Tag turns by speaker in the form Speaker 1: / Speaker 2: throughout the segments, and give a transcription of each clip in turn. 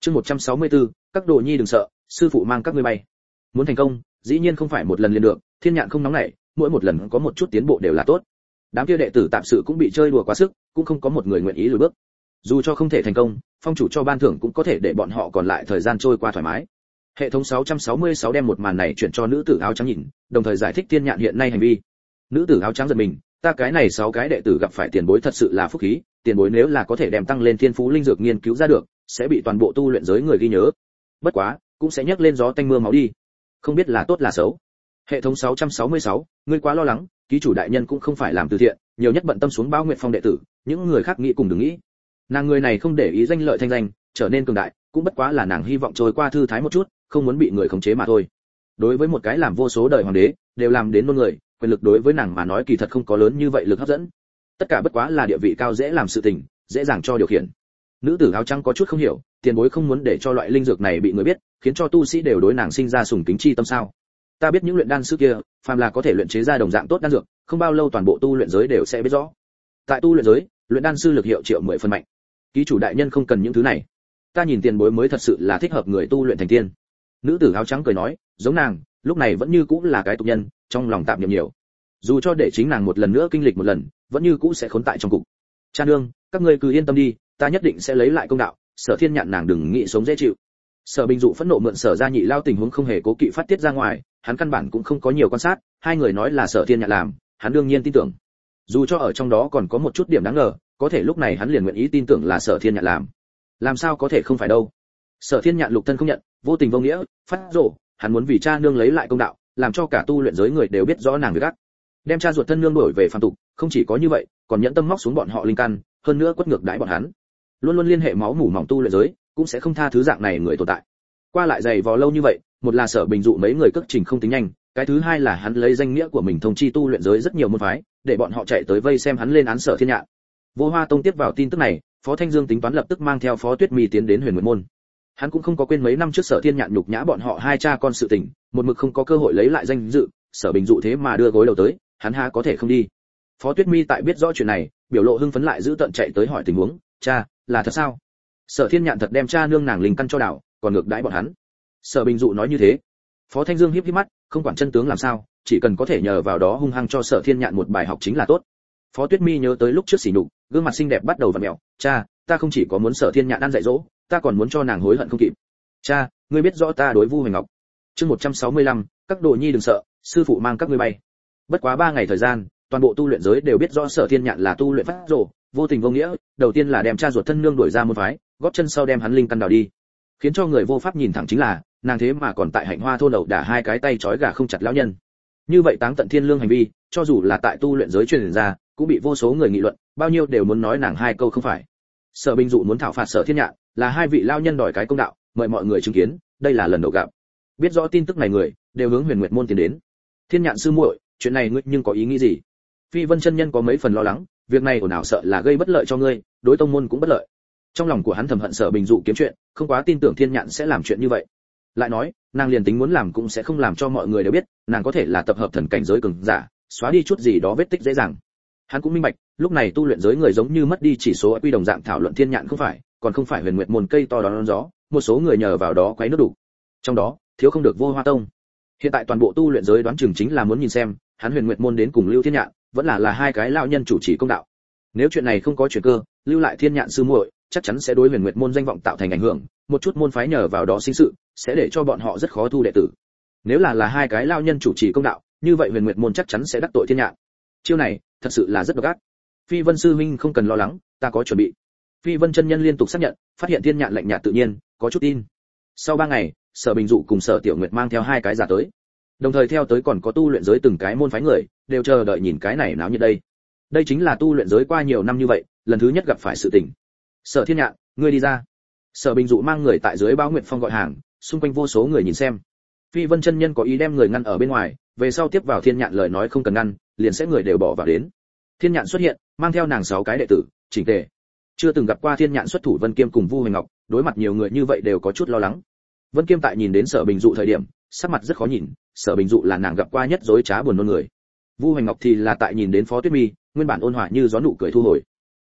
Speaker 1: Chương 164, các đồ nhi đừng sợ, sư phụ mang các ngươi bay. Muốn thành công, dĩ nhiên không phải một lần liền được, Thiên Nhạn không nóng nảy, mỗi một lần có một chút tiến bộ đều là tốt. Đám kia đệ tử tạm sự cũng bị chơi đùa quá sức, cũng không có một người nguyện ý lùi bước. Dù cho không thể thành công, phong chủ cho ban thưởng cũng có thể để bọn họ còn lại thời gian trôi qua thoải mái. Hệ thống 666 đem một màn này chuyển cho nữ tử áo trắng nhìn, đồng thời giải thích Thiên Nhạn hiện nay hành vi. Nữ tử áo trắng giật mình, ta cái này 6 cái đệ tử gặp phải tiền bối thật sự là phúc khí, tiền bối nếu là có thể đem tăng lên thiên phú linh dược nghiên cứu ra được, sẽ bị toàn bộ tu luyện giới người ghi nhớ. Bất quá, cũng sẽ nhấc lên gió tanh mưa máu đi. Không biết là tốt là xấu. Hệ thống 666, ngươi quá lo lắng, ký chủ đại nhân cũng không phải làm từ thiện, nhiều nhất bận tâm xuống Bao Nguyệt Phong đệ tử, những người khác nghĩ cùng đừng nghĩ. Nàng người này không để ý danh lợi thanh danh, trở nên cường đại, cũng bất quá là nàng hy vọng trôi qua thư thái một chút, không muốn bị người khống chế mà thôi. Đối với một cái làm vô số đời hoàng đế, đều làm đến nôn người, quyền lực đối với nàng mà nói kỳ thật không có lớn như vậy lực hấp dẫn. Tất cả bất quá là địa vị cao dễ làm sự tình, dễ dàng cho điều khiển. Nữ tử áo trắng có chút không hiểu, tiền bối không muốn để cho loại linh dược này bị người biết, khiến cho tu sĩ đều đối nàng sinh ra sùng kính chi tâm sao? Ta biết những luyện đan sư kia, phàm là có thể luyện chế ra đồng dạng tốt đan dược, không bao lâu toàn bộ tu luyện giới đều sẽ biết rõ. Tại tu luyện giới, luyện đan sư lực hiệu triệu 10 phần mạnh. Ký chủ đại nhân không cần những thứ này. Ta nhìn tiền bối mới thật sự là thích hợp người tu luyện thành tiên. Nữ tử áo trắng cười nói, giống nàng, lúc này vẫn như cũ là cái tục nhân, trong lòng tạm niệm nhiều. Dù cho để chính nàng một lần nữa kinh lịch một lần, vẫn như cũ sẽ khốn tại trong cục. Cha nương, các ngươi cứ yên tâm đi, ta nhất định sẽ lấy lại công đạo. Sở Thiên Nhạn nàng đừng nghĩ sống dễ chịu. Sở Bình Dụ phẫn nộ mượn Sở Gia Nhị lao tình huống không hề cố kỵ phát tiết ra ngoài, hắn căn bản cũng không có nhiều quan sát, hai người nói là Sở Thiên Nhạn làm, hắn đương nhiên tin tưởng. Dù cho ở trong đó còn có một chút điểm đáng ngờ, có thể lúc này hắn liền nguyện ý tin tưởng là Sở Thiên Nhạn làm. Làm sao có thể không phải đâu? Sở Thiên Nhạn lục thân không nhận, vô tình vô nghĩa, phát rồ, hắn muốn vì cha nương lấy lại công đạo, làm cho cả tu luyện giới người đều biết rõ nàng việc ác. Đem cha ruột thân nương đổi về phàm tục, không chỉ có như vậy, còn nhẫn tâm móc xuống bọn họ linh căn, hơn nữa quất ngược đãi bọn hắn. Luôn luôn liên hệ máu mủ mỏng tu luyện giới, cũng sẽ không tha thứ dạng này người tồn tại. Qua lại dày vò lâu như vậy, một là Sở Bình Dụ mấy người cước trình không tính nhanh, cái thứ hai là hắn lấy danh nghĩa của mình thông chi tu luyện giới rất nhiều môn phái, để bọn họ chạy tới vây xem hắn lên án Sở Thiên Nhạn. Vô Hoa Tông tiếp vào tin tức này, Phó Thanh Dương tính toán lập tức mang theo Phó Tuyết Mi tiến đến Huyền Nguyệt môn. Hắn cũng không có quên mấy năm trước Sở Thiên Nhạn nhục nhã bọn họ hai cha con sự tình, một mực không có cơ hội lấy lại danh dự, Sở Bình Dụ thế mà đưa gối đầu tới, hắn há có thể không đi. Phó Tuyết Mi tại biết rõ chuyện này, biểu lộ hưng phấn lại giữ tận chạy tới hỏi tình huống, "Cha, là thật sao?" Sở Thiên Nhạn thật đem cha nương nàng linh căn cho đảo, còn ngược đãi bọn hắn. Sở Bình Dụ nói như thế. Phó Thanh Dương híp híp mắt, không quản chân tướng làm sao, chỉ cần có thể nhờ vào đó hung hăng cho Sở Thiên Nhạn một bài học chính là tốt. Phó Tuyết Mi nhớ tới lúc trước sỉ nhục, gương mặt xinh đẹp bắt đầu vặn mèo, "Cha, ta không chỉ có muốn Sở Thiên Nhạn ăn dạy dỗ, ta còn muốn cho nàng hối hận không kịp. Cha, ngươi biết rõ ta đối Vu Hoành Ngọc." Chương 165, các đồ nhi đừng sợ, sư phụ mang các ngươi bay. Bất quá 3 ngày thời gian, toàn bộ tu luyện giới đều biết rõ Sở Thiên Nhạn là tu luyện phát rồ, vô tình vô nghĩa, đầu tiên là đem cha ruột thân nương đuổi ra môn phái, góp chân sau đem hắn linh căn đào đi. Khiến cho người vô pháp nhìn thẳng chính là, nàng thế mà còn tại Hạnh Hoa thôn đầu đả hai cái tay trói gà không chặt lão nhân. Như vậy táng tận thiên lương hành vi, cho dù là tại tu luyện giới truyền ra, cũng bị vô số người nghị luận, bao nhiêu đều muốn nói nàng hai câu không phải. Sở Bình Dụ muốn thảo phạt Sở Thiên Nhạn, là hai vị lão nhân đòi cái công đạo, mời mọi người chứng kiến, đây là lần đầu gặp. Biết rõ tin tức này người, đều hướng Huyền Nguyệt môn tiến đến. Thiên Nhạn sư muội, chuyện này ngươi nhưng có ý nghĩ gì? Phi Vân chân nhân có mấy phần lo lắng, việc này ồn ào sợ là gây bất lợi cho ngươi, đối tông môn cũng bất lợi. Trong lòng của hắn thầm hận Sở Bình Dụ kiếm chuyện, không quá tin tưởng Thiên Nhạn sẽ làm chuyện như vậy. Lại nói, nàng liền tính muốn làm cũng sẽ không làm cho mọi người đều biết, nàng có thể là tập hợp thần cảnh giới cường giả, xóa đi chút gì đó vết tích dễ dàng. Hắn cũng minh bạch, lúc này tu luyện giới người giống như mất đi chỉ số quy đồng dạng thảo luận Thiên Nhạn không phải, còn không phải Huyền Nguyệt môn cây to đón gió, một số người nhờ vào đó quấy nước đủ. Trong đó, thiếu không được Vô Hoa Tông. Hiện tại toàn bộ tu luyện giới đoán chừng chính là muốn nhìn xem, hắn Huyền Nguyệt môn đến cùng Lưu Thiên Nhạn, vẫn là hai cái lão nhân chủ trì công đạo. Nếu chuyện này không có chuyển cơ, lưu lại Thiên Nhạn sư muội, chắc chắn sẽ đối Huyền Nguyệt môn danh vọng tạo thành ảnh hưởng, một chút môn phái nhờ vào đó sinh sự, sẽ để cho bọn họ rất khó thu đệ tử. Nếu là hai cái lão nhân chủ trì công đạo, như vậy Huyền Nguyệt môn chắc chắn sẽ đắc tội Thiên Nhạn. Chiêu này, thật sự là rất độc ác. Phi Vân sư huynh không cần lo lắng, ta có chuẩn bị. Phi Vân chân nhân liên tục xác nhận, phát hiện Thiên Nhạn lạnh nhạt tự nhiên, có chút tin. Sau 3 ngày, Sở Bình Dụ cùng Sở Tiểu Nguyệt mang theo hai cái giả tới. Đồng thời theo tới còn có tu luyện giới từng cái môn phái người, đều chờ đợi nhìn cái này náo nhiệt đây. Đây chính là tu luyện giới qua nhiều năm như vậy, lần thứ nhất gặp phải sự tình. Sở Thiên Nhạn, ngươi đi ra. Sở Bình Dụ mang người tại dưới Bao Nguyệt Phong gọi hàng, xung quanh vô số người nhìn xem. Phi Vân chân nhân có ý đem người ngăn ở bên ngoài, về sau tiếp vào Thiên Nhạn lời nói không cần ngăn, liền sẽ người đều bỏ vào đến. Thiên Nhạn xuất hiện, mang theo nàng 6 cái đệ tử, chỉnh tề. Chưa từng gặp qua Thiên Nhạn xuất thủ Vân Kiêm cùng Vu Hoành Ngọc, đối mặt nhiều người như vậy đều có chút lo lắng. Vân Kiêm tại nhìn đến Sở Bình Dụ thời điểm, sắc mặt rất khó nhìn, Sở Bình Dụ là nàng gặp qua nhất dối trá buồn nôn người. Vu Hoành Ngọc thì là tại nhìn đến Phó Tuyết Mi, nguyên bản ôn hòa như gió nụ cười thu hồi.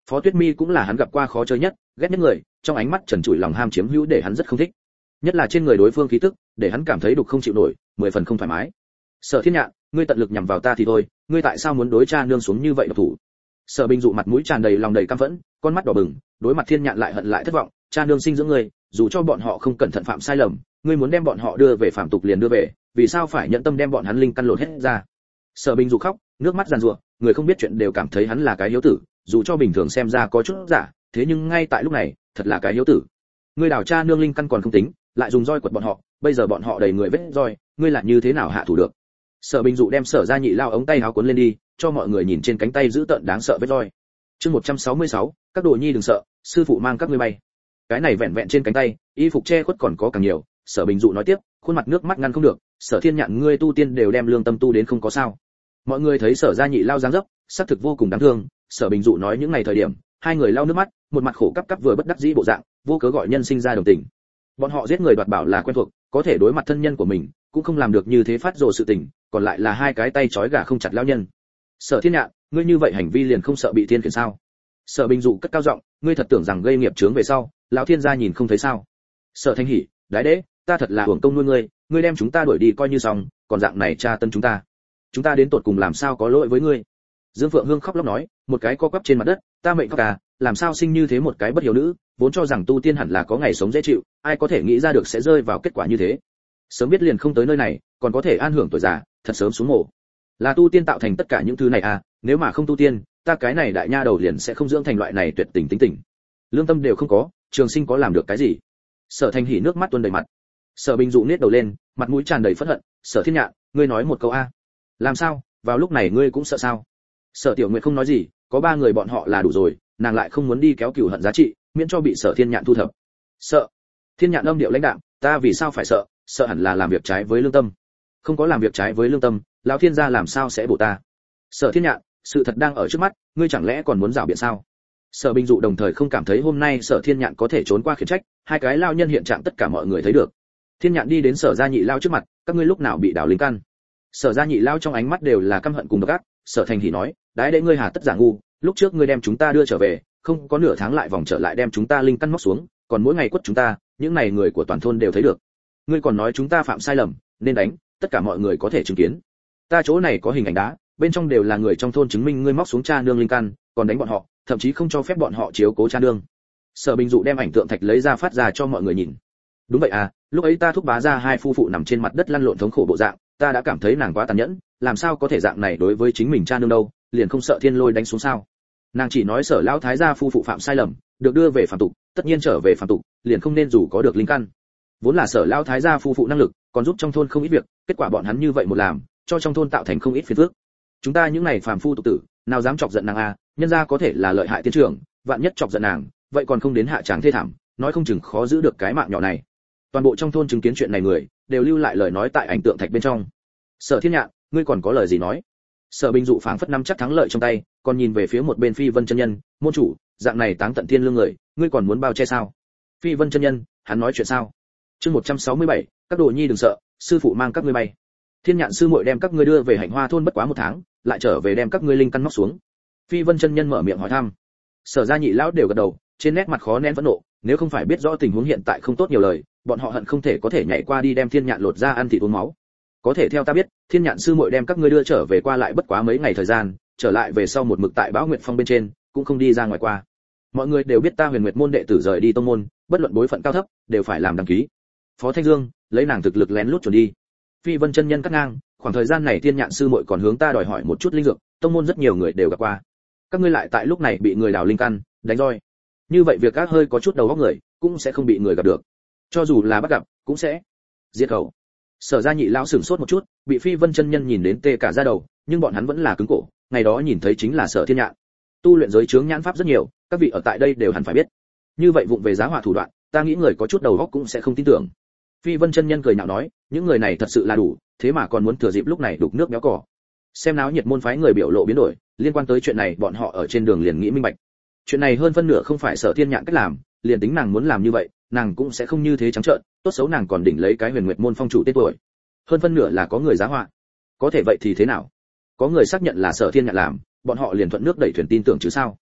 Speaker 1: Phó Tuyết Mi cũng là hắn gặp qua khó chơi nhất, ghét nhất người, trong ánh mắt trần trụi lòng ham chiếm hữu để hắn rất không thích. Nhất là trên người đối phương khí tức, để hắn cảm thấy đục không chịu nổi, 10 phần không thoải mái. Sở Thiên Nhạn, ngươi tận lực nhằm vào ta thì thôi, ngươi tại sao muốn đối cha nương xuống như vậy độc thủ? Sở Bình dụ mặt mũi tràn đầy lòng đầy căm phẫn, con mắt đỏ bừng, đối mặt Thiên Nhạn lại hận lại thất vọng, cha nương sinh dưỡng ngươi, dù cho bọn họ không cẩn thận phạm sai lầm, ngươi muốn đem bọn họ đưa về phạm tục liền đưa về, vì sao phải nhận tâm đem bọn hắn linh căn lột hết ra? Sở Bình dụ khóc, nước mắt giàn giụa, người không biết chuyện đều cảm thấy hắn là cái hiếu tử, dù cho bình thường xem ra có chút giả, thế nhưng ngay tại lúc này, thật là cái hiếu tử. Ngươi đào cha nương linh căn còn không tính, lại dùng roi quật bọn họ, bây giờ bọn họ đầy người vết roi, ngươi lại như thế nào hạ thủ được? Sở Bình dụ đem Sở Gia Nhị lao ống tay áo cuốn lên đi, cho mọi người nhìn trên cánh tay giữ tợn đáng sợ vết roi. Chương 166, các đồ nhi đừng sợ, sư phụ mang các ngươi bay. Cái này vẹn vẹn trên cánh tay, y phục che khuất còn có càng nhiều, Sở Bình dụ nói tiếp, khuôn mặt nước mắt ngăn không được, Sở Thiên Nhạn ngươi tu tiên đều đem lương tâm tu đến không có sao. Mọi người thấy Sở Gia Nhị lao dáng dấp, xác thực vô cùng đáng thương, Sở Bình dụ nói những ngày thời điểm, hai người lau nước mắt, một mặt khổ cắp vừa bất đắc dĩ bộ dạng, vô cớ gọi nhân sinh ra đồng tình. Bọn họ giết người đoạt bảo là quen thuộc, có thể đối mặt thân nhân của mình, cũng không làm được như thế phát rồ sự tình, còn lại là hai cái tay trói gà không chặt lao nhân. Sở Thiên Nhạn, ngươi như vậy hành vi liền không sợ bị thiên khiển sao? Sở Bình dụ cất cao giọng, ngươi thật tưởng rằng gây nghiệp chướng về sau, lão thiên gia nhìn không thấy sao? Sở Thanh Hỉ, đái đế, ta thật là hưởng công nuôi ngươi đem chúng ta đuổi đi coi như xong, còn dạng này tra tân chúng ta đến tột cùng làm sao có lỗi với ngươi? Dương Phượng Hương khóc lóc nói, một cái co quắp trên mặt đất, ta mệnh khóc à, làm sao sinh như thế một cái bất hiếu nữ, vốn cho rằng tu tiên hẳn là có ngày sống dễ chịu, ai có thể nghĩ ra được sẽ rơi vào kết quả như thế. Sớm biết liền không tới nơi này, còn có thể an hưởng tuổi già, thật sớm xuống mồ. Là tu tiên tạo thành tất cả những thứ này à, nếu mà không tu tiên, ta cái này đại nha đầu liền sẽ không dưỡng thành loại này tuyệt tình tính tình. Lương tâm đều không có, trường sinh có làm được cái gì? Sở Thanh Hỉ nước mắt tuôn đầy mặt. Sở Bình dụ nết đầu lên, mặt mũi tràn đầy phẫn hận, Sở Thiên Nhạn, ngươi nói một câu a. Làm sao, vào lúc này ngươi cũng sợ sao? Sở Tiểu Nguyệt không nói gì, có ba người bọn họ là đủ rồi, nàng lại không muốn đi kéo cừu hận giá trị, miễn cho bị Sở Thiên Nhạn thu thập. Sợ? Thiên Nhạn âm điệu lãnh đạm, ta vì sao phải sợ? Sợ hẳn là làm việc trái với lương tâm. Không có làm việc trái với lương tâm, lão thiên gia làm sao sẽ bổ ta? Sở Thiên Nhạn, sự thật đang ở trước mắt, ngươi chẳng lẽ còn muốn giảo biện sao? Sở Bình dụ đồng thời không cảm thấy hôm nay Sở Thiên Nhạn có thể trốn qua khiển trách, hai cái lao nhân hiện trạng tất cả mọi người thấy được. Thiên Nhạn đi đến Sở Gia Nhị lao trước mặt, các ngươi lúc nào bị đảo linh căn? Sở Gia Nhị lao trong ánh mắt đều là căm hận cùng độc ác. Sở Thành Hỉ nói, đái đệ ngươi hà tất giả ngu, lúc trước ngươi đem chúng ta đưa trở về, không có nửa tháng lại vòng trở lại đem chúng ta linh căn móc xuống, còn mỗi ngày quất chúng ta, những này người của toàn thôn đều thấy được. Ngươi còn nói chúng ta phạm sai lầm, nên đánh, tất cả mọi người có thể chứng kiến. Ta chỗ này có hình ảnh đá, bên trong đều là người trong thôn chứng minh ngươi móc xuống cha nương linh căn, còn đánh bọn họ, thậm chí không cho phép bọn họ chiếu cố cha nương. Sở Bình dụ đem ảnh tượng thạch lấy ra phát ra cho mọi người nhìn. Đúng vậy à, lúc ấy ta thúc bá ra hai phu phụ nằm trên mặt đất lăn lộn thống khổ bộ dạng, ta đã cảm thấy nàng quá tàn nhẫn, làm sao có thể dạng này đối với chính mình cha nương đâu, liền không sợ thiên lôi đánh xuống sao? Nàng chỉ nói Sở lão thái gia phu phụ phạm sai lầm, được đưa về phàm tục, tất nhiên trở về phàm tục, liền không nên dù có được linh căn. Vốn là Sở lão thái gia phu phụ năng lực, còn giúp trong thôn không ít việc, kết quả bọn hắn như vậy một làm, cho trong thôn tạo thành không ít phiền phức. Chúng ta những này phàm phu tục tử, nào dám chọc giận nàng a, nhân gia có thể là lợi hại tiên trưởng, vạn nhất chọc giận nàng, vậy còn không đến hạ tràng thê thảm, nói không chừng khó giữ được cái mạng nhỏ này. Toàn bộ trong thôn chứng kiến chuyện này người, đều lưu lại lời nói tại ảnh tượng thạch bên trong. Sở Thiên Nhạn, ngươi còn có lời gì nói? Sở Bình dụ phảng phất nắm chắc thắng lợi trong tay, còn nhìn về phía một bên Phi Vân chân nhân, môn chủ, dạng này táng tận thiên lương người, ngươi còn muốn bao che sao? Phi Vân chân nhân, hắn nói chuyện sao? Chương 167, các đồ nhi đừng sợ, sư phụ mang các ngươi bay. Thiên Nhạn sư muội đem các ngươi đưa về Hạnh Hoa thôn bất quá một tháng, lại trở về đem các ngươi linh căn móc xuống. Phi Vân chân nhân mở miệng hỏi thăm. Sở Gia Nhị lão đều gật đầu, trên nét mặt khó nén phẫn nộ, nếu không phải biết rõ tình huống hiện tại không tốt nhiều lời, bọn họ hận không thể có thể nhảy qua đi đem Thiên Nhạn lột ra ăn thịt uống máu. Có thể theo ta biết, Thiên Nhạn sư muội đem các ngươi đưa trở về qua lại bất quá mấy ngày thời gian, trở lại về sau một mực tại Bão Nguyệt Phong bên trên, cũng không đi ra ngoài qua. Mọi người đều biết ta Huyền Nguyệt môn đệ tử rời đi tông môn, bất luận bối phận cao thấp, đều phải làm đăng ký. Phó Thanh Dương, lấy nàng thực lực lén lút chuẩn đi. Phi Vân chân nhân cắt ngang, khoảng thời gian này Thiên Nhạn sư muội còn hướng ta đòi hỏi một chút linh dược, tông môn rất nhiều người đều gặp qua. Các ngươi lại tại lúc này bị người đào linh căn, đánh roi. Như vậy việc các hơi có chút đầu óc người, cũng sẽ không bị người gặp được. Cho dù là bắt gặp, cũng sẽ diệt khẩu. Sở Gia Nhị lão sửng sốt một chút, bị Phi Vân chân nhân nhìn đến tê cả da đầu, nhưng bọn hắn vẫn là cứng cổ, ngày đó nhìn thấy chính là Sở Thiên Nhạn. Tu luyện giới chướng nhãn pháp rất nhiều, các vị ở tại đây đều hẳn phải biết. Như vậy vụng về giá họa thủ đoạn, ta nghĩ người có chút đầu óc cũng sẽ không tin tưởng. Phi Vân chân nhân cười nhạo nói, những người này thật sự là đủ, thế mà còn muốn thừa dịp lúc này đục nước béo cỏ. Xem náo nhiệt môn phái người biểu lộ biến đổi, liên quan tới chuyện này bọn họ ở trên đường liền nghĩ minh bạch. Chuyện này hơn phân nửa không phải Sở Thiên Nhạn cách làm, liền tính nàng muốn làm như vậy, nàng cũng sẽ không như thế trắng trợn, tốt xấu nàng còn đỉnh lấy cái Huyền Nguyệt môn phong chủ tên tuổi. Hơn phân nửa là có người giá họa. Có thể vậy thì thế nào? Có người xác nhận là Sở Thiên Nhạn làm, bọn họ liền thuận nước đẩy thuyền tin tưởng chứ sao?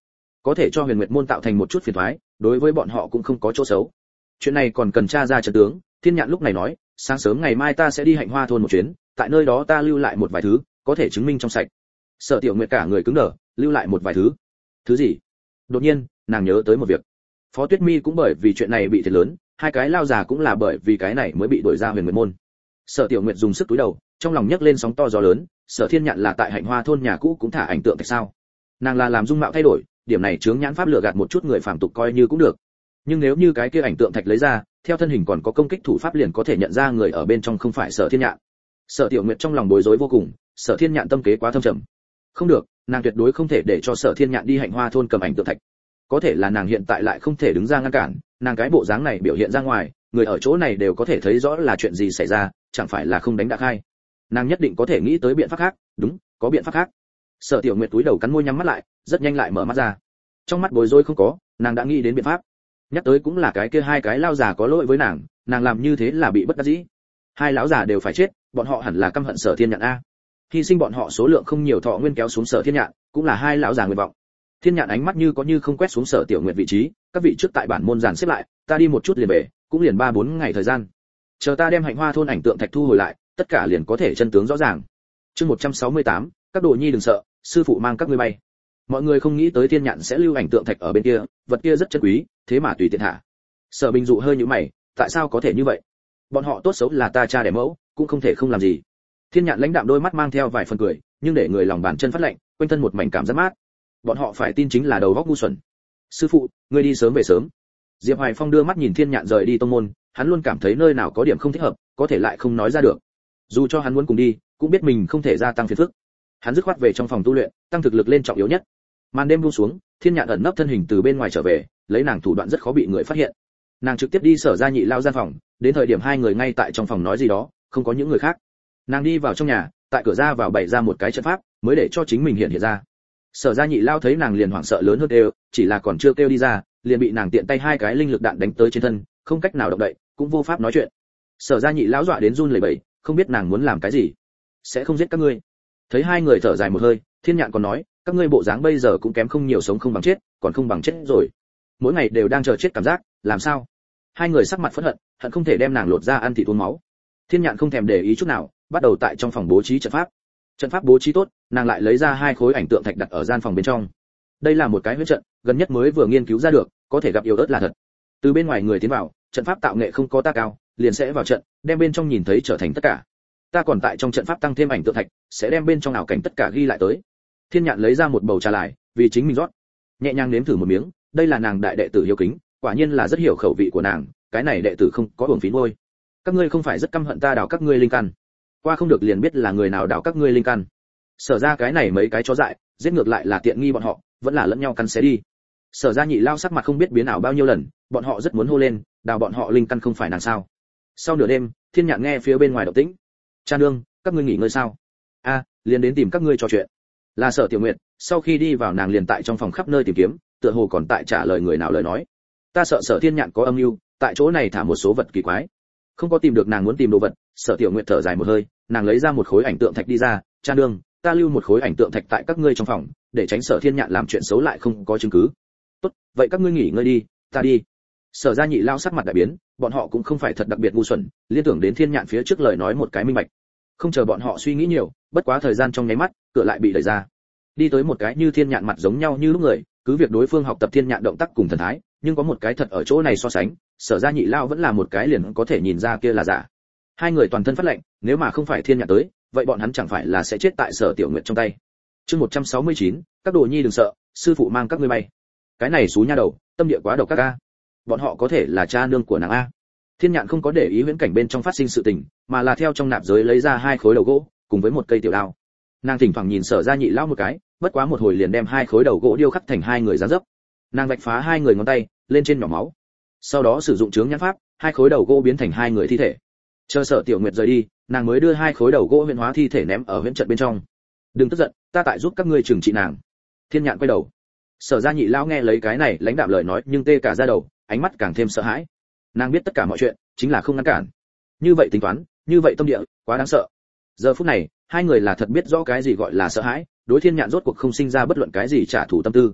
Speaker 1: có thể cho Huyền Nguyệt môn tạo thành một chút phiền toái, đối với bọn họ cũng không có chỗ xấu. Chuyện này còn cần tra ra trận tướng. Thiên Nhạn lúc này nói, sáng sớm ngày mai ta sẽ đi Hạnh Hoa thôn một chuyến, tại nơi đó ta lưu lại một vài thứ, có thể chứng minh trong sạch. Sở Tiểu Nguyệt cả người cứng đờ, lưu lại một vài thứ. Thứ gì? Đột nhiên, nàng nhớ tới một việc. Phó Tuyết Mi cũng bởi vì chuyện này bị thiệt lớn, hai cái lao già cũng là bởi vì cái này mới bị đuổi ra Huyền Nguyệt môn. Sở Tiểu Nguyệt dùng sức túi đầu, trong lòng nhấc lên sóng to gió lớn, Sở Thiên Nhạn là tại Hạnh Hoa thôn nhà cũ cũng thả ảnh tượng thạch sao? Nàng là làm dung mạo thay đổi, điểm này chướng nhãn pháp lừa gạt một chút người phàm tục coi như cũng được. Nhưng nếu như cái kia ảnh tượng thạch lấy ra, theo thân hình còn có công kích thủ pháp liền có thể nhận ra người ở bên trong không phải Sở Thiên Nhạn. Sở Tiểu Nguyệt trong lòng bối rối vô cùng, Sở Thiên Nhạn tâm kế quá thâm trầm. Không được, nàng tuyệt đối không thể để cho Sở Thiên Nhạn đi Hạnh Hoa thôn cầm ảnh tượng thạch. Có thể là nàng hiện tại lại không thể đứng ra ngăn cản, nàng cái bộ dáng này biểu hiện ra ngoài, người ở chỗ này đều có thể thấy rõ là chuyện gì xảy ra, chẳng phải là không đánh đã khai. Nàng nhất định có thể nghĩ tới biện pháp khác, đúng, có biện pháp khác. Sở Tiểu Nguyệt túi đầu cắn môi nhắm mắt lại, rất nhanh lại mở mắt ra. Trong mắt bối rối không có, nàng đã nghĩ đến biện pháp. Nhắc tới cũng là cái kia hai cái lao già có lỗi với nàng làm như thế là bị bất đắc dĩ. Hai lão già đều phải chết, bọn họ hẳn là căm hận Sở Thiên Nhạn a. Hy sinh bọn họ số lượng không nhiều thọ nguyên kéo xuống Sở Thiên Nhạn, cũng là hai lão già nguyện vọng. Thiên Nhạn ánh mắt như có như không quét xuống Sở Tiểu Nguyệt vị trí, các vị trước tại bản môn dàn xếp lại, ta đi một chút liền về, cũng liền 3-4 ngày thời gian. Chờ ta đem Hạnh Hoa thôn ảnh tượng thạch thu hồi lại, tất cả liền có thể chân tướng rõ ràng. Chương 168, các đồ nhi đừng sợ, sư phụ mang các ngươi bay. Mọi người không nghĩ tới Thiên Nhạn sẽ lưu ảnh tượng thạch ở bên kia, vật kia rất chân quý, thế mà tùy tiện thả. Sở Bình dụ hơi nhíu mày, tại sao có thể như vậy? Bọn họ tốt xấu là ta cha đẻ mẫu, cũng không thể không làm gì. Thiên Nhạn lãnh đạm đôi mắt mang theo vài phần cười, nhưng để người lòng bàn chân phát lạnh, quanh thân một mảnh cảm giác mát. Bọn họ phải tin chính là đầu óc ngu xuẩn. Sư phụ, ngươi đi sớm về sớm. Diệp Hoài Phong đưa mắt nhìn Thiên Nhạn rời đi tông môn, hắn luôn cảm thấy nơi nào có điểm không thích hợp, có thể lại không nói ra được. Dù cho hắn muốn cùng đi, cũng biết mình không thể gia tăng phiền phức. Hắn dứt khoát về trong phòng tu luyện, tăng thực lực lên trọng yếu nhất. Màn đêm buông xuống, Thiên Nhạn ẩn nấp thân hình từ bên ngoài trở về, lấy nàng thủ đoạn rất khó bị người phát hiện. Nàng trực tiếp đi Sở Gia Nhị lao gian phòng, đến thời điểm hai người ngay tại trong phòng nói gì đó, không có những người khác. Nàng đi vào trong nhà, tại cửa ra vào bày ra một cái trận pháp, mới để cho chính mình hiện ra. Sở Gia Nhị lao thấy nàng liền hoảng sợ lớn hơn đều, chỉ là còn chưa kêu đi ra, liền bị nàng tiện tay hai cái linh lực đạn đánh tới trên thân, không cách nào động đậy, cũng vô pháp nói chuyện. Sở Gia Nhị lão dọa đến run lẩy bẩy, không biết nàng muốn làm cái gì. Sẽ không giết các ngươi. Thấy hai người thở dài một hơi, Thiên Nhạn còn nói, các ngươi bộ dáng bây giờ cũng kém không nhiều, sống không bằng chết, còn không bằng chết rồi. Mỗi ngày đều đang chờ chết cảm giác, làm sao? Hai người sắc mặt phẫn hận, hận không thể đem nàng lột ra ăn thịt uống máu. Thiên Nhạn không thèm để ý chút nào, bắt đầu tại trong phòng bố trí trận pháp. Trận pháp bố trí tốt, nàng lại lấy ra hai khối ảnh tượng thạch đặt ở gian phòng bên trong. Đây là một cái huyễn trận, gần nhất mới vừa nghiên cứu ra được, có thể gặp yếu ớt là thật. Từ bên ngoài người tiến vào, trận pháp tạo nghệ không có ta cao, liền sẽ vào trận, đem bên trong nhìn thấy trở thành tất cả. Ta còn tại trong trận pháp tăng thêm ảnh tượng thạch, sẽ đem bên trong ảo cảnh tất cả ghi lại tới. Thiên Nhạn lấy ra một bầu trà lại, vì chính mình rót. Nhẹ nhàng nếm thử một miếng, đây là nàng đại đệ tử hiếu kính, quả nhiên là rất hiểu khẩu vị của nàng, cái này đệ tử không có uổng phí môi. Các ngươi không phải rất căm hận ta đào các ngươi linh căn, qua không được liền biết là người nào đào các ngươi linh căn. Sở ra cái này mấy cái chó dại, giết ngược lại là tiện nghi bọn họ, vẫn là lẫn nhau căn xé đi. Sở Gia Nhị lao sắc mặt không biết biến ảo bao nhiêu lần, bọn họ rất muốn hô lên, đào bọn họ linh căn không phải nàng sao? Sau nửa đêm, Thiên Nhạn nghe phía bên ngoài động tĩnh. Cha nương, các ngươi nghỉ ngơi sao? A, liền đến tìm các ngươi trò chuyện. Là Sở Tiểu Nguyệt, sau khi đi vào nàng liền tại trong phòng khắp nơi tìm kiếm, tựa hồ còn tại trả lời người nào lời nói. Ta sợ Sở Thiên Nhạn có âm mưu, tại chỗ này thả một số vật kỳ quái. Không có tìm được nàng muốn tìm đồ vật, Sở Tiểu Nguyệt thở dài một hơi, nàng lấy ra một khối ảnh tượng thạch đi ra, cha nương, ta lưu một khối ảnh tượng thạch tại các ngươi trong phòng, để tránh Sở Thiên Nhạn làm chuyện xấu lại không có chứng cứ. Tốt, vậy các ngươi nghỉ ngơi đi, ta đi. Sở Gia Nhị lao sắc mặt đại biến, bọn họ cũng không phải thật đặc biệt ngu xuẩn, liên tưởng đến Thiên Nhạn phía trước lời nói một cái minh bạch. Không chờ bọn họ suy nghĩ nhiều, bất quá thời gian trong nháy mắt, cửa lại bị đẩy ra. Đi tới một cái như Thiên Nhạn mặt giống nhau như lúc người, cứ việc đối phương học tập Thiên Nhạn động tác cùng thần thái, nhưng có một cái thật ở chỗ này so sánh, Sở Gia Nhị lao vẫn là một cái liền có thể nhìn ra kia là giả. Hai người toàn thân phát lạnh, nếu mà không phải Thiên Nhạn tới, vậy bọn hắn chẳng phải là sẽ chết tại Sở Tiểu Nguyệt trong tay. Chương 169, các đồ nhi đừng sợ, sư phụ mang các ngươi bay. Cái này xú nha đầu, tâm địa quá độc các a. Bọn họ có thể là cha nương của nàng a. Thiên Nhạn không có để ý huyễn cảnh bên trong phát sinh sự tình, mà là theo trong nạp giới lấy ra hai khối đầu gỗ, cùng với một cây tiểu đao. Nàng thỉnh thoảng nhìn Sở Gia Nhị lão một cái, bất quá một hồi liền đem hai khối đầu gỗ điêu khắc thành hai người dáng dấp. Nàng vạch phá hai người ngón tay, lên trên nhỏ máu. Sau đó sử dụng chướng nhãn pháp, hai khối đầu gỗ biến thành hai người thi thể. Chờ Sở Tiểu Nguyệt rời đi, nàng mới đưa hai khối đầu gỗ huyễn hóa thi thể ném ở huyễn trận bên trong. Đừng tức giận, ta tại giúp các ngươi trừng trị nàng. Thiên Nhạn quay đầu. Sở Gia Nhị lão nghe lấy cái này lãnh đạm lời nói, nhưng tê cả da đầu, ánh mắt càng thêm sợ hãi. Nàng biết tất cả mọi chuyện, chính là không ngăn cản. Như vậy tính toán, như vậy tâm địa, quá đáng sợ. Giờ phút này, hai người là thật biết rõ cái gì gọi là sợ hãi, đối Thiên Nhạn rốt cuộc không sinh ra bất luận cái gì trả thù tâm tư.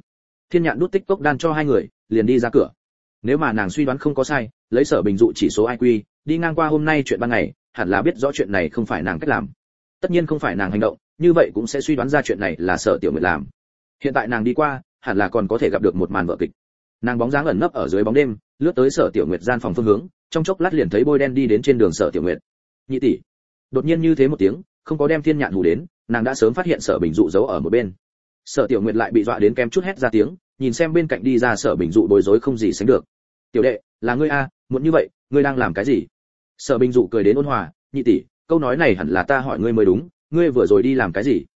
Speaker 1: Thiên Nhạn đút tích cốc đan cho hai người, liền đi ra cửa. Nếu mà nàng suy đoán không có sai, lấy Sở Bình dụ chỉ số IQ, đi ngang qua hôm nay chuyện ban ngày, hẳn là biết rõ chuyện này không phải nàng cách làm. Tất nhiên không phải nàng hành động, như vậy cũng sẽ suy đoán ra chuyện này là Sở Tiểu Nguyệt làm. Hiện tại nàng đi qua, hẳn là còn có thể gặp được một màn vở kịch. Nàng bóng dáng ẩn nấp ở dưới bóng đêm, lướt tới Sở Tiểu Nguyệt gian phòng phương hướng, trong chốc lát liền thấy bôi đen đi đến trên đường Sở Tiểu Nguyệt. Nhị tỷ. Đột nhiên như thế một tiếng, không có đem Thiên Nhạn hù đến, nàng đã sớm phát hiện Sở Bình dụ giấu ở một bên. Sở Tiểu Nguyệt lại bị dọa đến kém chút hét ra tiếng, nhìn xem bên cạnh đi ra Sở Bình dụ bối rối không gì sánh được. Tiểu đệ, là ngươi a, muộn như vậy, ngươi đang làm cái gì? Sở Bình dụ cười đến ôn hòa, nhị tỷ, câu nói này hẳn là ta hỏi ngươi mới đúng, ngươi vừa rồi đi làm cái gì?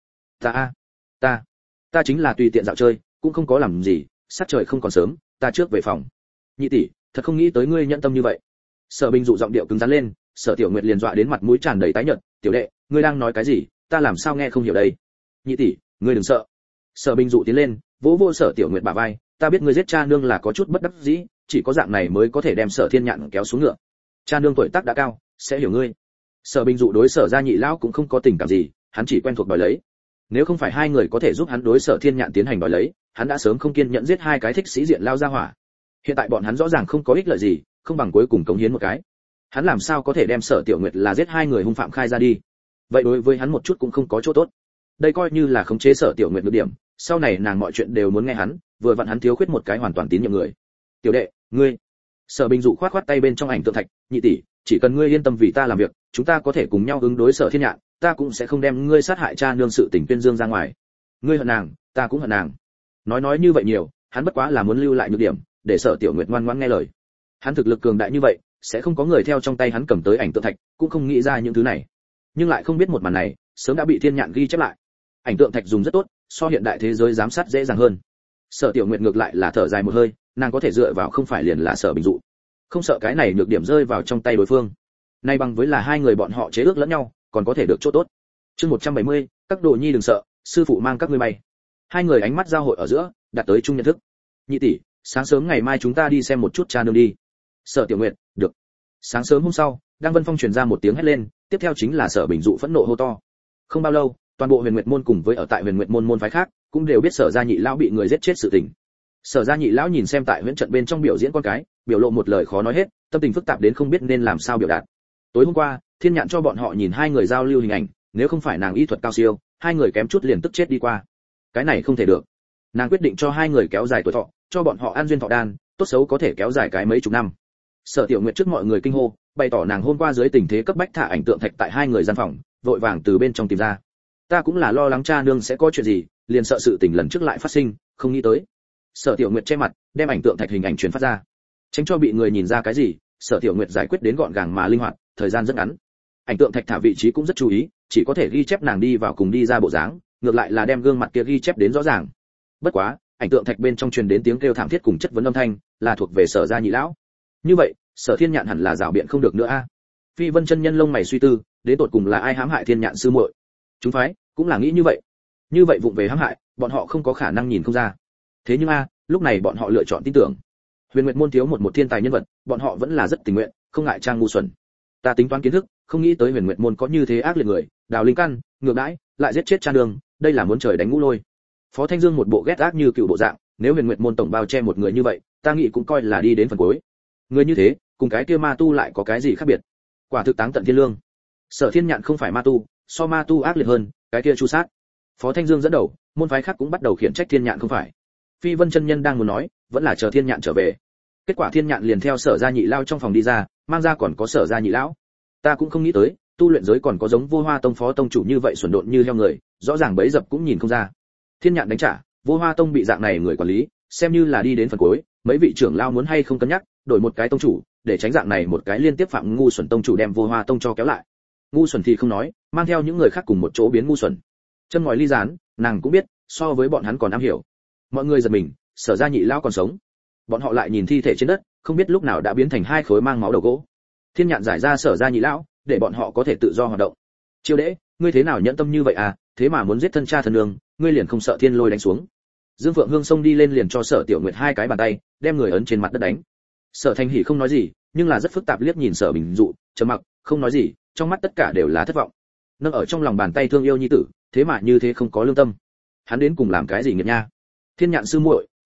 Speaker 1: Ta chính là tùy tiện dạo chơi, cũng không có làm gì, sát trời không còn sớm, ta trước về phòng. Nhị tỷ, thật không nghĩ tới ngươi nhẫn tâm như vậy. Sở Bình dụ giọng điệu cứng rắn lên, Sở Tiểu Nguyệt liền dọa đến mặt mũi tràn đầy tái nhợt, tiểu đệ, ngươi đang nói cái gì, ta làm sao nghe không hiểu đây? Nhị tỷ, ngươi đừng sợ. Sở Bình dụ tiến lên, vỗ vỗ Sở Tiểu Nguyệt bả vai, ta biết ngươi giết cha nương là có chút bất đắc dĩ, chỉ có dạng này mới có thể đem Sở Thiên Nhạn kéo xuống ngựa. Cha nương tuổi tác đã cao, sẽ hiểu ngươi. Sở Bình dụ đối Sở gia nhị lão cũng không có tình cảm gì, hắn chỉ quen thuộc đòi lấy. Nếu không phải hai người có thể giúp hắn đối Sở Thiên Nhạn tiến hành đòi lấy, hắn đã sớm không kiên nhẫn giết hai cái thích sĩ diện lao ra hỏa. Hiện tại bọn hắn rõ ràng không có ích lợi gì, không bằng cuối cùng cống hiến một cái. Hắn làm sao có thể đem Sở Tiểu Nguyệt là giết hai người hung phạm khai ra đi? Vậy đối với hắn một chút cũng không có chỗ tốt. Đây coi như là khống chế Sở Tiểu Nguyệt được điểm, sau này nàng mọi chuyện đều muốn nghe hắn, vừa vặn hắn thiếu khuyết một cái hoàn toàn tín nhiệm người. Tiểu đệ, ngươi. Sở Bình dụ khoát khoát tay bên trong ảnh tượng thạch, nhị tỷ, chỉ cần ngươi yên tâm vì ta làm việc, chúng ta có thể cùng nhau ứng đối Sở Thiên Nhạn, ta cũng sẽ không đem ngươi sát hại cha nương sự tình tuyên dương ra ngoài. Ngươi hận nàng, ta cũng hận nàng. Nói như vậy nhiều, hắn bất quá là muốn lưu lại nhược điểm, để Sở Tiểu Nguyệt ngoan ngoãn nghe lời. Hắn thực lực cường đại như vậy, sẽ không có người theo trong tay hắn cầm tới ảnh tượng thạch, cũng không nghĩ ra những thứ này. Nhưng lại không biết một màn này, sớm đã bị Thiên Nhạn ghi chép lại. Ảnh tượng thạch dùng rất tốt, so hiện đại thế giới giám sát dễ dàng hơn. Sở Tiểu Nguyệt ngược lại là thở dài một hơi, nàng có thể dựa vào không phải liền là Sở Bình dụ, không sợ cái này nhược điểm rơi vào trong tay đối phương. Nay bằng với là hai người bọn họ chế ước lẫn nhau, còn có thể được chỗ tốt. Chương 170, các đồ nhi đừng sợ, sư phụ mang các ngươi bay. Hai người ánh mắt giao hội ở giữa, đạt tới chung nhận thức. Nhị tỷ, sáng sớm ngày mai chúng ta đi xem một chút cha nương đi. Sở Tiểu Nguyệt, được. Sáng sớm hôm sau, Đăng Vân Phong truyền ra một tiếng hét lên, tiếp theo chính là Sở Bình dụ phẫn nộ hô to. Không bao lâu, toàn bộ Huyền Nguyệt môn cùng với ở tại Huyền Nguyệt môn môn phái khác, cũng đều biết Sở gia nhị lão bị người giết chết sự tình. Sở gia nhị lão nhìn xem tại huyễn trận bên trong biểu diễn con cái, biểu lộ một lời khó nói hết, tâm tình phức tạp đến không biết nên làm sao biểu đạt. Tối hôm qua, Thiên Nhạn cho bọn họ nhìn hai người giao lưu hình ảnh, nếu không phải nàng y thuật cao siêu, hai người kém chút liền tức chết đi qua. Cái này không thể được. Nàng quyết định cho hai người kéo dài tuổi thọ, cho bọn họ ăn duyên thọ đan, tốt xấu có thể kéo dài cái mấy chục năm. Sở Tiểu Nguyệt trước mọi người kinh hô, bày tỏ nàng hôm qua dưới tình thế cấp bách thả ảnh tượng thạch tại hai người gian phòng, vội vàng từ bên trong tìm ra. Ta cũng là lo lắng cha nương sẽ có chuyện gì, liền sợ sự tình lần trước lại phát sinh, không nghĩ tới. Sở Tiểu Nguyệt che mặt, đem ảnh tượng thạch hình ảnh truyền phát ra, tránh cho bị người nhìn ra cái gì. Sở Tiểu Nguyệt giải quyết đến gọn gàng mà linh hoạt, thời gian rất ngắn. Ảnh tượng thạch thả vị trí cũng rất chú ý, chỉ có thể ghi chép nàng đi vào cùng đi ra bộ dáng, ngược lại là đem gương mặt kia ghi chép đến rõ ràng. Bất quá, ảnh tượng thạch bên trong truyền đến tiếng kêu thảm thiết cùng chất vấn âm thanh, là thuộc về Sở gia nhị lão. Như vậy, Sở Thiên Nhạn hẳn là rảo biện không được nữa a. Phi Vân chân nhân lông mày suy tư, đến tột cùng là ai hãm hại Thiên Nhạn sư muội? Chúng phái cũng là nghĩ như vậy. Như vậy vụng về hãm hại, bọn họ không có khả năng nhìn không ra. Thế nhưng lúc này bọn họ lựa chọn tin tưởng. Huyền Nguyệt môn thiếu một thiên tài nhân vật, bọn họ vẫn là rất tình nguyện, không ngại trang ngu xuẩn. Ta tính toán kiến thức, không nghĩ tới Huyền Nguyệt môn có như thế ác liệt người, đào linh căn, ngược đãi, lại giết chết cha đường, đây là muốn trời đánh ngũ lôi. Phó Thanh Dương một bộ ghét ác như cựu bộ dạng, nếu Huyền Nguyệt môn tổng bao che một người như vậy, ta nghĩ cũng coi là đi đến phần cuối. Người như thế, cùng cái kia ma tu lại có cái gì khác biệt? Quả thực táng tận thiên lương. Sở Thiên Nhạn không phải ma tu, so ma tu ác liệt hơn, cái kia chu sát. Phó Thanh Dương dẫn đầu, môn phái khác cũng bắt đầu khiển trách Thiên Nhạn không phải. Phi Vân chân nhân đang muốn nói, vẫn là chờ Thiên Nhạn trở về. Kết quả Thiên Nhạn liền theo Sở gia nhị lao trong phòng đi ra, mang ra còn có Sở gia nhị lão. Ta cũng không nghĩ tới, tu luyện giới còn có giống Vô Hoa tông phó tông chủ như vậy xuẩn độn như heo người, rõ ràng bấy dập cũng nhìn không ra. Thiên Nhạn đánh trả, Vô Hoa tông bị dạng này người quản lý, xem như là đi đến phần cuối, mấy vị trưởng lao muốn hay không cân nhắc, đổi một cái tông chủ, để tránh dạng này một cái liên tiếp phạm ngu xuẩn tông chủ đem Vô Hoa tông cho kéo lại. Ngu xuẩn thì không nói, mang theo những người khác cùng một chỗ biến ngu xuẩn. Chân ngòi ly gián, nàng cũng biết, so với bọn hắn còn am hiểu. Mọi người giật mình, Sở gia nhị lão còn sống. Bọn họ lại nhìn thi thể trên đất, không biết lúc nào đã biến thành hai khối mang máu đầu gỗ. Thiên Nhạn giải ra Sở gia nhị lão, để bọn họ có thể tự do hoạt động. Chiêu Đễ, ngươi thế nào nhẫn tâm như vậy à, thế mà muốn giết thân cha thân nương, ngươi liền không sợ thiên lôi đánh xuống? Dương Phượng Hương xông đi lên liền cho Sở Tiểu Nguyệt hai cái bàn tay, đem người ấn trên mặt đất đánh. Sở Thanh Hỉ không nói gì, nhưng là rất phức tạp liếc nhìn Sở Bình dụ, trầm mặc, không nói gì, trong mắt tất cả đều là thất vọng. Nâng ở trong lòng bàn tay thương yêu nhi tử, thế mà như thế không có lương tâm. Hắn đến cùng làm cái gì nghiệt nha? Thiên Nhạn sư muội,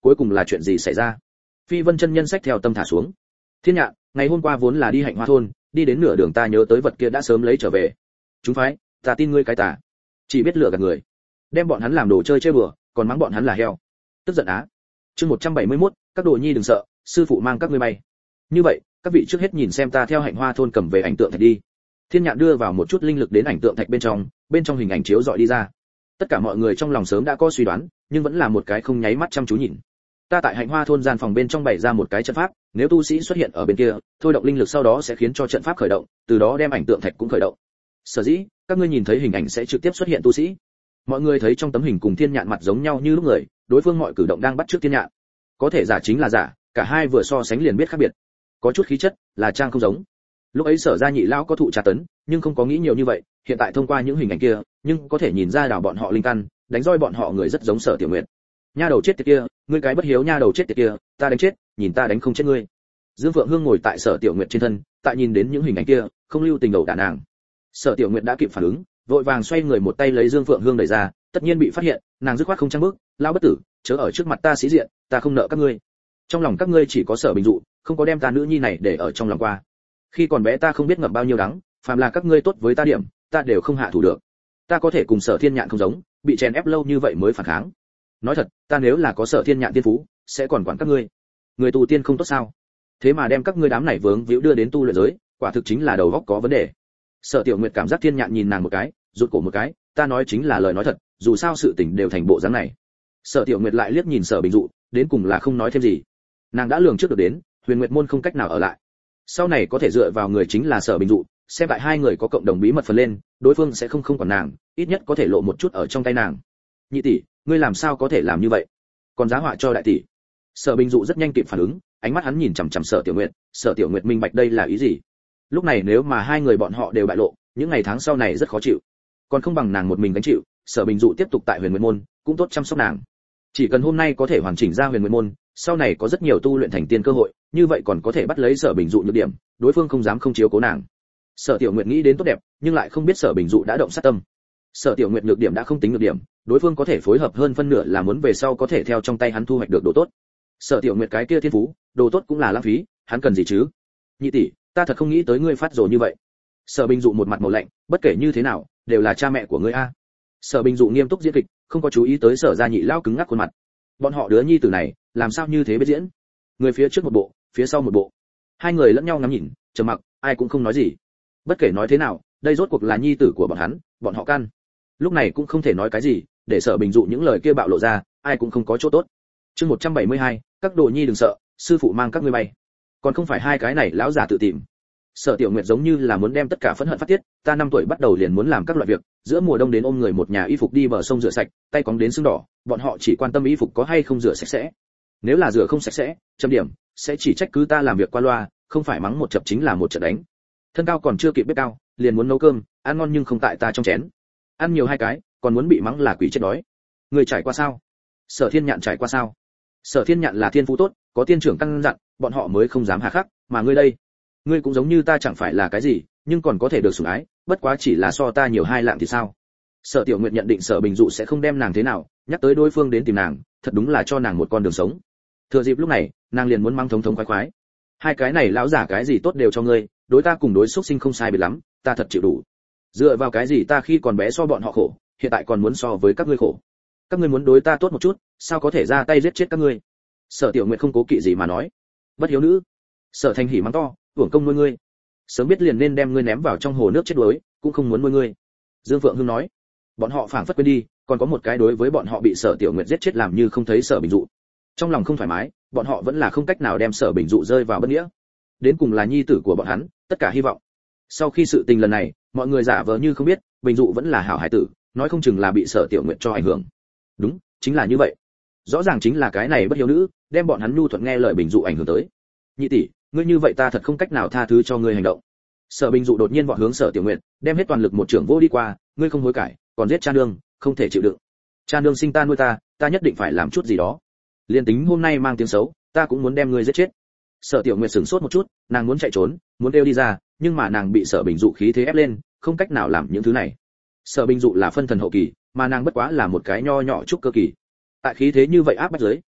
Speaker 1: cuối cùng là chuyện gì xảy ra? Phi Vân chân nhân sách theo tâm thả xuống. Thiên Nhạn, ngày hôm qua vốn là đi Hạnh Hoa thôn, đi đến nửa đường ta nhớ tới vật kia đã sớm lấy trở về. Chúng phái, ta tin ngươi cái tà, chỉ biết lừa gạt người, đem bọn hắn làm đồ chơi chơi bừa, còn mắng bọn hắn là heo. Tức giận á. Chương 171, các đồ nhi đừng sợ, sư phụ mang các ngươi bay. Như vậy, các vị trước hết nhìn xem ta theo Hạnh Hoa thôn cầm về ảnh tượng thạch đi. Thiên Nhạn đưa vào một chút linh lực đến ảnh tượng thạch bên trong hình ảnh chiếu dọi đi ra. Tất cả mọi người trong lòng sớm đã có suy đoán, nhưng vẫn là một cái không nháy mắt chăm chú nhìn. Ta tại Hạnh Hoa thôn gian phòng bên trong bày ra một cái trận pháp, nếu tu sĩ xuất hiện ở bên kia, thôi động linh lực sau đó sẽ khiến cho trận pháp khởi động, từ đó đem ảnh tượng thạch cũng khởi động. Sở dĩ, các ngươi nhìn thấy hình ảnh sẽ trực tiếp xuất hiện tu sĩ. Mọi người thấy trong tấm hình cùng Thiên Nhạn mặt giống nhau như lúc người, đối phương mọi cử động đang bắt chước Thiên Nhạn. Có thể giả chính là giả, cả hai vừa so sánh liền biết khác biệt. Có chút khí chất, là trang không giống. Lúc ấy Sở gia nhị lão có thụ tra tấn, nhưng không có nghĩ nhiều như vậy, hiện tại thông qua những hình ảnh kia, nhưng có thể nhìn ra đảo bọn họ linh căn, đánh roi bọn họ người rất giống Sở Tiểu Nguyệt. Nha đầu chết tiệt kia, ngươi cái bất hiếu nha đầu chết tiệt kia, ta đánh chết, nhìn ta đánh không chết ngươi. Dương Phượng Hương ngồi tại Sở Tiểu Nguyệt trên thân, tại nhìn đến những hình ảnh kia, không lưu tình đầu đả nàng. Sở Tiểu Nguyệt đã kịp phản ứng, vội vàng xoay người một tay lấy Dương Phượng Hương đẩy ra, tất nhiên bị phát hiện, nàng dứt khoát không trang bước, lao bất tử, chớ ở trước mặt ta sĩ diện, ta không nợ các ngươi. Trong lòng các ngươi chỉ có Sở Bình Dụ, không có đem ta nữ nhi này để ở trong lòng qua. Khi còn bé ta không biết ngậm bao nhiêu đắng, phàm là các ngươi tốt với ta điểm, ta đều không hạ thủ được. Ta có thể cùng Sở Thiên Nhạn không giống, bị chèn ép lâu như vậy mới phản kháng. Nói thật, ta nếu là có Sở Thiên Nhạn tiên phú, sẽ còn quản các ngươi. Người tu tiên không tốt sao? Thế mà đem các ngươi đám này vướng víu đưa đến tu luyện giới, quả thực chính là đầu óc có vấn đề. Sở Tiểu Nguyệt cảm giác Thiên Nhạn nhìn nàng một cái, rụt cổ một cái, ta nói chính là lời nói thật, dù sao sự tình đều thành bộ dáng này. Sở Tiểu Nguyệt lại liếc nhìn Sở Bình Dụ, đến cùng là không nói thêm gì. Nàng đã lường trước được đến, Huyền Nguyệt môn không cách nào ở lại. Sau này có thể dựa vào người chính là Sở Bình Dụ, xem tại hai người có cộng đồng bí mật phần lên, đối phương sẽ không quản nàng, ít nhất có thể lộ một chút ở trong tay nàng. Nhị tỷ, ngươi làm sao có thể làm như vậy? Còn giá họa cho đại tỷ. Sở Bình Dụ rất nhanh kịp phản ứng, ánh mắt hắn nhìn chằm chằm Sở Tiểu Nguyệt, Sở Tiểu Nguyệt minh bạch đây là ý gì. Lúc này nếu mà hai người bọn họ đều bại lộ, những ngày tháng sau này rất khó chịu. Còn không bằng nàng một mình gánh chịu, Sở Bình Dụ tiếp tục tại Huyền Nguyệt môn, cũng tốt chăm sóc nàng. Chỉ cần hôm nay có thể hoàn chỉnh ra Huyền Nguyệt môn, sau này có rất nhiều tu luyện thành tiên cơ hội, như vậy còn có thể bắt lấy Sở Bình Dụ nhược điểm, đối phương không dám không chiếu cố nàng. Sở Tiểu Nguyệt nghĩ đến tốt đẹp, nhưng lại không biết Sở Bình Dụ đã động sát tâm. Sở Tiểu Nguyệt nhược điểm đã không tính nhược điểm, đối phương có thể phối hợp hơn phân nửa là muốn về sau có thể theo trong tay hắn thu hoạch được đồ tốt. Sở Tiểu Nguyệt cái kia thiên phú, đồ tốt cũng là lãng phí, hắn cần gì chứ? Nhị tỷ, ta thật không nghĩ tới ngươi phát rồ như vậy. Sở Bình Dụ một mặt màu lạnh, bất kể như thế nào, đều là cha mẹ của ngươi a. Sở Bình Dụ nghiêm túc diễn kịch, không có chú ý tới Sở gia nhị lão cứng ngắc khuôn mặt. Bọn họ đứa nhi tử này, làm sao như thế biết diễn? Người phía trước một bộ, phía sau một bộ. Hai người lẫn nhau ngắm nhìn, trầm mặc, ai cũng không nói gì. Bất kể nói thế nào, đây rốt cuộc là nhi tử của bọn hắn, bọn họ căn. Lúc này cũng không thể nói cái gì, để Sở Bình Dụ những lời kia bạo lộ ra, ai cũng không có chỗ tốt. Chương 172, các đồ nhi đừng sợ, sư phụ mang các ngươi bay. Còn không phải hai cái này lão già tự tìm. Sở Tiểu Nguyệt giống như là muốn đem tất cả phẫn hận phát tiết, ta 5 tuổi bắt đầu liền muốn làm các loại việc, giữa mùa đông đến ôm người một nhà y phục đi bờ sông rửa sạch, tay cóng đến sưng đỏ, bọn họ chỉ quan tâm y phục có hay không rửa sạch sẽ. Nếu là rửa không sạch sẽ, chấm điểm, sẽ chỉ trách cứ ta làm việc qua loa, không phải mắng một chập chính là một trận đánh. Thân cao còn chưa kịp bếp cao, liền muốn nấu cơm, ăn ngon nhưng không tại ta trong chén. Ăn nhiều hai cái, còn muốn bị mắng là quỷ chết đói. Người trải qua sao? Sở Thiên Nhạn trải qua sao? Sở Thiên Nhạn là thiên phú tốt, có tiên trưởng căn dặn, bọn họ mới không dám hà khắc, mà ngươi đây, ngươi cũng giống như ta chẳng phải là cái gì, nhưng còn có thể được sủng ái, bất quá chỉ là so ta nhiều hai lạng thì sao? Sở Tiểu Nguyệt nhận định Sở Bình Dụ sẽ không đem nàng thế nào, nhắc tới đối phương đến tìm nàng, thật đúng là cho nàng một con đường sống. Thừa dịp lúc này, nàng liền muốn mang thống thống khoái khoái. Hai cái này lão giả cái gì tốt đều cho ngươi, đối ta cùng đối xúc sinh không sai biệt lắm, ta thật chịu đủ. Dựa vào cái gì ta khi còn bé so bọn họ khổ, hiện tại còn muốn so với các ngươi khổ. Các ngươi muốn đối ta tốt một chút, sao có thể ra tay giết chết các ngươi? Sở Tiểu Nguyệt không cố kỵ gì mà nói. Bất hiếu nữ. Sở Thành hỉ mắng to, uổng công nuôi ngươi. Sớm biết liền nên đem ngươi ném vào trong hồ nước chết đuối, cũng không muốn nuôi ngươi. Dương Phượng Hương nói. Bọn họ phảng phất quên đi, còn có một cái đối với bọn họ bị Sở Tiểu Nguyệt giết chết làm như không thấy Sở Bình Dụ. Trong lòng không thoải mái, bọn họ vẫn là không cách nào đem Sở Bình Dụ rơi vào bất nghĩa. Đến cùng là nhi tử của bọn hắn, tất cả hy vọng. Sau khi sự tình lần này, mọi người giả vờ như không biết, Bình Dụ vẫn là hảo hải tử, nói không chừng là bị Sở Tiểu Nguyệt cho ảnh hưởng. Đúng, chính là như vậy. Rõ ràng chính là cái này bất hiếu nữ, đem bọn hắn nhu thuận nghe lời Bình Dụ ảnh hưởng tới. Nhị tỷ, ngươi như vậy ta thật không cách nào tha thứ cho ngươi hành động. Sở Bình Dụ đột nhiên vọt hướng Sở Tiểu Nguyệt, đem hết toàn lực một trưởng vô đi qua, ngươi không hối cải, còn giết cha nương, không thể chịu đựng. Cha nương sinh ta nuôi ta nhất định phải làm chút gì đó. Liên tính hôm nay mang tiếng xấu, ta cũng muốn đem ngươi giết chết. Sở Tiểu Nguyệt sửng sốt một chút, nàng muốn chạy trốn, muốn kêu đi ra, nhưng mà nàng bị Sở Bình Dụ khí thế ép lên, không cách nào làm những thứ này. Sở Bình Dụ là phân thần hậu kỳ, mà nàng bất quá là một cái nho nhỏ trúc cơ kỳ. Tại khí thế như vậy áp bách dưới,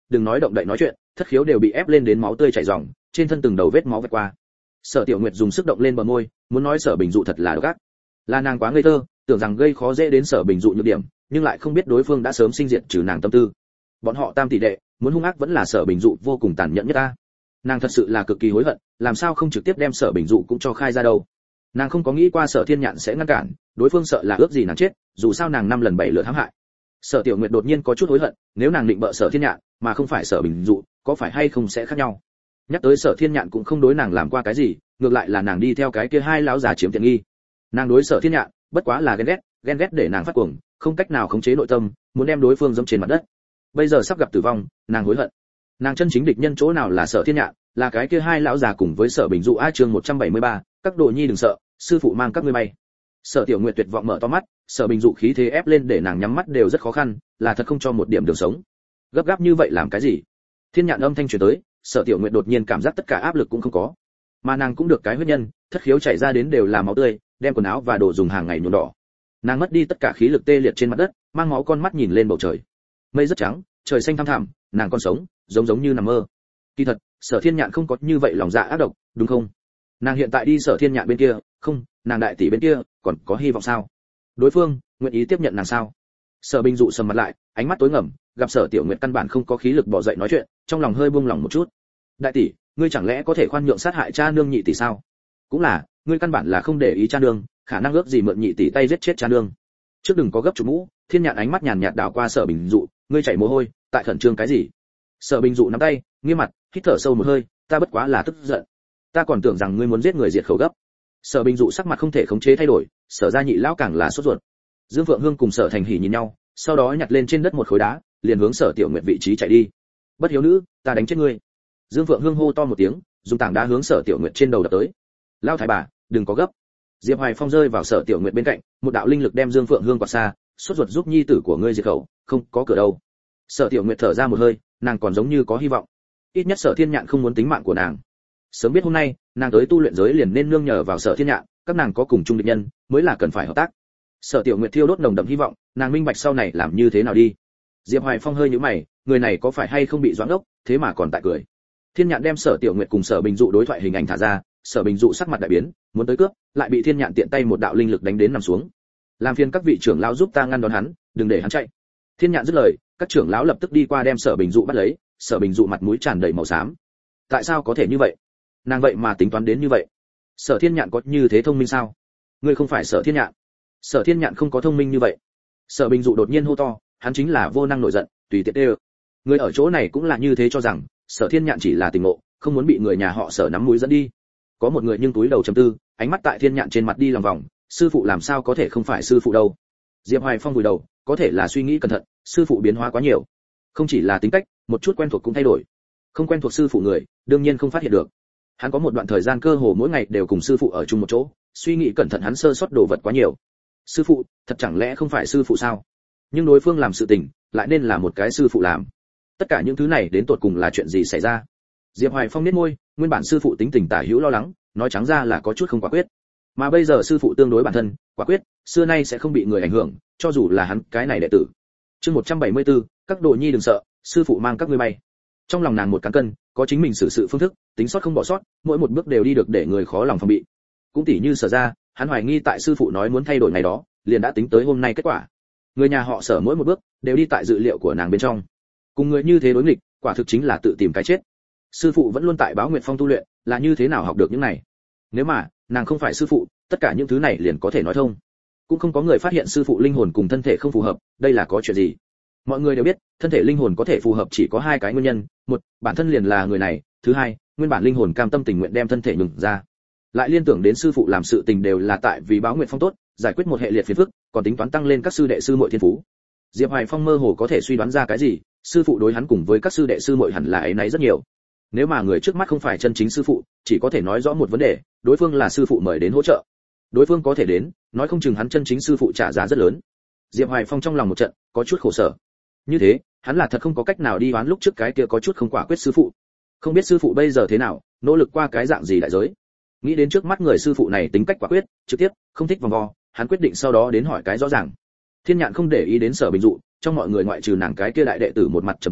Speaker 1: đừng nói động đậy nói chuyện, thất khiếu đều bị ép lên đến máu tươi chảy ròng, trên thân từng đầu vết máu vạch qua. Sở Tiểu Nguyệt dùng sức động lên bờ môi, muốn nói Sở Bình Dụ thật là độc ác. Là nàng quá ngây thơ, tưởng rằng gây khó dễ đến Sở Bình Dụ nhược điểm, nhưng lại không biết đối phương đã sớm sinh diệt trừ nàng tâm tư. Bọn họ tam tỷ đệ, muốn hung ác vẫn là Sở Bình Dụ vô cùng tàn nhẫn nhất ta. Nàng thật sự là cực kỳ hối hận, làm sao không trực tiếp đem Sở Bình Dụ cũng cho khai ra đâu. Nàng không có nghĩ qua Sở Thiên Nhạn sẽ ngăn cản, đối phương sợ là ước gì nàng chết, dù sao nàng 5 lần 7 lượt hãm hại. Sở Tiểu Nguyệt đột nhiên có chút hối hận, nếu nàng định bợ Sở Thiên Nhạn, mà không phải Sở Bình Dụ, có phải hay không sẽ khác nhau. Nhắc tới Sở Thiên Nhạn cũng không đối nàng làm qua cái gì, ngược lại là nàng đi theo cái kia hai lão già chiếm tiện nghi. Nàng đối Sở Thiên Nhạn, bất quá là ghen ghét để nàng phát cuồng, không cách nào khống chế nội tâm, muốn đem đối phương giẫm trên mặt đất. Bây giờ sắp gặp tử vong, nàng hối hận. Nàng chân chính địch nhân chỗ nào là Sở Thiên Nhạn, là cái kia hai lão già cùng với Sở Bình Dụ. Chương 173, các đồ nhi đừng sợ, sư phụ mang các ngươi bay. Sở Tiểu Nguyệt tuyệt vọng mở to mắt, Sở Bình Dụ khí thế ép lên để nàng nhắm mắt đều rất khó khăn, là thật không cho một điểm đường sống. Gấp gáp như vậy làm cái gì? Thiên Nhạn âm thanh truyền tới, Sở Tiểu Nguyệt đột nhiên cảm giác tất cả áp lực cũng không có, mà nàng cũng được cái huyết nhân, thất khiếu chảy ra đến đều là máu tươi, đem quần áo và đồ dùng hàng ngày nhuộm đỏ. Nàng mất đi tất cả khí lực tê liệt trên mặt đất, mang máu con mắt nhìn lên bầu trời. Mây rất trắng, trời xanh thăm thẳm, nàng còn sống, giống như nằm mơ. Kỳ thật, Sở Thiên Nhạn không có như vậy lòng dạ ác độc, đúng không? Nàng hiện tại đi Sở Thiên Nhạn bên kia, không, nàng đại tỷ bên kia, còn có hy vọng sao? Đối phương nguyện ý tiếp nhận nàng sao? Sở Bình Dụ sầm mặt lại, ánh mắt tối ngầm, gặp Sở Tiểu Nguyệt căn bản không có khí lực bỏ dậy nói chuyện, trong lòng hơi buông lỏng một chút. Đại tỷ, ngươi chẳng lẽ có thể khoan nhượng sát hại cha nương nhị tỷ sao? Cũng là, ngươi căn bản là không để ý cha nương, khả năng ước gì mượn nhị tỷ tay giết chết cha nương. Trước đừng có gấp chủ mũ, Thiên Nhạn ánh mắt nhàn nhạt đảo qua Sở Bình Dụ, ngươi chảy mồ hôi, tại khẩn trương cái gì? Sở Bình Dụ nắm tay, nghiêm mặt, hít thở sâu một hơi, ta bất quá là tức giận. Ta còn tưởng rằng ngươi muốn giết người diệt khẩu gấp. Sở Bình Dụ sắc mặt không thể khống chế thay đổi, Sở gia nhị lão càng là sốt ruột. Dương Phượng Hương cùng Sở Thành Hỉ nhìn nhau, sau đó nhặt lên trên đất một khối đá, liền hướng Sở Tiểu Nguyệt vị trí chạy đi. Bất hiếu nữ, ta đánh chết ngươi. Dương Phượng Hương hô to một tiếng, dùng tảng đá hướng Sở Tiểu Nguyệt trên đầu đập tới. Lão thái bà, đừng có gấp. Diệp Hoài Phong rơi vào Sở Tiểu Nguyệt bên cạnh, một đạo linh lực đem Dương Phượng Hương quạt xa, sốt ruột giúp nhi tử của ngươi diệt khẩu, không có cửa đâu. Sở Tiểu Nguyệt thở ra một hơi, nàng còn giống như có hy vọng. Ít nhất Sở Thiên Nhạn không muốn tính mạng của nàng. Sớm biết hôm nay, nàng tới tu luyện giới liền nên nương nhờ vào Sở Thiên Nhạn, các nàng có cùng chung địch nhân, mới là cần phải hợp tác. Sở Tiểu Nguyệt thiêu đốt nồng đậm hy vọng, nàng minh bạch sau này làm như thế nào đi. Diệp Hoài Phong hơi nhíu mày, người này có phải hay không bị doãn ốc, thế mà còn tại cười. Thiên Nhạn đem Sở Tiểu Nguyệt cùng Sở Bình Dụ đối thoại hình ảnh thả ra, Sở Bình Dụ sắc mặt đại biến, muốn tới cướp, lại bị Thiên Nhạn tiện tay một đạo linh lực đánh đến nằm xuống. Làm phiền các vị trưởng lão giúp ta ngăn đón hắn, đừng để hắn chạy. Thiên Nhạn dứt lời, các trưởng lão lập tức đi qua đem Sở Bình Dụ bắt lấy, Sở Bình Dụ mặt mũi tràn đầy màu xám. Tại sao có thể như vậy? Nàng vậy mà tính toán đến như vậy. Sở Thiên Nhạn có như thế thông minh sao? Ngươi không phải Sở Thiên Nhạn. Sở Thiên Nhạn không có thông minh như vậy. Sở Bình Dụ đột nhiên hô to, hắn chính là vô năng nổi giận, tùy tiện đê. Người ở chỗ này cũng là như thế cho rằng, Sở Thiên Nhạn chỉ là tình ngộ, không muốn bị người nhà họ Sở nắm mũi dẫn đi. Có một người nhưng túi đầu trầm tư, ánh mắt tại Thiên Nhạn trên mặt đi lòng vòng, sư phụ làm sao có thể không phải sư phụ đâu? Diệp Hoài Phong vùi đầu, có thể là suy nghĩ cẩn thận, sư phụ biến hóa quá nhiều, không chỉ là tính cách, một chút quen thuộc cũng thay đổi. Không quen thuộc sư phụ người, đương nhiên không phát hiện được. Hắn có một đoạn thời gian cơ hồ mỗi ngày đều cùng sư phụ ở chung một chỗ, suy nghĩ cẩn thận hắn sơ sót đồ vật quá nhiều. Sư phụ, thật chẳng lẽ không phải sư phụ sao? Nhưng đối phương làm sự tình, lại nên là một cái sư phụ làm. Tất cả những thứ này đến tột cùng là chuyện gì xảy ra? Diệp Hoài Phong nhếch môi, nguyên bản sư phụ tính tình tả hữu lo lắng, nói trắng ra là có chút không quả quyết. Mà bây giờ sư phụ tương đối bản thân, quả quyết, xưa nay sẽ không bị người ảnh hưởng, cho dù là hắn cái này đệ tử. Chương 174, các đồ nhi đừng sợ, sư phụ mang các ngươi bay. Trong lòng nàng một cán cân, có chính mình xử sự phương thức, tính sót không bỏ sót, mỗi một bước đều đi được để người khó lòng phòng bị. Cũng tỉ như Sở ra, hắn hoài nghi tại sư phụ nói muốn thay đổi ngày đó, liền đã tính tới hôm nay kết quả. Người nhà họ Sở mỗi một bước đều đi tại dự liệu của nàng bên trong. Cùng người như thế đối nghịch, quả thực chính là tự tìm cái chết. Sư phụ vẫn luôn tại Báo Nguyệt Phong tu luyện, là như thế nào học được những này? Nếu mà nàng không phải sư phụ, tất cả những thứ này liền có thể nói thông. Cũng không có người phát hiện sư phụ linh hồn cùng thân thể không phù hợp, đây là có chuyện gì? Mọi người đều biết, thân thể linh hồn có thể phù hợp chỉ có hai cái nguyên nhân, một, bản thân liền là người này, thứ hai, nguyên bản linh hồn cam tâm tình nguyện đem thân thể nhường ra. Lại liên tưởng đến sư phụ làm sự tình đều là tại vì Báo Nguyệt Phong tốt, giải quyết một hệ liệt phiền phức, còn tính toán tăng lên các sư đệ sư muội thiên phú. Diệp Hoài Phong mơ hồ có thể suy đoán ra cái gì, sư phụ đối hắn cùng với các sư đệ sư muội hẳn là ấy nấy rất nhiều. Nếu mà người trước mắt không phải chân chính sư phụ, chỉ có thể nói rõ một vấn đề, đối phương là sư phụ mời đến hỗ trợ. Đối phương có thể đến, nói không chừng hắn chân chính sư phụ trả giá rất lớn. Diệp Hoài Phong trong lòng một trận, có chút khổ sở. Như thế, hắn là thật không có cách nào đi đoán lúc trước cái kia có chút không quả quyết sư phụ. Không biết sư phụ bây giờ thế nào, nỗ lực qua cái dạng gì đại giới. Nghĩ đến trước mắt người sư phụ này tính cách quả quyết, trực tiếp, không thích vòng vo, hắn quyết định sau đó đến hỏi cái rõ ràng. Thiên Nhạn không để ý đến Sở Bình Dụ, trong mọi người ngoại trừ nàng cái kia đại đệ tử một mặt trầm tư,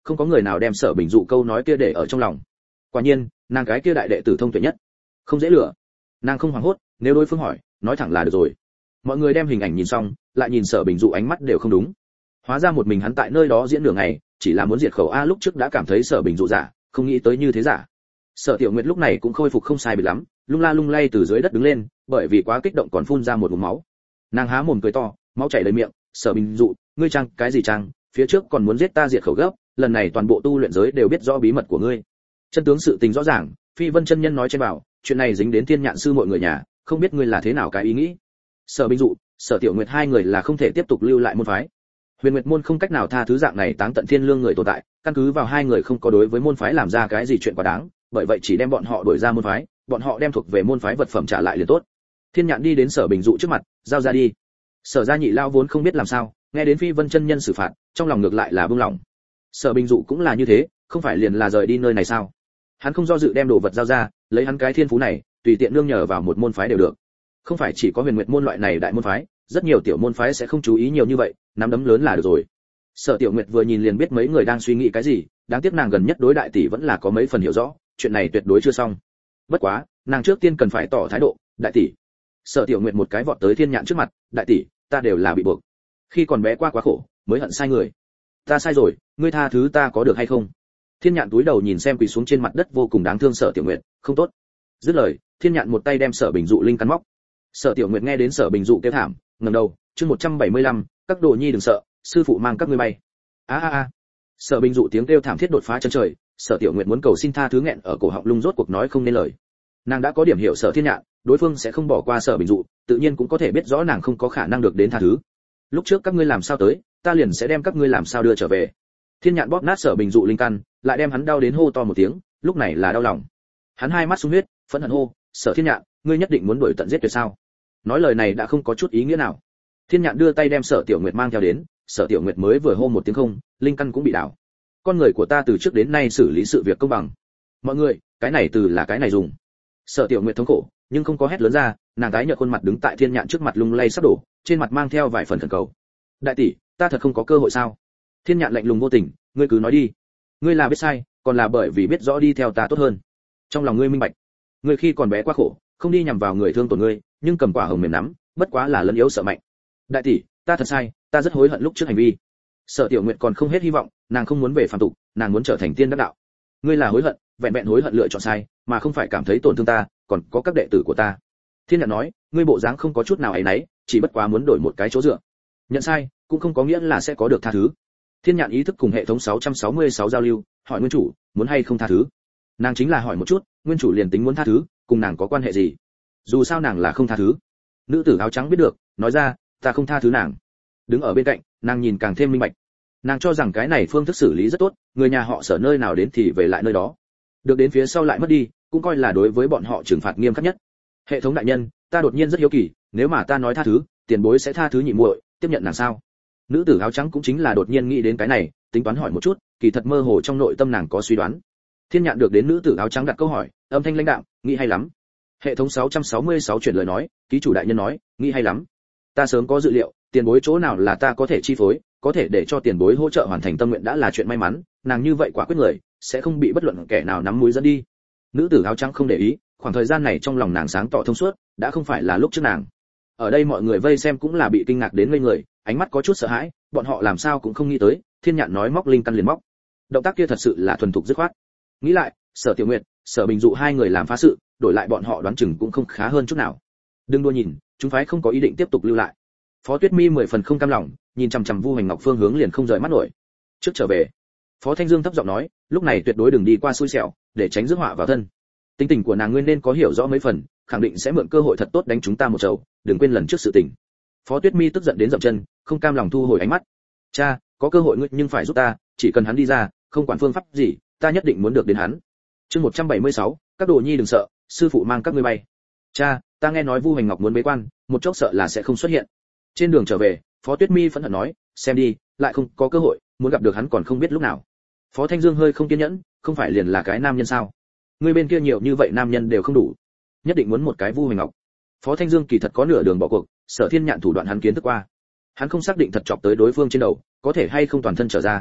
Speaker 1: không có người nào đem Sở Bình Dụ câu nói kia để ở trong lòng. Quả nhiên, nàng cái kia đại đệ tử thông tuệ nhất, không dễ lừa. Nàng không hoảng hốt, nếu đối phương hỏi, nói thẳng là được rồi. Mọi người đem hình ảnh nhìn xong, lại nhìn Sở Bình Dụ ánh mắt đều không đúng. Hóa ra một mình hắn tại nơi đó diễn nửa ngày, chỉ là muốn diệt khẩu a, lúc trước đã cảm thấy Sở Bình Dụ giả, không nghĩ tới như thế giả. Sở Tiểu Nguyệt lúc này cũng khôi phục không sai biệt lắm, lung la lung lay từ dưới đất đứng lên, bởi vì quá kích động còn phun ra một ngụm máu. Nàng há mồm cười to, máu chảy đầy miệng. Sở Bình Dụ, ngươi trang cái gì trang, phía trước còn muốn giết ta diệt khẩu gấp, lần này toàn bộ tu luyện giới đều biết rõ bí mật của ngươi. Chân tướng sự tình rõ ràng, Phi Vân chân nhân nói trên bảo, chuyện này dính đến Thiên Nhạn sư mọi người nhà, không biết ngươi là thế nào cái ý nghĩ. Sở Bình Dụ, Sở Tiểu Nguyệt hai người là không thể tiếp tục lưu lại môn phái. Huyền Nguyệt môn không cách nào tha thứ dạng này táng tận thiên lương người tồn tại, căn cứ vào hai người không có đối với môn phái làm ra cái gì chuyện quá đáng, bởi vậy chỉ đem bọn họ đuổi ra môn phái, bọn họ đem thuộc về môn phái vật phẩm trả lại liền tốt. Thiên Nhạn đi đến Sở Bình Dụ trước mặt, giao ra đi. Sở Gia Nhị lao vốn không biết làm sao, nghe đến Phi Vân chân nhân xử phạt, trong lòng ngược lại là buông lỏng. Sở Bình Dụ cũng là như thế, không phải liền là rời đi nơi này sao? Hắn không do dự đem đồ vật giao ra, lấy hắn cái thiên phú này, tùy tiện nương nhờ vào một môn phái đều được. Không phải chỉ có Huyền Nguyệt môn loại này đại môn phái, rất nhiều tiểu môn phái sẽ không chú ý nhiều như vậy, nắm đấm lớn là được rồi. Sở Tiểu Nguyệt vừa nhìn liền biết mấy người đang suy nghĩ cái gì, đáng tiếc nàng gần nhất đối đại tỷ vẫn là có mấy phần hiểu rõ, chuyện này tuyệt đối chưa xong. Bất quá, nàng trước tiên cần phải tỏ thái độ, đại tỷ. Sở Tiểu Nguyệt một cái vọt tới Thiên Nhạn trước mặt, đại tỷ, ta đều là bị buộc. Khi còn bé quá khổ, mới hận sai người. Ta sai rồi, ngươi tha thứ ta có được hay không? Thiên Nhạn túi đầu nhìn xem quỳ xuống trên mặt đất vô cùng đáng thương Sở Tiểu Nguyệt, không tốt. Dứt lời, Thiên Nhạn một tay đem Sở Bình Dụ linh cắn móc. Sở Tiểu Nguyệt nghe đến Sở Bình Dụ kêu thảm, ngẩng đầu, chương 175, các đồ nhi đừng sợ, sư phụ mang các ngươi bay. A. Sở Bình Dụ tiếng kêu thảm thiết đột phá chân trời, Sở Tiểu Nguyệt muốn cầu xin tha thứ nghẹn ở cổ họng lung rốt cuộc nói không nên lời. Nàng đã có điểm hiểu Sở Thiên Nhạn, đối phương sẽ không bỏ qua Sở Bình Dụ, tự nhiên cũng có thể biết rõ nàng không có khả năng được đến tha thứ. Lúc trước các ngươi làm sao tới, ta liền sẽ đem các ngươi làm sao đưa trở về. Thiên Nhạn bóp nát Sở Bình Dụ linh căn, lại đem hắn đau đến hô to một tiếng, lúc này là đau lòng. Hắn hai mắt sung huyết, phẫn hận hô, Sở Thiên Nhạn, ngươi nhất định muốn đuổi tận giết tuyệt sao? Nói lời này đã không có chút ý nghĩa nào. Thiên Nhạn đưa tay đem Sở Tiểu Nguyệt mang theo đến, Sở Tiểu Nguyệt mới vừa hô một tiếng không, linh căn cũng bị đảo. Con người của ta từ trước đến nay xử lý sự việc công bằng. Mọi người, cái này từ là cái này dùng. Sở Tiểu Nguyệt thống khổ, nhưng không có hét lớn ra, nàng tái nhợt khuôn mặt đứng tại Thiên Nhạn trước mặt lung lay sắp đổ, trên mặt mang theo vài phần khẩn cầu. Đại tỷ, ta thật không có cơ hội sao? Thiên Nhạn lạnh lùng vô tình, ngươi cứ nói đi. Ngươi là biết sai, còn là bởi vì biết rõ đi theo ta tốt hơn. Trong lòng ngươi minh bạch, ngươi khi còn bé quá khổ, không đi nhằm vào người thương tổn ngươi, nhưng cầm quả hồng mềm nắm, bất quá là lấn yếu sợ mạnh. Đại tỷ, ta thật sai, ta rất hối hận lúc trước hành vi. Sở Tiểu Nguyệt còn không hết hy vọng, nàng không muốn về phàm tục, nàng muốn trở thành tiên đắc đạo. Ngươi là hối hận, vẹn vẹn hối hận lựa chọn sai, mà không phải cảm thấy tổn thương ta, còn có các đệ tử của ta. Thiên Nhạn nói, ngươi bộ dáng không có chút nào ấy nấy, chỉ bất quá muốn đổi một cái chỗ dựa. Nhận sai, cũng không có nghĩa là sẽ có được tha thứ. Thiên Nhạn ý thức cùng hệ thống 666 giao lưu, hỏi nguyên chủ, muốn hay không tha thứ. Nàng chính là hỏi một chút, nguyên chủ liền tính muốn tha thứ, cùng nàng có quan hệ gì? Dù sao nàng là không tha thứ. Nữ tử áo trắng biết được, nói ra, ta không tha thứ nàng. Đứng ở bên cạnh, nàng nhìn càng thêm minh bạch. Nàng cho rằng cái này phương thức xử lý rất tốt, người nhà họ Sở nơi nào đến thì về lại nơi đó. Được đến phía sau lại mất đi, cũng coi là đối với bọn họ trừng phạt nghiêm khắc nhất. Hệ thống đại nhân, ta đột nhiên rất hiếu kỳ, nếu mà ta nói tha thứ, tiền bối sẽ tha thứ nhị muội, tiếp nhận nàng sao? Nữ tử áo trắng cũng chính là đột nhiên nghĩ đến cái này, tính toán hỏi một chút, kỳ thật mơ hồ trong nội tâm nàng có suy đoán. Thiên Nhạn được đến nữ tử áo trắng đặt câu hỏi, âm thanh lãnh đạm, nghĩ hay lắm. Hệ thống 666 chuyển lời nói, ký chủ đại nhân nói, nghĩ hay lắm. Ta sớm có dự liệu, tiền bối chỗ nào là ta có thể chi phối, có thể để cho tiền bối hỗ trợ hoàn thành tâm nguyện đã là chuyện may mắn, nàng như vậy quả quyết người, sẽ không bị bất luận kẻ nào nắm mũi dẫn đi. Nữ tử áo trắng không để ý, khoảng thời gian này trong lòng nàng sáng tỏ thông suốt, đã không phải là lúc trước nàng. Ở đây mọi người vây xem cũng là bị kinh ngạc đến ngây người, ánh mắt có chút sợ hãi, bọn họ làm sao cũng không nghĩ tới, Thiên Nhạn nói móc linh căn liền móc. Động tác kia thật sự là thuần thục dứt khoát. Nghĩ lại, Sở Tiểu Nguyệt, Sở Bình Dụ hai người làm phá sự, đổi lại bọn họ đoán chừng cũng không khá hơn chút nào. Đừng đua nhìn, chúng phái không có ý định tiếp tục lưu lại. Phó Tuyết Mi 10 phần không cam lòng, nhìn chằm chằm Vu Hành Ngọc phương hướng liền không rời mắt nổi. Trước trở về, Phó Thanh Dương thấp giọng nói, lúc này tuyệt đối đừng đi qua xui xẻo, để tránh rước họa vào thân. Tính tình của nàng nguyên nên có hiểu rõ mấy phần, khẳng định sẽ mượn cơ hội thật tốt đánh chúng ta một chầu, đừng quên lần trước sự tình. Phó Tuyết Mi tức giận đến dậm chân, không cam lòng thu hồi ánh mắt. Cha, có cơ hội ngươi nhưng phải giúp ta, chỉ cần hắn đi ra, không quản phương pháp gì, ta nhất định muốn được đến hắn. Chương 176, các đồ nhi đừng sợ, sư phụ mang các ngươi bay. Cha, ta nghe nói Vu Hành Ngọc muốn bế quan, một chốc sợ là sẽ không xuất hiện. Trên đường trở về, Phó Tuyết Mi phẫn hận nói, xem đi, lại không có cơ hội, muốn gặp được hắn còn không biết lúc nào. Phó Thanh Dương hơi không kiên nhẫn, không phải liền là cái nam nhân sao? Ngươi bên kia nhiều như vậy nam nhân đều không đủ, nhất định muốn một cái Vu Hành Ngọc. Phó Thanh Dương kỳ thật có nửa đường bỏ cuộc, Sở Thiên Nhạn thủ đoạn hắn kiến thức qua. Hắn không xác định thật chọc tới đối phương trên đầu, có thể hay không toàn thân trở ra.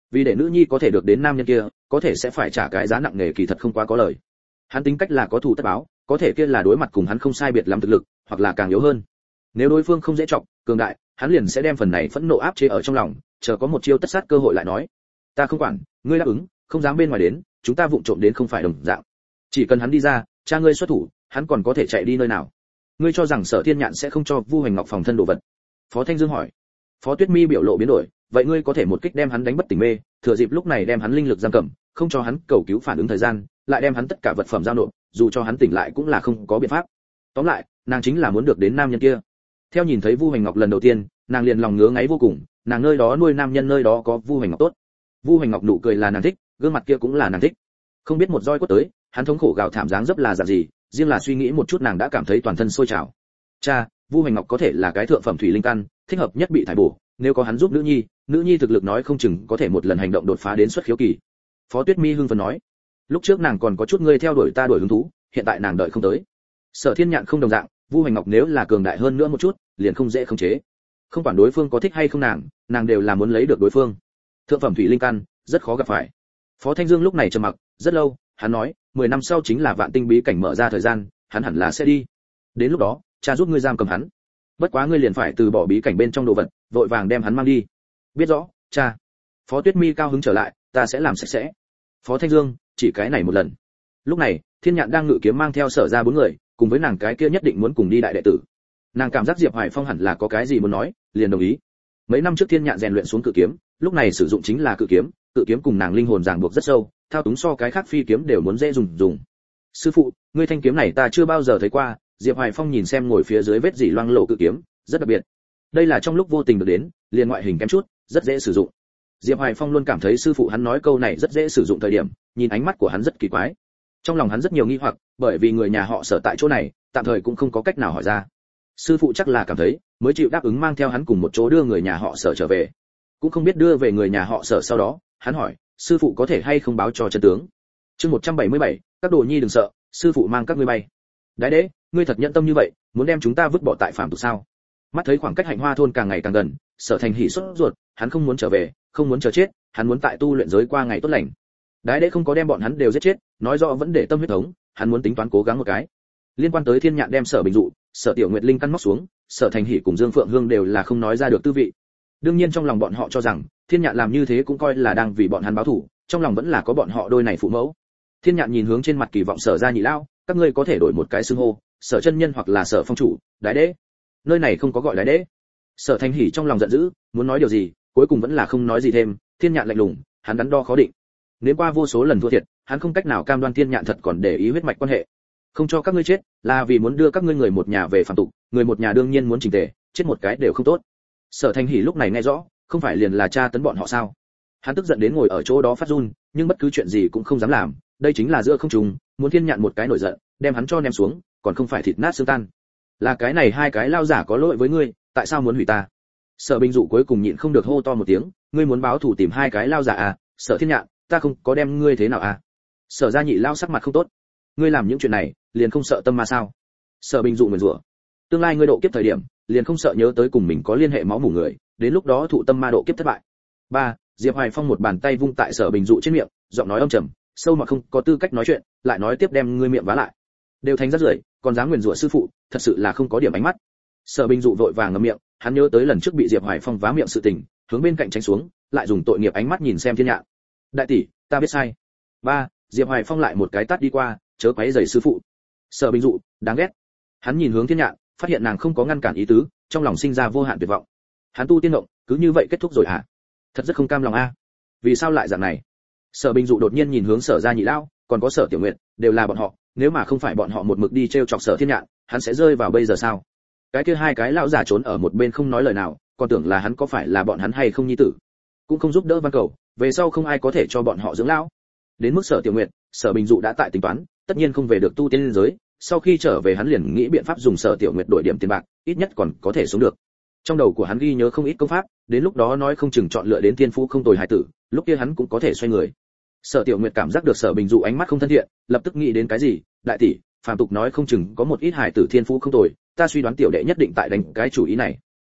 Speaker 1: vì để nữ nhi có thể được đến nam nhân kia, có thể sẽ phải trả cái giá nặng nề, kỳ thật không quá có lời. Hắn tính cách là có thù tất báo, có thể kia là đối mặt cùng hắn không sai biệt lắm thực lực, hoặc là càng yếu hơn. Nếu đối phương không dễ chọc, cường đại, hắn liền sẽ đem phần này phẫn nộ áp chế ở trong lòng, chờ có một chiêu tất sát cơ hội lại nói. Ta không quản, ngươi đáp ứng, không dám bên ngoài đến, chúng ta vụng trộm đến không phải đồng dạng. Chỉ cần hắn đi ra, cha ngươi xuất thủ, hắn còn có thể chạy đi nơi nào? Ngươi cho rằng Sở Thiên Nhạn sẽ không cho Vu Hoành Ngọc phòng thân đồ vật? Phó Thanh Dương hỏi. Phó Tuyết Mi biểu lộ biến đổi, vậy ngươi có thể một kích đem hắn đánh bất tỉnh mê, thừa dịp lúc này đem hắn linh lực giam cầm, không cho hắn cầu cứu phản ứng thời gian, lại đem hắn tất cả vật phẩm giao nộp, dù cho hắn tỉnh lại cũng là không có biện pháp. Tóm lại, nàng chính là muốn được đến nam nhân kia. Theo nhìn thấy Vu Hoành Ngọc lần đầu tiên, nàng liền lòng ngứa ngáy vô cùng, nàng nơi đó nuôi nam nhân nơi đó có Vu Hoành Ngọc tốt. Vu Hoành Ngọc nụ cười là nàng thích, gương mặt kia cũng là nàng thích. Không biết một roi quất tới, hắn thống khổ gào thảm dáng dấp là dạng gì, riêng là suy nghĩ một chút nàng đã cảm thấy toàn thân sôi trào. Cha, Vu Hoành Ngọc có thể là cái thượng phẩm thủy linh căn, thích hợp nhất bị thải bổ, nếu có hắn giúp nữ nhi thực lực nói không chừng có thể một lần hành động đột phá đến xuất khiếu kỳ. Phó Tuyết Mi hưng phấn nói, lúc trước nàng còn có chút ngươi theo đuổi ta đuổi hứng thú, hiện tại nàng đợi không tới. Sở Thiên Nhạn không đồng dạng, Vu Hoành Ngọc nếu là cường đại hơn nữa một chút, liền không dễ khống chế. Không quản đối phương có thích hay không nàng đều là muốn lấy được đối phương. Thượng phẩm thủy linh căn, rất khó gặp phải. Phó Thanh Dương lúc này trầm mặc, rất lâu, hắn nói, 10 năm sau chính là Vạn Tinh bí cảnh mở ra thời gian, hắn hẳn là sẽ đi. Đến lúc đó, cha giúp ngươi giam cầm hắn. Bất quá ngươi liền phải từ bỏ bí cảnh bên trong đồ vật, vội vàng đem hắn mang đi. Biết rõ, cha. Phó Tuyết Mi cao hứng trở lại, ta sẽ làm sạch sẽ. Phó Thanh Dương, chỉ cái này một lần. Lúc này, Thiên Nhạn đang ngự kiếm mang theo Sở ra 4 người, cùng với nàng cái kia nhất định muốn cùng đi đại đệ tử. Nàng cảm giác Diệp Hoài Phong hẳn là có cái gì muốn nói, liền đồng ý. Mấy năm trước Thiên Nhạn rèn luyện xuống cự kiếm, lúc này sử dụng chính là cự kiếm cùng nàng linh hồn ràng buộc rất sâu, thao túng so cái khác phi kiếm đều muốn dễ dùng. Sư phụ, ngươi thanh kiếm này ta chưa bao giờ thấy qua. Diệp Hoài Phong nhìn xem ngồi phía dưới vết dỉ loang lổ cự kiếm, rất đặc biệt. Đây là trong lúc vô tình được đến, liền ngoại hình kém chút, rất dễ sử dụng. Diệp Hoài Phong luôn cảm thấy sư phụ hắn nói câu này rất dễ sử dụng thời điểm, nhìn ánh mắt của hắn rất kỳ quái. Trong lòng hắn rất nhiều nghi hoặc, bởi vì người nhà họ Sở tại chỗ này, tạm thời cũng không có cách nào hỏi ra. Sư phụ chắc là cảm thấy, mới chịu đáp ứng mang theo hắn cùng một chỗ đưa người nhà họ Sở trở về. Cũng không biết đưa về người nhà họ Sở sau đó, hắn hỏi, sư phụ có thể hay không báo cho chân tướng. Chương 177, các đồ nhi đừng sợ, sư phụ mang các ngươi bay. Đái đế, ngươi thật nhẫn tâm như vậy, muốn đem chúng ta vứt bỏ tại phàm tục sao? Mắt thấy khoảng cách Hạnh Hoa thôn càng ngày càng gần, Sở Thành hỉ sốt ruột, hắn không muốn trở về, không muốn chờ chết, hắn muốn tại tu luyện giới qua ngày tốt lành. Đái đế không có đem bọn hắn đều giết chết, nói rõ vẫn để tâm huyết thống, hắn muốn tính toán cố gắng một cái. Liên quan tới Thiên Nhạn đem Sở Bình Dụ, Sở Tiểu Nguyệt Linh căn móc xuống, Sở Thành hỉ cùng Dương Phượng Hương đều là không nói ra được tư vị. Đương nhiên trong lòng bọn họ cho rằng, Thiên Nhạn làm như thế cũng coi là đang vì bọn hắn báo thù, trong lòng vẫn là có bọn họ đôi này phụ mẫu. Thiên Nhạn nhìn hướng trên mặt kỳ vọng Sở gia nhị lão, các ngươi có thể đổi một cái xưng hô, Sở chân nhân hoặc là Sở phong chủ, đái đế. Nơi này không có gọi đái đế. Sở Thành hỉ trong lòng giận dữ, muốn nói điều gì, cuối cùng vẫn là không nói gì thêm. Thiên Nhạn lạnh lùng, hắn đắn đo khó định. Nếu qua vô số lần thua thiệt, hắn không cách nào cam đoan Thiên Nhạn thật còn để ý huyết mạch quan hệ. Không cho các ngươi chết, là vì muốn đưa các ngươi người một nhà về phàm tục, người một nhà đương nhiên muốn chỉnh tề, chết một cái đều không tốt. Sở Thành hỉ lúc này nghe rõ, không phải liền là cha tấn bọn họ sao? Hắn tức giận đến ngồi ở chỗ đó phát run, nhưng bất cứ chuyện gì cũng không dám làm, đây chính là giữa không trùng, muốn Thiên Nhạn một cái nổi giận, đem hắn cho ném xuống, còn không phải thịt nát xương tan. Là cái này hai cái lao giả có lỗi với ngươi, tại sao muốn hủy ta? Sở Bình Dụ cuối cùng nhịn không được hô to một tiếng, ngươi muốn báo thù tìm hai cái lao giả à? Sở Thiên Nhạn, ta không có đem ngươi thế nào à? Sở gia nhị lao sắc mặt không tốt, ngươi làm những chuyện này, liền không sợ tâm ma sao? Sở Bình Dụ nguyền rủa, tương lai ngươi độ kiếp thời điểm, liền không sợ nhớ tới cùng mình có liên hệ máu mủ người, đến lúc đó thụ tâm ma độ kiếp thất bại. 3. Diệp Hoài Phong một bàn tay vung tại Sở Bình Dụ trên miệng, giọng nói âm trầm, sâu mà không có tư cách nói chuyện, lại nói tiếp đem ngươi miệng vá lại. Đều thành rất rưởi, còn dám nguyền rủa sư phụ, thật sự là không có điểm ánh mắt. Sở Bình Dụ vội vàng ngậm miệng, hắn nhớ tới lần trước bị Diệp Hoài Phong vá miệng sự tình, hướng bên cạnh tránh xuống, lại dùng tội nghiệp ánh mắt nhìn xem Thiên Nhạn. Đại tỷ, ta biết sai. 3. Diệp Hoài Phong lại một cái tát đi qua, chớ quấy rầy sư phụ. Sở Bình Dụ, đáng ghét. Hắn nhìn hướng Thiên Nhạn, phát hiện nàng không có ngăn cản ý tứ, trong lòng sinh ra vô hạn tuyệt vọng. Hắn tu tiên động, cứ như vậy kết thúc rồi hả? Thật rất không cam lòng a. Vì sao lại dạng này? Sở Bình Dụ đột nhiên nhìn hướng Sở gia nhị lão, còn có Sở Tiểu Nguyệt, đều là bọn họ, nếu mà không phải bọn họ một mực đi trêu chọc Sở Thiên Nhạn, hắn sẽ rơi vào bây giờ sao? Cái kia hai cái lão già trốn ở một bên không nói lời nào, còn tưởng là hắn có phải là bọn hắn hay không nhi tử, cũng không giúp đỡ van cầu, về sau không ai có thể cho bọn họ dưỡng lão. Đến mức Sở Tiểu Nguyệt, Sở Bình Dụ đã tại tính toán, tất nhiên không về được tu tiên liên giới, sau khi trở về hắn liền nghĩ biện pháp dùng Sở Tiểu Nguyệt đổi điểm tiền bạc, ít nhất còn có thể sống được. Trong đầu của hắn ghi nhớ không ít công pháp, đến lúc đó nói không chừng chọn lựa đến tiên phú không tồi hài tử, lúc kia hắn cũng có thể xoay người. Sở Tiểu Nguyệt cảm giác được Sở Bình Dụ ánh mắt không thân thiện, lập tức nghĩ đến cái gì, đại tỷ, phàm tục nói không chừng có một ít hài tử thiên phú không tồi, ta suy đoán tiểu đệ nhất định tại đánh cái chủ ý này.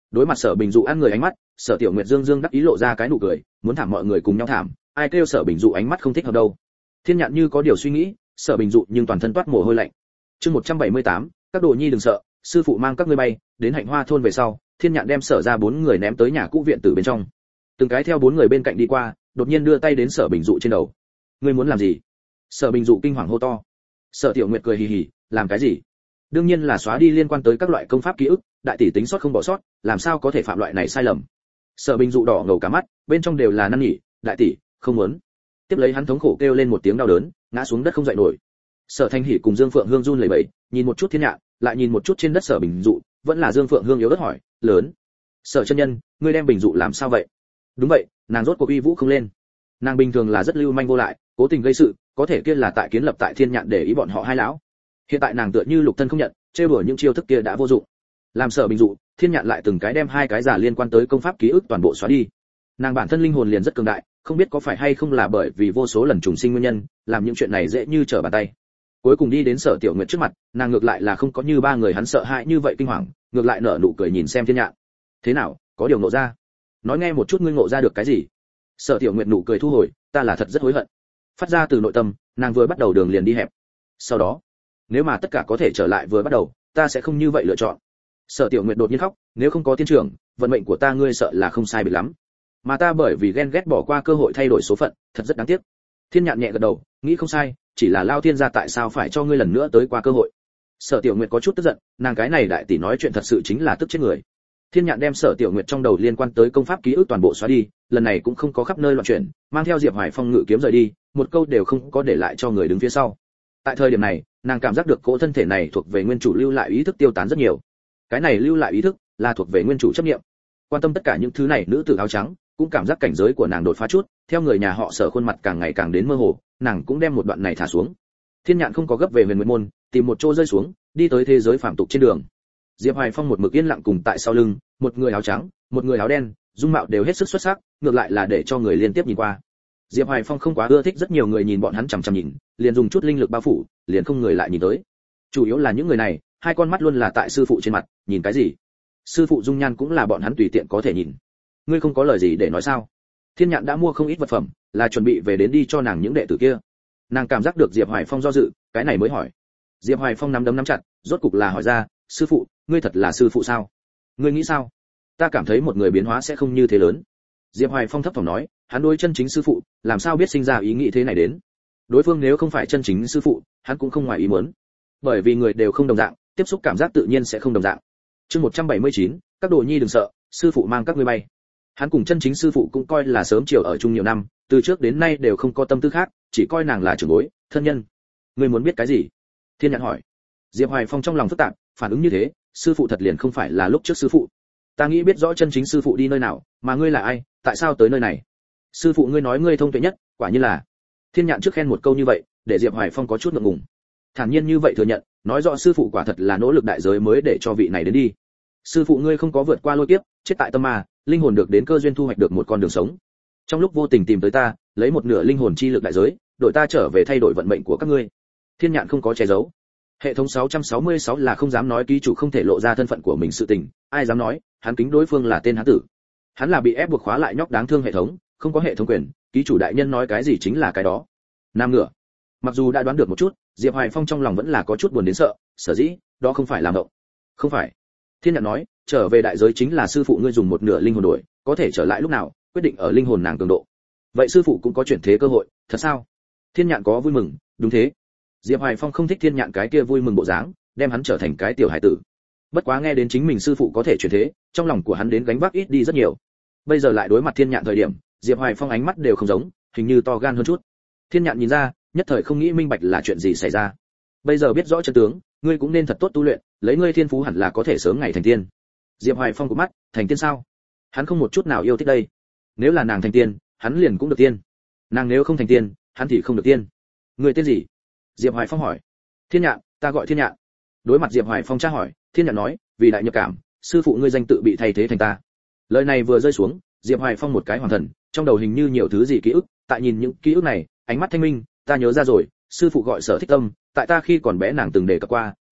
Speaker 1: Đối mặt Sở Bình Dụ ăn người ánh mắt, Sở Tiểu Nguyệt dương dương đắc ý lộ ra cái nụ cười, muốn thảm mọi người cùng nhau thảm, ai kêu Sở Bình Dụ ánh mắt không thích hợp đâu. Thiên Nhạn như có điều suy nghĩ, Sở Bình Dụ nhưng toàn thân toát mồ hôi lạnh. Chương 178, các đồ nhi đừng sợ, sư phụ mang các ngươi bay. Đến Hạnh Hoa thôn về sau, Thiên Nhạn đem Sở ra 4 người ném tới nhà cũ viện tử bên trong. Từng cái theo 4 người bên cạnh đi qua, đột nhiên đưa tay đến Sở Bình Dụ trên đầu. Ngươi muốn làm gì? Sở Bình Dụ kinh hoàng hô to. Sở Tiểu Nguyệt cười hì hì, làm cái gì? Đương nhiên là xóa đi liên quan tới các loại công pháp ký ức, đại tỷ tính sót không bỏ sót, làm sao có thể phạm loại này sai lầm. Sở Bình Dụ đỏ ngầu cả mắt, bên trong đều là năn nỉ, đại tỷ, không muốn. Tiếp lấy hắn thống khổ kêu lên một tiếng đau đớn, ngã xuống đất không dậy nổi. Sở Thanh Hỉ cùng Dương Phượng Hương run lẩy bẩy, nhìn một chút Thiên Nhạn, lại nhìn một chút trên đất Sở Bình Dụ, vẫn là Dương Phượng Hương yếu ớt hỏi, lớn. Sở chân nhân, ngươi đem Bình Dụ làm sao vậy? Đúng vậy, nàng rốt cuộc uy vũ không lên. Nàng bình thường là rất lưu manh vô lại, cố tình gây sự, có thể kia là tại kiến lập tại Thiên Nhạn để ý bọn họ hai lão. Hiện tại nàng tựa như lục thân không nhận, trêu đùa những chiêu thức kia đã vô dụng. Làm Sở Bình Dụ, Thiên Nhạn lại từng cái đem hai cái giả liên quan tới công pháp ký ức toàn bộ xóa đi. Nàng bản thân linh hồn liền rất cường đại, không biết có phải hay không là bởi vì vô số lần trùng sinh nguyên nhân, làm những chuyện này dễ như trở bàn tay. Cuối cùng đi đến Sở Tiểu Nguyệt trước mặt, nàng ngược lại là không có như ba người hắn sợ hãi như vậy kinh hoàng, ngược lại nở nụ cười nhìn xem Thiên Nhạn. Thế nào, có điều ngộ ra? Nói nghe một chút ngươi ngộ ra được cái gì? Sở Tiểu Nguyệt nụ cười thu hồi, ta là thật rất hối hận. Phát ra từ nội tâm, nàng vừa bắt đầu đường liền đi hẹp. Sau đó, nếu mà tất cả có thể trở lại vừa bắt đầu, ta sẽ không như vậy lựa chọn. Sở Tiểu Nguyệt đột nhiên khóc, nếu không có tiên trưởng, vận mệnh của ta ngươi sợ là không sai biệt lắm. Mà ta bởi vì ghen ghét bỏ qua cơ hội thay đổi số phận, thật rất đáng tiếc. Thiên Nhạn nhẹ gật đầu, nghĩ không sai, chỉ là Lao Thiên gia tại sao phải cho ngươi lần nữa tới qua cơ hội. Sở Tiểu Nguyệt có chút tức giận, nàng cái này đại tỷ nói chuyện thật sự chính là tức chết người. Thiên Nhạn đem Sở Tiểu Nguyệt trong đầu liên quan tới công pháp ký ức toàn bộ xóa đi, lần này cũng không có khắp nơi loạn chuyển, mang theo Diệp Hoài Phong ngự kiếm rời đi, một câu đều không có để lại cho người đứng phía sau. Tại thời điểm này, nàng cảm giác được cỗ thân thể này thuộc về nguyên chủ lưu lại ý thức tiêu tán rất nhiều. Cái này lưu lại ý thức là thuộc về nguyên chủ chấp niệm. Quan tâm tất cả những thứ này, nữ tử áo trắng cũng cảm giác cảnh giới của nàng đột phá chút, theo người nhà họ Sở khuôn mặt càng ngày càng đến mơ hồ, nàng cũng đem một đoạn này thả xuống. Thiên Nhạn không có gấp về Huyền Nguyệt môn, tìm một chỗ rơi xuống, đi tới thế giới phàm tục trên đường. Diệp Hoài Phong một mực yên lặng cùng tại sau lưng, một người áo trắng, một người áo đen, dung mạo đều hết sức xuất sắc, ngược lại là để cho người liên tiếp nhìn qua. Diệp Hoài Phong không quá ưa thích rất nhiều người nhìn bọn hắn chằm chằm nhìn, liền dùng chút linh lực bao phủ, liền không người lại nhìn tới. Chủ yếu là những người này, hai con mắt luôn là tại sư phụ trên mặt, nhìn cái gì? Sư phụ dung nhan cũng là bọn hắn tùy tiện có thể nhìn. Ngươi không có lời gì để nói sao? Thiên Nhạn đã mua không ít vật phẩm, là chuẩn bị về đến đi cho nàng những đệ tử kia. Nàng cảm giác được Diệp Hoài Phong do dự, cái này mới hỏi. Diệp Hoài Phong nắm đấm nắm chặt, rốt cục là hỏi ra, sư phụ, ngươi thật là sư phụ sao? Ngươi nghĩ sao? Ta cảm thấy một người biến hóa sẽ không như thế lớn. Diệp Hoài Phong thấp thỏm nói, hắn đối chân chính sư phụ, làm sao biết sinh ra ý nghĩ thế này đến? Đối phương nếu không phải chân chính sư phụ, hắn cũng không ngoài ý muốn. Bởi vì người đều không đồng dạng, tiếp xúc cảm giác tự nhiên sẽ không đồng dạng. Chương 179, các đồ nhi đừng sợ, sư phụ mang các ngươi bay. Hắn cùng chân chính sư phụ cũng coi là sớm chiều ở chung nhiều năm, từ trước đến nay đều không có tâm tư khác, chỉ coi nàng là trưởng bối, thân nhân. Ngươi muốn biết cái gì? Thiên Nhạn hỏi. Diệp Hoài Phong trong lòng phức tạp, phản ứng như thế, sư phụ thật liền không phải là lúc trước sư phụ. Ta nghĩ biết rõ chân chính sư phụ đi nơi nào, mà ngươi là ai, tại sao tới nơi này? Sư phụ ngươi nói ngươi thông tuệ nhất, quả nhiên là. Thiên Nhạn trước khen một câu như vậy, để Diệp Hoài Phong có chút ngượng ngùng. Thản nhiên như vậy thừa nhận, nói rõ sư phụ quả thật là nỗ lực đại giới mới để cho vị này đến đi. Sư phụ ngươi không có vượt qua lôi kiếp, chết tại tâm ma, linh hồn được đến cơ duyên thu hoạch được một con đường sống. Trong lúc vô tình tìm tới ta, lấy một nửa linh hồn chi lực đại giới, đổi ta trở về thay đổi vận mệnh của các ngươi. Thiên Nhạn không có che giấu. Hệ thống 666 là không dám nói ký chủ không thể lộ ra thân phận của mình sự tình, ai dám nói, hắn kính đối phương là tên hán tử. Hắn là bị ép buộc khóa lại nhóc đáng thương hệ thống, không có hệ thống quyền, ký chủ đại nhân nói cái gì chính là cái đó. Nam ngựa. Mặc dù đã đoán được một chút, Diệp Hoài Phong trong lòng vẫn là có chút buồn đến sợ, sở dĩ, đó không phải là mộng. Không phải. Thiên Nhạn nói, trở về đại giới chính là sư phụ ngươi dùng một nửa linh hồn đổi, có thể trở lại lúc nào, quyết định ở linh hồn nàng cường độ. Vậy sư phụ cũng có chuyển thế cơ hội, thật sao? Thiên Nhạn có vui mừng, đúng thế. Diệp Hoài Phong không thích Thiên Nhạn cái kia vui mừng bộ dáng, đem hắn trở thành cái tiểu hải tử. Bất quá nghe đến chính mình sư phụ có thể chuyển thế, trong lòng của hắn đến gánh vác ít đi rất nhiều. Bây giờ lại đối mặt Thiên Nhạn thời điểm, Diệp Hoài Phong ánh mắt đều không giống, hình như to gan hơn chút. Thiên Nhạn nhìn ra, nhất thời không nghĩ minh bạch là chuyện gì xảy ra. Bây giờ biết rõ chân tướng, ngươi cũng nên thật tốt tu luyện, lấy ngươi thiên phú hẳn là có thể sớm ngày thành tiên. Diệp Hoài Phong của mắt, thành tiên sao? Hắn không một chút nào yêu thích đây. Nếu là nàng thành tiên, hắn liền cũng được tiên. Nàng nếu không thành tiên, hắn thì không được tiên. Ngươi tên gì? Diệp Hoài Phong hỏi. Thiên Nhạn, ta gọi Thiên Nhạn. Đối mặt Diệp Hoài Phong tra hỏi, Thiên Nhạn nói, vì đại nhập cảm, sư phụ ngươi danh tự bị thay thế thành ta. Lời này vừa rơi xuống, Diệp Hoài Phong một cái hoàn thần, trong đầu hình như nhiều thứ gì ký ức, tại nhìn những ký ức này, ánh mắt thanh minh, ta nhớ ra rồi, sư phụ gọi Sở Thích Tâm, tại ta khi còn bé nàng từng đề cập qua,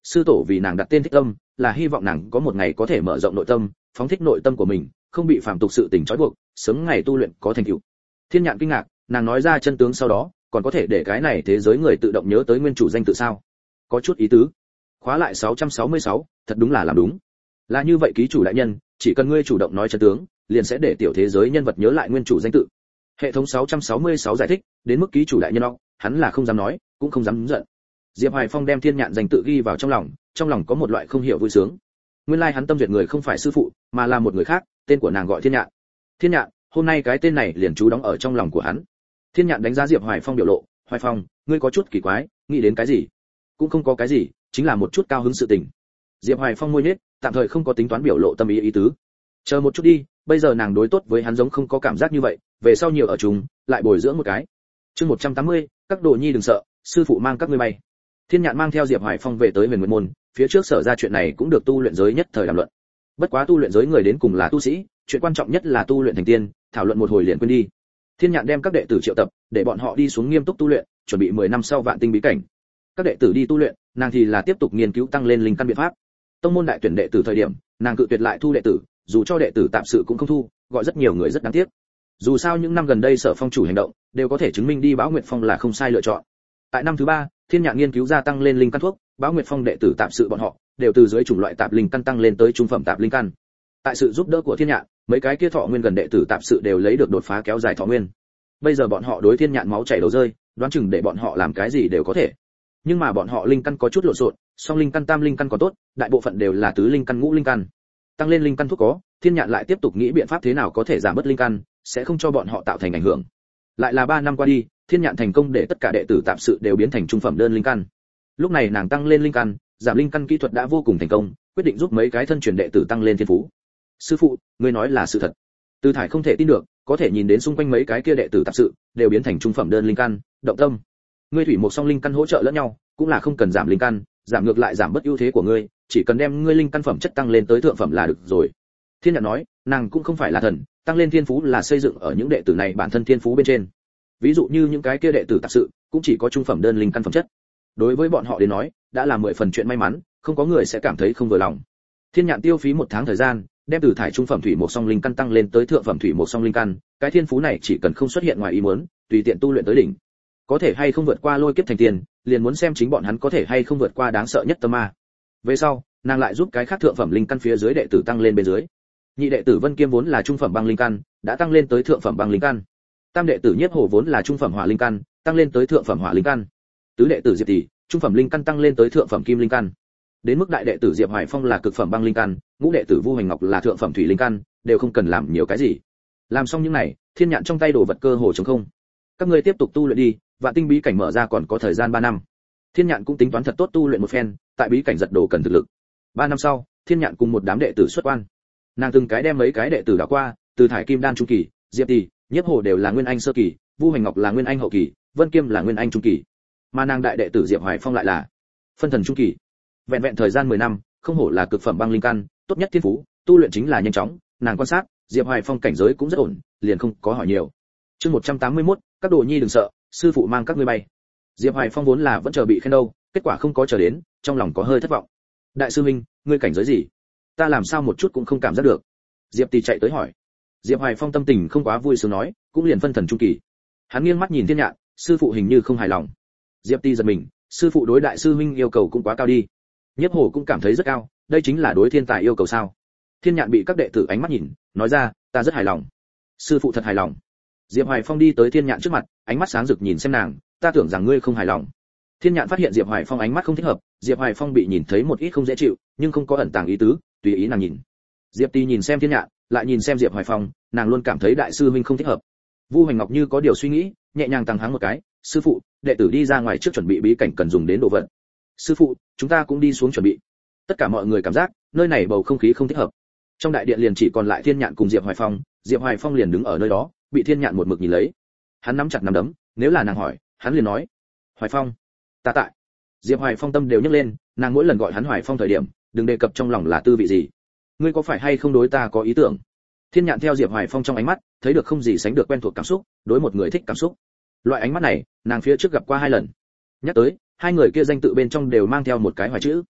Speaker 1: sư tổ vì nàng đặt tên Thích Tâm, là hy vọng nàng có một ngày có thể mở rộng nội tâm, phóng thích nội tâm của mình, không bị phàm tục sự tình trói buộc, sớm ngày tu luyện có thành tựu. Thiên Nhạn kinh ngạc, nàng nói ra chân tướng sau đó, còn có thể để cái này thế giới người tự động nhớ tới nguyên chủ danh tự sao? Có chút ý tứ. Khóa lại 666, thật đúng là làm đúng. Là như vậy ký chủ đại nhân, chỉ cần ngươi chủ động nói chân tướng, liền sẽ để tiểu thế giới nhân vật nhớ lại nguyên chủ danh tự. Hệ thống 666 giải thích, đến mức ký chủ đại nhân đó, hắn là không dám nói, cũng không dám giận. Diệp Hoài Phong đem Thiên Nhạn danh tự ghi vào trong lòng có một loại không hiểu vui sướng. Nguyên lai hắn tâm duyệt người không phải sư phụ, mà là một người khác, tên của nàng gọi Thiên Nhạn. Thiên Nhạn, hôm nay cái tên này liền trú đóng ở trong lòng của hắn. Thiên Nhạn đánh giá Diệp Hoài Phong biểu lộ, "Hoài Phong, ngươi có chút kỳ quái, nghĩ đến cái gì?" "Cũng không có cái gì, chính là một chút cao hứng sự tình." Diệp Hoài Phong môi nhếch, tạm thời không có tính toán biểu lộ tâm ý tứ. "Chờ một chút đi, bây giờ nàng đối tốt với hắn giống không có cảm giác như vậy, về sau nhiều ở chung, lại bồi dưỡng một cái." Chương 180, các đồ nhi đừng sợ, sư phụ mang các ngươi bay. Thiên Nhạn mang theo Diệp Hoài Phong về tới Huyền Nguyệt môn, phía trước sở ra chuyện này cũng được tu luyện giới nhất thời đàm luận. Bất quá tu luyện giới người đến cùng là tu sĩ, chuyện quan trọng nhất là tu luyện thành tiên, thảo luận một hồi liền quên đi. Thiên Nhạn đem các đệ tử triệu tập, để bọn họ đi xuống nghiêm túc tu luyện, chuẩn bị 10 năm sau vạn tinh bí cảnh. Các đệ tử đi tu luyện, nàng thì là tiếp tục nghiên cứu tăng lên linh căn biện pháp. Tông môn đại tuyển đệ tử thời điểm, nàng cự tuyệt lại thu đệ tử, dù cho đệ tử tạm sự cũng không thu, gọi rất nhiều người rất đáng tiếc. Dù sao những năm gần đây Sở Phong chủ hành động, đều có thể chứng minh đi Bão Nguyệt Phong là không sai lựa chọn. Tại năm thứ 3, Thiên Nhạn nghiên cứu ra tăng lên linh căn thuốc, Bão Nguyệt Phong đệ tử tạm sự bọn họ đều từ dưới chủng loại tạp linh căn tăng lên tới trung phẩm tạp linh căn. Tại sự giúp đỡ của Thiên Nhạn, mấy cái kia thọ nguyên gần đệ tử tạm sự đều lấy được đột phá kéo dài thọ nguyên. Bây giờ bọn họ đối Thiên Nhạn máu chảy đầu rơi, đoán chừng để bọn họ làm cái gì đều có thể. Nhưng mà bọn họ linh căn có chút lộn xộn, song linh căn tam linh căn còn tốt, đại bộ phận đều là tứ linh căn ngũ linh căn. Tăng lên linh căn thuốc có, Thiên Nhạn lại tiếp tục nghĩ biện pháp thế nào có thể giảm bớt linh căn, sẽ không cho bọn họ tạo thành ảnh hưởng. Lại là 3 năm qua đi, Thiên Nhạn thành công để tất cả đệ tử tạm sự đều biến thành trung phẩm đơn linh căn. Lúc này nàng tăng lên linh căn, giảm linh căn kỹ thuật đã vô cùng thành công, quyết định giúp mấy cái thân truyền đệ tử tăng lên thiên phú. "Sư phụ, ngươi nói là sự thật." Từ Thải không thể tin được, có thể nhìn đến xung quanh mấy cái kia đệ tử tạp sự đều biến thành trung phẩm đơn linh căn, động tâm. Ngươi thủy một song linh căn hỗ trợ lẫn nhau, cũng là không cần giảm linh căn, giảm ngược lại giảm bớt ưu thế của ngươi, chỉ cần đem ngươi linh căn phẩm chất tăng lên tới thượng phẩm là được rồi. Thiên Nhạn nói, nàng cũng không phải là thần, tăng lên thiên phú là xây dựng ở những đệ tử này bản thân thiên phú bên trên. Ví dụ như những cái kia đệ tử tạp sự, cũng chỉ có trung phẩm đơn linh căn phẩm chất. Đối với bọn họ đến nói, đã là 10 phần chuyện may mắn, không có người sẽ cảm thấy không vừa lòng. Thiên Nhạn tiêu phí 1 tháng thời gian, đem từ thải trung phẩm thủy một song linh căn tăng lên tới thượng phẩm thủy một song linh căn, cái thiên phú này chỉ cần không xuất hiện ngoài ý muốn, tùy tiện tu luyện tới đỉnh. Có thể hay không vượt qua lôi kiếp thành tiền, liền muốn xem chính bọn hắn có thể hay không vượt qua đáng sợ nhất tâm ma. Về sau, nàng lại giúp cái khác thượng phẩm linh căn phía dưới đệ tử tăng lên bên dưới. Nhị đệ tử Vân Kiêm vốn là trung phẩm băng linh căn, đã tăng lên tới thượng phẩm băng linh căn. Tam đệ tử Nhiếp Hổ vốn là trung phẩm hỏa linh căn, tăng lên tới thượng phẩm hỏa linh căn. Tứ đệ tử Diệp Tỷ, trung phẩm linh căn tăng lên tới thượng phẩm kim linh căn. Đến mức đại đệ tử Diệp Hoài Phong là cực phẩm băng linh căn, ngũ đệ tử Vu Hành Ngọc là thượng phẩm thủy linh căn, đều không cần làm nhiều cái gì. Làm xong những này, Thiên Nhạn trong tay đồ vật cơ hồ trống không. Các ngươi tiếp tục tu luyện đi, Vạn Tinh bí cảnh mở ra còn có thời gian 3 năm. Thiên Nhạn cũng tính toán thật tốt tu luyện một phen, tại bí cảnh giật đồ cần thực lực. 3 năm sau, Thiên Nhạn cùng một đám đệ tử xuất quan. Nàng từng cái đem mấy cái đệ tử đã qua, từ thải kim đan trung kỳ, Diệp Tỷ, Nhiếp Hổ đều là nguyên anh sơ kỳ, Vu Hành Ngọc là nguyên anh hậu kỳ, Vân Kiêm là nguyên anh trung kỳ. Mà nàng đại đệ tử Diệp Hoài Phong lại là phân thần trung kỳ. Vẹn vẹn thời gian 10 năm, không hổ là cực phẩm băng linh căn, tốt nhất thiên phú, tu luyện chính là nhanh chóng, nàng quan sát, Diệp Hoài Phong cảnh giới cũng rất ổn, liền không có hỏi nhiều. Chương 181, các đồ nhi đừng sợ, sư phụ mang các ngươi bay. Diệp Hoài Phong vốn là vẫn chờ bị khen đâu, kết quả không có chờ đến, trong lòng có hơi thất vọng. Đại sư huynh, ngươi cảnh giới gì? Ta làm sao một chút cũng không cảm giác được. Diệp Tỷ chạy tới hỏi. Diệp Hoài Phong tâm tình không quá vui sướng nói, cũng liền phân thần trung kỳ. Hắn nghiêng mắt nhìn Thiên Nhạn, sư phụ hình như không hài lòng. Diệp Tỷ giật mình, sư phụ đối đại sư huynh yêu cầu cũng quá cao đi. Nhiếp Hổ cũng cảm thấy rất cao, đây chính là đối thiên tài yêu cầu sao? Thiên Nhạn bị các đệ tử ánh mắt nhìn, nói ra, ta rất hài lòng. Sư phụ thật hài lòng. Diệp Hoài Phong đi tới Thiên Nhạn trước mặt, ánh mắt sáng rực nhìn xem nàng, ta tưởng rằng ngươi không hài lòng. Thiên Nhạn phát hiện Diệp Hoài Phong ánh mắt không thích hợp, Diệp Hoài Phong bị nhìn thấy một ít không dễ chịu, nhưng không có ẩn tàng ý tứ, tùy ý nàng nhìn. Diệp Tỷ nhìn xem Thiên Nhạn, lại nhìn xem Diệp Hoài Phong, nàng luôn cảm thấy đại sư huynh không thích hợp. Vu Hành Ngọc như có điều suy nghĩ, nhẹ nhàng tăng háng một cái, sư phụ, đệ tử đi ra ngoài trước chuẩn bị bí cảnh cần dùng đến đồ vật. Sư phụ, chúng ta cũng đi xuống chuẩn bị. Tất cả mọi người cảm giác nơi này bầu không khí không thích hợp. Trong đại điện liền chỉ còn lại Thiên Nhạn cùng Diệp Hoài Phong, Diệp Hoài Phong liền đứng ở nơi đó, bị Thiên Nhạn một mực nhìn lấy. Hắn nắm chặt nắm đấm, nếu là nàng hỏi, hắn liền nói, Hoài Phong, ta tại. Diệp Hoài Phong tâm đều nhấc lên, nàng mỗi lần gọi hắn Hoài Phong thời điểm, đừng đề cập trong lòng là tư vị gì. Ngươi có phải hay không đối ta có ý tưởng? Thiên Nhạn theo Diệp Hoài Phong trong ánh mắt, thấy được không gì sánh được quen thuộc cảm xúc, đối một người thích cảm xúc. Loại ánh mắt này, nàng phía trước gặp qua 2 lần. Nhắc tới, 2 người kia danh tự bên trong đều mang theo một cái Hoài chữ.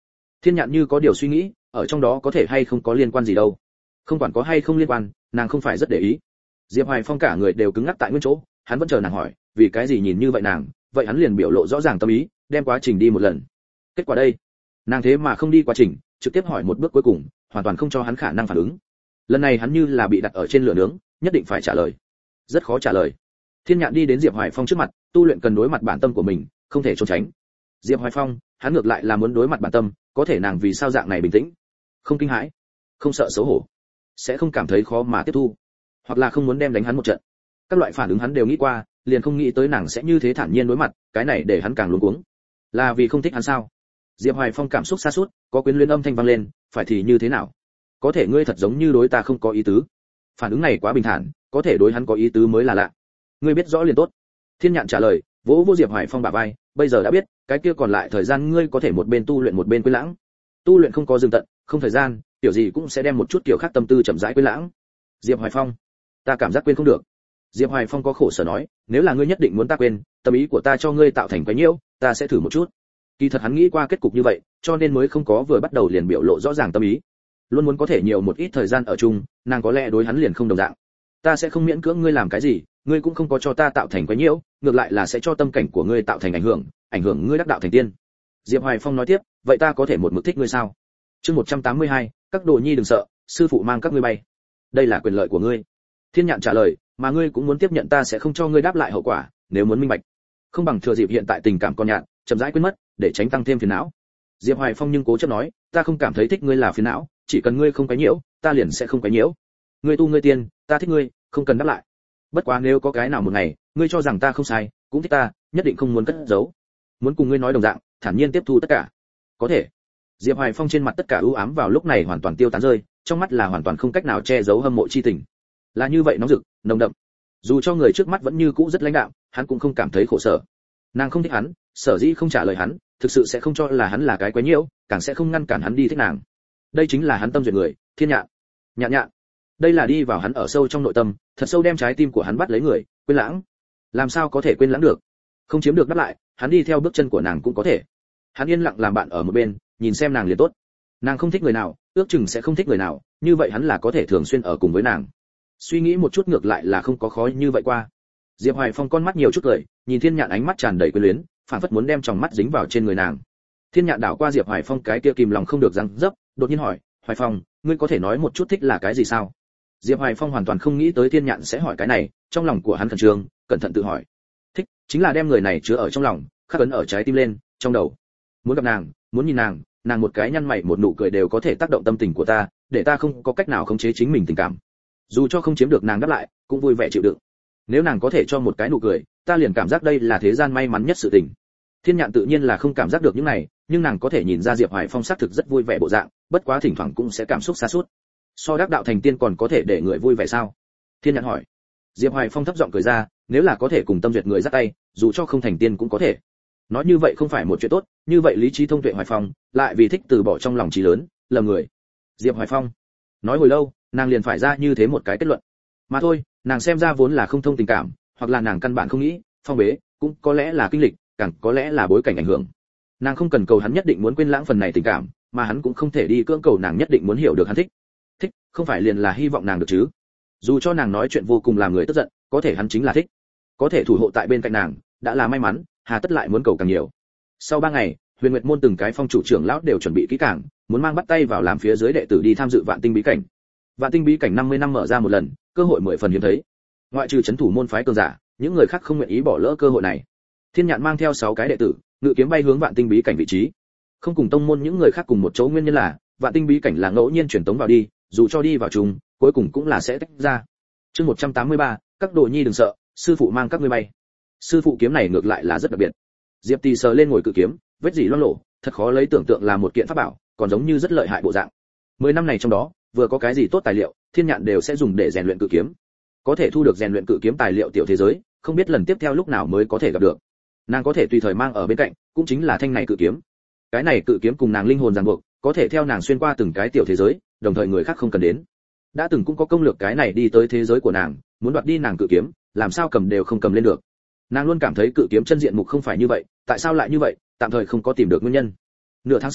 Speaker 1: Thiên Nhạn như có điều suy nghĩ, ở trong đó có thể hay không có liên quan gì đâu. Không quản có hay không liên quan, nàng không phải rất để ý. Diệp Hoài Phong cả người đều cứng ngắc tại nguyên chỗ, hắn vẫn chờ nàng hỏi, vì cái gì nhìn như vậy nàng, vậy hắn liền biểu lộ rõ ràng tâm ý, đem quá trình đi một lần. Kết quả đây, nàng thế mà không đi quá trình, trực tiếp hỏi một bước cuối cùng, hoàn toàn không cho hắn khả năng phản ứng. Lần này hắn như là bị đặt ở trên lửa nướng, nhất định phải trả lời. Rất khó trả lời. Thiên Nhạn đi đến Diệp Hoài Phong trước mặt, tu luyện cần đối mặt bản tâm của mình, không thể trốn tránh. Diệp Hoài Phong, hắn ngược lại là muốn đối mặt bản tâm, có thể nàng vì sao dạng này bình tĩnh, không kinh hãi, không sợ xấu hổ, sẽ không cảm thấy khó mà tiếp thu, hoặc là không muốn đem đánh hắn một trận. Các loại phản ứng hắn đều nghĩ qua, liền không nghĩ tới nàng sẽ như thế thản nhiên đối mặt, cái này để hắn càng luống cuống. Là vì không thích hắn sao? Diệp Hoài Phong cảm xúc sa sút, có quyến luyến âm thanh vang lên, phải thì như thế nào? Có thể ngươi thật giống như đối ta không có ý tứ. Phản ứng này quá bình thản, có thể đối hắn có ý tứ mới là lạ. Ngươi biết rõ liền tốt. Thiên Nhạn trả lời, vỗ vỗ Diệp Hoài Phong bả vai, bây giờ đã biết, cái kia còn lại thời gian ngươi có thể một bên tu luyện một bên quên lãng. Tu luyện không có dừng tận, không thời gian, tiểu gì cũng sẽ đem một chút kiểu khác tâm tư chậm rãi quên lãng. Diệp Hoài Phong, ta cảm giác quên không được. Diệp Hoài Phong có khổ sở nói, nếu là ngươi nhất định muốn ta quên, tâm ý của ta cho ngươi tạo thành quấy nhiễu, ta sẽ thử một chút. Kỳ thật hắn nghĩ qua kết cục như vậy, cho nên mới không có vừa bắt đầu liền biểu lộ rõ ràng tâm ý. Luôn muốn có thể nhiều một ít thời gian ở chung, nàng có lẽ đối hắn liền không đồng dạng. Ta sẽ không miễn cưỡng ngươi làm cái gì, ngươi cũng không có cho ta tạo thành quấy nhiễu, ngược lại là sẽ cho tâm cảnh của ngươi tạo thành ảnh hưởng ngươi đắc đạo thành tiên. Diệp Hoài Phong nói tiếp, vậy ta có thể một mực thích ngươi sao? Chương 182, các đồ nhi đừng sợ, sư phụ mang các ngươi bay. Đây là quyền lợi của ngươi. Thiên Nhạn trả lời, mà ngươi cũng muốn tiếp nhận ta sẽ không cho ngươi đáp lại hậu quả, nếu muốn minh bạch, không bằng thừa dịp hiện tại tình cảm còn nhạt, chậm rãi quên mất, để tránh tăng thêm phiền não. Diệp Hoài Phong nhưng cố chấp nói, ta không cảm thấy thích ngươi là phiền não, chỉ cần ngươi không quấy nhiễu, ta liền sẽ không quấy nhiễu. Ngươi tu ngươi tiên, ta thích ngươi, không cần đáp lại. Bất quá nếu có cái nào một ngày, ngươi cho rằng ta không sai, cũng thích ta, nhất định không muốn cất giấu. Muốn cùng ngươi nói đồng dạng, thản nhiên tiếp thu tất cả. Có thể. Diệp Hoài Phong trên mặt tất cả ưu ám vào lúc này hoàn toàn tiêu tán rơi, trong mắt là hoàn toàn không cách nào che giấu hâm mộ chi tình. Là như vậy nóng rực, nồng đậm. Dù cho người trước mắt vẫn như cũ rất lãnh đạm, hắn cũng không cảm thấy khổ sở. Nàng không thích hắn, sở dĩ không trả lời hắn, thực sự sẽ không cho là hắn là cái quấy nhiễu, càng sẽ không ngăn cản hắn đi thích nàng. Đây chính là hắn tâm duyệt người, Thiên Nhạn. Nhạn nhạn. Đây là đi vào hắn ở sâu trong nội tâm, thật sâu đem trái tim của hắn bắt lấy người, quên lãng. Làm sao có thể quên lãng được? Không chiếm được đáp lại, hắn đi theo bước chân của nàng cũng có thể. Hắn yên lặng làm bạn ở một bên, nhìn xem nàng liền tốt. Nàng không thích người nào, ước chừng sẽ không thích người nào, như vậy hắn là có thể thường xuyên ở cùng với nàng. Suy nghĩ một chút ngược lại là không có khó như vậy qua. Diệp Hoài Phong con mắt nhiều chút cười, nhìn Thiên Nhạn ánh mắt tràn đầy quyến luyến, phảng phất muốn đem tròng mắt dính vào trên người nàng. Thiên Nhạn đảo qua Diệp Hoài Phong cái kia kìm lòng không được răng dấp, đột nhiên hỏi, Hoài Phong, ngươi có thể nói một chút thích là cái gì sao? Diệp Hoài Phong hoàn toàn không nghĩ tới Thiên Nhạn sẽ hỏi cái này, trong lòng của hắn khẩn trương, cẩn thận tự hỏi. Thích, chính là đem người này chứa ở trong lòng, khắc ấn ở trái tim lên, trong đầu. Muốn gặp nàng, muốn nhìn nàng, nàng một cái nhăn mày một nụ cười đều có thể tác động tâm tình của ta, để ta không có cách nào khống chế chính mình tình cảm. Dù cho không chiếm được nàng đáp lại, cũng vui vẻ chịu đựng. Nếu nàng có thể cho một cái nụ cười, ta liền cảm giác đây là thế gian may mắn nhất sự tình. Thiên Nhạn tự nhiên là không cảm giác được những này, nhưng nàng có thể nhìn ra Diệp Hoài Phong xác thực rất vui vẻ bộ dạng, bất quá thỉnh thoảng cũng sẽ cảm xúc sa sút. So đắc đạo thành tiên còn có thể để người vui vẻ sao? Thiên Nhạn hỏi. Diệp Hoài Phong thấp giọng cười ra, nếu là có thể cùng tâm duyệt người dắt tay, dù cho không thành tiên cũng có thể. Nói như vậy không phải một chuyện tốt, như vậy lý trí thông tuệ Hoài Phong, lại vì thích từ bỏ trong lòng trí lớn, lầm người. Diệp Hoài Phong nói hồi lâu, nàng liền phải ra như thế một cái kết luận. Mà thôi, nàng xem ra vốn là không thông tình cảm, hoặc là nàng căn bản không nghĩ, phong bế, cũng có lẽ là kinh lịch, càng có lẽ là bối cảnh ảnh hưởng. Nàng không cần cầu hắn nhất định muốn quên lãng phần này tình cảm, mà hắn cũng không thể đi cưỡng cầu nàng nhất định muốn hiểu được hắn thích. Thích, không phải liền là hy vọng nàng được chứ? Dù cho nàng nói chuyện vô cùng làm người tức giận, có thể hắn chính là thích. Có thể thủ hộ tại bên cạnh nàng, đã là may mắn, hà tất lại muốn cầu càng nhiều. Sau 3 ngày, Huyền Nguyệt môn từng cái phong chủ trưởng lão đều chuẩn bị kỹ càng, muốn mang bắt tay vào làm phía dưới đệ tử đi tham dự Vạn Tinh bí cảnh. Vạn Tinh bí cảnh 50 năm mở ra một lần, cơ hội 10 phần hiếm thấy. Ngoại trừ chấn thủ môn phái cường giả, những người khác không nguyện ý bỏ lỡ cơ hội này. Thiên Nhạn mang theo 6 cái đệ tử, ngự kiếm bay hướng Vạn Tinh bí cảnh vị trí. Không cùng tông môn những người khác cùng một chỗ nguyên nhân là, Vạn Tinh bí cảnh là ngẫu nhiên truyền tống vào đi, dù cho đi vào chung, cuối cùng cũng là sẽ tách ra. Chương 183, các đồ nhi đừng sợ, sư phụ mang các ngươi bay. Sư phụ kiếm này ngược lại là rất đặc biệt. Diệp Tỳ sờ lên ngồi cự kiếm, vết dỉ loang lổ, thật khó lấy tưởng tượng là một kiện pháp bảo, còn giống như rất lợi hại bộ dạng. 10 năm này trong đó, vừa có cái gì tốt tài liệu, Thiên Nhạn đều sẽ dùng để rèn luyện cự kiếm. Có thể thu được rèn luyện cự kiếm tài liệu tiểu thế giới, không biết lần tiếp theo lúc nào mới có thể gặp được. Nàng có thể tùy thời mang ở bên cạnh, cũng chính là thanh này cự kiếm. Cái này cự kiếm cùng nàng linh hồn ràng buộc, có thể theo nàng xuyên qua từng cái tiểu thế giới, đồng thời người khác không cần đến. Đã từng cũng có công lược cái này đi tới thế giới của nàng, muốn đoạt đi nàng cự kiếm, làm sao cầm đều không cầm lên được. Nàng luôn cảm thấy cự kiếm chân diện mục không phải như vậy, tại sao lại như vậy, tạm thời không có tìm được nguyên nhân. Nửa tháng sau,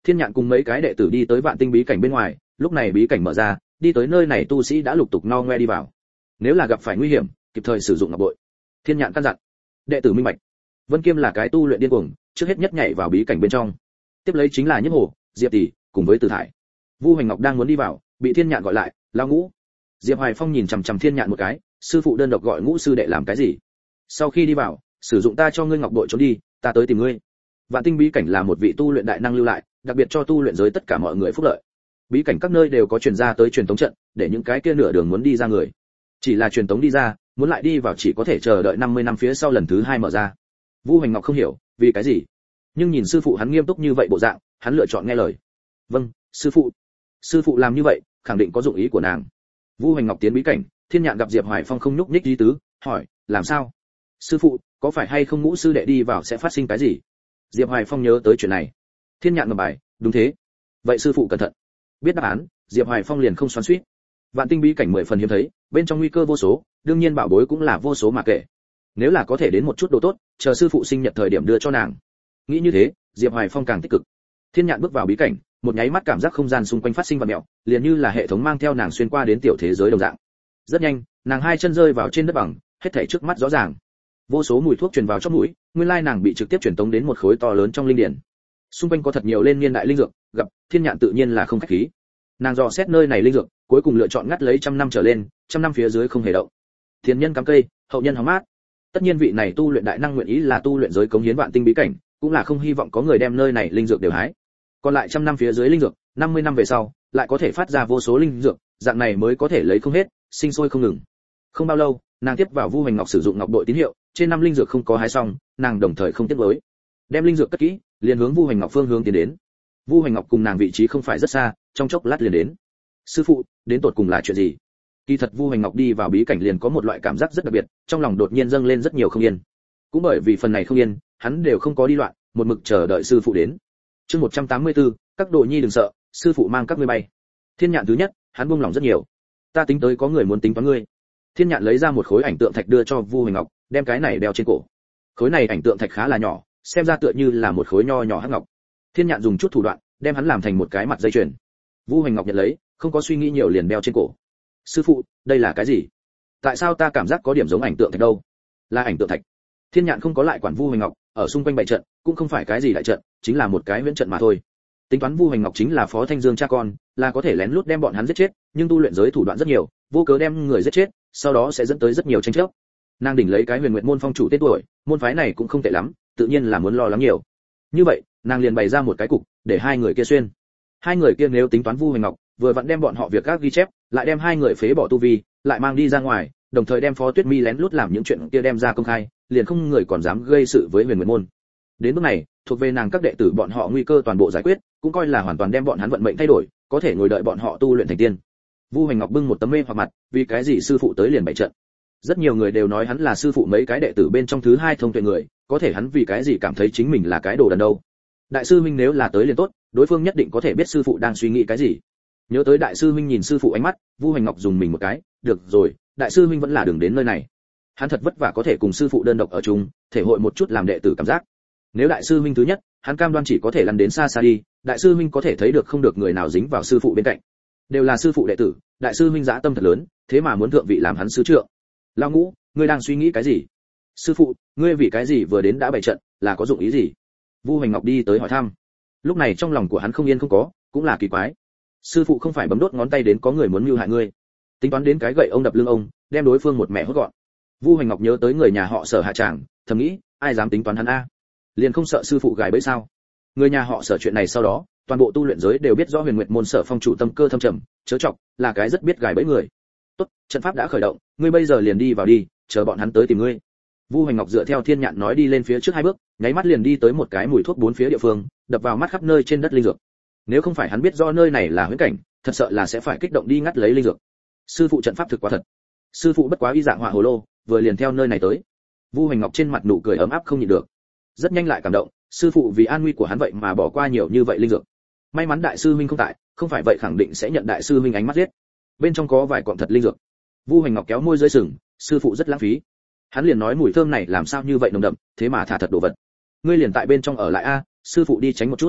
Speaker 1: Thiên Nhạn cùng mấy cái đệ tử đi tới Vạn Tinh bí cảnh bên ngoài, lúc này bí cảnh mở ra, đi tới nơi này tu sĩ đã lục tục no ngoe đi vào. Nếu là gặp phải nguy hiểm, kịp thời sử dụng ngọc bội. Thiên Nhạn căn dặn. Đệ tử minh bạch. Vân Kiêm là cái tu luyện điên cuồng, trước hết nhất nhảy vào bí cảnh bên trong. Tiếp lấy chính là Nhiếp Hồ, Diệp Tỷ, cùng với Từ Thải. Vu Hoành Ngọc đang muốn đi vào, bị Thiên Nhạn gọi lại, "Lão Ngũ." Diệp Hoài Phong nhìn chằm chằm Thiên Nhạn một cái, "Sư phụ đơn độc gọi Ngũ sư đệ làm cái gì?" Sau khi đi vào, "Sử dụng ta cho ngươi ngọc bội trốn đi, ta tới tìm ngươi." Vạn Tinh bí cảnh là một vị tu luyện đại năng lưu lại, đặc biệt cho tu luyện giới tất cả mọi người phúc lợi. Bí cảnh các nơi đều có truyền ra tới truyền tống trận, để những cái kia nửa đường muốn đi ra người, chỉ là truyền tống đi ra, muốn lại đi vào chỉ có thể chờ đợi 50 năm phía sau lần thứ 2 mở ra. Vu Hoành Ngọc không hiểu, vì cái gì? Nhưng nhìn sư phụ hắn nghiêm túc như vậy bộ dạng, hắn lựa chọn nghe lời. "Vâng, sư phụ." Sư phụ làm như vậy, khẳng định có dụng ý của nàng. Vu Hoành Ngọc tiến bí cảnh, Thiên Nhạn gặp Diệp Hoài Phong không nhúc nhích ý tứ, hỏi, "Làm sao? Sư phụ, có phải hay không Ngũ sư đệ đi vào sẽ phát sinh cái gì?" Diệp Hoài Phong nhớ tới chuyện này. Thiên Nhạn ngầm bài, "Đúng thế. Vậy sư phụ cẩn thận." Biết đáp án, Diệp Hoài Phong liền không xoắn xuýt. Vạn Tinh bí cảnh 10 phần hiếm thấy, bên trong nguy cơ vô số, đương nhiên bảo bối cũng là vô số mà kể. Nếu là có thể đến một chút đồ tốt, chờ sư phụ sinh nhật thời điểm đưa cho nàng. Nghĩ như thế, Diệp Hoài Phong càng tích cực. Thiên Nhạn bước vào bí cảnh, một nháy mắt cảm giác không gian xung quanh phát sinh vật mèo, liền như là hệ thống mang theo nàng xuyên qua đến tiểu thế giới đồng dạng. Rất nhanh, nàng hai chân rơi vào trên đất bằng, hết thảy trước mắt rõ ràng. Vô số mùi thuốc truyền vào trong mũi, nguyên lai nàng bị trực tiếp truyền tống đến một khối to lớn trong linh điển. Xung quanh có thật nhiều lên niên đại linh dược, gặp Thiên Nhạn tự nhiên là không khách khí. Nàng dò xét nơi này linh dược, cuối cùng lựa chọn ngắt lấy 100 năm trở lên, 100 năm phía dưới không hề động. Thiên nhân cắm cây, hậu nhân hóng mát. Tất nhiên vị này tu luyện đại năng nguyện ý là tu luyện giới cống hiến Vạn Tinh bí cảnh, cũng là không hy vọng có người đem nơi này linh dược đều hái. Còn lại 100 năm phía dưới linh dược, 50 năm về sau, lại có thể phát ra vô số linh dược, dạng này mới có thể lấy không hết, sinh sôi không ngừng. Không bao lâu, nàng tiếp vào Vu Hoành Ngọc sử dụng ngọc bội tín hiệu, trên 5 linh dược không có hái xong, nàng đồng thời không tiếc nuối. Đem linh dược cất kỹ, liền hướng Vu Hoành Ngọc phương hướng tiến đến. Vu Hoành Ngọc cùng nàng vị trí không phải rất xa, trong chốc lát liền đến. "Sư phụ, đến tột cùng là chuyện gì?" Kỳ thật Vu Hoành Ngọc đi vào bí cảnh liền có một loại cảm giác rất đặc biệt, trong lòng đột nhiên dâng lên rất nhiều không yên. Cũng bởi vì phần này không yên, hắn đều không có đi loạn, một mực chờ đợi sư phụ đến. Chương 184, các đồ nhi đừng sợ, sư phụ mang các ngươi bay. Thiên Nhạn thứ nhất, hắn buông lòng rất nhiều. "Ta tính tới có người muốn tính toán ngươi." Thiên Nhạn lấy ra một khối ảnh tượng thạch đưa cho Vu Hoành Ngọc, đem cái này đeo trên cổ. Khối này ảnh tượng thạch khá là nhỏ, xem ra tựa như là một khối nho nhỏ hắc ngọc. Thiên Nhạn dùng chút thủ đoạn, đem hắn làm thành một cái mặt dây chuyền. Vu Hoành Ngọc nhận lấy, không có suy nghĩ nhiều liền đeo trên cổ. "Sư phụ, đây là cái gì? Tại sao ta cảm giác có điểm giống ảnh tượng thạch đâu?" "Là ảnh tượng thạch." Thiên Nhạn không có lại quản Vu Hoành Ngọc, ở xung quanh bày trận, cũng không phải cái gì đại trận, chính là một cái huyễn trận mà thôi. Tính toán Vu Hoành Ngọc chính là Phó Thanh Dương cha con, là có thể lén lút đem bọn hắn giết chết, nhưng tu luyện giới thủ đoạn rất nhiều, vô cớ đem người giết chết, sau đó sẽ dẫn tới rất nhiều tranh chấp. Nàng đỉnh lấy cái Huyền Nguyệt môn phong chủ tên tuổi, môn phái này cũng không tệ lắm, tự nhiên là muốn lo lắng nhiều. Như vậy, nàng liền bày ra một cái cục, để hai người kia xuyên. Hai người kia nếu tính toán Vu Hoành Ngọc, vừa vặn đem bọn họ việc các ghi chép, lại đem hai người phế bỏ tu vi, lại mang đi ra ngoài, đồng thời đem Phó Tuyết Mi lén lút làm những chuyện kia đem ra công khai, liền không người còn dám gây sự với Huyền Nguyệt môn. Đến lúc này, thuộc về nàng các đệ tử bọn họ nguy cơ toàn bộ giải quyết, cũng coi là hoàn toàn đem bọn hắn vận mệnh thay đổi, có thể ngồi đợi bọn họ tu luyện thành tiên. Vu Hoành Ngọc bưng một tấm mê hoặc mặt, vì cái gì sư phụ tới liền bày trận. Rất nhiều người đều nói hắn là sư phụ mấy cái đệ tử bên trong thứ 2 thông tuệ người, có thể hắn vì cái gì cảm thấy chính mình là cái đồ đần đâu. Đại sư huynh nếu là tới liền tốt, đối phương nhất định có thể biết sư phụ đang suy nghĩ cái gì. Nhớ tới đại sư huynh nhìn sư phụ ánh mắt, Vu Hoành Ngọc dùng mình một cái, được rồi, đại sư huynh vẫn là đường đến nơi này. Hắn thật vất vả có thể cùng sư phụ đơn độc ở chung, thể hội một chút làm đệ tử cảm giác. Nếu đại sư huynh thứ nhất, hắn cam đoan chỉ có thể lăn đến xa xa đi, đại sư huynh có thể thấy được không được người nào dính vào sư phụ bên cạnh. Đều là sư phụ đệ tử, đại sư huynh dã tâm thật lớn, thế mà muốn thượng vị làm hắn sứ trượng. Lão Ngũ, ngươi đang suy nghĩ cái gì? Sư phụ, ngươi vì cái gì vừa đến đã bày trận, là có dụng ý gì? Vu Hoành Ngọc đi tới hỏi thăm. Lúc này trong lòng của hắn không yên không có, cũng là kỳ quái. Sư phụ không phải bấm đốt ngón tay đến có người muốn mưu hại ngươi, tính toán đến cái gậy ông đập lưng ông, đem đối phương một mẹ hốt gọn. Vu Hoành Ngọc nhớ tới người nhà họ Sở hạ tràng, thầm nghĩ, ai dám tính toán hắn a? Liền không sợ sư phụ gài bẫy sao? Người nhà họ Sở chuyện này sau đó, toàn bộ tu luyện giới đều biết rõ Huyền Nguyệt môn Sở phong chủ tâm cơ thâm trầm, chớ chọc, là cái rất biết gài bẫy người. Tốt, trận pháp đã khởi động, ngươi bây giờ liền đi vào đi, chờ bọn hắn tới tìm ngươi. Vu Hoành Ngọc dựa theo Thiên Nhạn nói đi lên phía trước 2 bước, nháy mắt liền đi tới một cái mùi thuốc bốn phía địa phương, đập vào mắt khắp nơi trên đất linh dược. Nếu không phải hắn biết rõ nơi này là huyễn cảnh, thật sợ là sẽ phải kích động đi ngắt lấy linh dược. Sư phụ trận pháp thực quá thật. Sư phụ bất quá y dạng hỏa hồ lô, vừa liền theo nơi này tới. Vu Hoành Ngọc trên mặt nụ cười ấm áp không nhịn được. Rất nhanh lại cảm động, sư phụ vì an nguy của hắn vậy mà bỏ qua nhiều như vậy linh dược. May mắn đại sư huynh không tại, không phải vậy khẳng định sẽ nhận đại sư huynh ánh mắt giết. Bên trong có vài cọng thật linh dược. Vu Hoành Ngọc kéo môi rơi sừng, sư phụ rất lãng phí. Hắn liền nói mùi thơm này làm sao như vậy nồng đậm, thế mà thả thật đồ vật. Ngươi liền tại bên trong ở lại a, sư phụ đi tránh một chút.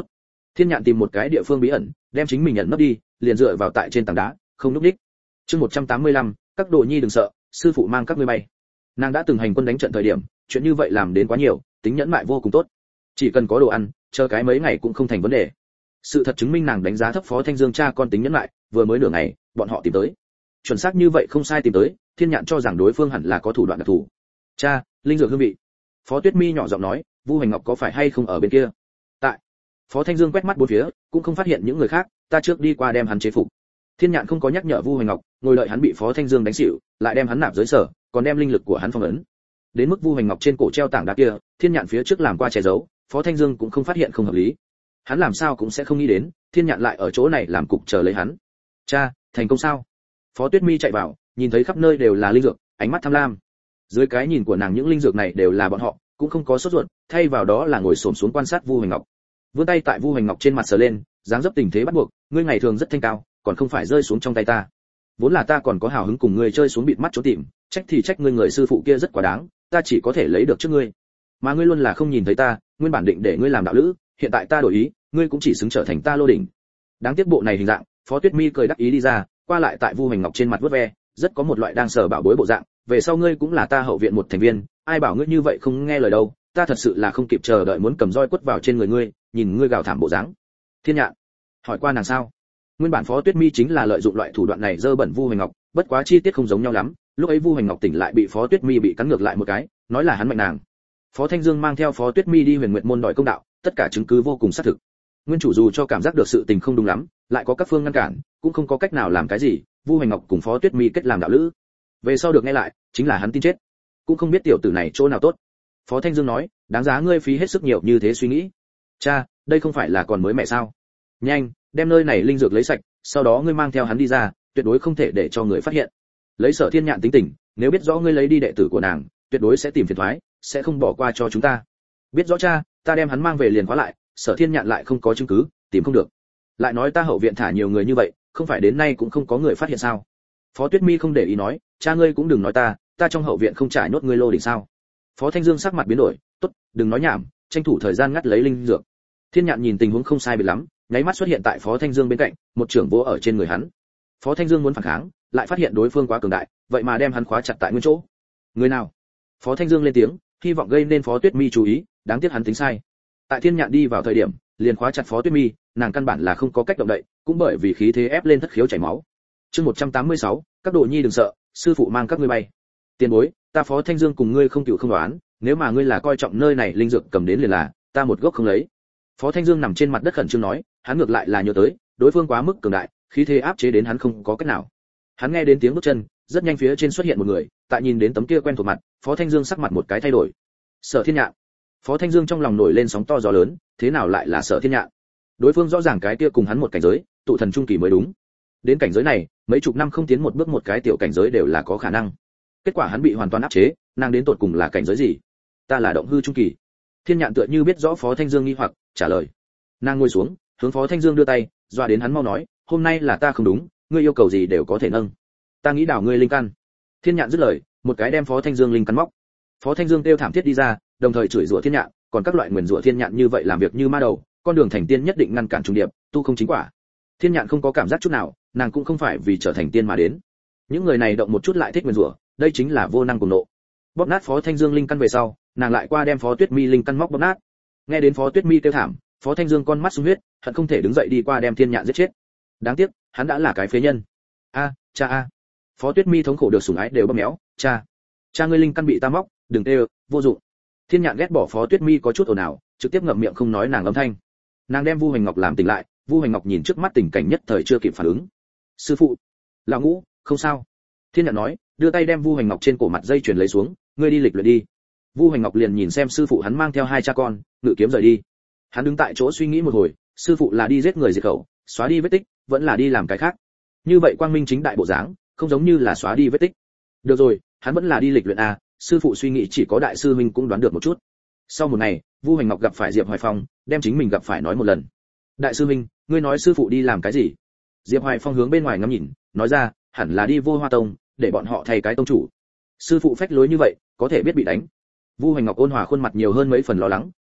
Speaker 1: Thiên Nhạn tìm một cái địa phương bí ẩn, đem chính mình nhận nấp đi, liền dựa vào tại trên tảng đá, không lúc đích. Chương 185, các đồ nhi đừng sợ, sư phụ mang các ngươi bay. Nàng đã từng hành quân đánh trận thời điểm, chuyện như vậy làm đến quá nhiều, tính nhẫn mại vô cùng tốt. Chỉ cần có đồ ăn, chờ cái mấy ngày cũng không thành vấn đề. Sự thật chứng minh nàng đánh giá thấp Phó Thanh Dương cha con tính nhẫn mại, vừa mới nửa ngày, bọn họ tìm tới. Chuẩn xác như vậy không sai tìm tới, Thiên Nhạn cho rằng đối phương hẳn là có thủ đoạn đặc thù. Cha, linh dược hương vị. Phó Tuyết Mi nhỏ giọng nói, Vu Hành Ngọc có phải hay không ở bên kia? Tại. Phó Thanh Dương quét mắt bốn phía, cũng không phát hiện những người khác, ta trước đi qua đem hắn chế phục. Thiên Nhạn không có nhắc nhở Vu Hành Ngọc, ngồi đợi hắn bị Phó Thanh Dương đánh xỉu, lại đem hắn nạp giới sở, còn đem linh lực của hắn phong ấn. Đến mức Vu Hành Ngọc trên cổ treo tảng đá kia, Thiên Nhạn phía trước làm qua che giấu, Phó Thanh Dương cũng không phát hiện không hợp lý. Hắn làm sao cũng sẽ không nghĩ đến, Thiên Nhạn lại ở chỗ này làm cục chờ lấy hắn. Cha, thành công sao? Phó Tuyết Mi chạy vào, nhìn thấy khắp nơi đều là linh dược, ánh mắt tham lam. Dưới cái nhìn của nàng những linh dược này đều là bọn họ, cũng không có sốt ruột, thay vào đó là ngồi xổm xuống quan sát Vu Hành Ngọc. Vươn tay tại Vu Hành Ngọc trên mặt sờ lên, dáng dấp tình thế bắt buộc, ngươi ngày thường rất thanh cao, còn không phải rơi xuống trong tay ta. Vốn là ta còn có hào hứng cùng ngươi chơi xuống bịt mắt trốn tìm, trách thì trách ngươi người sư phụ kia rất quá đáng, ta chỉ có thể lấy được trước ngươi. Mà ngươi luôn là không nhìn thấy ta, nguyên bản định để ngươi làm đạo lữ, hiện tại ta đổi ý, ngươi cũng chỉ xứng trở thành ta lô đỉnh. Đáng tiếc bộ này hình dạng, Phó Tuyết Mi cười đắc ý đi ra, qua lại tại Vu Hành Ngọc trên mặt vuốt ve, rất có một loại đang sờ bảo bối bộ dạng, về sau ngươi cũng là ta hậu viện một thành viên, ai bảo ngươi như vậy không nghe lời đâu, ta thật sự là không kịp chờ đợi muốn cầm roi quất vào trên người ngươi, nhìn ngươi gào thảm bộ dáng. Thiên Nhạn hỏi qua nàng sao? Nguyên bản Phó Tuyết Mi chính là lợi dụng loại thủ đoạn này dơ bẩn Vu Hành Ngọc, bất quá chi tiết không giống nhau lắm, lúc ấy Vu Hành Ngọc tỉnh lại bị Phó Tuyết Mi bị cắn ngược lại một cái, nói là hắn mạnh nàng. Phó Thanh Dương mang theo Phó Tuyết Mi đi Huyền Nguyệt môn đòi công đạo, tất cả chứng cứ vô cùng xác thực. Nguyên chủ dù cho cảm giác được sự tình không đúng lắm, lại có các phương ngăn cản, cũng không có cách nào làm cái gì, Vu Hành Ngọc cùng Phó Tuyết Mi kết làm đạo lữ. Về sau được nghe lại, chính là hắn tin chết. Cũng không biết tiểu tử này chỗ nào tốt. Phó Thanh Dương nói, đáng giá ngươi phí hết sức nhiều như thế suy nghĩ. Cha, đây không phải là còn mới mẹ sao? Nhanh, đem nơi này linh dược lấy sạch, sau đó ngươi mang theo hắn đi ra, tuyệt đối không thể để cho người phát hiện. Lấy Sở Thiên Nhạn tính tình, nếu biết rõ ngươi lấy đi đệ tử của nàng, tuyệt đối sẽ tìm phiền toái, sẽ không bỏ qua cho chúng ta. Biết rõ cha, ta đem hắn mang về liền khóa lại, Sở Thiên Nhạn lại không có chứng cứ, tìm không được. Lại nói ta hậu viện thả nhiều người như vậy, không phải đến nay cũng không có người phát hiện sao? Phó Tuyết Mi không để ý nói, cha ngươi cũng đừng nói ta trong hậu viện không trải nốt ngươi lô đỉnh sao? Phó Thanh Dương sắc mặt biến đổi, tốt, đừng nói nhảm, tranh thủ thời gian ngắt lấy linh dược. Thiên Nhạn nhìn tình huống không sai biệt lắm, nháy mắt xuất hiện tại Phó Thanh Dương bên cạnh, một trưởng vỗ ở trên người hắn. Phó Thanh Dương muốn phản kháng, lại phát hiện đối phương quá cường đại, vậy mà đem hắn khóa chặt tại nguyên chỗ. Người nào? Phó Thanh Dương lên tiếng, hy vọng gây nên Phó Tuyết Mi chú ý, đáng tiếc hắn tính sai. Tại Thiên Nhạn đi vào thời điểm, liền khóa chặt Phó Tuyết Mi, nàng căn bản là không có cách động đậy, cũng bởi vì khí thế ép lên thất khiếu chảy máu. Chương 186, các đồ nhi đừng sợ, sư phụ mang các ngươi bay. Tiền bối, ta Phó Thanh Dương cùng ngươi không cựu không đoán, nếu mà ngươi là coi trọng nơi này linh dược cầm đến liền là, ta một gốc không lấy. Phó Thanh Dương nằm trên mặt đất khẩn trương nói, hắn ngược lại là nhớ tới, đối phương quá mức cường đại, khí thế áp chế đến hắn không có cách nào. Hắn nghe đến tiếng bước chân, rất nhanh phía trên xuất hiện một người, tại nhìn đến tấm kia quen thuộc mặt, Phó Thanh Dương sắc mặt một cái thay đổi. Sở Thiên Nhạn. Phó Thanh Dương trong lòng nổi lên sóng to gió lớn, thế nào lại là Sở Thiên Nhạn? Đối phương rõ ràng cái kia cùng hắn một cảnh giới, tụ thần trung kỳ mới đúng. Đến cảnh giới này, mấy chục năm không tiến một bước một cái tiểu cảnh giới đều là có khả năng. Kết quả hắn bị hoàn toàn áp chế, nàng đến tột cùng là cảnh giới gì? Ta là động hư trung kỳ. Thiên Nhạn tựa như biết rõ Phó Thanh Dương nghi hoặc, trả lời. Nàng ngồi xuống, hướng Phó Thanh Dương đưa tay, dọa đến hắn mau nói, hôm nay là ta không đúng, ngươi yêu cầu gì đều có thể nâng. Ta nghĩ đảo ngươi linh căn. Thiên Nhạn dứt lời, một cái đem Phó Thanh Dương linh căn móc. Phó Thanh Dương kêu thảm thiết đi ra, đồng thời chửi rủa Thiên Nhạn, còn các loại nguyền rủa Thiên Nhạn như vậy làm việc như ma đầu, con đường thành tiên nhất định ngăn cản trùng điệp, tu không chính quả. Thiên Nhạn không có cảm giác chút nào, nàng cũng không phải vì trở thành tiên mà đến. Những người này động một chút lại thích nguyền rủa, đây chính là vô năng cùng nộ. Bóp nát Phó Thanh Dương linh căn về sau, nàng lại qua đem Phó Tuyết Mi linh căn móc bóp nát. Nghe đến Phó Tuyết Mi kêu thảm, Phó Thanh Dương con mắt sung huyết, hận không thể đứng dậy đi qua đem Thiên Nhạn giết chết. Đáng tiếc, hắn đã là cái phế nhân. Cha a. Phó Tuyết Mi thống khổ được sủng ái đều bóp méo, cha ngươi linh căn bị ta móc, đừng tê, vô dụng. Thiên Nhạn ghét bỏ Phó Tuyết Mi có chút ồn ào, trực tiếp ngậm miệng không nói nàng âm thanh. Nàng đem Vu Hành Ngọc làm tỉnh lại, Vu Hành Ngọc nhìn trước mắt tình cảnh nhất thời chưa kịp phản ứng. Sư phụ, lão ngũ, không sao. Thiên Nhạn nói, đưa tay đem Vu Hành Ngọc trên cổ mặt dây chuyền lấy xuống, ngươi đi lịch luyện đi. Vu Hành Ngọc liền nhìn xem sư phụ hắn mang theo hai cha con, ngự kiếm rời đi. Hắn đứng tại chỗ suy nghĩ một hồi, sư phụ là đi giết người diệt khẩu, xóa đi vết tích, vẫn là đi làm cái khác. Như vậy quang minh chính đại bộ dáng, không giống như là xóa đi vết tích. Được rồi, hắn vẫn là đi lịch luyện a, sư phụ suy nghĩ chỉ có đại sư huynh cũng đoán được một chút. Sau một ngày, Vu Hành Ngọc gặp phải Diệp Hoài Phong, đem chính mình gặp phải nói một lần. Đại sư huynh, ngươi nói sư phụ đi làm cái gì? Diệp Hoài Phong hướng bên ngoài ngắm nhìn, nói ra, hẳn là đi Vô Hoa Tông, để bọn họ thay cái tông chủ. Sư phụ phách lối như vậy, có thể biết bị đánh. Vu Hành Ngọc ôn hòa khuôn mặt nhiều hơn mấy phần lo lắng,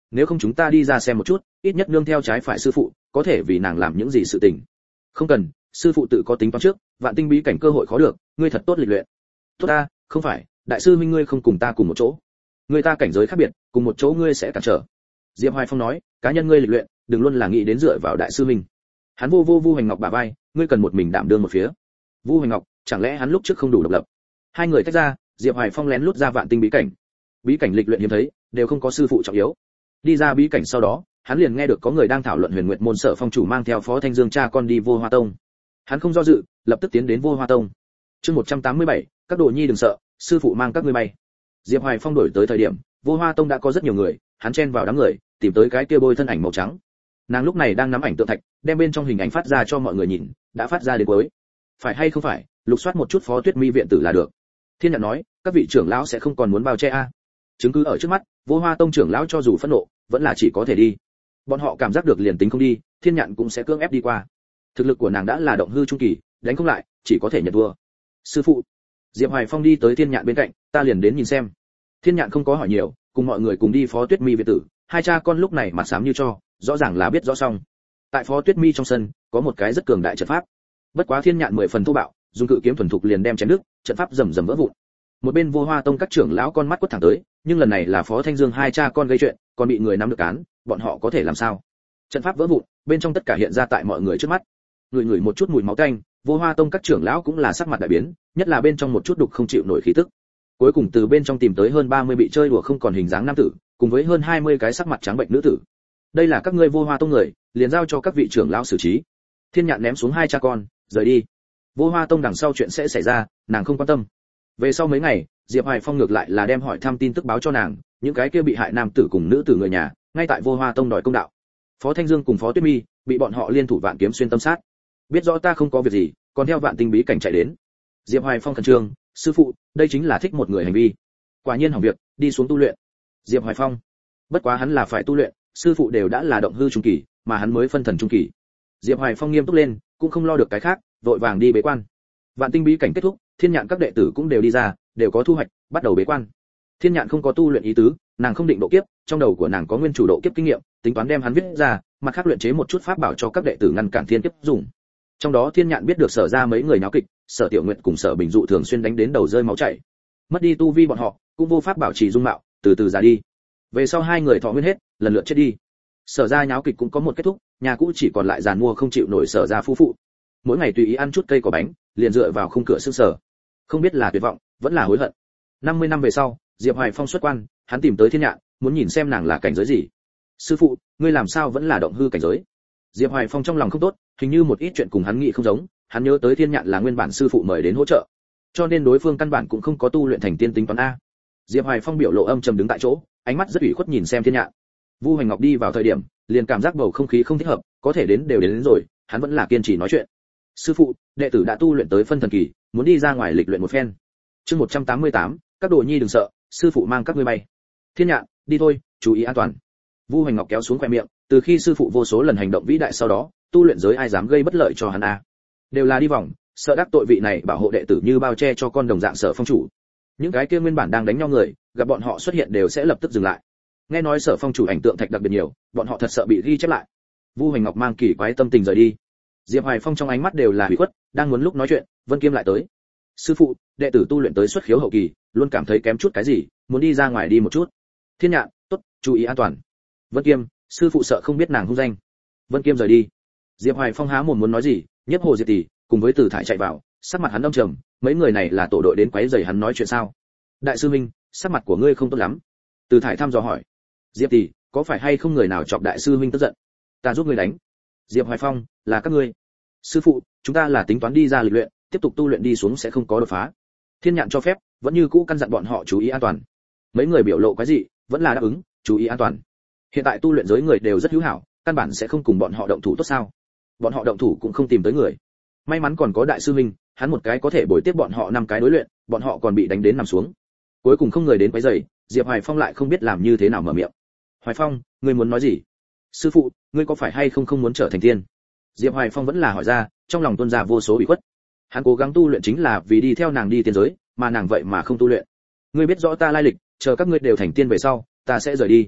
Speaker 1: nếu không chúng ta đi ra xem một chút, ít nhất nương theo trái phải sư phụ, có thể vì nàng làm những gì sự tình. Không cần, sư phụ tự có tính toán trước, vạn tinh bí cảnh cơ hội khó được, ngươi thật tốt lịch luyện. Tốt ta, không phải, đại sư huynh ngươi không cùng ta cùng một chỗ. Người ta cảnh giới khác biệt, cùng một chỗ ngươi sẽ cản trở. Diệp Hoài Phong nói, cá nhân ngươi lịch luyện, đừng luôn là nghĩ đến dựa vào đại sư huynh. Hắn vô Vu Hoành Ngọc bả vai, ngươi cần một mình đảm đương một phía. Vu Hoành Ngọc, chẳng lẽ hắn lúc trước không đủ độc lập? Hai người tách ra, Diệp Hoài Phong lén lút ra vạn tinh bí cảnh. Bí cảnh lịch luyện hiếm thấy, đều không có sư phụ trọng yếu. Đi ra bí cảnh sau đó, hắn liền nghe được có người đang thảo luận Huyền Nguyệt môn Sở Phong chủ mang theo Phó Thanh Dương cha con đi Vô Hoa Tông. Hắn không do dự, lập tức tiến đến Vô Hoa Tông. Chương 187, các đồ nhi đừng sợ, sư phụ mang các ngươi bay. Diệp Hoài Phong đổi tới thời điểm, Vô Hoa Tông đã có rất nhiều người, hắn chen vào đám người, tìm tới cái kia bôi thân ảnh màu trắng. Nàng lúc này đang nắm ảnh tượng thạch, đem bên trong hình ảnh phát ra cho mọi người nhìn, đã phát ra đến cuối. Phải hay không phải, lục soát một chút Phó Tuyết Mi viện tử là được. Thiên Nhạn nói, các vị trưởng lão sẽ không còn muốn bao che a. Chứng cứ ở trước mắt, Vô Hoa Tông trưởng lão cho dù phẫn nộ, vẫn là chỉ có thể đi. Bọn họ cảm giác được liền tính không đi, Thiên Nhạn cũng sẽ cưỡng ép đi qua. Thực lực của nàng đã là động hư trung kỳ, đánh không lại, chỉ có thể nhận thua. Sư phụ. Diệp Hoài Phong đi tới Thiên Nhạn bên cạnh, ta liền đến nhìn xem. Thiên Nhạn không có hỏi nhiều, cùng mọi người cùng đi Phó Tuyết Mi viện tử, hai cha con lúc này mặt xám như cho, rõ ràng là biết rõ xong. Tại Phó Tuyết Mi trong sân, có một cái rất cường đại trận pháp. Bất quá Thiên Nhạn 10 phần thô bạo, dùng cự kiếm thuần thục liền đem chém đứt, trận pháp rầm rầm vỡ vụn. Một bên Vô Hoa Tông các trưởng lão con mắt quất thẳng tới, nhưng lần này là Phó Thanh Dương hai cha con gây chuyện, còn bị người nắm được án, bọn họ có thể làm sao? Trận pháp vỡ vụn, bên trong tất cả hiện ra tại mọi người trước mắt. Người một chút mùi máu tanh, Vô Hoa Tông các trưởng lão cũng là sắc mặt đại biến, nhất là bên trong một chút đục không chịu nổi khí tức. Cuối cùng từ bên trong tìm tới hơn 30 bị chơi đùa không còn hình dáng nam tử, cùng với hơn 20 cái sắc mặt trắng bệnh nữ tử. Đây là các ngươi Vô Hoa Tông người, liền giao cho các vị trưởng lão xử trí. Thiên Nhạn ném xuống hai cha con, rời đi. Vô Hoa Tông đằng sau chuyện sẽ xảy ra, nàng không quan tâm. Về sau mấy ngày, Diệp Hoài Phong ngược lại là đem hỏi thăm tin tức báo cho nàng, những cái kia bị hại nam tử cùng nữ tử người nhà, ngay tại Vô Hoa Tông đòi công đạo. Phó Thanh Dương cùng Phó Tuyết Mi bị bọn họ liên thủ vạn kiếm xuyên tâm sát. Biết rõ ta không có việc gì, còn theo vạn tinh bí cảnh chạy đến. Diệp Hoài Phong khẩn trương, sư phụ, đây chính là thích một người hành vi. Quả nhiên hỏng việc, đi xuống tu luyện. Diệp Hoài Phong, bất quá hắn là phải tu luyện, sư phụ đều đã là động hư trung kỳ, mà hắn mới phân thần trung kỳ. Diệp Hoài Phong nghiêm túc lên, cũng không lo được cái khác, vội vàng đi bế quan. Vạn tinh bí cảnh kết thúc, Thiên Nhạn các đệ tử cũng đều đi ra, đều có thu hoạch, bắt đầu bế quan. Thiên Nhạn không có tu luyện ý tứ, nàng không định độ kiếp, trong đầu của nàng có nguyên chủ độ kiếp kinh nghiệm, tính toán đem hắn viết ra, mặt khác luyện chế một chút pháp bảo cho các đệ tử ngăn cản thiên kiếp dùng. Trong đó Thiên Nhạn biết được Sở ra mấy người náo kịch, Sở Tiểu Nguyệt cùng Sở Bình Dụ thường xuyên đánh đến đầu rơi máu chảy. Mất đi tu vi bọn họ, cũng vô pháp bảo trì dung mạo, từ từ già đi. Về sau hai người thọ nguyên hết, lần lượt chết đi. Sở ra náo kịch cũng có một kết thúc, nhà cũ chỉ còn lại giàn mua không chịu nổi Sở ra phu phụ. Mỗi ngày tùy ý ăn chút cây cỏ bánh, liền dựa vào khung cửa sương sở. Không biết là tuyệt vọng, vẫn là hối hận. 50 năm về sau, Diệp Hoài Phong xuất quan, hắn tìm tới Thiên Nhạn, muốn nhìn xem nàng là cảnh giới gì. Sư phụ, ngươi làm sao vẫn là động hư cảnh giới? Diệp Hoài Phong trong lòng không tốt, hình như một ít chuyện cùng hắn nghĩ không giống, hắn nhớ tới Thiên Nhạn là nguyên bản sư phụ mời đến hỗ trợ, cho nên đối phương căn bản cũng không có tu luyện thành tiên tính toán a. Diệp Hoài Phong biểu lộ âm trầm đứng tại chỗ, ánh mắt rất ủy khuất nhìn xem Thiên Nhạn. Vu Hoành Ngọc đi vào thời điểm, liền cảm giác bầu không khí không thích hợp, có thể đến đều đến rồi, hắn vẫn là kiên trì nói chuyện. Sư phụ, đệ tử đã tu luyện tới phân thần kỳ, muốn đi ra ngoài lịch luyện một phen. Chương 188, các đồ nhi đừng sợ, sư phụ mang các ngươi bay. Thiên Nhạn, đi thôi, chú ý an toàn. Vu Hoành Ngọc kéo xuống khóe miệng, từ khi sư phụ vô số lần hành động vĩ đại sau đó, tu luyện giới ai dám gây bất lợi cho hắn a? Đều là đi vòng, sợ đắc tội vị này bảo hộ đệ tử như bao che cho con đồng dạng Sở Phong chủ. Những cái kia nguyên bản đang đánh nhau người, gặp bọn họ xuất hiện đều sẽ lập tức dừng lại. Nghe nói Sở Phong chủ ảnh tượng thạch đặc biệt nhiều, bọn họ thật sợ bị ghi chép lại. Vu Hoành Ngọc mang kỳ quái tâm tình rời đi. Diệp Hoài Phong trong ánh mắt đều là ủy khuất, đang muốn lúc nói chuyện, Vân Kiêm lại tới. Sư phụ, đệ tử tu luyện tới xuất khiếu hậu kỳ, luôn cảm thấy kém chút cái gì, muốn đi ra ngoài đi một chút. Thiên Nhạn, tốt, chú ý an toàn. Vân Kiêm, sư phụ sợ không biết nàng hung danh. Vân Kiêm rời đi. Diệp Hoài Phong há mồm muốn nói gì, Nhất Hồ Diệp tỷ cùng với Từ Thải chạy vào, sắc mặt hắn âm trầm, mấy người này là tổ đội đến quấy rầy hắn nói chuyện sao? Đại sư huynh, sắc mặt của ngươi không tốt lắm. Từ Thải thăm dò hỏi. Diệp tỷ, có phải hay không người nào chọc đại sư huynh tức giận? Ta giúp ngươi đánh. Diệp Hoài Phong, là các ngươi. Sư phụ, chúng ta là tính toán đi ra lịch luyện, tiếp tục tu luyện đi xuống sẽ không có đột phá. Thiên Nhạn cho phép, vẫn như cũ căn dặn bọn họ chú ý an toàn. Mấy người biểu lộ cái gì, vẫn là đáp ứng, chú ý an toàn. Hiện tại tu luyện giới người đều rất hữu hảo, căn bản sẽ không cùng bọn họ động thủ tốt sao? Bọn họ động thủ cũng không tìm tới người. May mắn còn có đại sư huynh, hắn một cái có thể bồi tiếp bọn họ 5 cái đối luyện, bọn họ còn bị đánh đến nằm xuống. Cuối cùng không người đến quấy rầy, Diệp Hoài Phong lại không biết làm như thế nào mở miệng. Hoài Phong, ngươi muốn nói gì? Sư phụ, ngươi có phải hay không muốn trở thành tiên? Diệp Hoài Phong vẫn là hỏi ra, trong lòng tuôn ra vô số ủy khuất. Hắn cố gắng tu luyện chính là vì đi theo nàng đi tiên giới, mà nàng vậy mà không tu luyện. Ngươi biết rõ ta lai lịch, chờ các ngươi đều thành tiên về sau, ta sẽ rời đi.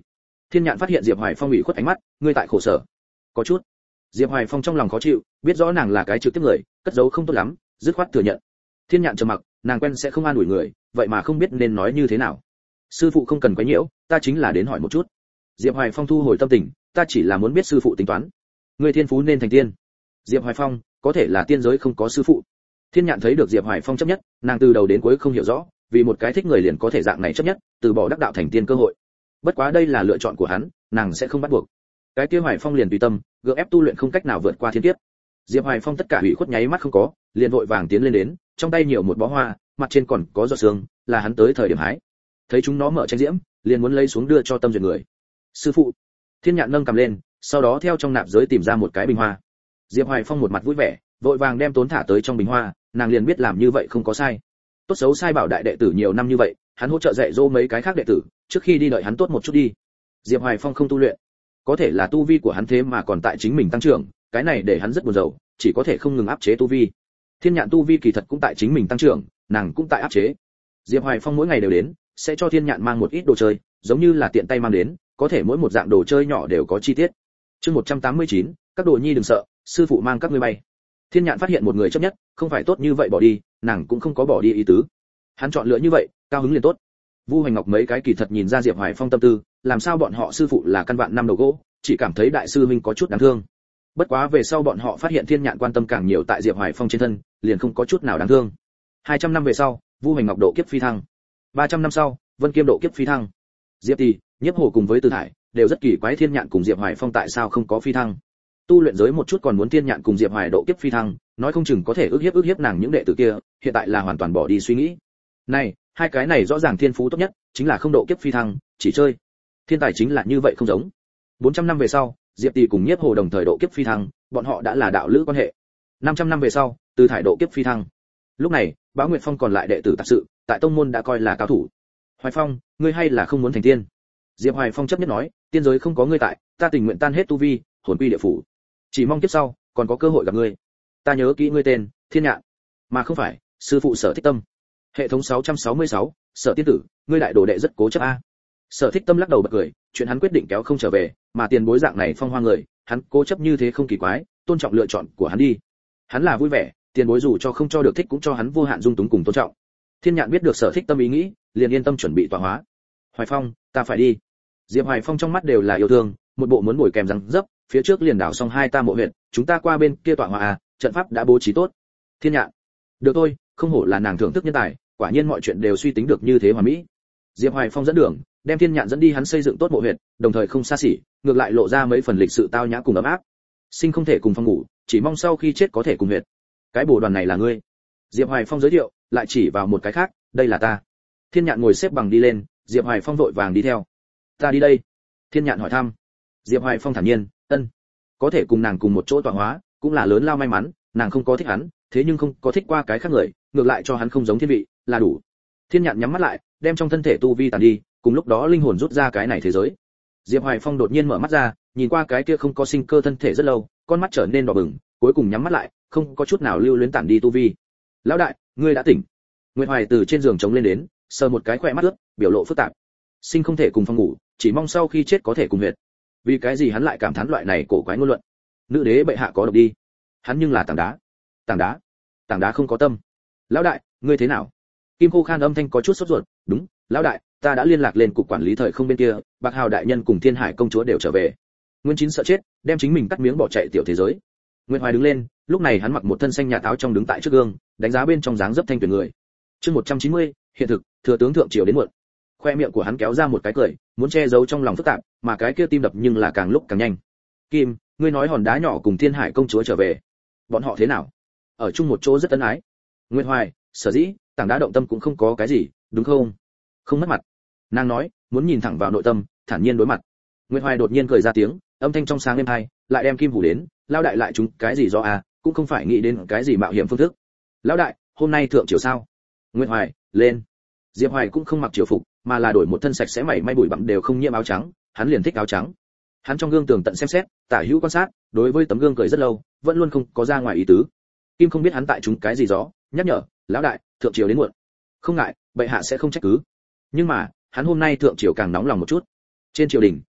Speaker 1: Thiên Nhạn phát hiện Diệp Hoài Phong ủy khuất ánh mắt, ngươi tại khổ sở. Có chút. Diệp Hoài Phong trong lòng khó chịu, biết rõ nàng là cái trực tiếp người, cất giấu không tốt lắm, dứt khoát thừa nhận. Thiên Nhạn trầm mặc, nàng quen sẽ không an ủi người, vậy mà không biết nên nói như thế nào. Sư phụ không cần quấy nhiễu, ta chính là đến hỏi một chút. Diệp Hoài Phong thu hồi tâm tình, ta chỉ là muốn biết sư phụ tính toán. Ngươi thiên phú nên thành tiên. Diệp Hoài Phong, có thể là tiên giới không có sư phụ. Thiên Nhạn thấy được Diệp Hoài Phong chấp nhất, nàng từ đầu đến cuối không hiểu rõ, vì một cái thích người liền có thể dạng này chấp nhất, từ bỏ đắc đạo thành tiên cơ hội. Bất quá đây là lựa chọn của hắn, nàng sẽ không bắt buộc. Cái kia Hoài Phong liền tùy tâm, gượng ép tu luyện không cách nào vượt qua thiên kiếp. Diệp Hoài Phong tất cả ủy khuất nháy mắt không có, liền vội vàng tiến lên đến, trong tay nhiều một bó hoa, mặt trên còn có giọt sương, là hắn tới thời điểm hái. Thấy chúng nó mở tranh diễm, liền muốn lấy xuống đưa cho tâm duyệt người. Sư phụ. Thiên Nhạn nâng cầm lên, sau đó theo trong nạp giới tìm ra một cái bình hoa. Diệp Hoài Phong một mặt vui vẻ, vội vàng đem tốn thả tới trong bình hoa, nàng liền biết làm như vậy không có sai. Tốt xấu sai bảo đại đệ tử nhiều năm như vậy, hắn hỗ trợ dạy dỗ mấy cái khác đệ tử, trước khi đi đợi hắn tốt một chút đi. Diệp Hoài Phong không tu luyện, có thể là tu vi của hắn thế mà còn tại chính mình tăng trưởng, cái này để hắn rất buồn rầu, chỉ có thể không ngừng áp chế tu vi. Thiên Nhạn tu vi kỳ thật cũng tại chính mình tăng trưởng, nàng cũng tại áp chế. Diệp Hoài Phong mỗi ngày đều đến, sẽ cho Thiên Nhạn mang một ít đồ chơi, giống như là tiện tay mang đến, có thể mỗi một dạng đồ chơi nhỏ đều có chi tiết. Chương 189, các đồ nhi đừng sợ, sư phụ mang các ngươi bay. Thiên Nhạn phát hiện một người chấp nhất, không phải tốt như vậy bỏ đi, nàng cũng không có bỏ đi ý tứ. Hắn chọn lựa như vậy, cao hứng liền tốt. Vu Hành Ngọc mấy cái kỳ thật nhìn ra Diệp Hoài Phong tâm tư, làm sao bọn họ sư phụ là căn vạn năm đầu gỗ, chỉ cảm thấy đại sư huynh có chút đáng thương. Bất quá về sau bọn họ phát hiện Thiên Nhạn quan tâm càng nhiều tại Diệp Hoài Phong trên thân, liền không có chút nào đáng thương. 200 năm về sau, Vu Hành Ngọc độ kiếp phi thăng. 300 năm sau, Vân Kiêm độ kiếp phi thăng. Diệp Tỷ, Nhiếp Hồ cùng với Từ Thải đều rất kỳ quái Thiên Nhạn cùng Diệp Hoài Phong tại sao không có phi thăng. Tu luyện giới một chút còn muốn Thiên Nhạn cùng Diệp Hoài độ kiếp phi thăng, nói không chừng có thể ức hiếp nàng những đệ tử kia, hiện tại là hoàn toàn bỏ đi suy nghĩ. Này, hai cái này rõ ràng thiên phú tốt nhất, chính là không độ kiếp phi thăng, chỉ chơi. Thiên tài chính là như vậy không giống. 400 năm về sau, Diệp Tỷ cùng Nhiếp Hồ đồng thời độ kiếp phi thăng, bọn họ đã là đạo lữ quan hệ. 500 năm về sau, Từ Thải độ kiếp phi thăng. Lúc này, Bá Nguyệt Phong còn lại đệ tử tạp sự, tại tông môn đã coi là cao thủ. Hoài Phong, ngươi hay là không muốn thành tiên? Diệp Hoài Phong chấp nhất nói, tiên giới không có ngươi tại, ta tình nguyện tan hết tu vi, hồn quy địa phủ. Chỉ mong kiếp sau còn có cơ hội gặp ngươi. Ta nhớ kỹ ngươi tên, Thiên Nhạn, mà không phải sư phụ Sở Thích Tâm. Hệ thống 666, Sở tiên tử, ngươi đại đồ đệ rất cố chấp a. Sở Thích Tâm lắc đầu bật cười, chuyện hắn quyết định kéo không trở về, mà tiền bối dạng này phong hoa người, hắn cố chấp như thế không kỳ quái, tôn trọng lựa chọn của hắn đi. Hắn là vui vẻ, tiền bối dù cho không cho được thích cũng cho hắn vô hạn dung túng cùng tôn trọng. Thiên Nhạn biết được Sở Thích Tâm ý nghĩ, liền yên tâm chuẩn bị tọa hóa. Hoài Phong, ta phải đi. Diệp Hoài Phong trong mắt đều là yêu thương, một bộ muốn ngồi kèm răng dấp, phía trước liền đảo xong hai ta mộ huyện, chúng ta qua bên kia tọa hóa à, trận pháp đã bố trí tốt. Thiên Nhạn, được thôi, không hổ là nàng thưởng thức nhân tài, quả nhiên mọi chuyện đều suy tính được như thế hoàn mỹ. Diệp Hoài Phong dẫn đường, đem Thiên Nhạn dẫn đi hắn xây dựng tốt mộ huyện, đồng thời không xa xỉ, ngược lại lộ ra mấy phần lịch sự tao nhã cùng ấm áp. Sinh không thể cùng phòng ngủ, chỉ mong sau khi chết có thể cùng huyện. Cái bồ đoàn này là ngươi. Diệp Hoài Phong giới thiệu, lại chỉ vào một cái khác, đây là ta. Thiên Nhạn ngồi xếp bằng đi lên, Diệp Hoài Phong vội vàng đi theo. Ta đi đây. Thiên Nhạn hỏi thăm. Diệp Hoài Phong thản nhiên, ân. Có thể cùng nàng cùng một chỗ tọa hóa, cũng là lớn lao may mắn, nàng không có thích hắn, thế nhưng không có thích qua cái khác người, ngược lại cho hắn không giống thiên vị, là đủ. Thiên Nhạn nhắm mắt lại, đem trong thân thể tu vi tàn đi, cùng lúc đó linh hồn rút ra cái này thế giới. Diệp Hoài Phong đột nhiên mở mắt ra, nhìn qua cái kia không có sinh cơ thân thể rất lâu, con mắt trở nên đỏ bừng, cuối cùng nhắm mắt lại, không có chút nào lưu luyến tản đi tu vi. Lão đại, ngươi đã tỉnh. Nguyệt Hoài từ trên giường chống lên đến, sờ một cái khỏe mắt ướt, biểu lộ phức tạp. Sinh không thể cùng phòng ngủ, chỉ mong sau khi chết có thể cùng huyệt. Vì cái gì hắn lại cảm thán loại này cổ quái ngôn luận? Nữ đế bệ hạ có độc đi. Hắn nhưng là tảng đá. Tảng đá không có tâm. Lão đại, ngươi thế nào? Kim Khô Khan âm thanh có chút sốt ruột, đúng, lão đại, ta đã liên lạc lên cục quản lý thời không bên kia, Bạc Hào đại nhân cùng Thiên Hải công chúa đều trở về. Nguyên Chín sợ chết, đem chính mình cắt miếng bỏ chạy tiểu thế giới. Nguyên Hoài đứng lên, lúc này hắn mặc một thân xanh nhạt áo trong đứng tại trước gương, đánh giá bên trong dáng dấp thanh tuyển người. Chương 190, hiện thực, thừa tướng thượng triều đến muộn. Khoe miệng của hắn kéo ra một cái cười, muốn che giấu trong lòng phức tạp, mà cái kia tim đập nhưng là càng lúc càng nhanh. Kim, ngươi nói hòn đá nhỏ cùng Thiên Hải công chúa trở về, bọn họ thế nào? Ở chung một chỗ rất ân ái. Nguyên Hoài, sở dĩ, tảng đá động tâm cũng không có cái gì, đúng không? Không mất mặt. Nàng nói, muốn nhìn thẳng vào nội tâm, thản nhiên đối mặt. Nguyên Hoài đột nhiên cười ra tiếng, âm thanh trong sáng êm tai, lại đem Kim Hủ đến, lao đại lại chúng cái gì do à, cũng không phải nghĩ đến cái gì mạo hiểm phương thức. Lão đại, hôm nay thượng triều sao? Nguyên Hoài, lên. Diệp Hoài cũng không mặc triều phục, mà là đổi một thân sạch sẽ mảy may bụi bặm đều không nhiễm áo trắng, hắn liền thích áo trắng. Hắn trong gương tường tận xem xét, tả hữu quan sát, đối với tấm gương cười rất lâu, vẫn luôn không có ra ngoài ý tứ. Kim không biết hắn tại chúng cái gì gió, nhắc nhở, lão đại, thượng triều đến muộn. Không ngại, bệ hạ sẽ không trách cứ. Nhưng mà, hắn hôm nay thượng triều càng nóng lòng một chút. Trên triều đình,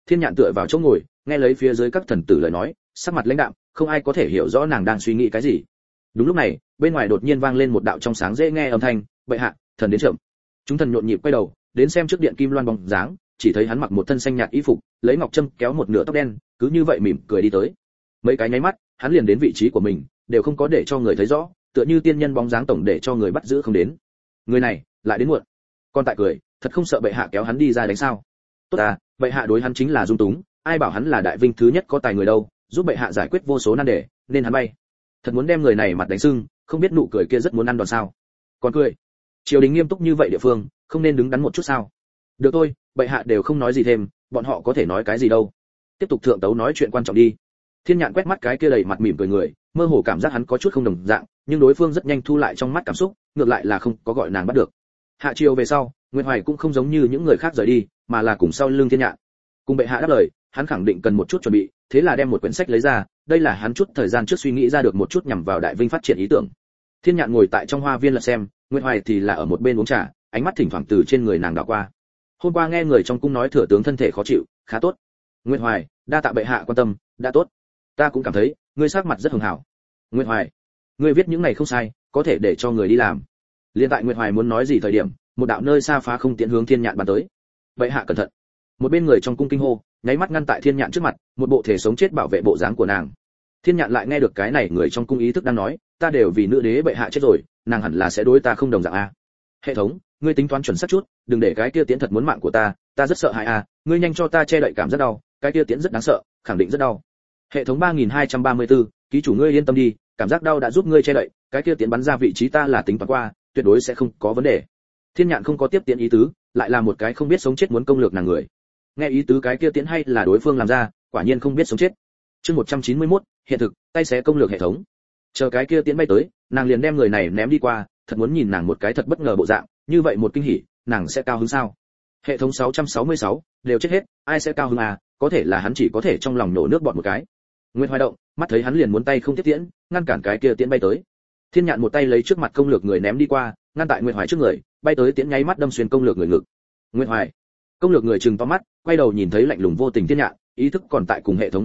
Speaker 1: Thiên Nhạn tựa vào chỗ ngồi, nghe lấy phía dưới các thần tử lời nói, sắc mặt lãnh đạm, không ai có thể hiểu rõ nàng đang suy nghĩ cái gì. Đúng lúc này, bên ngoài đột nhiên vang lên một đạo trong sáng dễ nghe âm thanh, "Bệ hạ, thần đến chậm." Chúng thần nhộn nhịp quay đầu, đến xem trước điện kim loan bóng dáng, chỉ thấy hắn mặc một thân xanh nhạt y phục, lấy ngọc trâm kéo một nửa tóc đen, cứ như vậy mỉm cười đi tới. Mấy cái nháy mắt, hắn liền đến vị trí của mình, đều không có để cho người thấy rõ, tựa như tiên nhân bóng dáng tổng để cho người bắt giữ không đến. Người này lại đến muộn, còn tại cười, thật không sợ bệ hạ kéo hắn đi ra đánh sao? Tốt à, bệ hạ đối hắn chính là dung túng, ai bảo hắn là đại vinh thứ nhất có tài người đâu, giúp bệ hạ giải quyết vô số nan đề, nên hắn bay. Thật muốn đem người này mặt đánh sưng, không biết nụ cười kia rất muốn ăn đòn sao? Còn cười. Triều đình nghiêm túc như vậy địa phương, không nên đứng đắn một chút sao? Được thôi, bệ hạ đều không nói gì thêm, bọn họ có thể nói cái gì đâu. Tiếp tục thượng tấu nói chuyện quan trọng đi. Thiên Nhạn quét mắt cái kia đầy mặt mỉm cười người, mơ hồ cảm giác hắn có chút không đồng dạng, nhưng đối phương rất nhanh thu lại trong mắt cảm xúc, ngược lại là không có gọi nàng bắt được. Hạ triều về sau, Nguyệt Hoài cũng không giống như những người khác rời đi, mà là cùng sau lưng Thiên Nhạn. Cùng bệ hạ đáp lời, hắn khẳng định cần một chút chuẩn bị, thế là đem một quyển sách lấy ra, đây là hắn chút thời gian trước suy nghĩ ra được một chút nhằm vào Đại Vinh phát triển ý tưởng. Thiên Nhạn ngồi tại trong hoa viên lật xem, Nguyệt Hoài thì là ở một bên uống trà, ánh mắt thỉnh thoảng từ trên người nàng đảo qua. Hôm qua nghe người trong cung nói thừa tướng thân thể khó chịu, khá tốt. Nguyệt Hoài, đa tạ bệ hạ quan tâm, đã tốt. Ta cũng cảm thấy, ngươi sắc mặt rất hường hảo. Nguyệt Hoài, ngươi viết những này không sai, có thể để cho người đi làm. Liên tại Nguyệt Hoài muốn nói gì thời điểm, một đạo nơi xa phá không tiễn hướng Thiên Nhạn bắn tới. Bệ hạ cẩn thận. Một bên người trong cung kinh hô, nháy mắt ngăn tại Thiên Nhạn trước mặt, một bộ thể sống chết bảo vệ bộ dáng của nàng. Thiên Nhạn lại nghe được cái này người trong cung ý thức đang nói, ta đều vì nữ đế bệ hạ chết rồi, nàng hẳn là sẽ đối ta không đồng dạng a. Hệ thống, ngươi tính toán chuẩn xác chút, đừng để cái kia tiễn thật muốn mạng của ta rất sợ hãi a, ngươi nhanh cho ta che đậy cảm rất đau, cái kia tiễn rất đáng sợ, khẳng định rất đau. Hệ thống 3234, ký chủ ngươi yên tâm đi, cảm giác đau đã giúp ngươi che đậy, cái kia tiễn bắn ra vị trí ta là tính toán qua, tuyệt đối sẽ không có vấn đề. Thiên Nhạn không có tiếp tiễn ý tứ, lại là một cái không biết sống chết muốn công lược nàng người. Nghe ý tứ cái kia tiễn hay là đối phương làm ra, quả nhiên không biết sống chết. Chương 191, hiện thực, tay xé công lược hệ thống. Chờ cái kia tiễn bay tới, nàng liền đem người này ném đi qua, thật muốn nhìn nàng một cái thật bất ngờ bộ dạng, như vậy một kinh hỉ, nàng sẽ cao hứng sao? Hệ thống 666, đều chết hết, ai sẽ cao hứng à, có thể là hắn chỉ có thể trong lòng nổ nước bọt một cái. Nguyệt Hoài động, mắt thấy hắn liền muốn tay không tiếp tiễn, ngăn cản cái kia tiễn bay tới. Thiên Nhạn một tay lấy trước mặt công lược người ném đi qua, ngăn tại Nguyệt Hoài trước người, bay tới tiễn nháy mắt đâm xuyên công lược người ngực. Nguyệt Hoài, công lược người trừng to mắt, quay đầu nhìn thấy lạnh lùng vô tình Thiên Nhạn, ý thức còn tại cùng hệ thống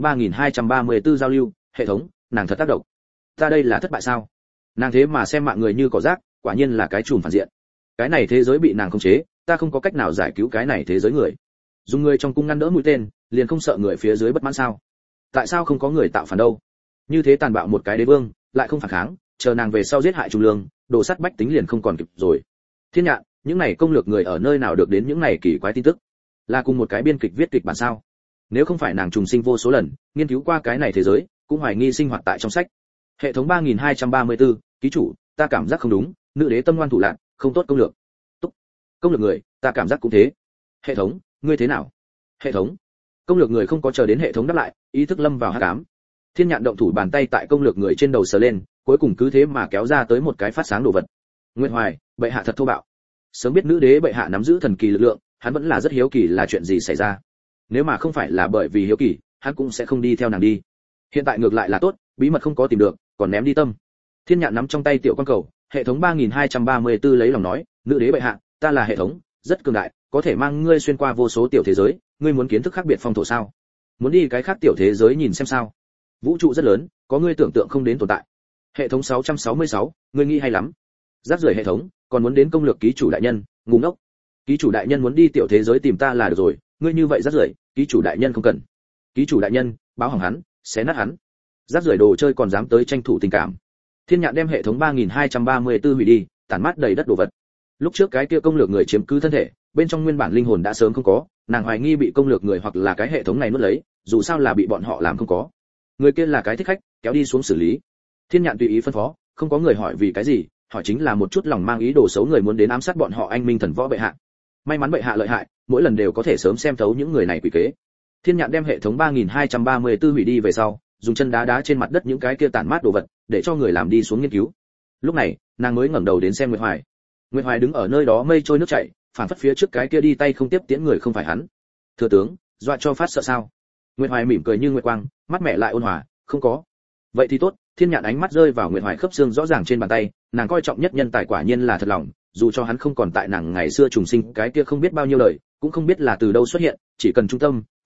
Speaker 1: 3234 giao lưu, hệ thống, nàng thật tác động. Ta đây là thất bại sao? Nàng thế mà xem mạng người như cỏ rác, quả nhiên là cái trùm phản diện. Cái này thế giới bị nàng khống chế, ta không có cách nào giải cứu cái này thế giới người. Dùng người trong cung ngăn đỡ mũi tên, liền không sợ người phía dưới bất mãn sao? Tại sao không có người tạo phản đâu? Như thế tàn bạo một cái đế vương, lại không phản kháng, chờ nàng về sau giết hại trung lương, đổ sát bách tính liền không còn kịp rồi. Thiên Nhạn, những này công lược người ở nơi nào được đến những này kỳ quái tin tức? Là cùng một cái biên kịch viết kịch bản sao? Nếu không phải nàng trùng sinh vô số lần, nghiên cứu qua cái này thế giới, cũng hoài nghi sinh hoạt tại trong sách. Hệ thống 3234, ký chủ, ta cảm giác không đúng, nữ đế tâm ngoan thủ lạn, không tốt công lược. Túc, công lược người, ta cảm giác cũng thế. Hệ thống, ngươi thế nào? Hệ thống, công lược người không có chờ đến hệ thống đáp lại, ý thức lâm vào hắc ám. Thiên Nhạn động thủ bàn tay tại công lược người trên đầu sờ lên, cuối cùng cứ thế mà kéo ra tới một cái phát sáng đồ vật. Nguyệt Hoài, bệ hạ thật thô bạo. Sớm biết nữ đế bệ hạ nắm giữ thần kỳ lực lượng, hắn vẫn là rất hiếu kỳ là chuyện gì xảy ra. Nếu mà không phải là bởi vì hiếu kỳ, hắn cũng sẽ không đi theo nàng đi. Hiện tại ngược lại là tốt, bí mật không có tìm được, còn ném đi tâm. Thiên Nhạn nắm trong tay tiểu quan cầu, hệ thống 3234 lấy lòng nói, nữ đế bệ hạ, ta là hệ thống, rất cường đại, có thể mang ngươi xuyên qua vô số tiểu thế giới, ngươi muốn kiến thức khác biệt phong thổ sao? Muốn đi cái khác tiểu thế giới nhìn xem sao? Vũ trụ rất lớn, có ngươi tưởng tượng không đến tồn tại. Hệ thống 666, ngươi nghĩ hay lắm. Rác rưởi hệ thống, còn muốn đến công lược ký chủ đại nhân, ngu ngốc. Ký chủ đại nhân muốn đi tiểu thế giới tìm ta là được rồi, ngươi như vậy rác rưởi, ký chủ đại nhân không cần. Ký chủ đại nhân, báo hỏng hắn, xé nát hắn. Rác rưởi đồ chơi còn dám tới tranh thủ tình cảm. Thiên Nhạn đem hệ thống 3234 hủy đi, tản mát đầy đất đồ vật. Lúc trước cái kia công lược người chiếm cứ thân thể, bên trong nguyên bản linh hồn đã sớm không có, nàng hoài nghi bị công lược người hoặc là cái hệ thống này nuốt lấy, dù sao là bị bọn họ làm không có. Người kia là cái thích khách, kéo đi xuống xử lý. Thiên Nhạn tùy ý phân phó, không có người hỏi vì cái gì, hỏi chính là một chút lòng mang ý đồ xấu người muốn đến ám sát bọn họ anh minh thần võ bệ hạ. May mắn bệ hạ lợi hại, mỗi lần đều có thể sớm xem thấu những người này quỷ kế. Thiên Nhạn đem hệ thống 3234 hủy đi về sau, dùng chân đá đá trên mặt đất những cái kia tản mát đồ vật, để cho người làm đi xuống nghiên cứu. Lúc này, nàng mới ngẩng đầu đến xem Nguyệt Hoài. Nguyệt Hoài đứng ở nơi đó mây trôi nước chảy, phản phất phía trước cái kia đi tay không tiếp tiễn người không phải hắn. Thừa tướng, dọa cho phát sợ sao? Nguyệt Hoài mỉm cười như nguyệt quang, mắt mẹ lại ôn hòa, không có. Vậy thì tốt. Thiên Nhạn ánh mắt rơi vào Nguyệt Hoài khớp xương rõ ràng trên bàn tay, nàng coi trọng nhất nhân tài quả nhiên là thật lòng, dù cho hắn không còn tại nàng ngày xưa trùng sinh cái kia không biết bao nhiêu lời, cũng không biết là từ đâu xuất hiện, chỉ cần trung tâm,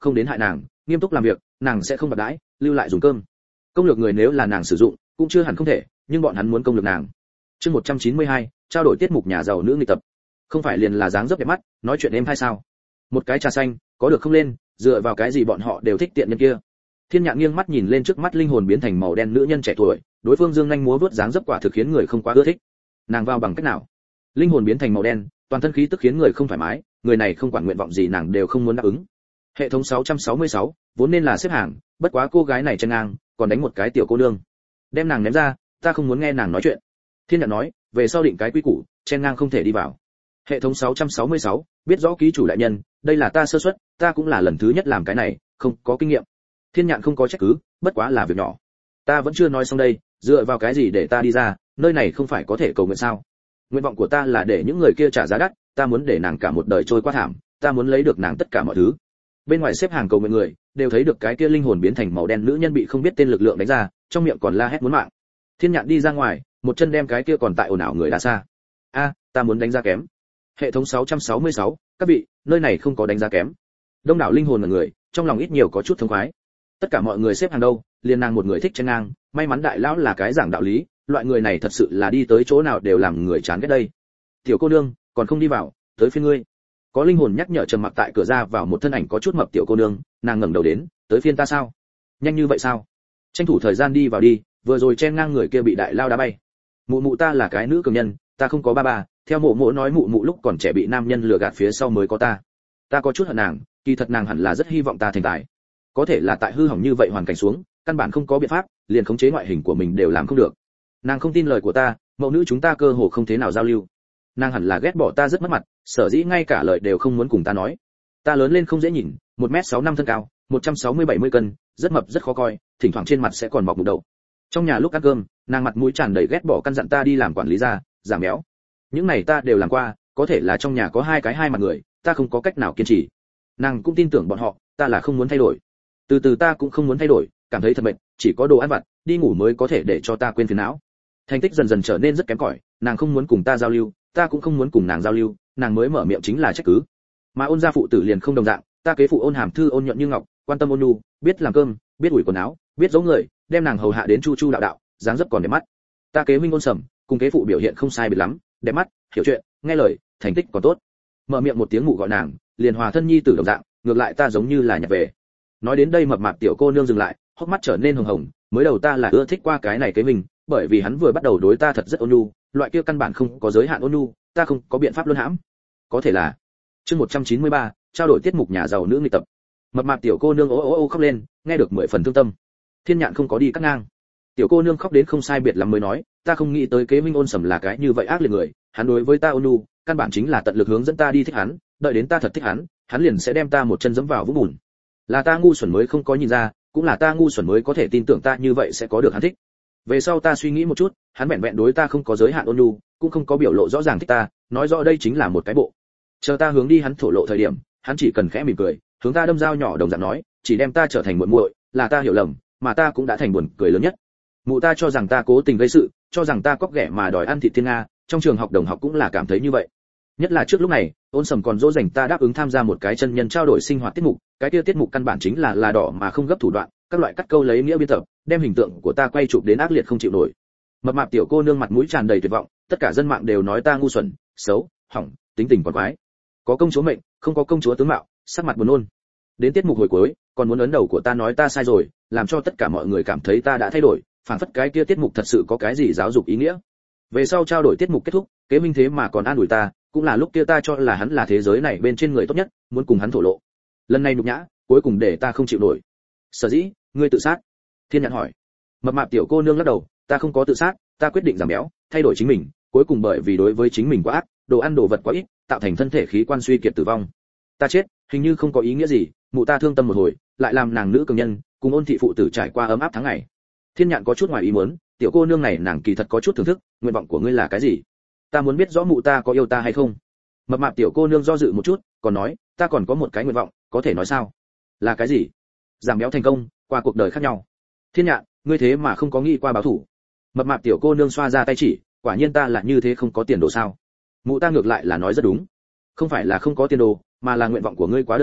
Speaker 1: không đến hại nàng, nghiêm túc làm việc, nàng sẽ không bạc đãi, lưu lại dùng cơm. Công lược người nếu là nàng sử dụng, cũng chưa hẳn không thể, nhưng bọn hắn muốn công lược nàng. Chương 192, trao đổi tiết mục nhà giàu nữ nghịch tập. Không phải liền là dáng dấp đẹp mắt, nói chuyện êm hay sao? Một cái trà xanh, có được không lên, dựa vào cái gì bọn họ đều thích tiện nhân kia. Thiên Nhạn nghiêng mắt nhìn lên trước mắt linh hồn biến thành màu đen nữ nhân trẻ tuổi, đối phương dương nhanh múa vớt dáng dấp quả thực khiến người không quá ưa thích. Nàng vào bằng cách nào? Linh hồn biến thành màu đen, toàn thân khí tức khiến người không thoải mái, người này không quản nguyện vọng gì nàng đều không muốn đáp ứng. Hệ thống 666, vốn nên là xếp hàng, bất quá cô gái này chen ngang, còn đánh một cái tiểu cô nương. Đem nàng ném ra, ta không muốn nghe nàng nói chuyện. Thiên Nhạn nói, về sau định cái quy củ, chen ngang không thể đi vào. Hệ thống 666, biết rõ ký chủ đại nhân, đây là ta sơ suất, ta cũng là lần thứ nhất làm cái này, không có kinh nghiệm. Thiên Nhạn không có trách cứ, bất quá là việc nhỏ. Ta vẫn chưa nói xong đây, dựa vào cái gì để ta đi ra, nơi này không phải có thể cầu nguyện sao? Nguyện vọng của ta là để những người kia trả giá đắt, ta muốn để nàng cả một đời trôi qua thảm, ta muốn lấy được nàng tất cả mọi thứ. Bên ngoài xếp hàng cầu nguyện người, đều thấy được cái kia linh hồn biến thành màu đen nữ nhân bị không biết tên lực lượng đánh ra, trong miệng còn la hét muốn mạng. Thiên Nhạn đi ra ngoài, một chân đem cái kia còn tại ồn ào người đá xa. A, ta muốn đánh giá kém. Hệ thống 666, các vị, nơi này không có đánh giá kém. Đông đảo linh hồn là người, trong lòng ít nhiều có chút thống khoái. Tất cả mọi người xếp hàng đâu, liền nàng một người thích chen ngang, may mắn đại lão là cái giảng đạo lý, loại người này thật sự là đi tới chỗ nào đều làm người chán ghét đây. Tiểu cô nương, còn không đi vào, tới phiên ngươi. Có linh hồn nhắc nhở trầm mặc tại cửa ra vào một thân ảnh có chút mập tiểu cô nương, nàng ngẩng đầu đến, tới phiên ta sao? Nhanh như vậy sao? Tranh thủ thời gian đi vào đi, vừa rồi chen ngang người kia bị đại lao đá bay. Mụ mụ ta là cái nữ cường nhân, ta không có ba ba, theo mụ mụ nói mụ mụ lúc còn trẻ bị nam nhân lừa gạt phía sau mới có ta. Ta có chút hận nàng, kỳ thật nàng hẳn là rất hy vọng ta thành tài. Có thể là tại hư hỏng như vậy hoàn cảnh xuống, căn bản không có biện pháp, liền khống chế ngoại hình của mình đều làm không được. Nàng không tin lời của ta, mẫu nữ chúng ta cơ hồ không thế nào giao lưu. Nàng hẳn là ghét bỏ ta rất mất mặt, sở dĩ ngay cả lời đều không muốn cùng ta nói. Ta lớn lên không dễ nhìn, 1m65 thân cao, 160-70 cân, rất mập rất khó coi, thỉnh thoảng trên mặt sẽ còn mọc mụn đầu. Trong nhà lúc ăn cơm, nàng mặt mũi tràn đầy ghét bỏ căn dặn ta đi làm quản lý gia, giảm béo. Những này ta đều làm qua, có thể là trong nhà có hai mặt người, ta không có cách nào kiên trì. Nàng cũng tin tưởng bọn họ, ta là không muốn thay đổi. Từ từ ta cũng không muốn thay đổi, cảm thấy thật mệt, chỉ có đồ ăn vặt, đi ngủ mới có thể để cho ta quên phiền não. Thành tích dần dần trở nên rất kém cỏi, nàng không muốn cùng ta giao lưu, ta cũng không muốn cùng nàng giao lưu, nàng mới mở miệng chính là trách cứ. Mà Ôn gia phụ tử liền không đồng dạng, ta kế phụ Ôn Hàm Thư ôn nhuận như ngọc, quan tâm ôn nhu, biết làm cơm, biết ủi quần áo, biết giấu người, đem nàng hầu hạ đến chu chu đạo đạo, dáng dấp còn đẹp mắt. Ta kế huynh Ôn Sầm, cùng kế phụ biểu hiện không sai biệt lắm, đẹp mắt, hiểu chuyện, nghe lời, thành tích còn tốt. Mở miệng một tiếng mụ gọi nàng, liền hòa thân nhi tử đồng dạng, ngược lại ta giống như là nhặt về. Nói đến đây mập mạp tiểu cô nương dừng lại, hốc mắt trở nên hồng hồng, mới đầu ta là ưa thích qua cái này kế mình, bởi vì hắn vừa bắt đầu đối ta thật rất ôn nhu, loại kia căn bản không có giới hạn ôn nhu, ta không có biện pháp luân hãm. Có thể là chương 193, trao đổi tiết mục nhà giàu nữ nghịch tập. Mập mạp tiểu cô nương ô khóc lên, nghe được 10 phần thương tâm. Thiên Nhạn không có đi cắt ngang. Tiểu cô nương khóc đến không sai biệt lắm mới nói, ta không nghĩ tới kế minh Ôn Sầm là cái như vậy ác liệt người, hắn đối với ta ôn nhu, căn bản chính là tận lực hướng dẫn ta đi thích hắn, đợi đến ta thật thích hắn, hắn liền sẽ đem ta một chân giẫm vào vũng bùn. Là ta ngu xuẩn mới không có nhìn ra, cũng là ta ngu xuẩn mới có thể tin tưởng ta như vậy sẽ có được hắn thích. Về sau ta suy nghĩ một chút, hắn vẹn vẹn đối ta không có giới hạn ôn nhu, cũng không có biểu lộ rõ ràng thích ta, nói rõ đây chính là một cái bộ. Chờ ta hướng đi hắn thổ lộ thời điểm, hắn chỉ cần khẽ mỉm cười, hướng ta đâm dao nhỏ đồng dạng nói, chỉ đem ta trở thành muội muội, là ta hiểu lầm, mà ta cũng đã thành buồn cười lớn nhất. Mụ ta cho rằng ta cố tình gây sự, cho rằng ta cóc ghẻ mà đòi ăn thịt thiên nga, trong trường học đồng học cũng là cảm thấy như vậy. Nhất là trước lúc này, Ôn Sầm còn dỗ dành ta đáp ứng tham gia một cái chân nhân trao đổi sinh hoạt tiết mục, cái kia tiết mục căn bản chính là đỏ mà không gấp thủ đoạn, các loại cắt câu lấy nghĩa biên tập, đem hình tượng của ta quay chụp đến ác liệt không chịu nổi. Mập mạp tiểu cô nương mặt mũi tràn đầy tuyệt vọng, tất cả dân mạng đều nói ta ngu xuẩn, xấu, hỏng, tính tình còn quái. Có công chúa mệnh, không có công chúa tướng mạo, sắc mặt buồn nôn. Đến tiết mục hồi cuối, còn muốn ấn đầu của ta nói ta sai rồi, làm cho tất cả mọi người cảm thấy ta đã thay đổi, phản phất cái kia tiết mục thật sự có cái gì giáo dục ý nghĩa. Về sau trao đổi tiết mục kết thúc, kế minh thế mà còn an ủi ta, cũng là lúc kia ta cho là hắn là thế giới này bên trên người tốt nhất, muốn cùng hắn thổ lộ. Lần này nhục nhã, cuối cùng để ta không chịu nổi. Sở dĩ, ngươi tự sát? Thiên Nhạn hỏi. Mập mạp tiểu cô nương lắc đầu, ta không có tự sát, ta quyết định giảm béo, thay đổi chính mình, cuối cùng bởi vì đối với chính mình quá ác, đồ ăn đồ vật quá ít, tạo thành thân thể khí quan suy kiệt tử vong. Ta chết, hình như không có ý nghĩa gì, mụ ta thương tâm một hồi, lại làm nàng nữ cường nhân, cùng Ôn thị phụ tử trải qua ấm áp tháng ngày. Thiên Nhạn có chút ngoài ý muốn, tiểu cô nương này nàng kỳ thật có chút thưởng thức, nguyện vọng của ngươi là cái gì? Ta muốn biết rõ mụ ta có yêu ta hay không. Mập mạp tiểu cô nương do dự một chút, còn nói, ta còn có một cái nguyện vọng, có thể nói sao? Là cái gì? Giảm béo thành công, qua cuộc đời khác nhau. Thiên Nhạn, ngươi thế mà không có nghĩ qua báo thủ? Mập mạp tiểu cô nương xoa ra tay chỉ, quả nhiên ta là như thế không có tiền đồ sao? Mụ ta ngược lại là nói rất đúng, không phải là không có tiền đồ, mà là nguyện vọng của ngươi quá đơn giản,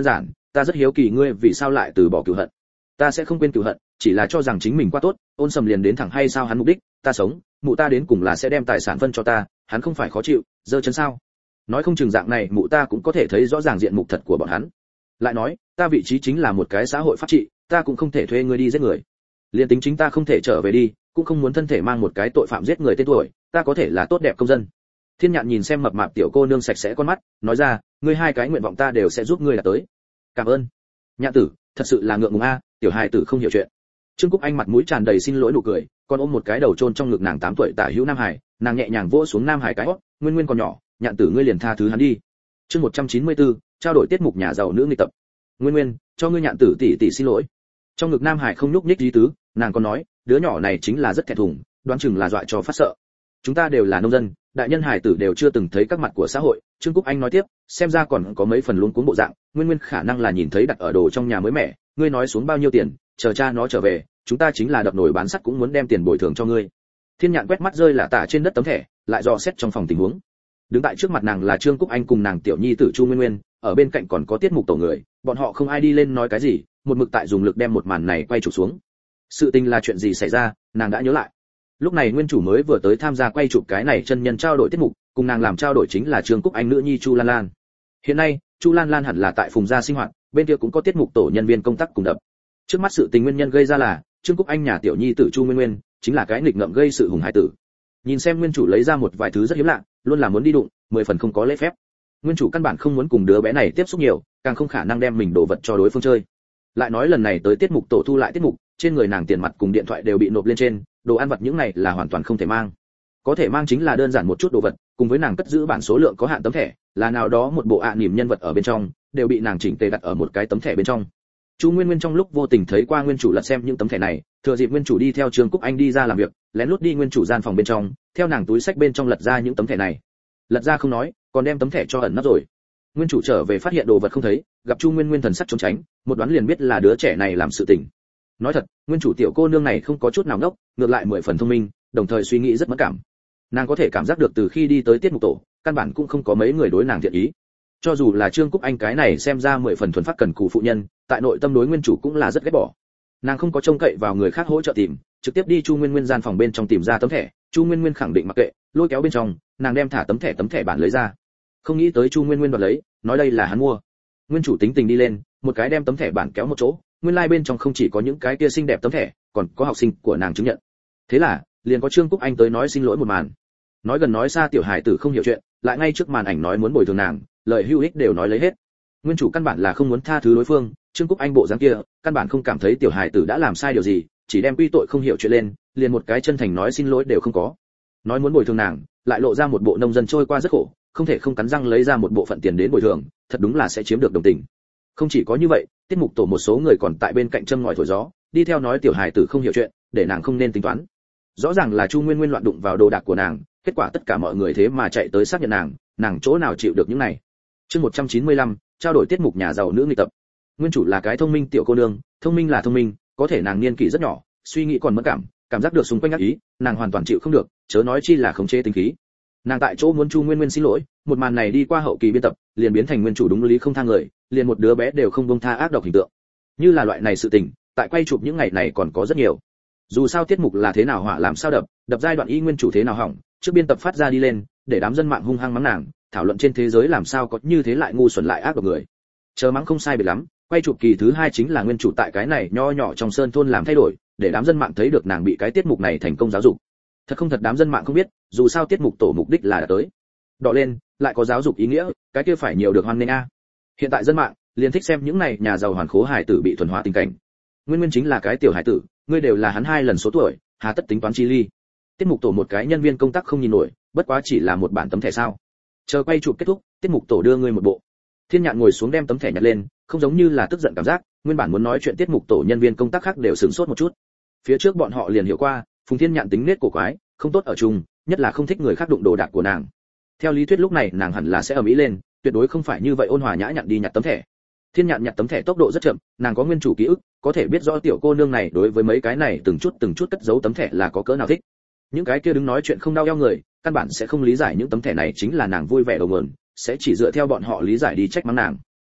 Speaker 1: ta rất hiếu kỳ ngươi vì sao lại từ bỏ cửu hận. Ta sẽ không quên cửu hận, chỉ là cho rằng chính mình quá tốt, Ôn Sầm liền đến thẳng hay sao hắn mục đích, ta sống, mụ ta đến cùng là sẽ đem tài sản phân cho ta, hắn không phải khó chịu, giơ chân sao? Nói không chừng dạng này mụ ta cũng có thể thấy rõ ràng diện mục thật của bọn hắn. Lại nói, ta vị trí chính là một cái xã hội pháp trị, ta cũng không thể thuê ngươi đi giết người. Liên tính chính ta không thể trở về đi, cũng không muốn thân thể mang một cái tội phạm giết người tên tuổi, ta có thể là tốt đẹp công dân. Thiên Nhạn nhìn xem mập mạp tiểu cô nương sạch sẽ con mắt, nói ra, ngươi hai cái nguyện vọng ta đều sẽ giúp ngươi đạt tới. Cảm ơn. Nhạn tử, thật sự là ngượng ngùng a, tiểu hài tử không hiểu chuyện. Trương Cúc Anh mặt mũi tràn đầy xin lỗi nụ cười, còn ôm một cái đầu chôn trong ngực nàng 8 tuổi tả hữu Nam Hải, nàng nhẹ nhàng vỗ xuống Nam Hải cái hót, Nguyên Nguyên còn nhỏ, Nhạn tử ngươi liền tha thứ hắn đi. Chương 194, trao đổi tiết mục nhà giàu nữ nghịch tập. Nguyên Nguyên, cho ngươi Nhạn tử tỷ tỷ xin lỗi. Trong ngực Nam Hải không nhúc nhích lý tứ, nàng còn nói, đứa nhỏ này chính là rất thẹn thùng, đoán chừng là dọa cho phát sợ. Chúng ta đều là nông dân, đại nhân hải tử đều chưa từng thấy các mặt của xã hội. Trương Cúc Anh nói tiếp, xem ra còn có mấy phần luống cuống bộ dạng, Nguyên Nguyên khả năng là nhìn thấy đặt ở đồ trong nhà mới mẻ, ngươi nói xuống bao nhiêu tiền, chờ cha nó trở về, chúng ta chính là đập nồi bán sắt cũng muốn đem tiền bồi thường cho ngươi. Thiên Nhạn quét mắt rơi là tả trên đất tấm thẻ, lại dò xét trong phòng tình huống. Đứng tại trước mặt nàng là Trương Cúc Anh cùng nàng tiểu nhi tử Chu Nguyên Nguyên, ở bên cạnh còn có tiết mục tổ người, bọn họ không ai đi lên nói cái gì, một mực tại dùng lực đem một màn này quay chụp xuống. Sự tình là chuyện gì xảy ra, nàng đã nhớ lại. Lúc này nguyên chủ mới vừa tới tham gia quay chụp cái này chân nhân trao đổi tiết mục, cùng nàng làm trao đổi chính là Trương Cúc Anh nữ nhi Chu Lan Lan. Hiện nay, Chu Lan Lan hẳn là tại Phùng gia sinh hoạt, bên kia cũng có tiết mục tổ nhân viên công tác cùng đập. Trước mắt sự tình nguyên nhân gây ra là Trương Cúc Anh nhà tiểu nhi tử Chu Nguyên Nguyên, chính là cái nghịch ngợm gây sự hùng hải tử. Nhìn xem nguyên chủ lấy ra một vài thứ rất hiếm lạ, luôn là muốn đi đụng, 10 phần không có lễ phép. Nguyên chủ căn bản không muốn cùng đứa bé này tiếp xúc nhiều, càng không khả năng đem mình đồ vật cho đối phương chơi. Lại nói lần này tới tiết mục tổ thu lại tiết mục, trên người nàng tiền mặt cùng điện thoại đều bị nộp lên trên, đồ ăn vặt những này là hoàn toàn không thể mang. Có thể mang chính là đơn giản một chút đồ vật, cùng với nàng cất giữ bản số lượng có hạn tấm thẻ, là nào đó một bộ niềm nhân vật ở bên trong, đều bị nàng chỉnh tề đặt ở một cái tấm thẻ bên trong. Chu Nguyên Nguyên trong lúc vô tình thấy qua nguyên chủ lật xem những tấm thẻ này, thừa dịp nguyên chủ đi theo Trương Cúc Anh đi ra làm việc, lén lút đi nguyên chủ gian phòng bên trong, theo nàng túi sách bên trong lật ra những tấm thẻ này. Lật ra không nói, còn đem tấm thẻ cho ẩn nấp rồi. Nguyên chủ trở về phát hiện đồ vật không thấy, gặp Chu Nguyên Nguyên thần sắc trốn tránh, một đoán liền biết là đứa trẻ này làm sự tình. Nói thật, nguyên chủ tiểu cô nương này không có chút nào ngốc, ngược lại 10 phần thông minh, đồng thời suy nghĩ rất mẫn cảm. Nàng có thể cảm giác được từ khi đi tới tiết mục tổ, căn bản cũng không có mấy người đối nàng thiện ý. Cho dù là Trương Cúc Anh cái này xem ra 10 phần thuần phát cần cù phụ nhân, tại nội tâm đối nguyên chủ cũng là rất ghét bỏ. Nàng không có trông cậy vào người khác hỗ trợ tìm, trực tiếp đi Chu Nguyên Nguyên gian phòng bên trong tìm ra tấm thẻ. Chu Nguyên Nguyên khẳng định mặc kệ, lôi kéo bên trong, nàng đem thả tấm thẻ bản lấy ra. Không nghĩ tới Chu Nguyên Nguyên đoạt lấy, nói đây là hắn mua. Nguyên chủ tính tình đi lên, một cái đem tấm thẻ bản kéo một chỗ, nguyên lai like bên trong không chỉ có những cái kia xinh đẹp tấm thẻ, còn có học sinh của nàng chứng nhận. Thế là, liền có Trương Cúc Anh tới nói xin lỗi một màn. Nói gần nói xa tiểu hài tử không hiểu chuyện, lại ngay trước màn ảnh nói muốn bồi thường nàng, lời hữu ích đều nói lấy hết. Nguyên chủ căn bản là không muốn tha thứ đối phương, Trương Cúc Anh bộ dáng kia, căn bản không cảm thấy tiểu hài tử đã làm sai điều gì, chỉ đem quy tội không hiểu chuyện lên, liền một cái chân thành nói xin lỗi đều không có. Nói muốn bồi thường nàng, lại lộ ra một bộ nông dân trôi qua rất khổ, không thể không cắn răng lấy ra một bộ phận tiền đến bồi thường, thật đúng là sẽ chiếm được đồng tình. Không chỉ có như vậy, tiết mục tổ một số người còn tại bên cạnh châm ngòi thổi gió, đi theo nói tiểu hài tử không hiểu chuyện, để nàng không nên tính toán. Rõ ràng là Chu Nguyên Nguyên loạn đụng vào đồ đạc của nàng, kết quả tất cả mọi người thế mà chạy tới xác nhận nàng chỗ nào chịu được những này. Chương 195, trao đổi tiết mục nhà giàu nữ nghịch tập. Nguyên chủ là cái thông minh tiểu cô nương, thông minh là thông minh, có thể nàng niên kỷ rất nhỏ, suy nghĩ còn mẫn cảm giác được xung quanh ác ý, nàng hoàn toàn chịu không được, chớ nói chi là khống chế tính khí. Nàng tại chỗ muốn Chu Nguyên Nguyên xin lỗi, một màn này đi qua hậu kỳ biên tập, liền biến thành nguyên chủ đúng lý không tha người, liền một đứa bé đều không buông tha ác độc hình tượng. Như là loại này sự tình, tại quay chụp những ngày này còn có rất nhiều. Dù sao tiết mục là thế nào hỏa làm sao đập giai đoạn y nguyên chủ thế nào hỏng, trước biên tập phát ra đi lên, để đám dân mạng hung hăng mắng nàng, thảo luận trên thế giới làm sao có như thế lại ngu xuẩn lại ác độc người. Chờ mắng không sai biệt lắm, quay chụp kỳ thứ 2 chính là nguyên chủ tại cái này nho nhỏ trong sơn thôn làm thay đổi, để đám dân mạng thấy được nàng bị cái tiết mục này thành công giáo dục. Thật không thật đám dân mạng không biết, dù sao tiết mục tổ mục đích là đã tới đọ lên, lại có giáo dục ý nghĩa, cái kia phải nhiều được hoan nghênh a. Hiện tại dân mạng liền thích xem những này nhà giàu hoàn khố hài tử bị thuần hóa tình cảnh. Nguyên Nguyên chính là cái tiểu hài tử, ngươi đều là hắn 2 lần số tuổi, hà tất tính toán chi ly. Tiết mục tổ một cái nhân viên công tác không nhìn nổi, bất quá chỉ là một bản tấm thẻ sao. Chờ quay chụp kết thúc, tiết mục tổ đưa ngươi một bộ. Thiên Nhạn ngồi xuống đem tấm thẻ nhặt lên, không giống như là tức giận cảm giác, nguyên bản muốn nói chuyện tiết mục tổ nhân viên công tác khác đều sửng sốt một chút. Phía trước bọn họ liền hiểu qua, Phùng Thiên Nhạn tính nết cổ quái, không tốt ở chung, nhất là không thích người khác đụng đồ đạc của nàng. Theo lý thuyết lúc này nàng hẳn là sẽ ầm ĩ lên, tuyệt đối không phải như vậy ôn hòa nhã nhặn đi nhặt tấm thẻ. Thiên Nhạn nhặt tấm thẻ tốc độ rất chậm, nàng có nguyên chủ ký ức, có thể biết rõ tiểu cô nương này đối với mấy cái này từng chút cất giấu tấm thẻ là có cỡ nào thích. Những cái kia đứng nói chuyện không đau eo người, căn bản sẽ không lý giải những tấm thẻ này chính là nàng vui vẻ đầu nguồn, sẽ chỉ dựa theo bọn họ lý giải đi trách mắng nàng.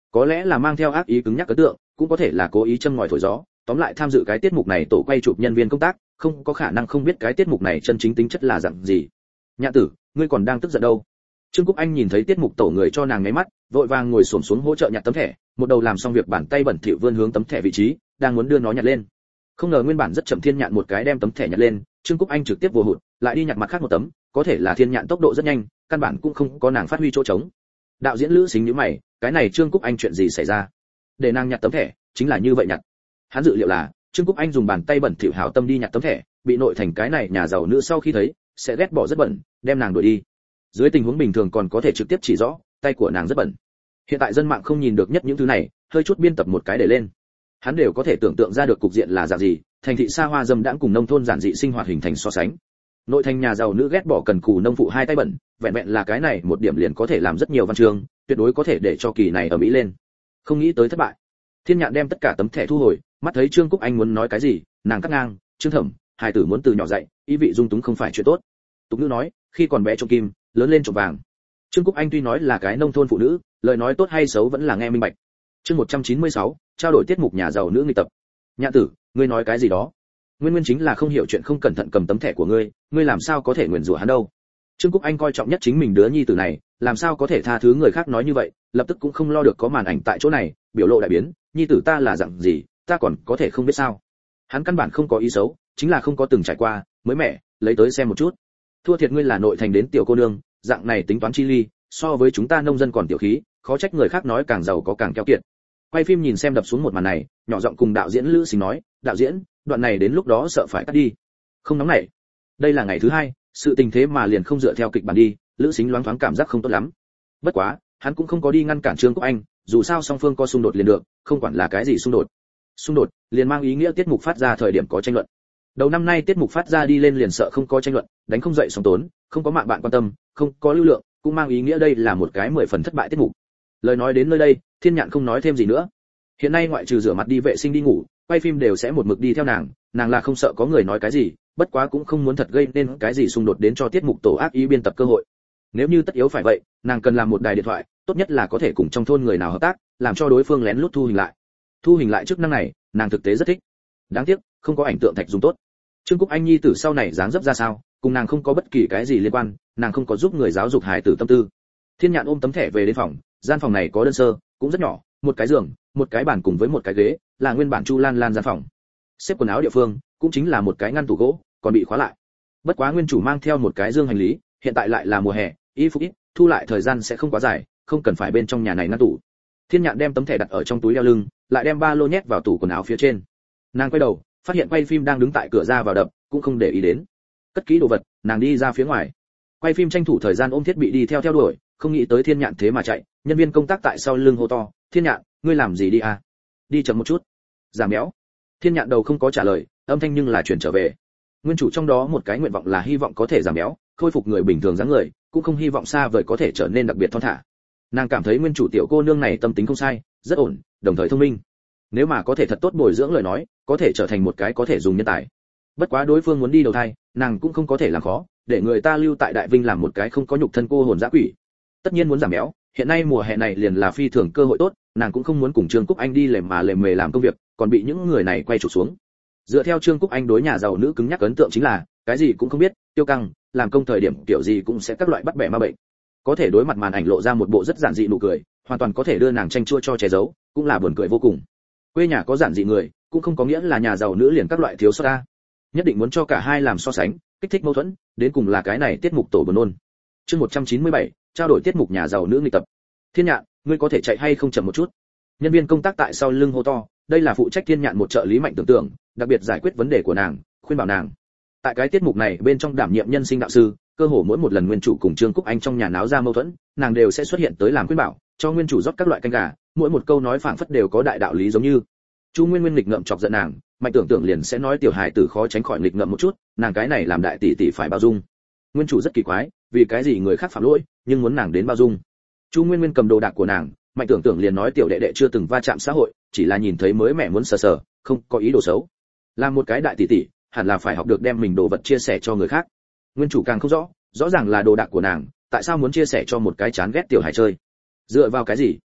Speaker 1: Có lẽ là mang theo ác ý cứng nhắc ấn tượng, cũng có thể là cố ý châm ngòi thổi gió, tóm lại tham dự cái tiết mục này tổ quay chụp nhân viên công tác không có khả năng không biết cái tiết mục này chân chính tính chất là dạng gì. Nhạn tử, ngươi còn đang tức giận đâu? Trương Cúc Anh nhìn thấy tiết mục tổ người cho nàng nháy mắt, vội vàng ngồi xổm xuống hỗ trợ nhặt tấm thẻ, một đầu làm xong việc bàn tay bẩn thỉu vươn hướng tấm thẻ vị trí, đang muốn đưa nó nhặt lên. Không ngờ nguyên bản rất chậm Thiên Nhạn một cái đem tấm thẻ nhặt lên, Trương Cúc Anh trực tiếp vô hụt, lại đi nhặt mặt khác một tấm, có thể là Thiên Nhạn tốc độ rất nhanh, căn bản cũng không có nàng phát huy chỗ trống. Đạo diễn Lữ Xính nhíu mày, cái này Trương Cúc Anh chuyện gì xảy ra? Để nàng nhặt tấm thẻ, chính là như vậy nhặt. Hắn dự liệu là Trương Cúc Anh dùng bàn tay bẩn thỉu hảo tâm đi nhặt tấm thẻ, bị nội thành cái này nhà giàu nữ sau khi thấy, sẽ ghét bỏ rất bẩn, đem nàng đuổi đi. Dưới tình huống bình thường còn có thể trực tiếp chỉ rõ, tay của nàng rất bẩn. Hiện tại dân mạng không nhìn được nhất những thứ này, hơi chút biên tập một cái để lên. Hắn đều có thể tưởng tượng ra được cục diện là dạng gì, thành thị xa hoa dâm đãng cùng nông thôn giản dị sinh hoạt hình thành so sánh. Nội thành nhà giàu nữ ghét bỏ cần cù nông phụ hai tay bẩn, vẹn vẹn là cái này một điểm liền có thể làm rất nhiều văn chương, tuyệt đối có thể để cho kỳ này ở Mỹ lên. Không nghĩ tới thất bại. Thiên Nhạn đem tất cả tấm thẻ thu hồi, mắt thấy Trương Cúc Anh muốn nói cái gì, nàng cắt ngang, "Trương Thẩm, hài tử muốn từ nhỏ dạy, ý vị dung túng không phải chuyện tốt." Tục ngữ nói, khi còn bé trộm kim, lớn lên trộm vàng. Trương Cúc Anh tuy nói là cái nông thôn phụ nữ, lời nói tốt hay xấu vẫn là nghe minh bạch. Chương 196, trao đổi tiết mục nhà giàu nữ nghịch tập. "Nhạn tử, ngươi nói cái gì đó? Nguyên chính là không hiểu chuyện không cẩn thận cầm tấm thẻ của ngươi, ngươi làm sao có thể nguyền rủa hắn đâu?" Trương Cúc Anh coi trọng nhất chính mình đứa nhi tử này, làm sao có thể tha thứ người khác nói như vậy, lập tức cũng không lo được có màn ảnh tại chỗ này, biểu lộ đại biến, "Nhi tử ta là dạng gì, ta còn có thể không biết sao?" Hắn căn bản không có ý xấu, chính là không có từng trải qua, mới mẻ, lấy tới xem một chút. "Thua thiệt ngươi là nội thành đến tiểu cô nương, dạng này tính toán chi ly, so với chúng ta nông dân còn tiểu khí, khó trách người khác nói càng giàu có càng keo kiệt." Quay phim nhìn xem đập xuống một màn này, nhỏ giọng cùng đạo diễn Lữ Xính nói, "Đạo diễn, đoạn này đến lúc đó sợ phải cắt đi." Không nóng nảy. Đây là ngày thứ hai, sự tình thế mà liền không dựa theo kịch bản đi, Lữ Xính loáng thoáng cảm giác không tốt lắm. Bất quá, hắn cũng không có đi ngăn cản Trương Cúc Anh, dù sao song phương có xung đột liền được, không quản là cái gì xung đột. Xung đột liền mang ý nghĩa tiết mục phát ra thời điểm có tranh luận. Đầu năm nay tiết mục phát ra đi lên liền sợ không có tranh luận, đánh không dậy sóng tốn, không có mạng bạn quan tâm, không có lưu lượng, cũng mang ý nghĩa đây là một cái 10 phần thất bại tiết mục. Lời nói đến nơi đây, Thiên Nhạn không nói thêm gì nữa. Hiện nay ngoại trừ rửa mặt đi vệ sinh đi ngủ, quay phim đều sẽ một mực đi theo nàng là không sợ có người nói cái gì, bất quá cũng không muốn thật gây nên cái gì xung đột đến cho tiết mục tổ ác ý biên tập cơ hội. Nếu như tất yếu phải vậy, nàng cần làm một đài điện thoại, tốt nhất là có thể cùng trong thôn người nào hợp tác, làm cho đối phương lén lút thu hình lại. Thu hình lại chức năng này, nàng thực tế rất thích. Đáng tiếc, không có ảnh tượng thạch dùng tốt. Trương Cúc Anh nhi tử sau này dáng dấp ra sao, cùng nàng không có bất kỳ cái gì liên quan, nàng không có giúp người giáo dục hài tử tâm tư. Thiên Nhạn ôm tấm thẻ về đến phòng, gian phòng này có đơn sơ, cũng rất nhỏ, một cái giường, một cái bàn cùng với một cái ghế, là nguyên bản Chu Lan Lan gian phòng. Xếp quần áo địa phương, cũng chính là một cái ngăn tủ gỗ, còn bị khóa lại. Bất quá nguyên chủ mang theo một cái dương hành lý, hiện tại lại là mùa hè, y phục ít, thu lại thời gian sẽ không quá dài, không cần phải bên trong nhà này ngăn tủ. Thiên Nhạn đem tấm thẻ đặt ở trong túi đeo lưng, lại đem ba lô nhét vào tủ quần áo phía trên. Nàng quay đầu, phát hiện quay phim đang đứng tại cửa ra vào đập, cũng không để ý đến. Cất kỹ đồ vật, nàng đi ra phía ngoài. Quay phim tranh thủ thời gian ôm thiết bị đi theo đuổi, không nghĩ tới Thiên Nhạn thế mà chạy, nhân viên công tác tại sau lưng hô to, "Thiên Nhạn, ngươi làm gì đi à? Đi chậm một chút." Giảm béo. Thiên Nhạn đầu không có trả lời, âm thanh nhưng là chuyển trở về. Nguyên chủ trong đó một cái nguyện vọng là hy vọng có thể giảm béo, khôi phục người bình thường dáng người, cũng không hy vọng xa vời có thể trở nên đặc biệt thon thả. Nàng cảm thấy nguyên chủ tiểu cô nương này tâm tính không sai, rất ổn, đồng thời thông minh. Nếu mà có thể thật tốt bồi dưỡng lời nói, có thể trở thành một cái có thể dùng nhân tài. Bất quá đối phương muốn đi đầu thai, nàng cũng không có thể làm khó, để người ta lưu tại Đại Vinh làm một cái không có nhục thân cô hồn dã quỷ. Tất nhiên muốn giảm béo, hiện nay mùa hè này liền là phi thường cơ hội tốt, nàng cũng không muốn cùng Trương Cúc Anh đi lề mề làm công việc, còn bị những người này quay chụp xuống. Dựa theo Trương Cúc Anh đối nhà giàu nữ cứng nhắc ấn tượng chính là, cái gì cũng không biết, tiêu căng, làm công thời điểm kiểu gì cũng sẽ các loại bắt bẻ ma bệnh. Có thể đối mặt màn ảnh lộ ra một bộ rất giản dị nụ cười, hoàn toàn có thể đưa nàng tranh chua cho che giấu, cũng là buồn cười vô cùng. Quê nhà có giản dị người, cũng không có nghĩa là nhà giàu nữ liền các loại thiếu sót ta. Nhất định muốn cho cả hai làm so sánh, kích thích mâu thuẫn, đến cùng là cái này tiết mục tổ buồn nôn. Chương 197, trao đổi tiết mục nhà giàu nữ nghịch tập. Thiên Nhạn, ngươi có thể chạy hay không chậm một chút? Nhân viên công tác tại sau lưng hô to, đây là phụ trách Thiên Nhạn một trợ lý mạnh tưởng tượng, đặc biệt giải quyết vấn đề của nàng, khuyên bảo nàng. Tại cái tiết mục này bên trong đảm nhiệm nhân sinh đạo sư, cơ hồ mỗi một lần nguyên chủ cùng Trương Cúc Anh trong nhà náo ra mâu thuẫn, nàng đều sẽ xuất hiện tới làm khuyên bảo, cho nguyên chủ rót các loại canh gà, mỗi một câu nói phảng phất đều có đại đạo lý giống như. Chu Nguyên Nguyên nghịch ngợm chọc giận nàng, mạnh tưởng tượng liền sẽ nói tiểu hài tử khó tránh khỏi nghịch ngợm một chút, nàng cái này làm đại tỷ tỷ phải bao dung. Nguyên chủ rất kỳ quái, vì cái gì người khác phạm lỗi, nhưng muốn nàng đến bao dung. Chu Nguyên Nguyên cầm đồ đạc của nàng, mạnh tưởng tượng liền nói tiểu đệ đệ chưa từng va chạm xã hội, chỉ là nhìn thấy mới mẻ muốn sờ sờ, không có ý đồ xấu. Làm một cái đại tỷ tỷ, hẳn là phải học được đem mình đồ vật chia sẻ cho người khác. Nguyên chủ càng không rõ, rõ ràng là đồ đạc của nàng, tại sao muốn chia sẻ cho một cái chán ghét tiểu hài chơi? Dựa vào cái gì?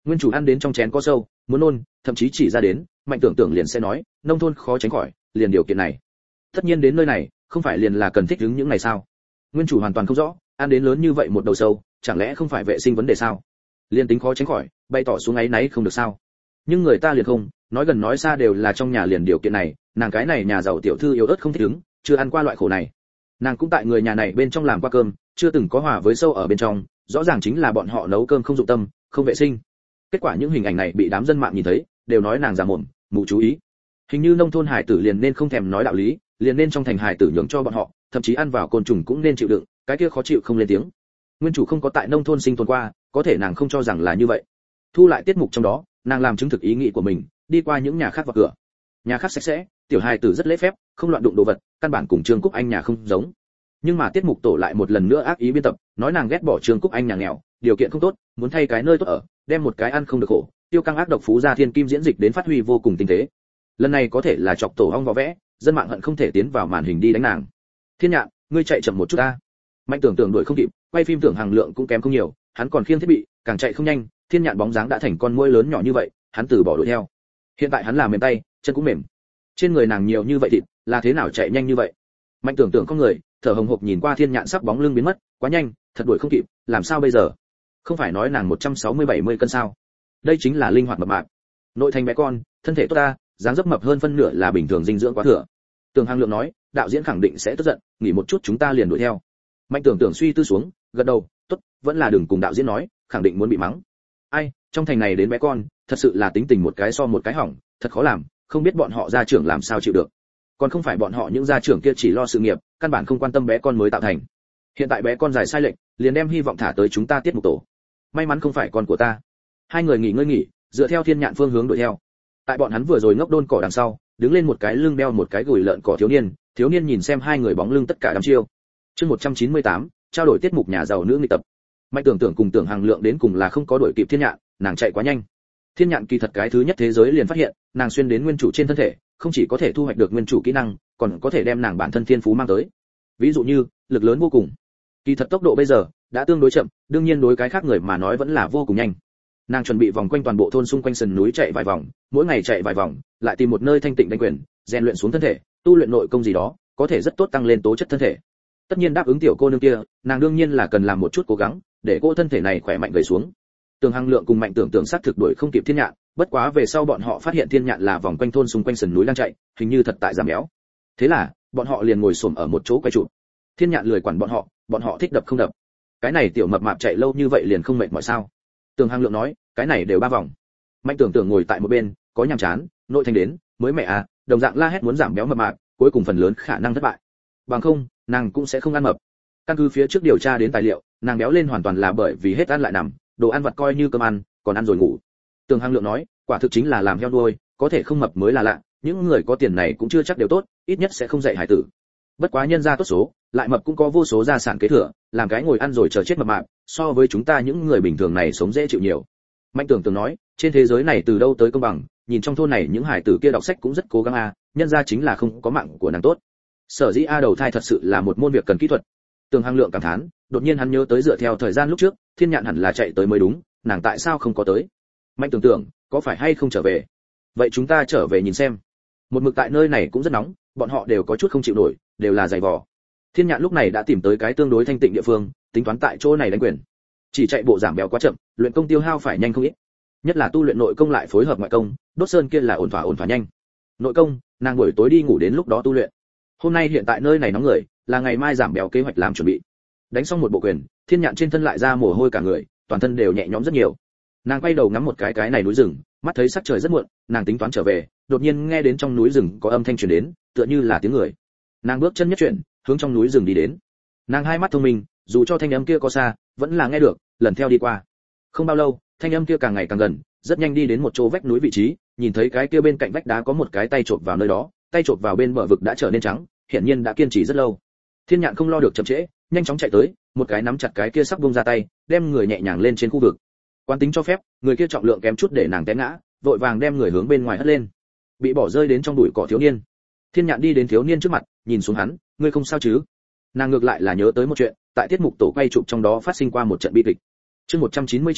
Speaker 1: Nguyên chủ ăn đến trong chén có sâu, muốn nôn, thậm chí chỉ ra đến, Mạnh Tưởng Tưởng liền sẽ nói, nông thôn khó tránh khỏi, liền điều kiện này. Tất nhiên đến nơi này, không phải liền là cần thích ứng những này sao? Nguyên chủ hoàn toàn không rõ, ăn đến lớn như vậy một đầu sâu, chẳng lẽ không phải vệ sinh vấn đề sao? Liên tính khó tránh khỏi, bày tỏ xuống ấy nấy không được sao? Nhưng người ta liền không, nói gần nói xa đều là trong nhà liền điều kiện này, nàng cái này nhà giàu tiểu thư yếu ớt không thích ứng, chưa ăn qua loại khổ này. Nàng cũng tại người nhà này bên trong làm qua cơm, chưa từng có hòa với sâu ở bên trong, rõ ràng chính là bọn họ nấu cơm không dụng tâm, không vệ sinh. Kết quả những hình ảnh này bị đám dân mạng nhìn thấy, đều nói nàng già mồm, mù chú ý. Hình như nông thôn hải tử liền nên không thèm nói đạo lý, liền nên trong thành hải tử nhường cho bọn họ, thậm chí ăn vào côn trùng cũng nên chịu đựng, cái kia khó chịu không lên tiếng. Nguyên chủ không có tại nông thôn sinh tồn qua, có thể nàng không cho rằng là như vậy. Thu lại tiết mục trong đó, nàng làm chứng thực ý nghĩ của mình, đi qua những nhà khác vào cửa. Nhà khác sạch sẽ, tiểu hài tử rất lễ phép, không loạn đụng đồ vật, căn bản cùng Trương Cúc Anh nhà không giống. Nhưng mà tiết mục tổ lại một lần nữa ác ý biên tập, nói nàng ghét bỏ Trương Cúc Anh nhà nghèo, điều kiện không tốt, muốn thay cái nơi tốt ở, đem một cái ăn không được khổ, tiêu căng ác độc phú gia thiên kim diễn dịch đến phát huy vô cùng tinh tế. Lần này có thể là chọc tổ ong vò vẽ, dân mạng hận không thể tiến vào màn hình đi đánh nàng. Thiên Nhạn, ngươi chạy chậm một chút ta. Mạnh Tưởng Tưởng đuổi không kịp, quay phim Tưởng Hàng Lượng cũng kém không nhiều, hắn còn khiêng thiết bị, càng chạy không nhanh, Thiên Nhạn bóng dáng đã thành con muỗi lớn nhỏ như vậy, hắn từ bỏ đuổi theo. Hiện tại hắn làm mềm tay, chân cũng mềm. Trên người nàng nhiều như vậy thịt, là thế nào chạy nhanh như vậy? Mạnh Tưởng Tưởng không người, thở hồng hộc nhìn qua Thiên Nhạn sắp bóng lưng biến mất, quá nhanh, thật đuổi không kịp, làm sao bây giờ? Không phải nói nàng 160-70 cân sao? Đây chính là linh hoạt mập mạp. Nội thành bé con, thân thể tốt ta, dáng dấp mập hơn phân nửa là bình thường dinh dưỡng quá thừa. Tưởng Hàng Lượng nói, đạo diễn khẳng định sẽ tức giận, nghỉ một chút chúng ta liền đuổi theo. Mạnh Tưởng Tưởng suy tư xuống, gật đầu, tốt, vẫn là đừng cùng đạo diễn nói, khẳng định muốn bị mắng. Ai, trong thành này đến bé con, thật sự là tính tình một cái so một cái hỏng, thật khó làm, không biết bọn họ gia trưởng làm sao chịu được. Còn không phải bọn họ những gia trưởng kia chỉ lo sự nghiệp, căn bản không quan tâm bé con mới tạo thành. Hiện tại bé con giải sai lệch, liền đem hy vọng thả tới chúng ta tiết mục tổ. May mắn không phải con của ta. Hai người nghỉ ngơi nghỉ, dựa theo Thiên Nhạn phương hướng đuổi theo. Tại bọn hắn vừa rồi ngốc đôn cỏ đằng sau, đứng lên một cái lưng đeo một cái gùi lợn cỏ thiếu niên nhìn xem hai người bóng lưng tất cả đăm chiêu. Chương 198, trao đổi tiết mục nhà giàu nữ nghịch tập. Mạnh Tưởng Tưởng cùng Tưởng Hàng Lượng đến cùng là không có đuổi kịp Thiên Nhạn, nàng chạy quá nhanh. Thiên Nhạn kỳ thật cái thứ nhất thế giới liền phát hiện, nàng xuyên đến nguyên chủ trên thân thể, không chỉ có thể thu hoạch được nguyên chủ kỹ năng, còn có thể đem nàng bản thân thiên phú mang tới. Ví dụ như, lực lớn vô cùng. Kỳ thật tốc độ bây giờ đã tương đối chậm, đương nhiên đối cái khác người mà nói vẫn là vô cùng nhanh. Nàng chuẩn bị vòng quanh toàn bộ thôn xung quanh sườn núi chạy vài vòng, mỗi ngày chạy vài vòng, lại tìm một nơi thanh tịnh đánh quyền, rèn luyện xuống thân thể, tu luyện nội công gì đó, có thể rất tốt tăng lên tố chất thân thể. Tất nhiên đáp ứng tiểu cô nương kia, nàng đương nhiên là cần làm một chút cố gắng, để cô thân thể này khỏe mạnh gầy xuống. Tưởng Hàng Lượng cùng Mạnh Tưởng Tưởng sát thực đuổi không kịp Thiên Nhạn, bất quá về sau bọn họ phát hiện Thiên Nhạn là vòng quanh thôn xung quanh sườn núi đang chạy, hình như thật tại giảm béo. Thế là, bọn họ liền ngồi xổm ở một chỗ quay chụp. Thiên Nhạn lười quản bọn họ thích đập không đập. Cái này tiểu mập mạp chạy lâu như vậy liền không mệt mỏi sao? Tưởng Hàng Lượng nói, cái này đều 3 vòng. Mạnh Tưởng Tưởng ngồi tại một bên, có nhàm chán, nội thành đến, mới mẹ à, đồng dạng la hét muốn giảm béo mập mạp, cuối cùng phần lớn khả năng thất bại. Bằng không, nàng cũng sẽ không ăn mập. Căn cứ phía trước điều tra đến tài liệu, nàng béo lên hoàn toàn là bởi vì hết ăn lại nằm, đồ ăn vặt coi như cơm ăn, còn ăn rồi ngủ. Tưởng Hàng Lượng nói, quả thực chính là làm heo đuôi, có thể không mập mới là lạ, những người có tiền này cũng chưa chắc đều tốt, ít nhất sẽ không dạy hải tử. Bất quá nhân gia tốt số, lại mập cũng có vô số gia sản kế thừa, làm cái ngồi ăn rồi chờ chết mập mạp, so với chúng ta những người bình thường này sống dễ chịu nhiều. Mạnh Tưởng Tưởng nói, trên thế giới này từ đâu tới công bằng, nhìn trong thôn này những hải tử kia đọc sách cũng rất cố gắng a, nhân gia chính là không có mạng của nàng tốt. Sở dĩ a đầu thai thật sự là một môn việc cần kỹ thuật. Tưởng Hàng Lượng cảm thán, đột nhiên hắn nhớ tới dựa theo thời gian lúc trước, Thiên Nhạn hẳn là chạy tới mới đúng, nàng tại sao không có tới? Mạnh Tưởng Tưởng, có phải hay không trở về? Vậy chúng ta trở về nhìn xem. Một mực tại nơi này cũng rất nóng, bọn họ đều có chút không chịu nổi, đều là dày vò. Thiên Nhạn lúc này đã tìm tới cái tương đối thanh tịnh địa phương, tính toán tại chỗ này đánh quyền. Chỉ chạy bộ giảm béo quá chậm, luyện công tiêu hao phải nhanh không ít. Nhất là tu luyện nội công lại phối hợp ngoại công, đốt sơn kia là ổn thỏa nhanh. Nội công, nàng buổi tối đi ngủ đến lúc đó tu luyện. Hôm nay hiện tại nơi này nóng người, là ngày mai giảm béo kế hoạch làm chuẩn bị. Đánh xong một bộ quyền, Thiên Nhạn trên thân lại ra mồ hôi cả người, toàn thân đều nhẹ nhõm rất nhiều. Nàng quay đầu ngắm một cái này núi rừng, mắt thấy sắc trời rất muộn, nàng tính toán trở về, đột nhiên nghe đến trong núi rừng có âm thanh truyền đến, tựa như là tiếng người. Nàng bước chân nhất chuyển, hướng trong núi rừng đi đến. Nàng hai mắt thông minh, dù cho thanh âm kia có xa, vẫn là nghe được, lần theo đi qua. Không bao lâu, thanh âm kia càng ngày càng gần, rất nhanh đi đến một chỗ vách núi vị trí, nhìn thấy cái kia bên cạnh vách đá có một cái tay chộp vào nơi đó, tay chộp vào bên bờ vực đã trở nên trắng, hiển nhiên đã kiên trì rất lâu. Thiên Nhạn không lo được chậm trễ, nhanh chóng chạy tới, một cái nắm chặt cái kia sắp buông ra tay, đem người nhẹ nhàng lên trên khu vực. Quán tính cho phép, người kia trọng lượng kém chút để nàng té ngã, vội vàng đem người hướng bên ngoài hất lên. Bị bỏ rơi đến trong bụi cỏ thiếu niên. Thiên Nhạn đi đến thiếu niên trước mặt, nhìn xuống hắn, ngươi không sao chứ? Nàng ngược lại là nhớ tới một chuyện, tại tiết mục tổ quay chụp trong đó phát sinh qua một trận bi kịch. Chương 199,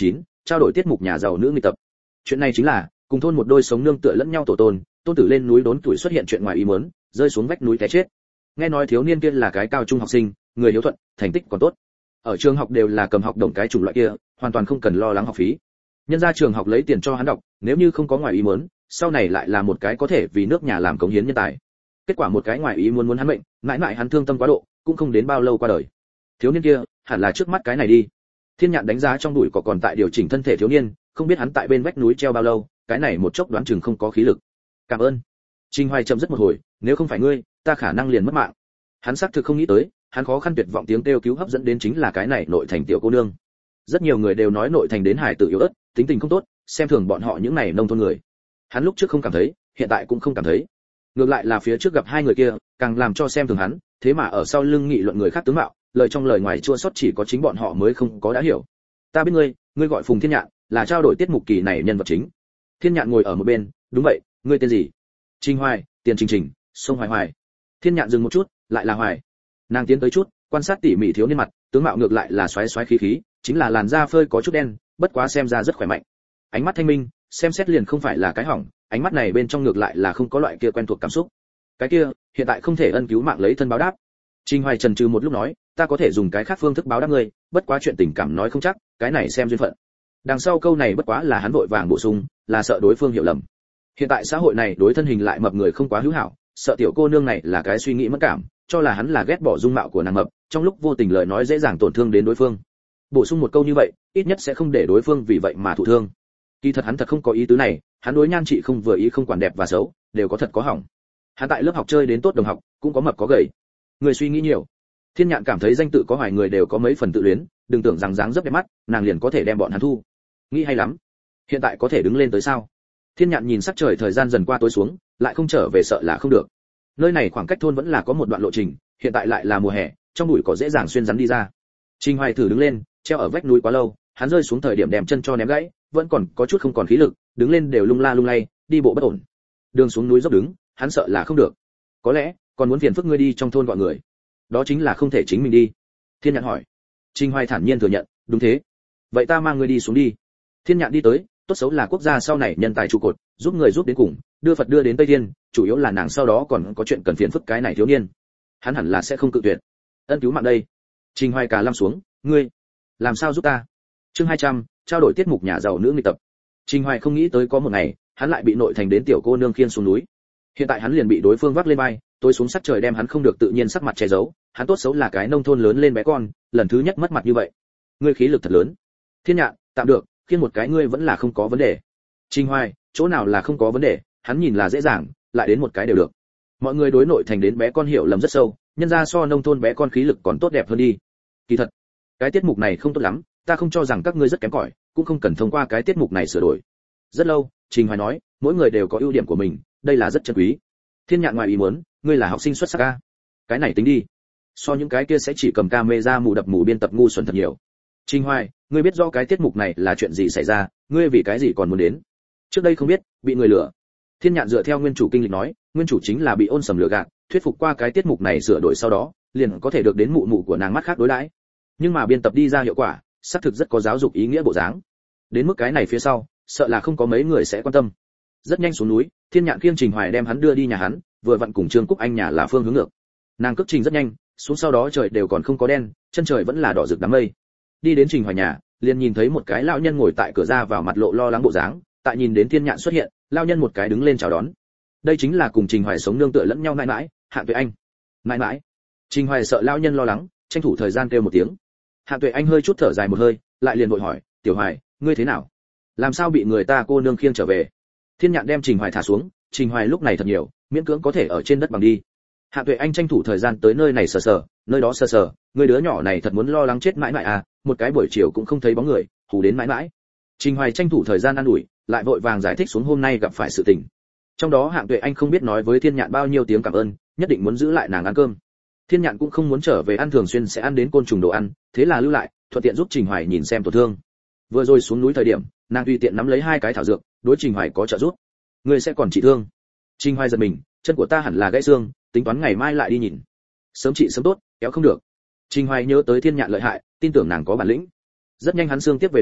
Speaker 1: trao đổi tiết mục nhà giàu nữ nghịch tập. Chuyện này chính là cùng thôn một đôi sống nương tựa lẫn nhau tổ tôn, tôn tử lên núi đốn tuổi xuất hiện chuyện ngoài ý muốn, rơi xuống vách núi té chết. Nghe nói thiếu niên kia là cái cao trung học sinh, người hiếu thuận, thành tích còn tốt. Ở trường học đều là cầm học đồng cái chủng loại kia, hoàn toàn không cần lo lắng học phí. Nhân ra trường học lấy tiền cho hắn đọc, nếu như không có ngoài ý muốn, sau này lại là một cái có thể vì nước nhà làm cống hiến nhân tài. Kết quả một cái ngoài ý muốn hắn mệnh, mãi mãi hắn thương tâm quá độ, cũng không đến bao lâu qua đời. Thiếu niên kia, hẳn là trước mắt cái này đi. Thiên Nhạn đánh giá trong bụi cỏ còn tại điều chỉnh thân thể thiếu niên, không biết hắn tại bên vách núi treo bao lâu, cái này một chốc đoán chừng không có khí lực. Cảm ơn. Trình Hoài chậm rất một hồi, nếu không phải ngươi, ta khả năng liền mất mạng. Hắn xác thực không nghĩ tới, hắn khó khăn tuyệt vọng tiếng kêu cứu hấp dẫn đến chính là cái này nội thành tiểu cô nương. Rất nhiều người đều nói nội thành đến hải tử yếu ớt, tính tình không tốt, xem thường bọn họ những này nông thôn người. Hắn lúc trước không cảm thấy, hiện tại cũng không cảm thấy. Ngược lại là phía trước gặp hai người kia, càng làm cho xem thường hắn, thế mà ở sau lưng nghị luận người khác tướng mạo, lời trong lời ngoài chua xót chỉ có chính bọn họ mới không có đã hiểu. Ta biết ngươi gọi Phùng Thiên Nhạn, là trao đổi tiết mục kỳ này nhân vật chính. Thiên Nhạn ngồi ở một bên, đúng vậy, ngươi tên gì? Trình Hoài, Tiền Trình, Sông Hoài Hoài. Thiên Nhạn dừng một chút, lại là Hoài. Nàng tiến tới chút, quan sát tỉ mỉ thiếu niên mặt, tướng mạo ngược lại là xoáy xoáy khí khí, chính là làn da phơi có chút đen, bất quá xem ra rất khỏe mạnh. Ánh mắt thanh minh, xem xét liền không phải là cái hỏng, ánh mắt này bên trong ngược lại là không có loại kia quen thuộc cảm xúc. Cái kia, hiện tại không thể ân cứu mạng lấy thân báo đáp. Trình Hoài trần trừ một lúc nói, ta có thể dùng cái khác phương thức báo đáp ngươi, bất quá chuyện tình cảm nói không chắc, cái này xem duyên phận. Đằng sau câu này bất quá là hắn vội vàng bổ sung, là sợ đối phương hiểu lầm. Hiện tại xã hội này đối thân hình lại mập người không quá hữu hảo, sợ tiểu cô nương này là cái suy nghĩ mất cảm, cho là hắn là ghét bỏ dung mạo của nàng mập, trong lúc vô tình lời nói dễ dàng tổn thương đến đối phương. Bổ sung một câu như vậy, ít nhất sẽ không để đối phương vì vậy mà thụ thương. Kỳ thật hắn thật không có ý tứ này, hắn đối nhan trị không vừa ý không quản đẹp và xấu, đều có thật có hỏng. Hắn tại lớp học chơi đến tốt đồng học, cũng có mập có gầy. Người suy nghĩ nhiều. Thiên Nhạn cảm thấy danh tự có Hoài người đều có mấy phần tự luyến, đừng tưởng rằng dáng dấp đẹp mắt, nàng liền có thể đem bọn hắn thu. Nghĩ hay lắm. Hiện tại có thể đứng lên tới sao? Thiên Nhạn nhìn sắc trời thời gian dần qua tối xuống, lại không trở về sợ là không được. Nơi này khoảng cách thôn vẫn là có một đoạn lộ trình, hiện tại lại là mùa hè, trong bụi cỏ dễ dàng xuyên rắn đi ra. Trình Hoài thử đứng lên, treo ở vách núi quá lâu, hắn rơi xuống thời điểm đem chân cho ném gãy, vẫn còn có chút không còn khí lực, đứng lên đều lung la lung lay, đi bộ bất ổn. Đường xuống núi dốc đứng, hắn sợ là không được. Có lẽ còn muốn phiền phức ngươi đi trong thôn gọi người. Đó chính là không thể chính mình đi. Thiên Nhạn hỏi. Trình Hoài thản nhiên thừa nhận, đúng thế. Vậy ta mang ngươi đi xuống đi. Thiên Nhạn đi tới, tốt xấu là quốc gia sau này nhân tài trụ cột, giúp người giúp đến cùng, đưa Phật đưa đến Tây Thiên, chủ yếu là nàng sau đó còn có chuyện cần phiền phức cái này thiếu niên. Hắn hẳn là sẽ không cự tuyệt. Ân cứu mạng đây. Trình Hoài cả lâm xuống, ngươi làm sao giúp ta? Chương 200, trao đổi tiết mục nhà giàu nữ nghịch tập. Trình Hoài không nghĩ tới có một ngày, hắn lại bị nội thành đến tiểu cô nương khiêng xuống núi. Hiện tại hắn liền bị đối phương vác lên vai, tối xuống sắc trời đem hắn không được tự nhiên sắc mặt che giấu, hắn tốt xấu là cái nông thôn lớn lên bé con, lần thứ nhất mất mặt như vậy. Ngươi khí lực thật lớn. Thiên Nhạn, tạm được, khiêng một cái ngươi vẫn là không có vấn đề. Trình Hoài, chỗ nào là không có vấn đề, hắn nhìn là dễ dàng, lại đến một cái đều được. Mọi người đối nội thành đến bé con hiểu lầm rất sâu, nhân ra so nông thôn bé con khí lực còn tốt đẹp hơn đi. Kỳ thật, cái tiết mục này không tốt lắm, ta không cho rằng các ngươi rất kém cỏi, cũng không cần thông qua cái tiết mục này sửa đổi. Rất lâu, Trình Hoài nói, mỗi người đều có ưu điểm của mình, đây là rất chân quý. Thiên Nhạn ngoài ý muốn, ngươi là học sinh xuất sắc a. Cái này tính đi. So những cái kia sẽ chỉ cầm camera mù đập mù biên tập ngu xuẩn thật nhiều. Trình Hoài, ngươi biết rõ cái tiết mục này là chuyện gì xảy ra, ngươi vì cái gì còn muốn đến? Trước đây không biết, bị người lừa. Thiên Nhạn dựa theo nguyên chủ kinh lịch nói, nguyên chủ chính là bị Ôn Sầm lừa gạt, thuyết phục qua cái tiết mục này sửa đổi sau đó, liền có thể được đến mụ mụ của nàng mắt khác đối đãi. Nhưng mà biên tập đi ra hiệu quả, xác thực rất có giáo dục ý nghĩa bộ dáng. Đến mức cái này phía sau, sợ là không có mấy người sẽ quan tâm. Rất nhanh xuống núi, Thiên Nhạn khiêng Trình Hoài đem hắn đưa đi nhà hắn, vừa vặn cùng Trương Cúc Anh nhà là phương hướng ngược. Nàng cước trình rất nhanh, xuống sau đó trời đều còn không có đen, chân trời vẫn là đỏ rực đám mây. Đi đến Trình Hoài nhà, liền nhìn thấy một cái lão nhân ngồi tại cửa ra vào mặt lộ lo lắng bộ dáng, tại nhìn đến Thiên Nhạn xuất hiện, lão nhân một cái đứng lên chào đón. Đây chính là cùng Trình Hoài sống nương tựa lẫn nhau mãi mãi, Hạ Tuệ Anh. Mãi mãi. Trình Hoài sợ lão nhân lo lắng, tranh thủ thời gian kêu một tiếng. Hạ Tuệ Anh hơi chút thở dài một hơi, lại liền vội hỏi, "Tiểu Hoài, ngươi thế nào? Làm sao bị người ta cô nương khiêng trở về?" Thiên Nhạn đem Trình Hoài thả xuống, Trình Hoài lúc này thật nhiều, miễn cưỡng có thể ở trên đất bằng đi. Hạ Tuệ Anh tranh thủ thời gian tới nơi này sờ sờ, nơi đó sờ sờ, người đứa nhỏ này thật muốn lo lắng chết mãi mãi à, một cái buổi chiều cũng không thấy bóng người, hù đến mãi mãi. Trình Hoài tranh thủ thời gian ăn ủi, lại vội vàng giải thích xuống hôm nay gặp phải sự tình. Trong đó Hạ Tuệ Anh không biết nói với Thiên Nhạn bao nhiêu tiếng cảm ơn, nhất định muốn giữ lại nàng ăn cơm. Thiên Nhạn cũng không muốn trở về ăn thường xuyên sẽ ăn đến côn trùng đồ ăn, thế là lưu lại, thuận tiện giúp Trình Hoài nhìn xem tổn thương. Vừa rồi xuống núi thời điểm, nàng tùy tiện nắm lấy 2 cái thảo dược, đối Trình Hoài có trợ giúp. Ngươi sẽ còn trị thương. Trình Hoài giật mình, chân của ta hẳn là gãy xương, tính toán ngày mai lại đi nhìn. Sớm trị sớm tốt, kéo không được. Trình Hoài nhớ tới Thiên Nhạn lợi hại, tin tưởng nàng có bản lĩnh. Rất nhanh hắn xương tiếp về đến,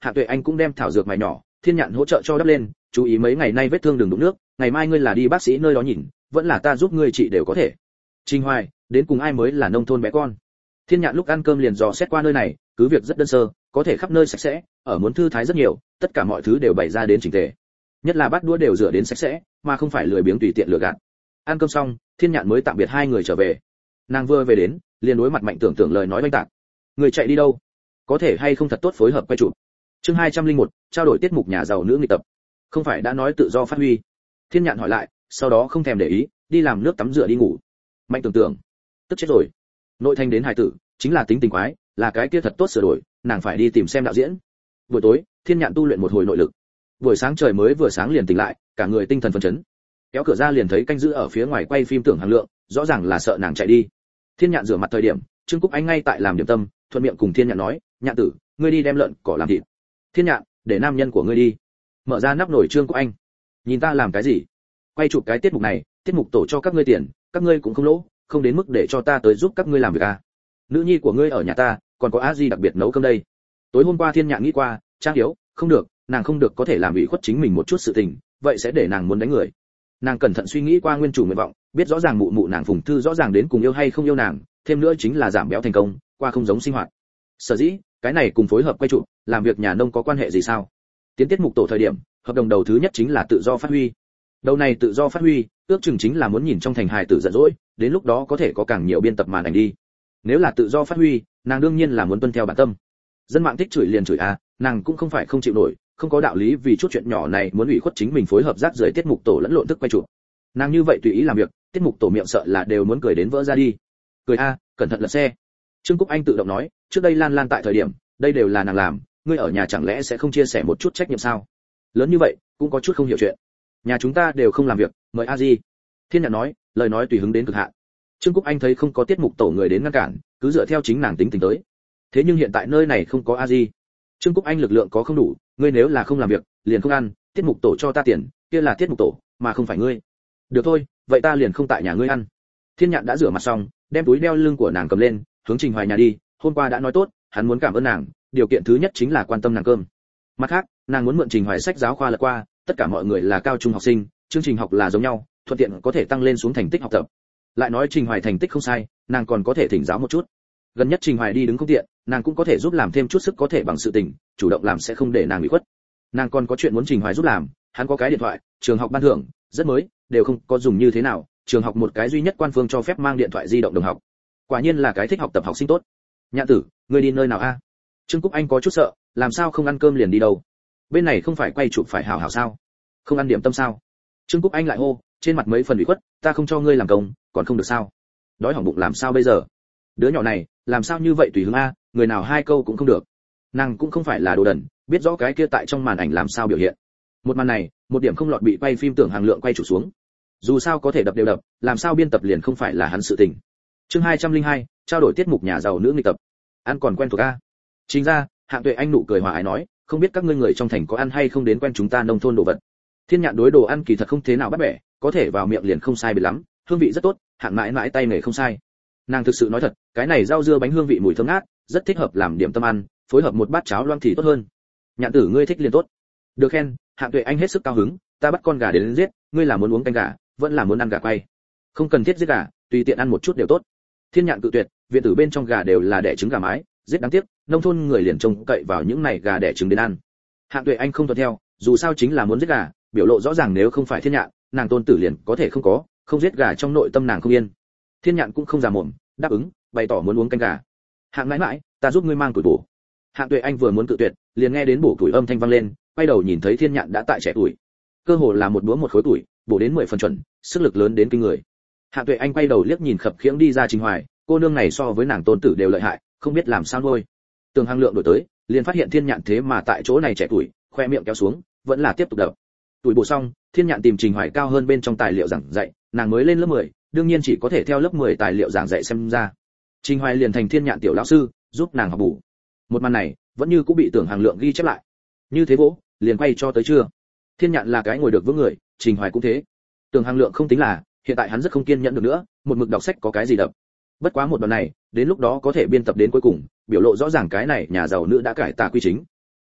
Speaker 1: Hạ Tuệ Anh cũng đem thảo dược mài nhỏ, Thiên Nhạn hỗ trợ cho đắp lên, chú ý mấy ngày nay vết thương đừng đụng nước, ngày mai ngươi là đi bác sĩ nơi đó nhìn, vẫn là ta giúp ngươi trị đều có thể. Trình Hoài, đến cùng ai mới là nông thôn bé con. Thiên Nhạn lúc ăn cơm liền dò xét qua nơi này, cứ việc rất đơn sơ, có thể khắp nơi sạch sẽ, ở muốn thư thái rất nhiều, tất cả mọi thứ đều bày ra đến chỉnh tề. Nhất là bát đũa đều rửa đến sạch sẽ, mà không phải lười biếng tùy tiện lừa gạt. Ăn cơm xong, Thiên Nhạn mới tạm biệt hai người trở về. Nàng vừa về đến, liền đối mặt Mạnh Tưởng Tưởng lời nói oanh tạc. Người chạy đi đâu? Có thể hay không thật tốt phối hợp quay chụp. Chương 201, trao đổi tiết mục nhà giàu nữ nghịch tập. Không phải đã nói tự do phát huy. Thiên Nhạn hỏi lại, sau đó không thèm để ý, đi làm nước tắm rửa đi ngủ. Mạnh Tưởng Tưởng, tức chết rồi. Nội thành đến hài tử, chính là tính tình quái, là cái kia thật tốt sửa đổi, nàng phải đi tìm xem đạo diễn. Buổi tối, Thiên Nhạn tu luyện một hồi nội lực. Buổi sáng trời mới vừa sáng liền tỉnh lại, cả người tinh thần phấn chấn. Kéo cửa ra liền thấy canh giữ ở phía ngoài quay phim Tưởng Hàng Lượng, rõ ràng là sợ nàng chạy đi. Thiên Nhạn rửa mặt thời điểm, Trương Cúc Anh ngay tại làm điểm tâm, thuận miệng cùng Thiên Nhạn nói, "Nhạn tử, ngươi đi đem lợn cỏ làm thịt." Thiên Nhạn, "Để nam nhân của ngươi đi." Mở ra nắp nồi Trương Cúc Anh, "Nhìn ta làm cái gì? Quay chụp cái tiết mục này, tiết mục tổ cho các ngươi tiền, các ngươi cũng không lỗ, không đến mức để cho ta tới giúp các ngươi làm việc à? Nữ nhi của ngươi ở nhà ta, còn có a di đặc biệt nấu cơm đây." Tối hôm qua Thiên Nhạn nghĩ qua, Trang Hiếu, không được, nàng không được có thể làm ủy khuất chính mình một chút sự tình, vậy sẽ để nàng muốn đánh người. Nàng cẩn thận suy nghĩ qua nguyên chủ nguyện vọng, biết rõ ràng mụ mụ nàng Phùng Thư rõ ràng đến cùng yêu hay không yêu nàng, thêm nữa chính là giảm béo thành công, qua không giống sinh hoạt. Sở dĩ, cái này cùng phối hợp quay chụp, làm việc nhà nông có quan hệ gì sao? Tiến tiết mục tổ thời điểm, hợp đồng đầu thứ nhất chính là tự do phát huy. Đầu này tự do phát huy, ước chừng chính là muốn nhìn trong thành hài tử giận dỗi, đến lúc đó có thể có càng nhiều biên tập màn ảnh đi. Nếu là tự do phát huy, nàng đương nhiên là muốn tuân theo bản tâm. Dân mạng thích chửi liền chửi a, nàng cũng không phải không chịu nổi, không có đạo lý vì chút chuyện nhỏ này muốn ủy khuất chính mình phối hợp rác rưởi tiết mục tổ lẫn lộn thức quay chụp. Nàng như vậy tùy ý làm việc, tiết mục tổ miệng sợ là đều muốn cười đến vỡ ra đi. Cười a, cẩn thận lật xe. Trương Cúc Anh tự động nói, trước đây Lan Lan tại thời điểm, đây đều là nàng làm, ngươi ở nhà chẳng lẽ sẽ không chia sẻ một chút trách nhiệm sao? Lớn như vậy, cũng có chút không hiểu chuyện. Nhà chúng ta đều không làm việc, mời a di. Thiên Nhạn nói, lời nói tùy hứng đến cực hạn. Trương Cúc Anh thấy không có tiết mục tổ người đến ngăn cản, cứ dựa theo chính nàng tính tình tới. Thế nhưng hiện tại nơi này không có a di. Trương Cúc Anh lực lượng có không đủ, ngươi nếu là không làm việc, liền không ăn, tiết mục tổ cho ta tiền, kia là tiết mục tổ, mà không phải ngươi. Được thôi, vậy ta liền không tại nhà ngươi ăn. Thiên Nhạn đã rửa mặt xong, đem túi đeo lưng của nàng cầm lên, hướng Trình Hoài nhà đi, hôm qua đã nói tốt, hắn muốn cảm ơn nàng, điều kiện thứ nhất chính là quan tâm nàng cơm. Mặt khác, nàng muốn mượn Trình Hoài sách giáo khoa lật qua, tất cả mọi người là cao trung học sinh, chương trình học là giống nhau, thuận tiện có thể tăng lên xuống thành tích học tập. Lại nói Trình Hoài thành tích không sai, nàng còn có thể thỉnh giáo một chút. Gần nhất Trình Hoài đi đứng không tiện, nàng cũng có thể giúp làm thêm chút sức có thể bằng sự tình, chủ động làm sẽ không để nàng bị khuất. Nàng còn có chuyện muốn Trình Hoài giúp làm, hắn có cái điện thoại, trường học ban thưởng, rất mới, đều không có dùng như thế nào, trường học một cái duy nhất quan phương cho phép mang điện thoại di động đồng học. Quả nhiên là cái thích học tập học sinh tốt. Nhạn tử, ngươi đi nơi nào a? Trương Cúc Anh có chút sợ, làm sao không ăn cơm liền đi đâu? Bên này không phải quay chụp phải hảo hảo sao? Không ăn điểm tâm sao? Trương Cúc Anh lại hô, trên mặt mấy phần ủy khuất, ta không cho ngươi làm công, còn không được sao? Đói hỏng bụng làm sao bây giờ? Đứa nhỏ này, làm sao như vậy tùy hứng a, người nào hai câu cũng không được. Nàng cũng không phải là đồ đần, biết rõ cái kia tại trong màn ảnh làm sao biểu hiện. Một màn này, một điểm không lọt bị quay phim Tưởng Hàng Lượng quay chủ xuống. Dù sao có thể đập đều đập, làm sao biên tập liền không phải là hắn sự tình. Chương 202, trao đổi tiết mục nhà giàu nữ nghịch tập. Ăn còn quen thuộc a. Chính ra, Hạng Tuệ Anh nụ cười hòa ái nói, không biết các ngươi người trong thành có ăn hay không đến quen chúng ta nông thôn đồ vật. Thiên Nhạn đối đồ ăn kỳ thật không thế nào bắt bẻ, có thể vào miệng liền không sai biệt lắm, hương vị rất tốt, Hạng mãi mãi tay nghề không sai. Nàng thực sự nói thật, cái này rau dưa bánh hương vị mùi thơm ngát, rất thích hợp làm điểm tâm ăn, phối hợp một bát cháo loang thì tốt hơn. Nhạn tử ngươi thích liền tốt. Được khen, Hạng Tuệ Anh hết sức cao hứng, ta bắt con gà đến giết, ngươi là muốn uống canh gà, vẫn là muốn ăn gà quay. Không cần thiết giết gà, tùy tiện ăn một chút đều tốt. Thiên Nhạn cự tuyệt, viện tử bên trong gà đều là đẻ trứng gà mái, giết đáng tiếc, nông thôn người liền trông cậy vào những này gà đẻ trứng đến ăn. Hạng Tuệ Anh không thuận theo, dù sao chính là muốn giết gà, biểu lộ rõ ràng nếu không phải Thiên Nhạn, nàng tôn tử liền có thể không có, không giết gà trong nội tâm nàng không yên. Thiên Nhạn cũng không già mồm, đáp ứng, bày tỏ muốn uống canh gà. Hạng mãi mãi, ta giúp ngươi mang tuổi bổ. Hạng Tuệ Anh vừa muốn cự tuyệt, liền nghe đến bổ tuổi âm thanh vang lên, quay đầu nhìn thấy Thiên Nhạn đã tại trẻ tuổi, cơ hồ là một búa một khối tuổi, bổ đến 10 phần chuẩn, sức lực lớn đến kinh người. Hạng Tuệ Anh quay đầu liếc nhìn khập khiễng đi ra Trình Hoài, cô nương này so với nàng tôn tử đều lợi hại, không biết làm sao nuôi. Tưởng Hàng Lượng đổi tới, liền phát hiện Thiên Nhạn thế mà tại chỗ này trẻ tuổi, khoe miệng kéo xuống, vẫn là tiếp tục đập. Tuổi bổ xong, Thiên Nhạn tìm Trình Hoài cao hơn bên trong tài liệu giảng dạy, nàng mới lên lớp 10, đương nhiên chỉ có thể theo lớp 10 tài liệu giảng dạy xem ra. Trình Hoài liền thành Thiên Nhạn tiểu lão sư, giúp nàng học bổ. Một màn này, vẫn như cũng bị Tưởng Hàng Lượng ghi chép lại. Như thế vỗ, liền quay cho tới trưa. Thiên Nhạn là cái ngồi được vững người, Trình Hoài cũng thế. Tưởng Hàng Lượng không tính là, hiện tại hắn rất không kiên nhẫn được nữa, một mực đọc sách có cái gì đập. Bất quá một đoạn này, đến lúc đó có thể biên tập đến cuối cùng, biểu lộ rõ ràng cái này nhà giàu nữ đã cải tà quy chính.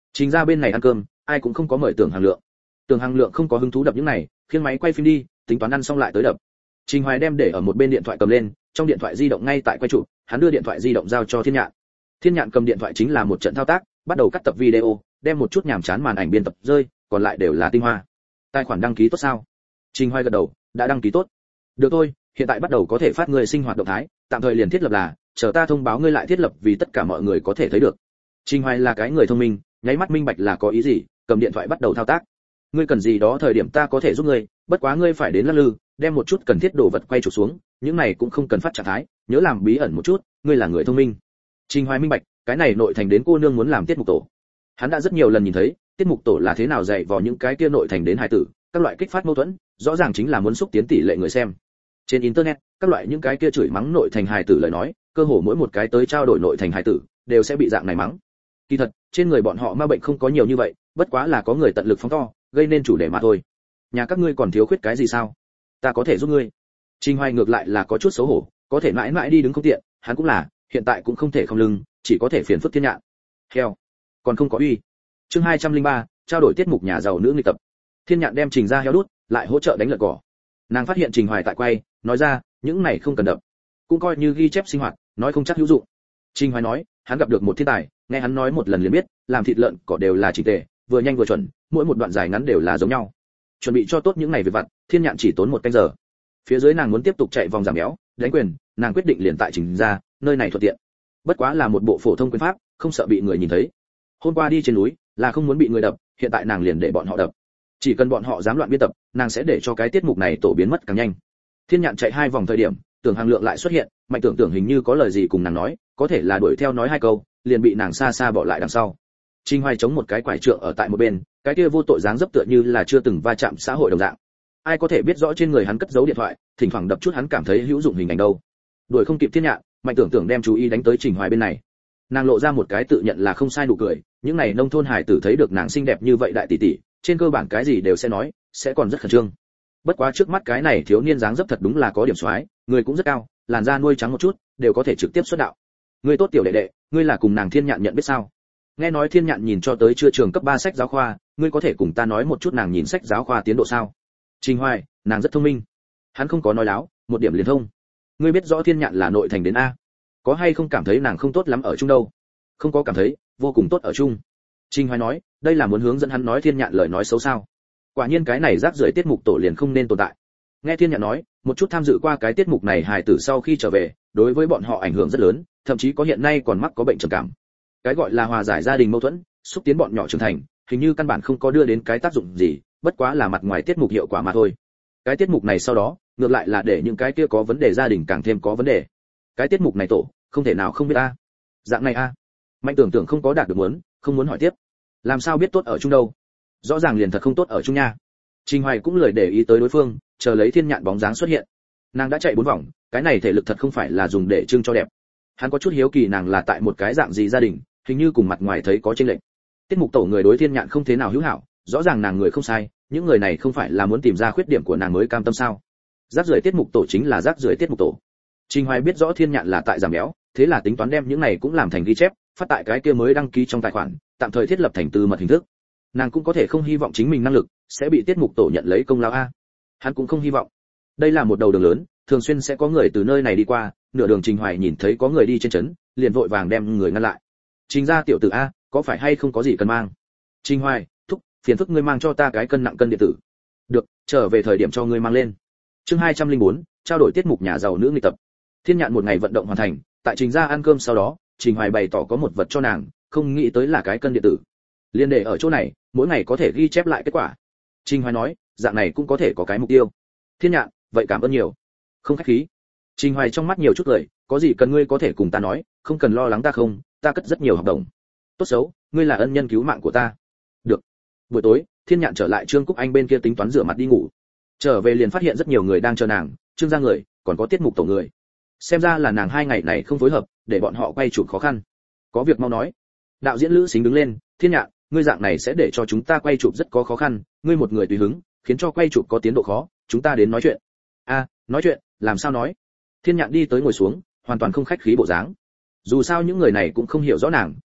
Speaker 1: Trình ra bên này ăn cơm, ai cũng không có mời Tưởng Hằng Lượng. Tưởng Hằng Lượng không có hứng thú đập những này, khiêng máy quay phim đi, tính toán ăn xong lại tới đập. Trình Hoài đem để ở một bên điện thoại cầm lên, trong điện thoại di động ngay tại quay chụp, hắn đưa điện thoại di động giao cho Thiên Nhạn. Thiên Nhạn cầm điện thoại chính là một trận thao tác, bắt đầu cắt tập video, đem một chút nhàm chán màn ảnh biên tập rơi, còn lại đều là tinh hoa. Tài khoản đăng ký tốt sao? Trình Hoài gật đầu, đã đăng ký tốt. Được thôi, hiện tại bắt đầu có thể phát người sinh hoạt động thái, tạm thời liền thiết lập là, chờ ta thông báo ngươi lại thiết lập vì tất cả mọi người có thể thấy được. Trình Hoài là cái người thông minh, nháy mắt minh bạch là có ý gì, cầm điện thoại bắt đầu thao tác. Ngươi cần gì đó thời điểm ta có thể giúp ngươi, bất quá ngươi phải đến lắc lư, đem một chút cần thiết đồ vật quay chụp xuống, những này cũng không cần phát trạng thái, nhớ làm bí ẩn một chút, ngươi là người thông minh. Trình Hoài minh bạch, cái này nội thành đến cô nương muốn làm tiết mục tổ. Hắn đã rất nhiều lần nhìn thấy, tiết mục tổ là thế nào dạy vào những cái kia nội thành đến hài tử, các loại kích phát mâu thuẫn, rõ ràng chính là muốn xúc tiến tỷ lệ người xem. Trên internet, các loại những cái kia chửi mắng nội thành hài tử lời nói, cơ hồ mỗi một cái tới trao đổi nội thành hài tử, đều sẽ bị dạng này mắng. Kỳ thật, trên người bọn họ ma bệnh không có nhiều như vậy, bất quá là có người tận lực phóng to, gây nên chủ đề mà thôi. Nhà các ngươi còn thiếu khuyết cái gì sao? Ta có thể giúp ngươi. Trình Hoài ngược lại là có chút xấu hổ, có thể mãi mãi đi đứng không tiện, hắn cũng là, hiện tại cũng không thể không lưng, chỉ có thể phiền phức Thiên Nhạn. Heo, còn không có uy. Chương 203, trao đổi tiết mục nhà giàu nữ nghịch tập. Thiên Nhạn đem Trình ra heo đút, lại hỗ trợ đánh lợn cỏ. Nàng phát hiện Trình Hoài tại quay, nói ra, những này không cần đập, cũng coi như ghi chép sinh hoạt, nói không chắc hữu dụng. Trình Hoài nói, hắn gặp được một thiên tài, nghe hắn nói một lần liền biết, làm thịt lợn cỏ đều là chỉnh tề, vừa nhanh vừa chuẩn, mỗi một đoạn dài ngắn đều là giống nhau. Chuẩn bị cho tốt những này việc vặt, Thiên Nhạn chỉ tốn 1 canh giờ. Phía dưới nàng muốn tiếp tục chạy vòng giảm béo, đánh quyền, nàng quyết định liền tại Trình ra, nơi này thuận tiện. Bất quá là một bộ phổ thông quyền pháp, không sợ bị người nhìn thấy. Hôm qua đi trên núi, là không muốn bị người đập, hiện tại nàng liền để bọn họ đập. Chỉ cần bọn họ dám loạn biên tập, nàng sẽ để cho cái tiết mục này tổ biến mất càng nhanh. Thiên Nhạn chạy 2 vòng thời điểm, Tưởng Hằng Lượng lại xuất hiện, Mạnh Tưởng Tưởng hình như có lời gì cùng nàng nói, có thể là đuổi theo nói 2 câu, liền bị nàng xa xa bỏ lại đằng sau. Trình Hoài chống một cái quải trượng ở tại một bên, cái kia vô tội dáng dấp tựa như là chưa từng va chạm xã hội đồng dạng. Ai có thể biết rõ trên người hắn cất giấu điện thoại, thỉnh thoảng đập chút hắn cảm thấy hữu dụng hình ảnh đâu. Đuổi không kịp Thiên Nhạn, Mạnh Tưởng Tưởng đem chú ý đánh tới Trình Hoài bên này. Nàng lộ ra một cái tự nhận là không sai nụ cười, những này nông thôn hải tử thấy được nàng xinh đẹp như vậy đại tỷ tỷ, trên cơ bản cái gì đều sẽ nói, sẽ còn rất khẩn trương. Bất quá trước mắt cái này thiếu niên dáng dấp thật đúng là có điểm soái, người cũng rất cao, làn da nuôi trắng một chút, đều có thể trực tiếp xuất đạo. Ngươi tốt tiểu đệ đệ, ngươi là cùng nàng Thiên Nhạn nhận biết sao? Nghe nói Thiên Nhạn nhìn cho tới chưa trường cấp 3 sách giáo khoa, ngươi có thể cùng ta nói một chút nàng nhìn sách giáo khoa tiến độ sao? Trình Hoài, nàng rất thông minh. Hắn không có nói láo, một điểm liền thông. Ngươi biết rõ Thiên Nhạn là nội thành đến a? Có hay không cảm thấy nàng không tốt lắm ở chung đâu? Không có cảm thấy, vô cùng tốt ở chung. Trình Hoài nói, đây là muốn hướng dẫn hắn nói Thiên Nhạn lời nói xấu sao? Quả nhiên cái này rác rưởi tiết mục tổ liền không nên tồn tại. Nghe Thiên Nhạn nói, một chút tham dự qua cái tiết mục này hài tử sau khi trở về, đối với bọn họ ảnh hưởng rất lớn, thậm chí có hiện nay còn mắc có bệnh trầm cảm. Cái gọi là hòa giải gia đình mâu thuẫn, xúc tiến bọn nhỏ trưởng thành, hình như căn bản không có đưa đến cái tác dụng gì, bất quá là mặt ngoài tiết mục hiệu quả mà thôi. Cái tiết mục này sau đó, ngược lại là để những cái kia có vấn đề gia đình càng thêm có vấn đề. Cái tiết mục này tổ, không thể nào không biết a. Dạng này a. Mạnh Tưởng Tưởng không có đạt được muốn, không muốn hỏi tiếp. Làm sao biết tốt ở chung đâu? Rõ ràng liền thật không tốt ở chung nha. Trình Hoài cũng lười để ý tới đối phương, chờ lấy Thiên Nhạn bóng dáng xuất hiện. Nàng đã chạy 4 vòng, cái này thể lực thật không phải là dùng để trưng cho đẹp. Hắn có chút hiếu kỳ nàng là tại một cái dạng gì gia đình, hình như cùng mặt ngoài thấy có chênh lệch. Tiết mục tổ người đối Thiên Nhạn không thế nào hữu hảo, rõ ràng nàng người không sai, những người này không phải là muốn tìm ra khuyết điểm của nàng mới cam tâm sao? Rác rưởi tiết mục tổ chính là rác rưởi tiết mục tổ. Trình Hoài biết rõ Thiên Nhạn là tại giảm béo, thế là tính toán đem những này cũng làm thành ghi chép, phát tại cái kia mới đăng ký trong tài khoản, tạm thời thiết lập thành tư mật hình thức. Nàng cũng có thể không hy vọng chính mình năng lực sẽ bị tiết mục tổ nhận lấy công lao a. Hắn cũng không hy vọng. Đây là một đầu đường lớn, thường xuyên sẽ có người từ nơi này đi qua, nửa đường Trình Hoài nhìn thấy có người đi trên trấn, liền vội vàng đem người ngăn lại. Trình gia tiểu tử a, có phải hay không có gì cần mang? Trình Hoài, thúc, phiền phức ngươi mang cho ta cái cân nặng cân điện tử. Được, trở về thời điểm cho ngươi mang lên. Chương 204, trao đổi tiết mục nhà giàu nữ nghịch tập. Thiên Nhạn một ngày vận động hoàn thành, tại Trình gia ăn cơm sau đó, Trình Hoài bày tỏ có một vật cho nàng, không nghĩ tới là cái cân điện tử. Liên để ở chỗ này, mỗi ngày có thể ghi chép lại kết quả. Trình Hoài nói, dạng này cũng có thể có cái mục tiêu. Thiên Nhạn, vậy cảm ơn nhiều. Không khách khí. Trình Hoài trong mắt nhiều chút cười, có gì cần ngươi có thể cùng ta nói, không cần lo lắng ta không, ta cất rất nhiều hợp đồng. Tốt xấu, ngươi là ân nhân cứu mạng của ta. Được. Buổi tối, Thiên Nhạn trở lại Trương Cúc Anh bên kia tính toán rửa mặt đi ngủ. Trở về liền phát hiện rất nhiều người đang chờ nàng, Trương gia người, còn có tiết mục tổ người. Xem ra là nàng 2 ngày này không phối hợp, để bọn họ quay chụp khó khăn. Có việc mau nói. Đạo diễn Lữ Sính đứng lên, Thiên Nhạn, ngươi dạng này sẽ để cho chúng ta quay chụp rất có khó khăn, ngươi một người tùy hứng, khiến cho quay chụp có tiến độ khó, chúng ta đến nói chuyện. A, nói chuyện, làm sao nói? Thiên Nhạn đi tới ngồi xuống, hoàn toàn không khách khí bộ dáng. Dù sao những người này cũng không hiểu rõ nàng,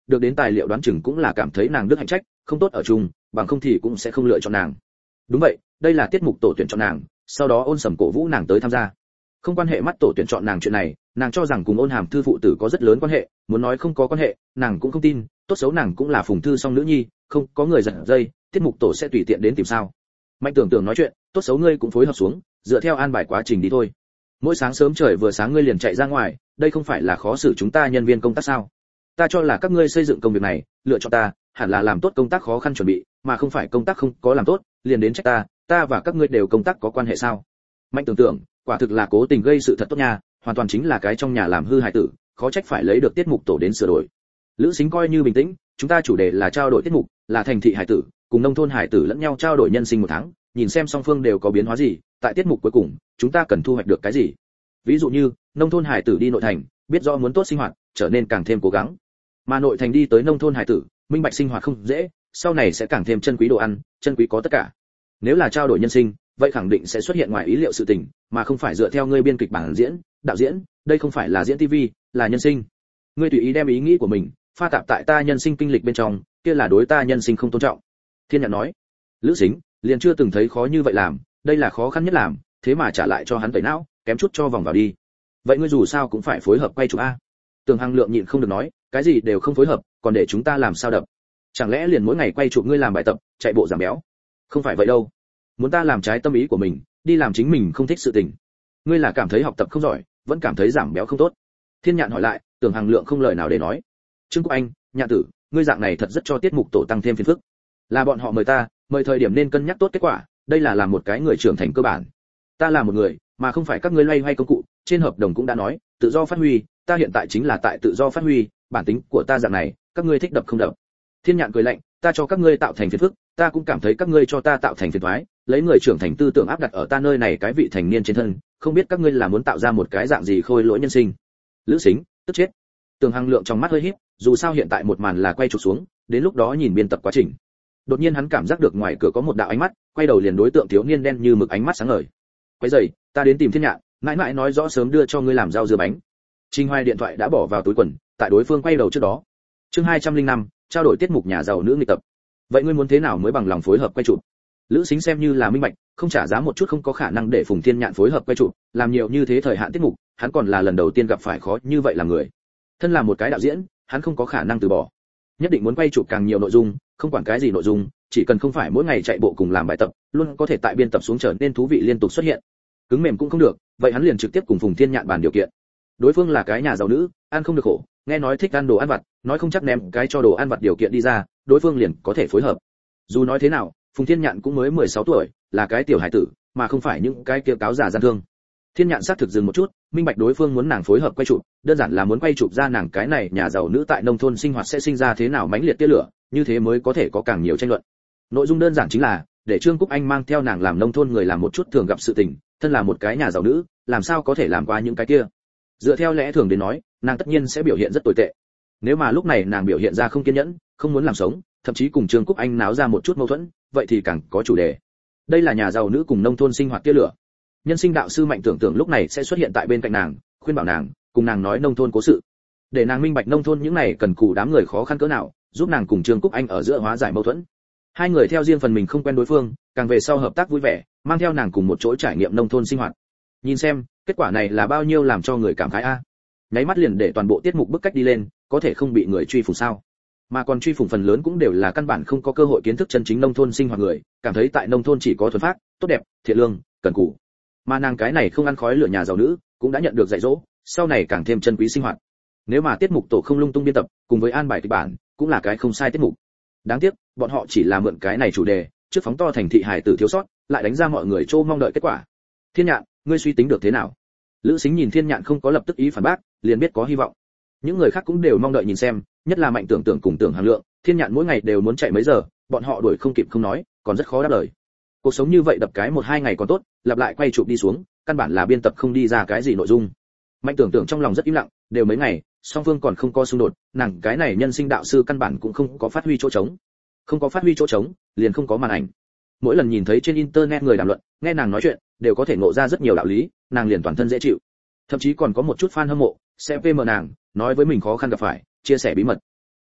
Speaker 1: được đến tài liệu đoán chừng cũng là cảm thấy nàng đức hạnh trách không tốt ở chung, bằng không thì cũng sẽ không lựa chọn nàng. Đúng vậy, đây là tiết mục tổ tuyển chọn nàng, sau đó Ôn Sầm cổ vũ nàng tới tham gia. Không quan hệ mắt tổ tuyển chọn nàng chuyện này, nàng cho rằng cùng Ôn Hàm thư phụ tử có rất lớn quan hệ, muốn nói không có quan hệ, nàng cũng không tin, tốt xấu nàng cũng là Phùng thư song nữ nhi, không có người giật dây, tiết mục tổ sẽ tùy tiện đến tìm sao? Mạnh Tưởng Tưởng nói chuyện, tốt xấu ngươi cũng phối hợp xuống, dựa theo an bài quá trình đi thôi. Mỗi sáng sớm trời vừa sáng ngươi liền chạy ra ngoài, đây không phải là khó xử chúng ta nhân viên công tác sao? Ta cho là các ngươi xây dựng công việc này, lựa chọn ta, hẳn là làm tốt công tác khó khăn chuẩn bị, mà không phải công tác không có làm tốt, liền đến trách ta và các ngươi đều công tác có quan hệ sao? Mạnh Tưởng Tưởng, quả thực là cố tình gây sự thật tốt nha, hoàn toàn chính là cái trong nhà làm hư hại tử, khó trách phải lấy được tiết mục tổ đến sửa đổi. Lữ Sính coi như bình tĩnh, chúng ta chủ đề là trao đổi tiết mục, là thành thị hải tử cùng nông thôn hải tử lẫn nhau trao đổi nhân sinh một tháng, nhìn xem song phương đều có biến hóa gì, tại tiết mục cuối cùng, chúng ta cần thu hoạch được cái gì. Ví dụ như, nông thôn hải tử đi nội thành, biết rõ muốn tốt sinh hoạt, trở nên càng thêm cố gắng. Mà nội thành đi tới nông thôn hải tử, minh bạch sinh hoạt không dễ, sau này sẽ càng thêm chân quý đồ ăn, chân quý có tất cả. Nếu là trao đổi nhân sinh, vậy khẳng định sẽ xuất hiện ngoài ý liệu sự tình, mà không phải dựa theo ngươi biên kịch bản diễn, đạo diễn, đây không phải là diễn TV, là nhân sinh. Ngươi tùy ý đem ý nghĩ của mình pha tạp tại ta nhân sinh kinh lịch bên trong, kia là đối ta nhân sinh không tôn trọng. Thiên Nhạn nói. Lữ Sính liền chưa từng thấy khó như vậy làm, đây là khó khăn nhất làm, thế mà trả lại cho hắn tẩy não, kém chút cho vòng vào đi. Vậy ngươi dù sao cũng phải phối hợp quay chụp a. Tưởng Hằng Lượng nhịn không được nói, cái gì đều không phối hợp, còn để chúng ta làm sao đập? Chẳng lẽ liền mỗi ngày quay chụp ngươi làm bài tập, chạy bộ giảm béo? Không phải vậy đâu. Muốn ta làm trái tâm ý của mình, đi làm chính mình không thích sự tình. Ngươi là cảm thấy học tập không giỏi, vẫn cảm thấy giảm béo không tốt? Thiên Nhạn hỏi lại, Tưởng Hằng Lượng không lời nào để nói. Trương Quốc Anh, Nhạn tử, ngươi dạng này thật rất cho tiết mục tổ tăng thêm phiền phức. Là bọn họ mời ta, mời thời điểm nên cân nhắc tốt kết quả, đây là làm một cái người trưởng thành cơ bản. Ta là một người, mà không phải các ngươi loay hoay công cụ, trên hợp đồng cũng đã nói, tự do phát huy, ta hiện tại chính là tại tự do phát huy, bản tính của ta dạng này, các ngươi thích đập không đập. Thiên Nhạn cười lạnh, ta cho các ngươi tạo thành phiền phức, ta cũng cảm thấy các ngươi cho ta tạo thành phiền toái, lấy người trưởng thành tư tưởng áp đặt ở ta nơi này cái vị thành niên trên thân, không biết các ngươi là muốn tạo ra một cái dạng gì khôi lỗi nhân sinh. Lữ Sính, tức chết. Tưởng Hằng Lượng trong mắt hơi híp, dù sao hiện tại một màn là quay chụp xuống, đến lúc đó nhìn biên tập quá trình. Đột nhiên hắn cảm giác được ngoài cửa có một đạo ánh mắt, quay đầu liền đối tượng thiếu niên đen như mực ánh mắt sáng ngời. Quấy rầy, ta đến tìm Thiên Nhạn, mãi mãi nói rõ sớm đưa cho ngươi làm rau dưa bánh. Trình Hoài điện thoại đã bỏ vào túi quần, tại đối phương quay đầu trước đó. Chương 205, trao đổi tiết mục nhà giàu nữ nghịch tập. Vậy ngươi muốn thế nào mới bằng lòng phối hợp quay chụp? Lữ Sính xem như là minh bạch, không trả giá một chút không có khả năng để Phùng Thiên Nhạn phối hợp quay chụp, làm nhiều như thế thời hạn tiết mục, hắn còn là lần đầu tiên gặp phải khó như vậy là người. Thân là một cái đạo diễn, hắn không có khả năng từ bỏ. Nhất định muốn quay chụp càng nhiều nội dung, không quản cái gì nội dung, chỉ cần không phải mỗi ngày chạy bộ cùng làm bài tập, luôn có thể tại biên tập xuống trở nên thú vị liên tục xuất hiện. Cứng mềm cũng không được, vậy hắn liền trực tiếp cùng Phùng Thiên Nhạn bàn điều kiện. Đối phương là cái nhà giàu nữ, ăn không được khổ, nghe nói thích ăn đồ ăn vặt, nói không chắc ném cái cho đồ ăn vặt điều kiện đi ra, đối phương liền có thể phối hợp. Dù nói thế nào, Phùng Thiên Nhạn cũng mới 16 tuổi, là cái tiểu hải tử, mà không phải những cái kia cáo giả gian thương. Thiên Nhạn xác thực dừng một chút, minh bạch đối phương muốn nàng phối hợp quay chụp, đơn giản là muốn quay chụp ra nàng cái này nhà giàu nữ tại nông thôn sinh hoạt sẽ sinh ra thế nào mãnh liệt tia lửa, như thế mới có thể có càng nhiều tranh luận. Nội dung đơn giản chính là để Trương Cúc Anh mang theo nàng làm nông thôn người làm một chút thường gặp sự tình, thân là một cái nhà giàu nữ, làm sao có thể làm qua những cái kia. Dựa theo lẽ thường đến nói, nàng tất nhiên sẽ biểu hiện rất tồi tệ. Nếu mà lúc này nàng biểu hiện ra không kiên nhẫn, không muốn làm sống, thậm chí cùng Trương Cúc Anh náo ra một chút mâu thuẫn, vậy thì càng có chủ đề. Đây là nhà giàu nữ cùng nông thôn sinh hoạt tia lửa. Nhân sinh đạo sư Mạnh Tưởng Tưởng lúc này sẽ xuất hiện tại bên cạnh nàng, khuyên bảo nàng, cùng nàng nói nông thôn cố sự, để nàng minh bạch nông thôn những này cần cù đám người khó khăn cỡ nào, giúp nàng cùng Trương Cúc Anh ở giữa hóa giải mâu thuẫn. Hai người theo riêng phần mình không quen đối phương, càng về sau hợp tác vui vẻ, mang theo nàng cùng một chỗ trải nghiệm nông thôn sinh hoạt. Nhìn xem, kết quả này là bao nhiêu làm cho người cảm khái a. Nháy mắt liền để toàn bộ tiết mục bức cách đi lên, có thể không bị người truy phủng sao? Mà còn truy phủng phần lớn cũng đều là căn bản không có cơ hội kiến thức chân chính nông thôn sinh hoạt người, cảm thấy tại nông thôn chỉ có thuần phác, tốt đẹp, thiện lương, cần cù. Mà nàng cái này không ăn khói lửa nhà giàu nữ, cũng đã nhận được dạy dỗ, sau này càng thêm chân quý sinh hoạt. Nếu mà tiết mục tổ không lung tung biên tập, cùng với an bài kịch bản, cũng là cái không sai tiết mục. Đáng tiếc, bọn họ chỉ là mượn cái này chủ đề, trước phóng to thành thị hải tử thiếu sót, lại đánh ra mọi người trô mong đợi kết quả. Thiên Nhạn, ngươi suy tính được thế nào? Lữ Sính nhìn Thiên Nhạn không có lập tức ý phản bác, liền biết có hy vọng. Những người khác cũng đều mong đợi nhìn xem, nhất là Mạnh Tưởng Tưởng cùng Tưởng Hằng Lượng, Thiên Nhạn mỗi ngày đều muốn chạy mấy giờ, bọn họ đuổi không kịp không nói, còn rất khó đáp lời. Cuộc sống như vậy đập cái 1-2 ngày còn tốt, lặp lại quay chụp đi xuống, căn bản là biên tập không đi ra cái gì nội dung. Mạnh Tưởng Tưởng trong lòng rất im lặng, đều mấy ngày, song phương còn không có xung đột, nàng cái này nhân sinh đạo sư căn bản cũng không có phát huy chỗ trống. Không có phát huy chỗ trống, liền không có màn ảnh. Mỗi lần nhìn thấy trên internet người đàm luận, nghe nàng nói chuyện, đều có thể ngộ ra rất nhiều đạo lý, nàng liền toàn thân dễ chịu. Thậm chí còn có một chút fan hâm mộ, sẽ PM nàng, nói với mình khó khăn gặp phải, chia sẻ bí mật.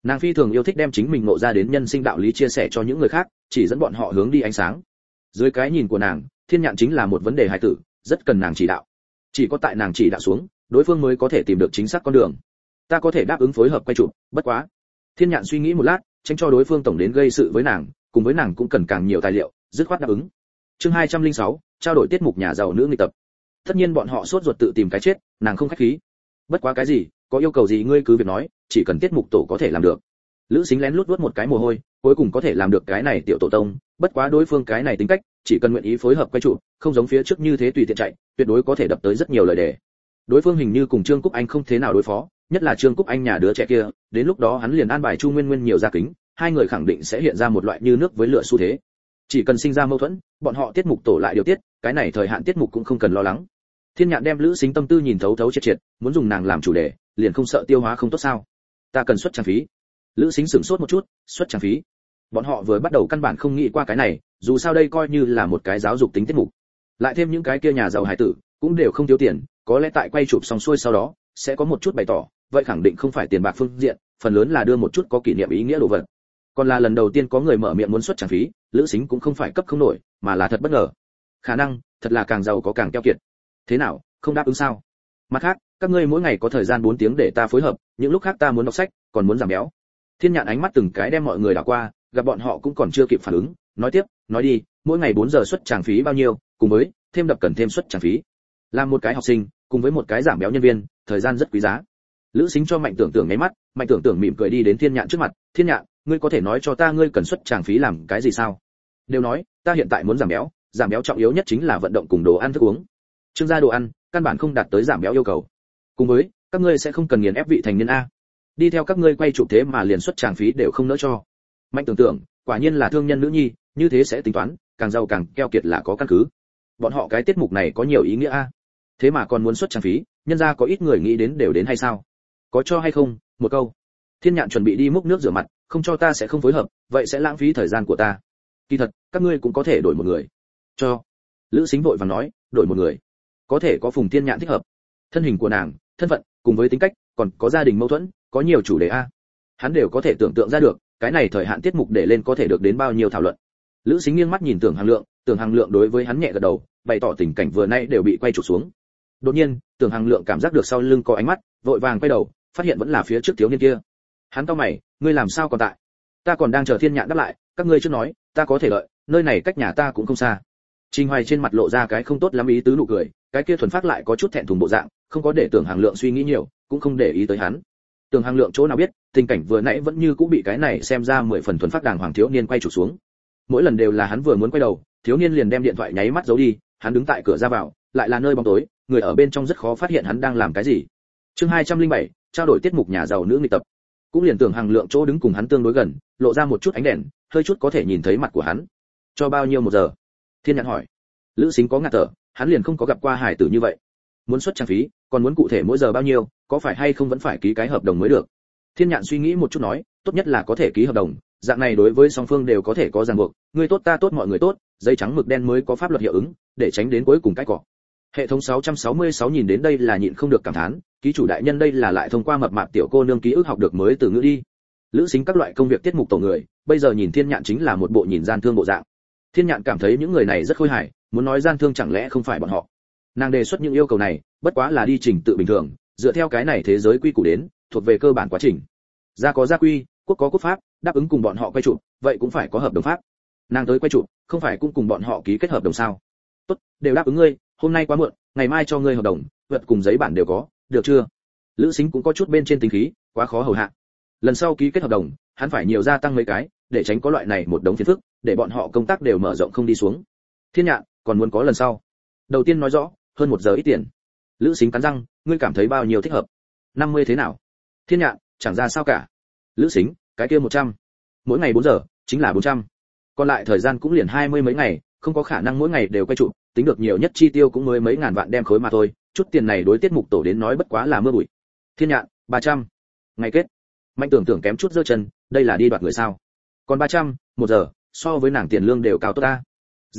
Speaker 1: Nàng phi thường yêu thích đem chính mình ngộ ra đến nhân sinh đạo lý chia sẻ cho những người khác, chỉ dẫn bọn họ hướng đi ánh sáng. Dưới cái nhìn của nàng, thiên nhạn chính là một vấn đề hài tử, rất cần nàng chỉ đạo. Chỉ có tại nàng chỉ đạo xuống, đối phương mới có thể tìm được chính xác con đường. Ta có thể đáp ứng phối hợp quay chụp, bất quá. Thiên nhạn suy nghĩ một lát, tránh cho đối phương tổng đến gây sự với nàng, cùng với nàng cũng cần càng nhiều tài liệu, dứt khoát đáp ứng. Chương 206, trao đổi tiết mục nhà giàu nữ nghịch tập. Tất nhiên bọn họ sốt ruột tự tìm cái chết, nàng không khách khí. Bất quá cái gì, có yêu cầu gì ngươi cứ việc nói, chỉ cần tiết mục tổ có thể làm được. Lữ Sính lén lút vuốt một cái mồ hôi, cuối cùng có thể làm được cái này tiểu tổ tông, bất quá đối phương cái này tính cách, chỉ cần nguyện ý phối hợp quay trụ, không giống phía trước như thế tùy tiện chạy, tuyệt đối có thể đập tới rất nhiều lời đề. Đối phương hình như cùng Trương Cúc Anh không thế nào đối phó, nhất là Trương Cúc Anh nhà đứa trẻ kia, đến lúc đó hắn liền an bài Chu Nguyên Nguyên nhiều ra kính, hai người khẳng định sẽ hiện ra một loại như nước với lửa xu thế. Chỉ cần sinh ra mâu thuẫn, bọn họ tiết mục tổ lại điều tiết, cái này thời hạn tiết mục cũng không cần lo lắng. Thiên Nhạn đem Lữ Sính tâm tư nhìn thấu thấu triệt triệt, muốn dùng nàng làm chủ đề, liền không sợ tiêu hóa không tốt sao? Ta cần xuất trang phí. Lữ Sính sửng sốt một chút, xuất trang phí. Bọn họ vừa bắt đầu căn bản không nghĩ qua cái này, dù sao đây coi như là một cái giáo dục tính tiết mục. Lại thêm những cái kia nhà giàu hải tử, cũng đều không thiếu tiền, có lẽ tại quay chụp xong xuôi sau đó, sẽ có một chút bày tỏ, vậy khẳng định không phải tiền bạc phương diện, phần lớn là đưa một chút có kỷ niệm ý nghĩa đồ vật. Còn là lần đầu tiên có người mở miệng muốn xuất trang phí, Lữ Sính cũng không phải cấp không nổi, mà là thật bất ngờ. Khả năng, thật là càng giàu có càng keo kiệt. Thế nào, không đáp ứng sao? Mặt khác, các ngươi mỗi ngày có thời gian 4 tiếng để ta phối hợp, những lúc khác ta muốn đọc sách, còn muốn giảm béo. Thiên Nhạn ánh mắt từng cái đem mọi người đảo qua, gặp bọn họ cũng còn chưa kịp phản ứng, nói tiếp, nói đi, mỗi ngày 4 giờ xuất tràng phí bao nhiêu, cùng với thêm đập cần thêm xuất tràng phí. Làm một cái học sinh, cùng với một cái giảm béo nhân viên, thời gian rất quý giá. Lữ Sính cho Mạnh Tưởng Tưởng nháy mắt, Mạnh Tưởng Tưởng mỉm cười đi đến Thiên Nhạn trước mặt, Thiên Nhạn, ngươi có thể nói cho ta ngươi cần xuất tràng phí làm cái gì sao? Đều nói, ta hiện tại muốn giảm béo trọng yếu nhất chính là vận động cùng đồ ăn thức uống. Trương gia đồ ăn, căn bản không đạt tới giảm béo yêu cầu. Cùng với, các ngươi sẽ không cần nghiền ép vị thành niên a. Đi theo các ngươi quay chụp thế mà liền xuất tràng phí đều không nỡ cho. Mạnh Tưởng Tưởng, quả nhiên là thương nhân nữ nhi, như thế sẽ tính toán, càng giàu càng keo kiệt là có căn cứ. Bọn họ cái tiết mục này có nhiều ý nghĩa a. Thế mà còn muốn xuất tràng phí, nhân ra có ít người nghĩ đến đều đến hay sao? Có cho hay không? Một câu. Thiên Nhạn chuẩn bị đi múc nước rửa mặt, không cho ta sẽ không phối hợp, vậy sẽ lãng phí thời gian của ta. Kỳ thật, các ngươi cũng có thể đổi một người. Cho. Lữ Sính vội vàng nói, đổi một người. Có thể có Phùng Thiên Nhạn thích hợp. Thân hình của nàng, thân phận, cùng với tính cách, còn có gia đình mâu thuẫn, có nhiều chủ đề a. Hắn đều có thể tưởng tượng ra được, cái này thời hạn tiết mục để lên có thể được đến bao nhiêu thảo luận. Lữ Sính nghiêng mắt nhìn Tưởng Hằng Lượng đối với hắn nhẹ gật đầu, bày tỏ tình cảnh vừa nay đều bị quay chụp xuống. Đột nhiên, Tưởng Hằng Lượng cảm giác được sau lưng có ánh mắt, vội vàng quay đầu, phát hiện vẫn là phía trước thiếu niên kia. Hắn cau mày, ngươi làm sao còn tại? Ta còn đang chờ Thiên Nhạn đáp lại, các ngươi chưa nói, ta có thể đợi, nơi này cách nhà ta cũng không xa. Trình Hoài trên mặt lộ ra cái không tốt lắm ý tứ nụ cười, cái kia thuần phát lại có chút thẹn thùng bộ dạng, không có để Tưởng Hằng Lượng suy nghĩ nhiều, cũng không để ý tới hắn. Tưởng Hằng Lượng chỗ nào biết, tình cảnh vừa nãy vẫn như cũng bị cái này xem ra 10 phần thuần phát đàng hoàng thiếu niên quay chụp xuống. Mỗi lần đều là hắn vừa muốn quay đầu, thiếu niên liền đem điện thoại nháy mắt giấu đi, hắn đứng tại cửa ra vào, lại là nơi bóng tối, người ở bên trong rất khó phát hiện hắn đang làm cái gì. Chương 207, trao đổi tiết mục nhà giàu nữ nghịch tập. Cũng liền Tưởng Hằng Lượng chỗ đứng cùng hắn tương đối gần, lộ ra một chút ánh đèn, hơi chút có thể nhìn thấy mặt của hắn. Cho bao nhiêu một giờ? Thiên Nhạn hỏi. Lữ Sính có ngạt thở, hắn liền không có gặp qua hải tử như vậy. Muốn xuất trang phí, còn muốn cụ thể mỗi giờ bao nhiêu, có phải hay không vẫn phải ký cái hợp đồng mới được. Thiên Nhạn suy nghĩ một chút nói, tốt nhất là có thể ký hợp đồng, dạng này đối với song phương đều có thể có ràng buộc, người tốt ta tốt mọi người tốt, giấy trắng mực đen mới có pháp luật hiệu ứng, để tránh đến cuối cùng cái cỏ. Hệ thống 666 nhìn đến đây là nhịn không được cảm thán, ký chủ đại nhân đây là lại thông qua mập mạp tiểu cô nương ký ức học được mới từ ngữ đi. Lữ Sính các loại công việc tiết mục tổ người, bây giờ nhìn Thiên Nhạn chính là một bộ nhìn gian thương bộ dạng. Thiên Nhạn cảm thấy những người này rất khôi hài, muốn nói gian thương chẳng lẽ không phải bọn họ. Nàng đề xuất những yêu cầu này, bất quá là đi trình tự bình thường, dựa theo cái này thế giới quy củ đến, thuộc về cơ bản quá trình. Gia có gia quy, quốc có quốc pháp, đáp ứng cùng bọn họ quay chụp, vậy cũng phải có hợp đồng pháp. Nàng tới quay chụp, không phải cũng cùng bọn họ ký kết hợp đồng sao? Tốt, đều đáp ứng ngươi, hôm nay quá muộn, ngày mai cho ngươi hợp đồng, vật cùng giấy bản đều có, được chưa? Lữ Sính cũng có chút bên trên tính khí, quá khó hầu hạ. Lần sau ký kết hợp đồng, hắn phải nhiều gia tăng mấy cái, để tránh có loại này một đống phiền phức, để bọn họ công tác đều mở rộng không đi xuống. Thiên Nhạn, còn muốn có lần sau. Đầu tiên nói rõ, hơn 1 giờ ít tiền. Lữ Sính cắn răng, ngươi cảm thấy bao nhiêu thích hợp? 50 thế nào? Thiên Nhạn, chẳng ra sao cả. Lữ Sính, cái kia 100. Mỗi ngày 4 giờ, chính là 400. Còn lại thời gian cũng liền 20 mấy ngày, không có khả năng mỗi ngày đều quay chụp, tính được nhiều nhất chi tiêu cũng mới mấy ngàn vạn đem khối mà thôi, chút tiền này đối tiết mục tổ đến nói bất quá là mưa bụi. Thiên Nhạn, 300. Ngày kết. Mạnh Tưởng Tưởng kém chút giơ chân, đây là đi đoạt người sao? Còn 300, 1 giờ, so với nàng tiền lương đều cao tốt ta.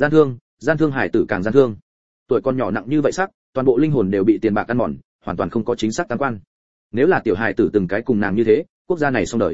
Speaker 1: Gian thương hải tử càng gian thương. Tuổi còn nhỏ nặng như vậy sắc, toàn bộ linh hồn đều bị tiền bạc ăn mòn, hoàn toàn không có chính xác tam quan. Nếu là tiểu hải tử từng cái cùng nàng như thế, quốc gia này xong đời.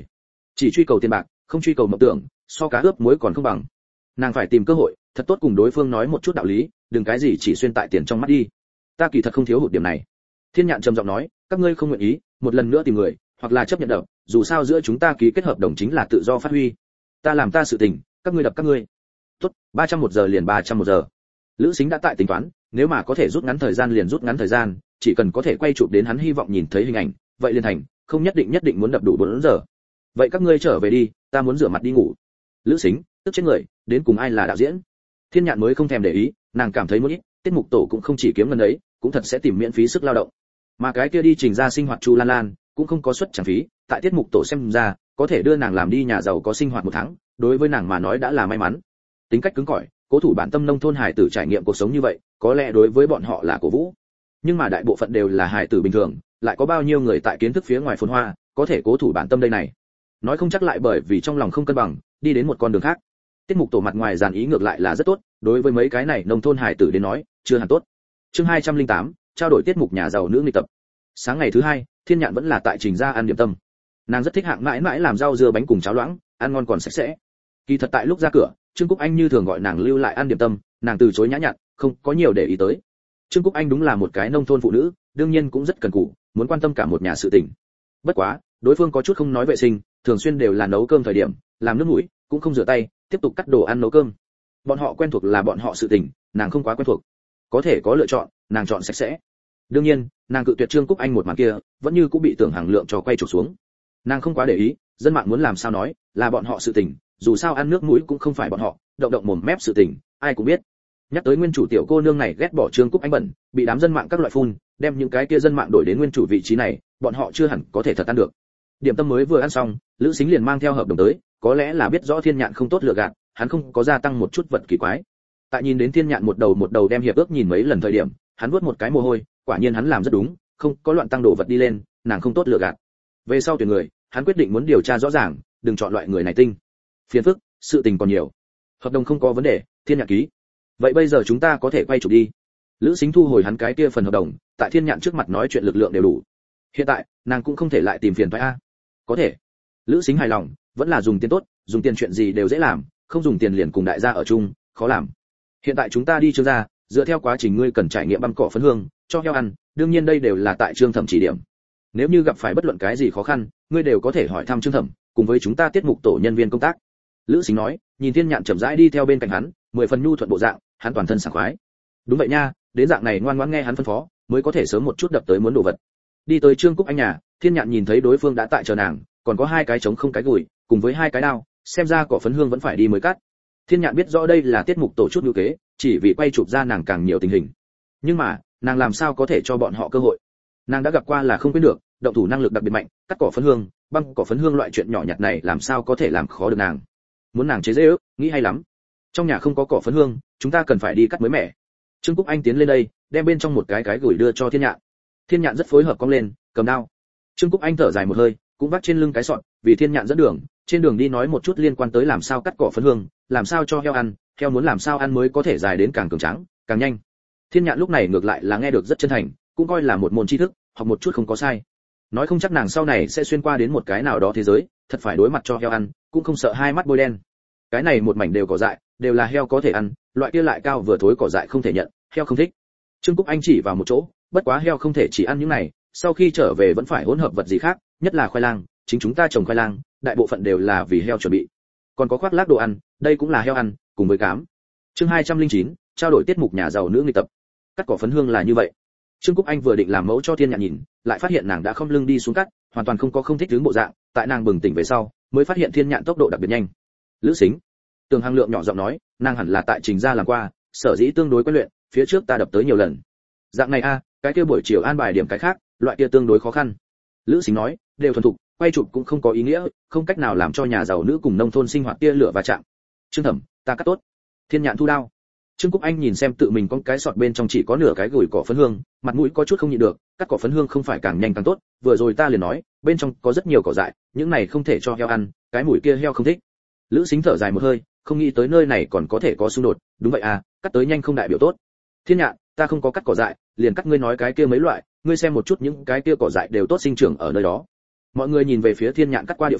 Speaker 1: Chỉ truy cầu tiền bạc, không truy cầu mộng tưởng, so cá ướp muối còn không bằng. Nàng phải tìm cơ hội, thật tốt cùng đối phương nói một chút đạo lý, đừng cái gì chỉ xuyên tại tiền trong mắt đi. Ta kỳ thật không thiếu hụt điểm này. Thiên Nhạn trầm giọng nói, các ngươi không nguyện ý, một lần nữa tìm người, hoặc là chấp nhận đập, dù sao giữa chúng ta ký kết hợp đồng chính là tự do phát huy. Ta làm ta sự tình, các ngươi đập các ngươi. Tốt, 300 một giờ liền 300 một giờ. Lữ Sính đã tại tính toán, nếu mà có thể rút ngắn thời gian liền rút ngắn thời gian, chỉ cần có thể quay chụp đến hắn hy vọng nhìn thấy hình ảnh, vậy liền thành, không nhất định muốn đập đủ 4 giờ. Vậy các ngươi trở về đi, ta muốn rửa mặt đi ngủ. Lữ Sính, tức chết người, đến cùng ai là đạo diễn? Thiên Nhạn mới không thèm để ý, nàng cảm thấy muốn ít, tiết mục tổ cũng không chỉ kiếm ngân ấy, cũng thật sẽ tìm miễn phí sức lao động. Mà cái kia đi trình ra sinh hoạt Chu Lan Lan, cũng không có suất trả phí, tại tiết mục tổ xem ra, có thể đưa nàng làm đi nhà giàu có sinh hoạt 1 tháng, đối với nàng mà nói đã là may mắn. Tính cách cứng cỏi, cố thủ bản tâm nông thôn hải tử trải nghiệm cuộc sống như vậy, có lẽ đối với bọn họ là cổ vũ. Nhưng mà đại bộ phận đều là hải tử bình thường, lại có bao nhiêu người tại kiến thức phía ngoài phồn hoa, có thể cố thủ bản tâm đây này. Nói không chắc lại bởi vì trong lòng không cân bằng, đi đến một con đường khác. Tiết mục tổ mặt ngoài dàn ý ngược lại là rất tốt, đối với mấy cái này nông thôn hải tử đến nói, chưa hẳn tốt. Chương 208, trao đổi tiết mục nhà giàu nữ nghịch tập. Sáng ngày thứ 2, Thiên Nhạn vẫn là tại trình ra ăn điểm tâm. Nàng rất thích hạng mãi mãi làm rau dưa bánh cùng cháo loãng, ăn ngon còn sạch sẽ. Kỳ thật tại lúc ra cửa, Trương Cúc Anh như thường gọi nàng lưu lại ăn điểm tâm, nàng từ chối nhã nhặn, không có nhiều để ý tới. Trương Cúc Anh đúng là một cái nông thôn phụ nữ, đương nhiên cũng rất cần cù, muốn quan tâm cả một nhà sự tình. Bất quá, đối phương có chút không nói vệ sinh, thường xuyên đều là nấu cơm thời điểm, làm nước mũi, cũng không rửa tay, tiếp tục cắt đồ ăn nấu cơm. Bọn họ quen thuộc là bọn họ sự tình, nàng không quá quen thuộc. Có thể có lựa chọn, nàng chọn sạch sẽ. Đương nhiên, nàng cự tuyệt Trương Cúc Anh một màn kia, vẫn như cũng bị Tưởng Hằng Lượng cho quay chụp xuống. Nàng không quá để ý, dân mạng muốn làm sao nói, là bọn họ sự tình, dù sao ăn nước mũi cũng không phải bọn họ, động động mồm mép sự tình, ai cũng biết. Nhắc tới nguyên chủ tiểu cô nương này ghét bỏ Trương Cúc Anh bẩn, bị đám dân mạng các loại phun, đem những cái kia dân mạng đổi đến nguyên chủ vị trí này, bọn họ chưa hẳn có thể thật ăn được. Điểm tâm mới vừa ăn xong, Lữ Sính liền mang theo hợp đồng tới, có lẽ là biết rõ Thiên Nhạn không tốt lựa gạt, hắn không có gia tăng một chút vật kỳ quái. Tại nhìn đến Thiên Nhạn một đầu đem hiệp ước nhìn mấy lần thời điểm, hắn vuốt một cái mồ hôi, quả nhiên hắn làm rất đúng, không có loạn tăng đồ vật đi lên, nàng không tốt lựa gạt. Về sau tuyển người, hắn quyết định muốn điều tra rõ ràng, đừng chọn loại người này tinh. Phiền phức, sự tình còn nhiều. Hợp đồng không có vấn đề, Thiên Nhạn ký. Vậy bây giờ chúng ta có thể quay chụp đi. Lữ Sính thu hồi hắn cái kia phần hợp đồng, tại Thiên Nhạn trước mặt nói chuyện lực lượng đều đủ. Hiện tại, nàng cũng không thể lại tìm phiền toái a. Có thể. Lữ Sính hài lòng, vẫn là dùng tiền tốt, dùng tiền chuyện gì đều dễ làm, không dùng tiền liền cùng đại gia ở chung, khó làm. Hiện tại chúng ta đi Trương gia, dựa theo quá trình ngươi cần trải nghiệm băm cỏ phấn hương, cho heo ăn, đương nhiên đây đều là tại Trương Thẩm chỉ điểm. Nếu như gặp phải bất luận cái gì khó khăn, ngươi đều có thể hỏi thăm Trương Thẩm, cùng với chúng ta tiết mục tổ nhân viên công tác. Lữ Sính nói, nhìn Thiên Nhạn chậm rãi đi theo bên cạnh hắn, 10 phần nhu thuận bộ dạng, hắn toàn thân sảng khoái. Đúng vậy nha, đến dạng này ngoan ngoãn nghe hắn phân phó, mới có thể sớm một chút đập tới muốn đồ vật. Đi tới Trương Cúc Anh nhà, Thiên Nhạn nhìn thấy đối phương đã tại chờ nàng, còn có 2 cái trống không cái gùi, cùng với 2 cái đao, xem ra cỏ phấn hương vẫn phải đi mới cắt. Thiên Nhạn biết rõ đây là tiết mục tổ chút lưu kế, chỉ vì quay chụp ra nàng càng nhiều tình hình. Nhưng mà, nàng làm sao có thể cho bọn họ cơ hội? Nàng đã gặp qua là không quên được, động thủ năng lực đặc biệt mạnh, cắt cỏ phấn hương, băng cỏ phấn hương loại chuyện nhỏ nhặt này làm sao có thể làm khó được nàng. Muốn nàng chế giễu, nghĩ hay lắm. Trong nhà không có cỏ phấn hương, chúng ta cần phải đi cắt mới mẻ. Trương Cúc Anh tiến lên đây, đem bên trong một cái gửi đưa cho Thiên Nhạn. Thiên Nhạn rất phối hợp cong lên, cầm đao. Trương Cúc Anh thở dài một hơi, cũng vác trên lưng cái sọt, vì Thiên Nhạn dẫn đường, trên đường đi nói một chút liên quan tới làm sao cắt cỏ phấn hương, làm sao cho heo ăn, heo muốn làm sao ăn mới có thể dài đến càng cường tráng, càng nhanh. Thiên Nhạn lúc này ngược lại là nghe được rất chân thành, cũng coi là một môn tri thức, học một chút không có sai. Nói không chắc nàng sau này sẽ xuyên qua đến một cái nào đó thế giới, thật phải đối mặt cho heo ăn, cũng không sợ hai mắt bôi đen. Cái này một mảnh đều cỏ dại, đều là heo có thể ăn, loại kia lại cao vừa thối cỏ dại không thể nhận, heo không thích. Trương Cúc Anh chỉ vào một chỗ, bất quá heo không thể chỉ ăn những này, sau khi trở về vẫn phải hỗn hợp vật gì khác, nhất là khoai lang, chính chúng ta trồng khoai lang, đại bộ phận đều là vì heo chuẩn bị. Còn có khoác lác đồ ăn, đây cũng là heo ăn, cùng với cám. Chương 209, trao đổi tiết mục nhà giàu nữ nghịch tập. Cắt cỏ phấn hương là như vậy. Trương Cúc Anh vừa định làm mẫu cho Thiên Nhạn nhìn, lại phát hiện nàng đã không lưng đi xuống cắt, hoàn toàn không thích hướng bộ dạng, tại nàng bừng tỉnh về sau, mới phát hiện Thiên Nhạn tốc độ đặc biệt nhanh. Lữ Sính, Tường Hằng Lượng nhỏ giọng nói, nàng hẳn là tại trình ra làm qua, sở dĩ tương đối quen luyện, phía trước ta đập tới nhiều lần. Dạng này a, cái kia buổi chiều an bài điểm cái khác, loại kia tương đối khó khăn. Lữ Sính nói, đều thuần thục, quay chụp cũng không có ý nghĩa, không cách nào làm cho nhà giàu nữ cùng nông thôn sinh hoạt tia lửa va chạm. Trương Thẩm, ta cắt tốt. Thiên Nhạn thu đao. Trương Cúc Anh nhìn xem tự mình con cái sọt bên trong chỉ có nửa cái gửi cỏ phấn hương, mặt mũi có chút không nhịn được, cắt cỏ phấn hương không phải càng nhanh càng tốt, vừa rồi ta liền nói, bên trong có rất nhiều cỏ dại, những này không thể cho heo ăn, cái mùi kia heo không thích. Lữ Sính thở dài một hơi, không nghĩ tới nơi này còn có thể có xung đột, đúng vậy à, cắt tới nhanh không đại biểu tốt. Thiên Nhạn, ta không có cắt cỏ dại, liền cắt ngươi nói cái kia mấy loại, ngươi xem một chút những cái kia cỏ dại đều tốt sinh trưởng ở nơi đó. Mọi người nhìn về phía Thiên Nhạn cắt qua địa phương,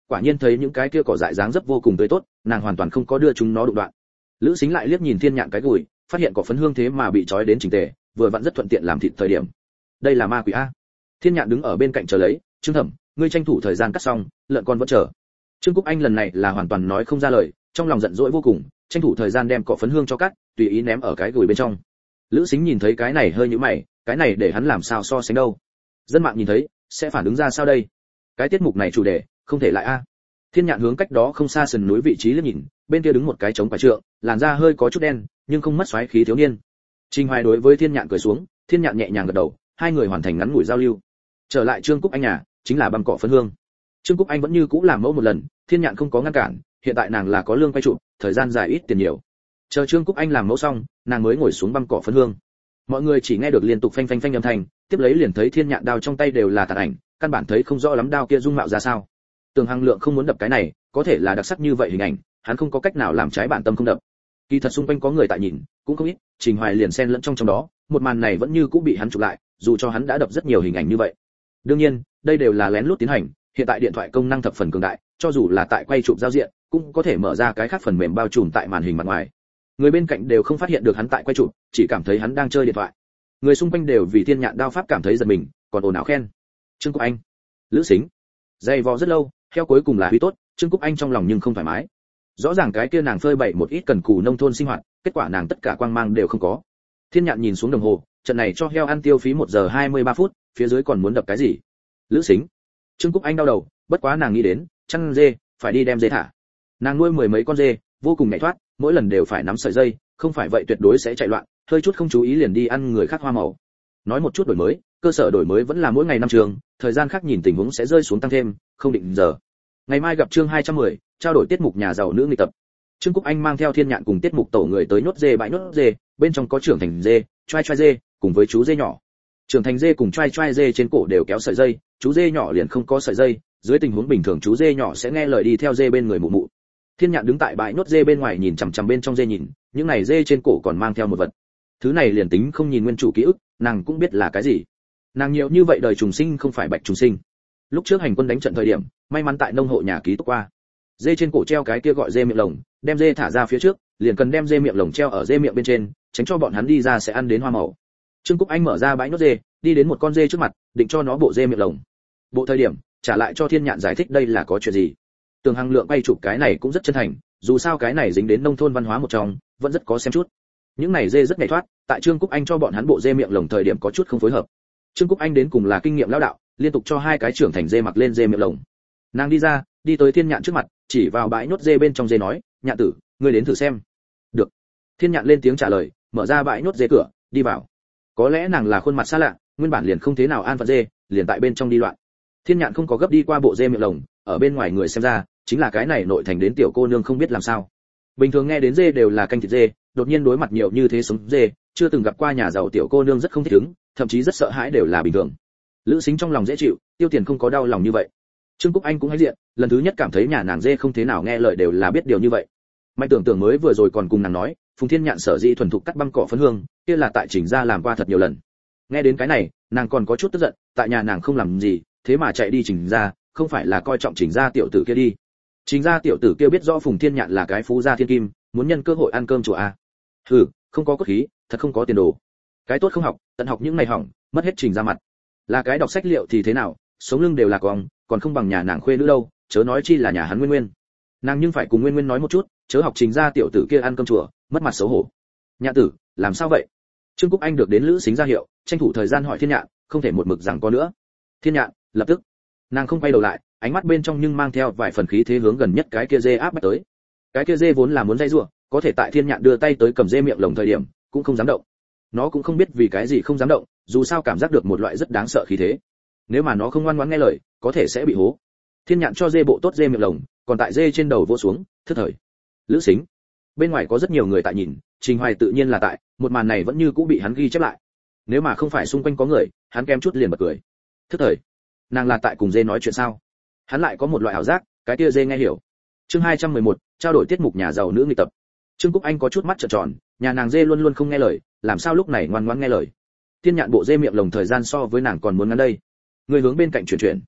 Speaker 1: quả nhiên thấy những cái kia cỏ dại dáng dấp vô cùng tươi tốt, nàng hoàn toàn không có đưa chúng nó đụng đoạn. Lữ Sính lại liếc nhìn Thiên Nhạn cái gùi, phát hiện cỏ phấn hương thế mà bị trói đến chỉnh tề, vừa vặn rất thuận tiện làm thịt thời điểm. Đây là ma quỷ a. Thiên Nhạn đứng ở bên cạnh chờ lấy, Trương Thẩm, ngươi tranh thủ thời gian cắt xong, lợn con vẫn chờ. Trương Cúc Anh lần này là hoàn toàn nói không ra lời, trong lòng giận dỗi vô cùng, tranh thủ thời gian đem cỏ phấn hương cho cắt, tùy ý ném ở cái gùi bên trong. Lữ Sính nhìn thấy cái này hơi nhíu mày, cái này để hắn làm sao so sánh đâu? Dân mạng nhìn thấy, sẽ phản ứng ra sao đây? Cái tiết mục này chủ đề, không thể lại a. Thiên Nhạn hướng cách đó không xa sườn núi vị trí liếc nhìn, bên kia đứng một cái trống quải trượng, làn da hơi có chút đen, nhưng không mất xoáy khí thiếu niên. Trình Hoài đối với Thiên Nhạn cười xuống, Thiên Nhạn nhẹ nhàng gật đầu, hai người hoàn thành ngắn ngủi giao lưu. Trở lại Trương Cúc Anh nhà, chính là băm cỏ phấn hương. Trương Cúc Anh vẫn như cũ làm mẫu một lần, Thiên Nhạn không có ngăn cản, hiện tại nàng là có lương quay trụ, thời gian dài ít tiền nhiều. Chờ Trương Cúc Anh làm mẫu xong, nàng mới ngồi xuống băm cỏ phấn hương. Mọi người chỉ nghe được liên tục phanh phanh phanh âm thanh, tiếp lấy liền thấy Thiên Nhạn đao trong tay đều là tàn ảnh, căn bản thấy không rõ lắm đao kia dung mạo ra sao. Tường Hằng Lượng không muốn đập cái này, có thể là đặc sắc như vậy hình ảnh, hắn không có cách nào làm trái bản tâm không đập. Kỳ thật xung quanh có người tại nhìn, cũng không ít, Trình Hoài liền xen lẫn trong đó, một màn này vẫn như cũ bị hắn chụp lại, dù cho hắn đã đập rất nhiều hình ảnh như vậy. Đương nhiên, đây đều là lén lút tiến hành, hiện tại điện thoại công năng thập phần cường đại, cho dù là tại quay chụp giao diện, cũng có thể mở ra cái khác phần mềm bao trùm tại màn hình mặt ngoài. Người bên cạnh đều không phát hiện được hắn tại quay chụp, chỉ cảm thấy hắn đang chơi điện thoại. Người xung quanh đều vì Thiên Nhạn đao pháp cảm thấy giật mình, còn ồn ào khen. Trương Cúc Anh, Lữ Sính, dày vò rất lâu, theo cuối cùng là huy tốt, Trương Cúc Anh trong lòng nhưng không thoải mái. Rõ ràng cái kia nàng phơi bày một ít cần cù nông thôn sinh hoạt, kết quả nàng tất cả quang mang đều không có. Thiên Nhạn nhìn xuống đồng hồ, trận này cho heo ăn tiêu phí 1 giờ 23 phút, phía dưới còn muốn đập cái gì? Lữ Sính. Trương Cúc Anh đau đầu, bất quá nàng nghĩ đến, chăn dê, phải đi đem dê thả. Nàng nuôi 10 mấy con dê, vô cùng nhạy thoát, mỗi lần đều phải nắm sợi dây, không phải vậy tuyệt đối sẽ chạy loạn, hơi chút không chú ý liền đi ăn người khác hoa màu. Nói một chút đổi mới, cơ sở đổi mới vẫn là mỗi ngày 5 trường, thời gian khác nhìn tình huống sẽ rơi xuống tăng thêm, không định giờ. Ngày mai gặp chương 210, trao đổi tiết mục nhà giàu nữ nghịch tập. Trương Cúc Anh mang theo Thiên Nhạn cùng tiết mục tổ người tới nhốt dê bãi nhốt dê, bên trong có trưởng thành dê, trai trai dê, cùng với chú dê nhỏ. Trưởng thành dê cùng trai trai dê trên cổ đều kéo sợi dây, chú dê nhỏ liền không có sợi dây, dưới tình huống bình thường chú dê nhỏ sẽ nghe lời đi theo dê bên người mụ mụ. Thiên Nhạn đứng tại bãi nhốt dê bên ngoài nhìn chằm chằm bên trong dê nhìn, những này dê trên cổ còn mang theo một vật. Thứ này liền tính không nhìn nguyên chủ ký ức, nàng cũng biết là cái gì. Nàng nhiều như vậy đời trùng sinh không phải bạch trùng sinh. Lúc trước hành quân đánh trận thời điểm, may mắn tại nông hộ nhà ký túc qua. Dê trên cổ treo cái kia gọi dê miệng lồng, đem dê thả ra phía trước, liền cần đem dê miệng lồng treo ở dê miệng bên trên, tránh cho bọn hắn đi ra sẽ ăn đến hoa màu. Trương Cúc Anh mở ra bãi nhốt dê, đi đến một con dê trước mặt, định cho nó bộ dê miệng lồng. Bộ thời điểm, trả lại cho Thiên Nhạn giải thích đây là có chuyện gì. Tường Hằng Lượng quay chụp cái này cũng rất chân thành, dù sao cái này dính đến nông thôn văn hóa một trong, vẫn rất có xem chút. Những này dê rất nhạy thoát, tại Trương Cúc Anh cho bọn hắn bộ dê miệng lồng thời điểm có chút không phối hợp. Trương Cúc Anh đến cùng là kinh nghiệm lão đạo, liên tục cho hai cái trưởng thành dê mặc lên dê miệng lồng. Nàng đi ra, đi tới Thiên Nhạn trước mặt, chỉ vào bãi nhốt dê bên trong dê nói, "Nhạn tử, ngươi đến thử xem." "Được." Thiên Nhạn lên tiếng trả lời, mở ra bãi nhốt dê cửa, đi vào. Có lẽ nàng là khuôn mặt xa lạ, nguyên bản liền không thế nào an phận dê, liền tại bên trong đi loạn. Thiên Nhạn không có gấp đi qua bộ dê miệng lồng, ở bên ngoài người xem ra, chính là cái này nội thành đến tiểu cô nương không biết làm sao. Bình thường nghe đến dê đều là canh thịt dê, đột nhiên đối mặt nhiều như thế sống dê, chưa từng gặp qua nhà giàu tiểu cô nương rất không thích ứng, thậm chí rất sợ hãi đều là bình thường. Lữ Sính trong lòng dễ chịu, tiêu tiền không có đau lòng như vậy. Trương Cúc Anh cũng hãy diện, lần thứ nhất cảm thấy nhà nàng dê không thế nào nghe lời đều là biết điều như vậy. Mạnh Tưởng Tưởng mới vừa rồi còn cùng nàng nói, Phùng Thiên Nhạn sở dĩ thuần thục cắt băng cỏ phấn hương, kia là tại Trình gia làm qua thật nhiều lần. Nghe đến cái này, nàng còn có chút tức giận, tại nhà nàng không làm gì, thế mà chạy đi Trình gia, không phải là coi trọng Trình gia tiểu tử kia đi. Trình gia tiểu tử kia biết rõ Phùng Thiên Nhạn là cái phú gia thiên kim, muốn nhân cơ hội ăn cơm chùa a. Hừ, không có cốt khí, thật không có tiền đồ. Cái tốt không học, tận học những ngày hỏng, mất hết Trình gia mặt. Là cái đọc sách liệu thì thế nào, sống lưng đều là cong, còn không bằng nhà nàng khuê nữ đâu, chớ nói chi là nhà hắn Nguyên Nguyên. Nàng nhưng phải cùng Nguyên Nguyên nói một chút, chớ học Trình gia tiểu tử kia ăn cơm chùa, mất mặt xấu hổ. Nhạn tử, làm sao vậy? Trương Cúc Anh được đến Lữ Sính ra hiệu, tranh thủ thời gian hỏi Thiên Nhạn, không thể một mực rằng có nữa. Thiên Nhạn, lập tức. Nàng không quay đầu lại, ánh mắt bên trong nhưng mang theo vài phần khí thế hướng gần nhất cái kia dê áp bách tới. Cái kia dê vốn là muốn dây rủa, có thể tại Thiên Nhạn đưa tay tới cầm dê miệng lồng thời điểm, cũng không dám động. Nó cũng không biết vì cái gì không dám động, dù sao cảm giác được một loại rất đáng sợ khí thế. Nếu mà nó không ngoan ngoãn nghe lời, có thể sẽ bị hố. Thiên Nhạn cho dê bộ tốt dê miệng lồng, còn tại dê trên đầu vỗ xuống, thất thời. Lữ Sính. Bên ngoài có rất nhiều người tại nhìn, Trình Hoài tự nhiên là tại, một màn này vẫn như cũ bị hắn ghi chép lại. Nếu mà không phải xung quanh có người, hắn kém chút liền bật cười. Thất thời. Nàng là tại cùng dê nói chuyện sao? Hắn lại có một loại ảo giác, cái kia dê nghe hiểu. Chương 211, trao đổi tiết mục nhà giàu nữ nghịch tập. Trương Cúc Anh có chút mắt trợn tròn, nhà nàng dê luôn luôn không nghe lời, làm sao lúc này ngoan ngoãn nghe lời. Thiên Nhạn bộ dê miệng lồng thời gian so với nàng còn muốn ngắn đây. Người hướng bên cạnh chuyển chuyển.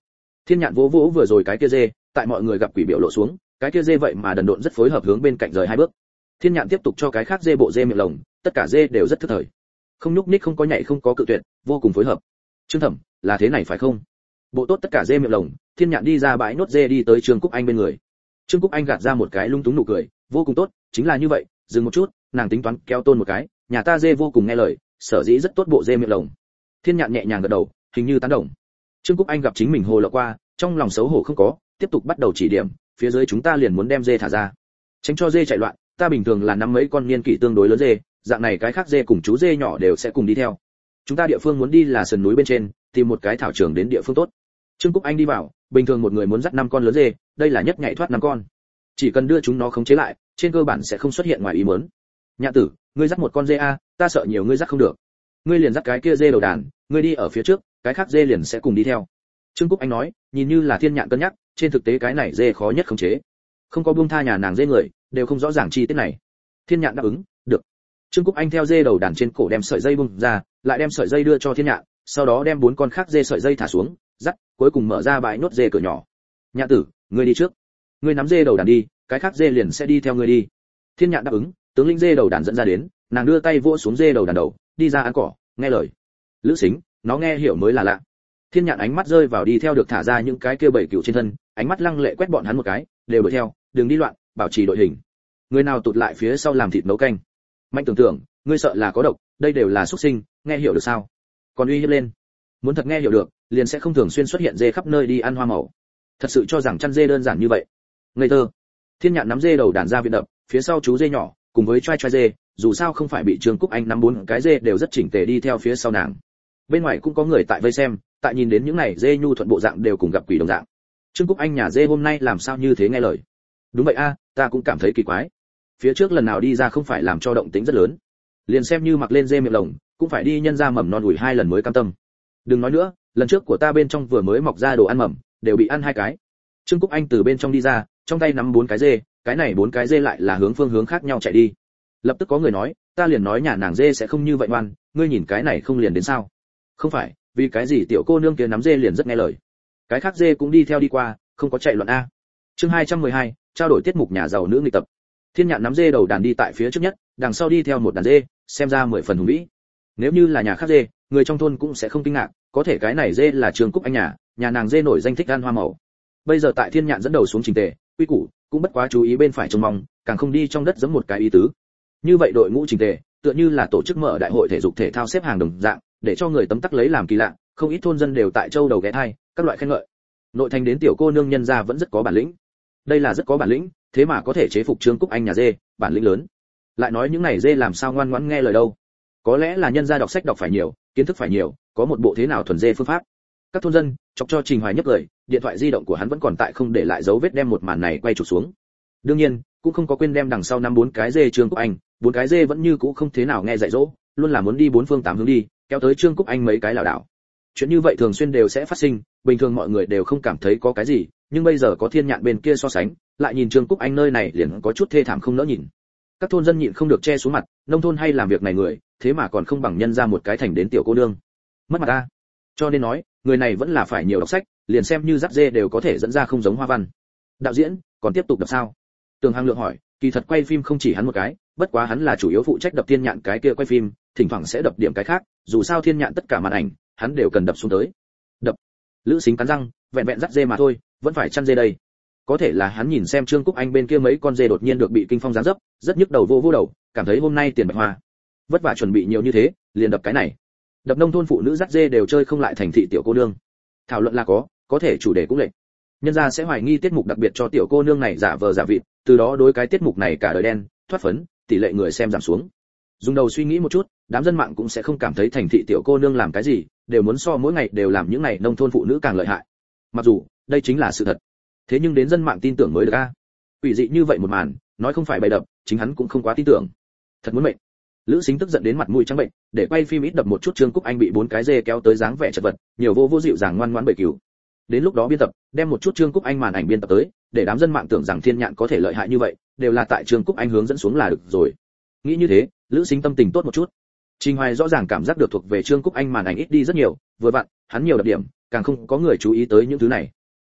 Speaker 1: Thiên Nhạn vỗ vỗ vừa rồi cái kia dê, tại mọi người gặp quỷ biểu lộ xuống, cái kia dê vậy mà đần độn rất phối hợp hướng bên cạnh rời 2 bước. Thiên Nhạn tiếp tục cho cái khác dê bộ dê miệng lồng, tất cả dê đều rất thức thời, không nhúc nhích, không có nhảy, không có cự tuyệt, vô cùng phối hợp. Trương Thẩm, là thế này phải không? Bộ tốt tất cả dê miệng lồng, Thiên Nhạn đi ra bãi nốt dê đi tới Trương Cúc Anh bên người. Trương Cúc Anh gạt ra một cái lung túng nụ cười, vô cùng tốt, chính là như vậy. Dừng một chút, nàng tính toán kéo Tôn một cái, nhà ta dê vô cùng nghe lời, sở dĩ rất tốt bộ dê miệng lồng. Thiên Nhạn nhẹ nhàng gật đầu, hình như tán đồng. Trương Cúc Anh gặp chính mình hồ lộ qua, trong lòng xấu hổ không có, tiếp tục bắt đầu chỉ điểm, phía dưới chúng ta liền muốn đem dê thả ra, tránh cho dê chạy loạn. Ta bình thường là nắm mấy con niên kỷ tương đối lớn dê, dạng này cái khác dê cùng chú dê nhỏ đều sẽ cùng đi theo. Chúng ta địa phương muốn đi là sườn núi bên trên, tìm một cái thảo trường đến địa phương tốt. Trương Cúc Anh đi vào, bình thường một người muốn dắt 5 con lớn dê, đây là nhất nhảy thoát 5 con. Chỉ cần đưa chúng nó khống chế lại, trên cơ bản sẽ không xuất hiện ngoài ý muốn. Nhạn tử, ngươi dắt một con dê a, ta sợ nhiều ngươi dắt không được. Ngươi liền dắt cái kia dê đầu đàn, ngươi đi ở phía trước, cái khác dê liền sẽ cùng đi theo. Trương Cúc Anh nói, nhìn như là Thiên Nhạn cân nhắc, trên thực tế cái này dê khó nhất khống chế. Không có buông tha nhà nàng dê người, đều không rõ ràng chi tiết này. Thiên Nhạn đáp ứng, được. Trương Cúc Anh theo dê đầu đàn trên cổ đem sợi dây bung ra, lại đem sợi dây đưa cho Thiên Nhạn, sau đó đem 4 con khác dê sợi dây thả xuống, dắt, cuối cùng mở ra bãi nốt dê cửa nhỏ. Nhạn tử, ngươi đi trước. Ngươi nắm dê đầu đàn đi, cái khác dê liền sẽ đi theo ngươi đi. Thiên Nhạn đáp ứng, tướng lĩnh dê đầu đàn dẫn ra đến, nàng đưa tay vỗ xuống dê đầu đàn đầu, đi ra ăn cỏ, nghe lời. Lữ Sính, nó nghe hiểu mới là lạ. Thiên Nhạn ánh mắt rơi vào đi theo được thả ra những cái kia bảy cừu trên thân, ánh mắt lăng lệ quét bọn hắn một cái, đều đuổi theo, đừng đi loạn, bảo trì đội hình. Người nào tụt lại phía sau làm thịt nấu canh. Mạnh tưởng tượng, ngươi sợ là có độc, đây đều là xuất sinh, nghe hiểu được sao? Còn uy hiếp lên. Muốn thật nghe hiểu được, liền sẽ không thường xuyên xuất hiện dê khắp nơi đi ăn hoa màu. Thật sự cho rằng chăn dê đơn giản như vậy. Ngây thơ. Thiên Nhạn nắm dê đầu đàn ra viện đập, phía sau chú dê nhỏ, cùng với trai dê, dù sao không phải bị Trương Cúc Anh nắm 4 cái dê đều rất chỉnh tề đi theo phía sau nàng. Bên ngoài cũng có người tại vây xem, tại nhìn đến những này dê nhu thuận bộ dạng đều cùng gặp quỷ đồng dạng. Trương Cúc Anh nhà dê hôm nay làm sao như thế nghe lời? Đúng vậy a, ta cũng cảm thấy kỳ quái. Phía trước lần nào đi ra không phải làm cho động tĩnh rất lớn, liền xem như mặc lên dê miệng lồng, cũng phải đi nhân ra mầm non ủi 2 lần mới cam tâm. Đừng nói nữa, lần trước của ta bên trong vừa mới mọc ra đồ ăn mầm, đều bị ăn 2 cái. Trương Cúc Anh từ bên trong đi ra, trong tay nắm 4 cái dê, cái này 4 cái dê lại là hướng phương hướng khác nhau chạy đi. Lập tức có người nói, ta liền nói nhà nàng dê sẽ không như vậy ngoan, ngươi nhìn cái này không liền đến sao? Không phải, vì cái gì tiểu cô nương kia nắm dê liền rất nghe lời. Cái khác dê cũng đi theo đi qua, không có chạy loạn a. Chương 212, trao đổi tiết mục nhà giàu nữ nghịch tập. Thiên Nhạn nắm dê đầu đàn đi tại phía trước nhất, đằng sau đi theo một đàn dê, xem ra 10 phần hùng vĩ. Nếu như là nhà khác dê, người trong thôn cũng sẽ không kinh ngạc, có thể cái này dê là Trương Cúc Anh nhà nàng dê nổi danh thích ăn hoa màu. Bây giờ tại Thiên Nhạn dẫn đầu xuống trình tề, quy củ, cũng bất quá chú ý bên phải trông mong, càng không đi trong đất giẫm một cái ý tứ. Như vậy đội ngũ trình tề, tựa như là tổ chức mở đại hội thể dục thể thao xếp hàng đồng dạng, để cho người tấm tắc lấy làm kỳ lạ, không ít thôn dân đều tại châu đầu ghé thai, các loại khen ngợi. Nội thành đến tiểu cô nương nhân gia vẫn rất có bản lĩnh. Đây là rất có bản lĩnh, thế mà có thể chế phục Trương Cúc Anh nhà dê, bản lĩnh lớn. Lại nói những này dê làm sao ngoan ngoãn nghe lời đâu? Có lẽ là nhân gia đọc sách đọc phải nhiều, kiến thức phải nhiều, có một bộ thế nào thuần dê phương pháp. Các thôn dân chọc cho Trình Hoài nhấc lời, điện thoại di động của hắn vẫn còn tại không để lại dấu vết đem một màn này quay chụp xuống. Đương nhiên, cũng không có quên đem đằng sau 5-4 cái dê Trương Cúc Anh, 4 cái dê vẫn như cũ không thế nào nghe dạy dỗ, luôn là muốn đi 4 phương 8 hướng đi, kéo tới Trương Cúc Anh mấy cái lảo đảo. Chuyện như vậy thường xuyên đều sẽ phát sinh, bình thường mọi người đều không cảm thấy có cái gì, nhưng bây giờ có Thiên Nhạn bên kia so sánh, lại nhìn Trương Cúc Anh nơi này liền có chút thê thảm không nỡ nhìn. Các thôn dân nhịn không được che xuống mặt, nông thôn hay làm việc này người, thế mà còn không bằng nhân ra một cái thành đến tiểu cô nương. Mất mặt ta. Cho nên nói, người này vẫn là phải nhiều đọc sách, liền xem như dắt dê đều có thể dẫn ra không giống hoa văn. Đạo diễn, còn tiếp tục đập sao? Tường Hằng Lượng hỏi, kỳ thật quay phim không chỉ hắn một cái, bất quá hắn là chủ yếu phụ trách đập Thiên Nhạn cái kia quay phim, thỉnh thoảng sẽ đập điểm cái khác, dù sao Thiên Nhạn tất cả màn ảnh, hắn đều cần đập xuống tới. Đập. Lữ Sính cắn răng, vẹn vẹn dắt dê mà thôi, vẫn phải chăn dê đây. Có thể là hắn nhìn xem Trương Cúc Anh bên kia mấy con dê đột nhiên được bị kinh phong giáng dấp, rất nhức đầu vô đầu, cảm thấy hôm nay tiền bạch hoa. Vất vả chuẩn bị nhiều như thế, liền đập cái này. Đập nông thôn phụ nữ dắt dê đều chơi không lại thành thị tiểu cô nương. Thảo luận là có thể chủ đề cũng lệch. Nhân gia sẽ hoài nghi tiết mục đặc biệt cho tiểu cô nương này giả vờ giả vịt, từ đó đối cái tiết mục này cả đời đen, thoát phấn, tỷ lệ người xem giảm xuống. Dùng đầu suy nghĩ một chút, đám dân mạng cũng sẽ không cảm thấy thành thị tiểu cô nương làm cái gì, đều muốn so mỗi ngày đều làm những ngày nông thôn phụ nữ càng lợi hại. Mặc dù, đây chính là sự thật. Thế nhưng đến dân mạng tin tưởng mới được a. Quỷ dị như vậy một màn, nói không phải bày đập, chính hắn cũng không quá tin tưởng. Thật muốn mệnh. Lữ Sính tức giận đến mặt mũi trắng bệnh, để quay phim ít đập một chút Trương Cúc Anh bị 4 cái dê kéo tới dáng vẻ chật vật, nhiều vô dịu dàng ngoan ngoãn bầy cừu. Đến lúc đó biên tập, đem một chút Trương Cúc Anh màn ảnh biên tập tới, để đám dân mạng tưởng rằng Thiên Nhạn có thể lợi hại như vậy, đều là tại Trương Cúc Anh hướng dẫn xuống là được rồi. Nghĩ như thế, Lữ Sính tâm tình tốt một chút. Trình Hoài rõ ràng cảm giác được thuộc về Trương Cúc Anh màn ảnh ít đi rất nhiều, vừa vặn, hắn nhiều đặc điểm, càng không có người chú ý tới những thứ này.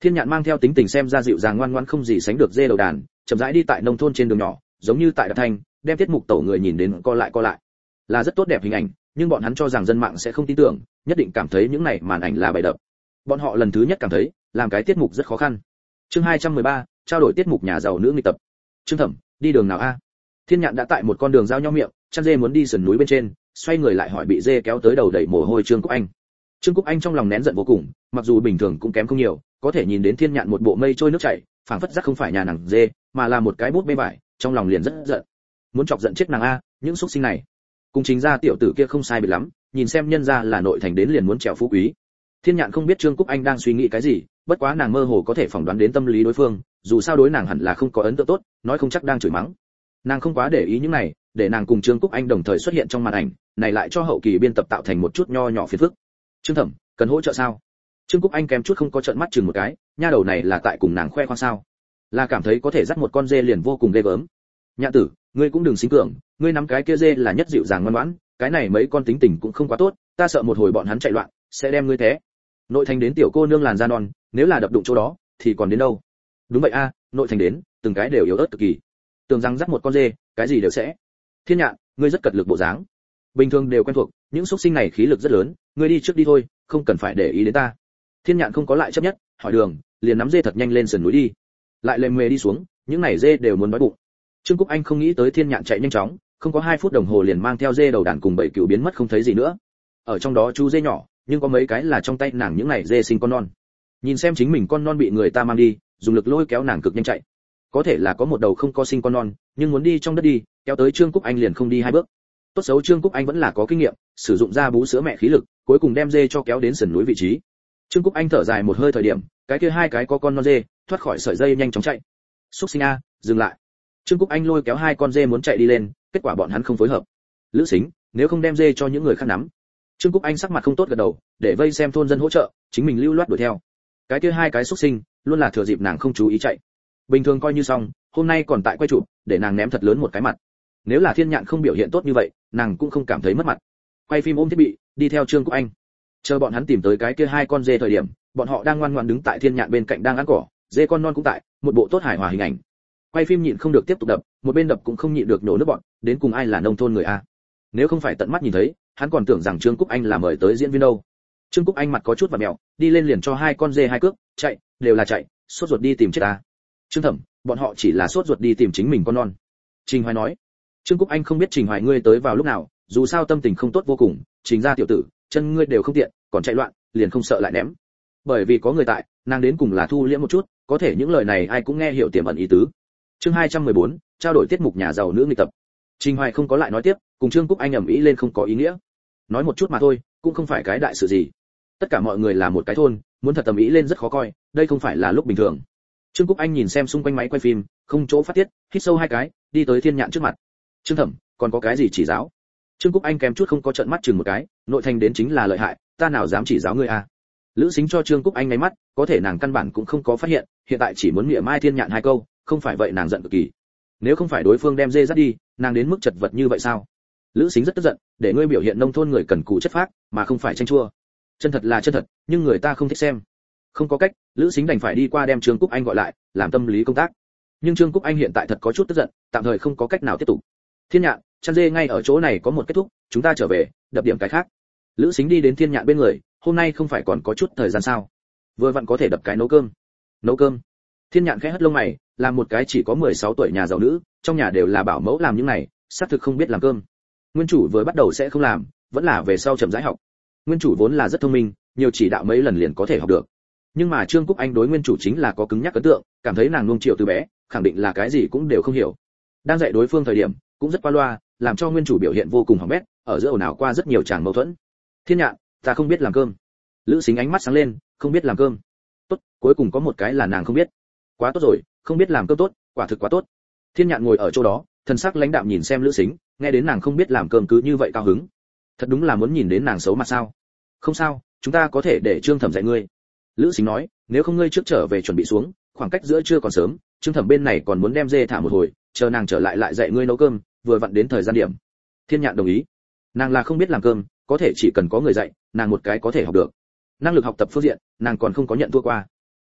Speaker 1: Thiên Nhạn mang theo tính tình xem ra dịu dàng ngoan ngoãn không gì sánh được dê đầu đàn, chậm rãi đi tại nông thôn trên đường nhỏ, giống như tại đạp thanh, đem tiết mục tổ người nhìn đến co lại. Là rất tốt đẹp hình ảnh, nhưng bọn hắn cho rằng dân mạng sẽ không tin tưởng, nhất định cảm thấy những này màn ảnh là bày đập. Bọn họ lần thứ nhất cảm thấy, làm cái tiết mục rất khó khăn. Chương 213, trao đổi tiết mục nhà giàu nữ nghịch tập. Trương Thẩm, đi đường nào a? Thiên Nhạn đã tại một con đường giao nhau miệng, chăn dê muốn đi sườn núi bên trên, xoay người lại hỏi bị dê kéo tới đầu đầy mồ hôi Trương Cúc Anh. Trương Cúc Anh trong lòng nén giận vô cùng, mặc dù bình thường cũng kém không nhiều, có thể nhìn đến Thiên Nhạn một bộ mây trôi nước chảy, phảng phất giác không phải nhà nàng dê, mà là một cái bút bê vải, trong lòng liền rất giận. Muốn chọc giận chết nàng a, những xúc sinh này. Cùng chính ra tiểu tử kia không sai biệt lắm, nhìn xem nhân ra là nội thành đến liền muốn trèo phú quý. Thiên Nhạn không biết Trương Cúc Anh đang suy nghĩ cái gì, bất quá nàng mơ hồ có thể phỏng đoán đến tâm lý đối phương, dù sao đối nàng hẳn là không có ấn tượng tốt, nói không chắc đang chửi mắng. Nàng không quá để ý những này, để nàng cùng Trương Cúc Anh đồng thời xuất hiện trong màn ảnh, này lại cho hậu kỳ biên tập tạo thành một chút nho nhỏ phiền phức. Trương Thẩm, cần hỗ trợ sao? Trương Cúc Anh kém chút không có trợn mắt chừng một cái, nha đầu này là tại cùng nàng khoe khoang sao? Là cảm thấy có thể dắt một con dê liền vô cùng ghê gớm. Nhạn tử, ngươi cũng đừng xính cường, ngươi nắm cái kia dê là nhất dịu dàng ngoan ngoãn, cái này mấy con tính tình cũng không quá tốt, ta sợ một hồi bọn hắn chạy loạn, sẽ đem ngươi té. Nội thành đến tiểu cô nương làn da non, nếu là đập đụng chỗ đó, thì còn đến đâu? Đúng vậy a, nội thành đến, từng cái đều yếu ớt cực kỳ. Tưởng rằng dắt một con dê, cái gì đều sẽ. Thiên Nhạn, ngươi rất cật lực bộ dáng. Bình thường đều quen thuộc, những xúc sinh này khí lực rất lớn, ngươi đi trước đi thôi, không cần phải để ý đến ta. Thiên Nhạn không có lại chấp nhất, hỏi đường, liền nắm dê thật nhanh lên sườn núi đi. Lại lề mề đi xuống, những này dê đều muốn đói bụng. Trương Cúc Anh không nghĩ tới Thiên Nhạn chạy nhanh chóng, không có 2 phút đồng hồ liền mang theo dê đầu đàn cùng 7 cừu biến mất không thấy gì nữa. Ở trong đó chú dê nhỏ, nhưng có mấy cái là trong tay nàng những này dê sinh con non. Nhìn xem chính mình con non bị người ta mang đi, dùng lực lôi kéo nàng cực nhanh chạy. Có thể là có một đầu không có sinh con non, nhưng muốn đi trong đất đi, kéo tới Trương Cúc Anh liền không đi 2 bước. Tốt xấu Trương Cúc Anh vẫn là có kinh nghiệm, sử dụng ra bú sữa mẹ khí lực, cuối cùng đem dê cho kéo đến sườn núi vị trí. Trương Cúc Anh thở dài một hơi thời điểm, cái kia 2 cái có con non dê, thoát khỏi sợi dây nhanh chóng chạy. Xúc sinh a, dừng lại. Trương Cúc Anh lôi kéo 2 con dê muốn chạy đi lên, kết quả bọn hắn không phối hợp. Lữ Sính, nếu không đem dê cho những người khác nắm. Trương Cúc Anh sắc mặt không tốt gật đầu, để vây xem thôn dân hỗ trợ, chính mình lưu loát đuổi theo. Cái kia 2 cái xúc sinh, luôn là thừa dịp nàng không chú ý chạy. Bình thường coi như xong, hôm nay còn tại quay chụp, để nàng ném thật lớn một cái mặt. Nếu là Thiên Nhạn không biểu hiện tốt như vậy, nàng cũng không cảm thấy mất mặt. Quay phim ôm thiết bị, đi theo Trương Cúc Anh. Chờ bọn hắn tìm tới cái kia 2 con dê thời điểm, bọn họ đang ngoan ngoãn đứng tại Thiên Nhạn bên cạnh đang ăn cỏ, dê con non cũng tại, một bộ tốt hài hòa hình ảnh. Quay phim nhịn không được tiếp tục đập, một bên đập cũng không nhịn được nổ nước bọn, đến cùng ai là nông thôn người a? Nếu không phải tận mắt nhìn thấy, hắn còn tưởng rằng Trương Cúc Anh là mời tới diễn viên đâu. Trương Cúc Anh mặt có chút vặn mèo, đi lên liền cho 2 con dê 2 cước, chạy, đều là chạy, sốt ruột đi tìm chết ta. Trương Thẩm, bọn họ chỉ là sốt ruột đi tìm chính mình con non. Trình Hoài nói. Trương Cúc Anh không biết Trình Hoài ngươi tới vào lúc nào, dù sao tâm tình không tốt vô cùng, Trình gia tiểu tử, chân ngươi đều không tiện, còn chạy loạn, liền không sợ lại ném. Bởi vì có người tại, nàng đến cùng là thu liễm một chút, có thể những lời này ai cũng nghe hiểu tiềm ẩn ý tứ. Chương 214, trao đổi tiết mục nhà giàu nữ nghịch tập. Trình Hoài không có lại nói tiếp, cùng Trương Cúc Anh ầm ĩ lên không có ý nghĩa. Nói một chút mà thôi, cũng không phải cái đại sự gì. Tất cả mọi người là một cái thôn, muốn thật ầm ĩ lên rất khó coi, đây không phải là lúc bình thường. Trương Cúc Anh nhìn xem xung quanh máy quay phim, không chỗ phát tiết, hít sâu 2 cái, đi tới Thiên Nhạn trước mặt. Trương Thẩm, còn có cái gì chỉ giáo? Trương Cúc Anh kém chút không có trợn mắt chừng một cái, nội thành đến chính là lợi hại, ta nào dám chỉ giáo ngươi a? Lữ Sính cho Trương Cúc Anh ngáy mắt, có thể nàng căn bản cũng không có phát hiện, hiện tại chỉ muốn mỉa mai Thiên Nhạn 2 câu, không phải vậy nàng giận cực kỳ. Nếu không phải đối phương đem dê dắt đi, nàng đến mức chật vật như vậy sao? Lữ Sính rất tức giận, để ngươi biểu hiện nông thôn người cần cù chất phác, mà không phải tranh chua. Chân thật là chân thật, nhưng người ta không thích xem. Không có cách, Lữ Sính đành phải đi qua đem Trương Cúc Anh gọi lại, làm tâm lý công tác. Nhưng Trương Cúc Anh hiện tại thật có chút tức giận, tạm thời không có cách nào tiếp tục. Thiên Nhạn, chăn dê ngay ở chỗ này có một kết thúc, chúng ta trở về, đập điểm cái khác. Lữ Sính đi đến Thiên Nhạn bên người, hôm nay không phải còn có chút thời gian sao? Vừa vặn có thể đập cái nấu cơm. Nấu cơm? Thiên Nhạn khẽ hất lông mày, làm một cái chỉ có 16 tuổi nhà giàu nữ, trong nhà đều là bảo mẫu làm những này, xác thực không biết làm cơm. Nguyên chủ vừa bắt đầu sẽ không làm, vẫn là về sau chậm rãi học. Nguyên chủ vốn là rất thông minh, nhiều chỉ đạo mấy lần liền có thể học được. Nhưng mà Trương Cúc Anh đối Nguyên chủ chính là có cứng nhắc ấn tượng, cảm thấy nàng nuông chiều từ bé, khẳng định là cái gì cũng đều không hiểu. Đang dạy đối phương thời điểm, cũng rất qua loa, làm cho Nguyên chủ biểu hiện vô cùng hỏng bét, ở giữa ồn ào qua rất nhiều tràng mâu thuẫn. Thiên Nhạn, ta không biết làm cơm. Lữ Sính ánh mắt sáng lên, không biết làm cơm. Tốt, cuối cùng có một cái là nàng không biết. Quá tốt rồi, không biết làm cơm tốt, quả thực quá tốt. Thiên Nhạn ngồi ở chỗ đó, thần sắc lãnh đạm nhìn xem Lữ Sính, nghe đến nàng không biết làm cơm cứ như vậy cao hứng. Thật đúng là muốn nhìn đến nàng xấu mặt sao? Không sao, chúng ta có thể để Trương Thẩm dạy ngươi. Lữ Sính nói, nếu không ngươi trước trở về chuẩn bị xuống, khoảng cách giữa trưa còn sớm, Trương Thẩm bên này còn muốn đem dê thả một hồi, chờ nàng trở lại lại dạy ngươi nấu cơm, vừa vặn đến thời gian điểm. Thiên Nhạn đồng ý. Nàng là không biết làm cơm, có thể chỉ cần có người dạy, nàng một cái có thể học được. Năng lực học tập phương diện, nàng còn không có nhận thua qua.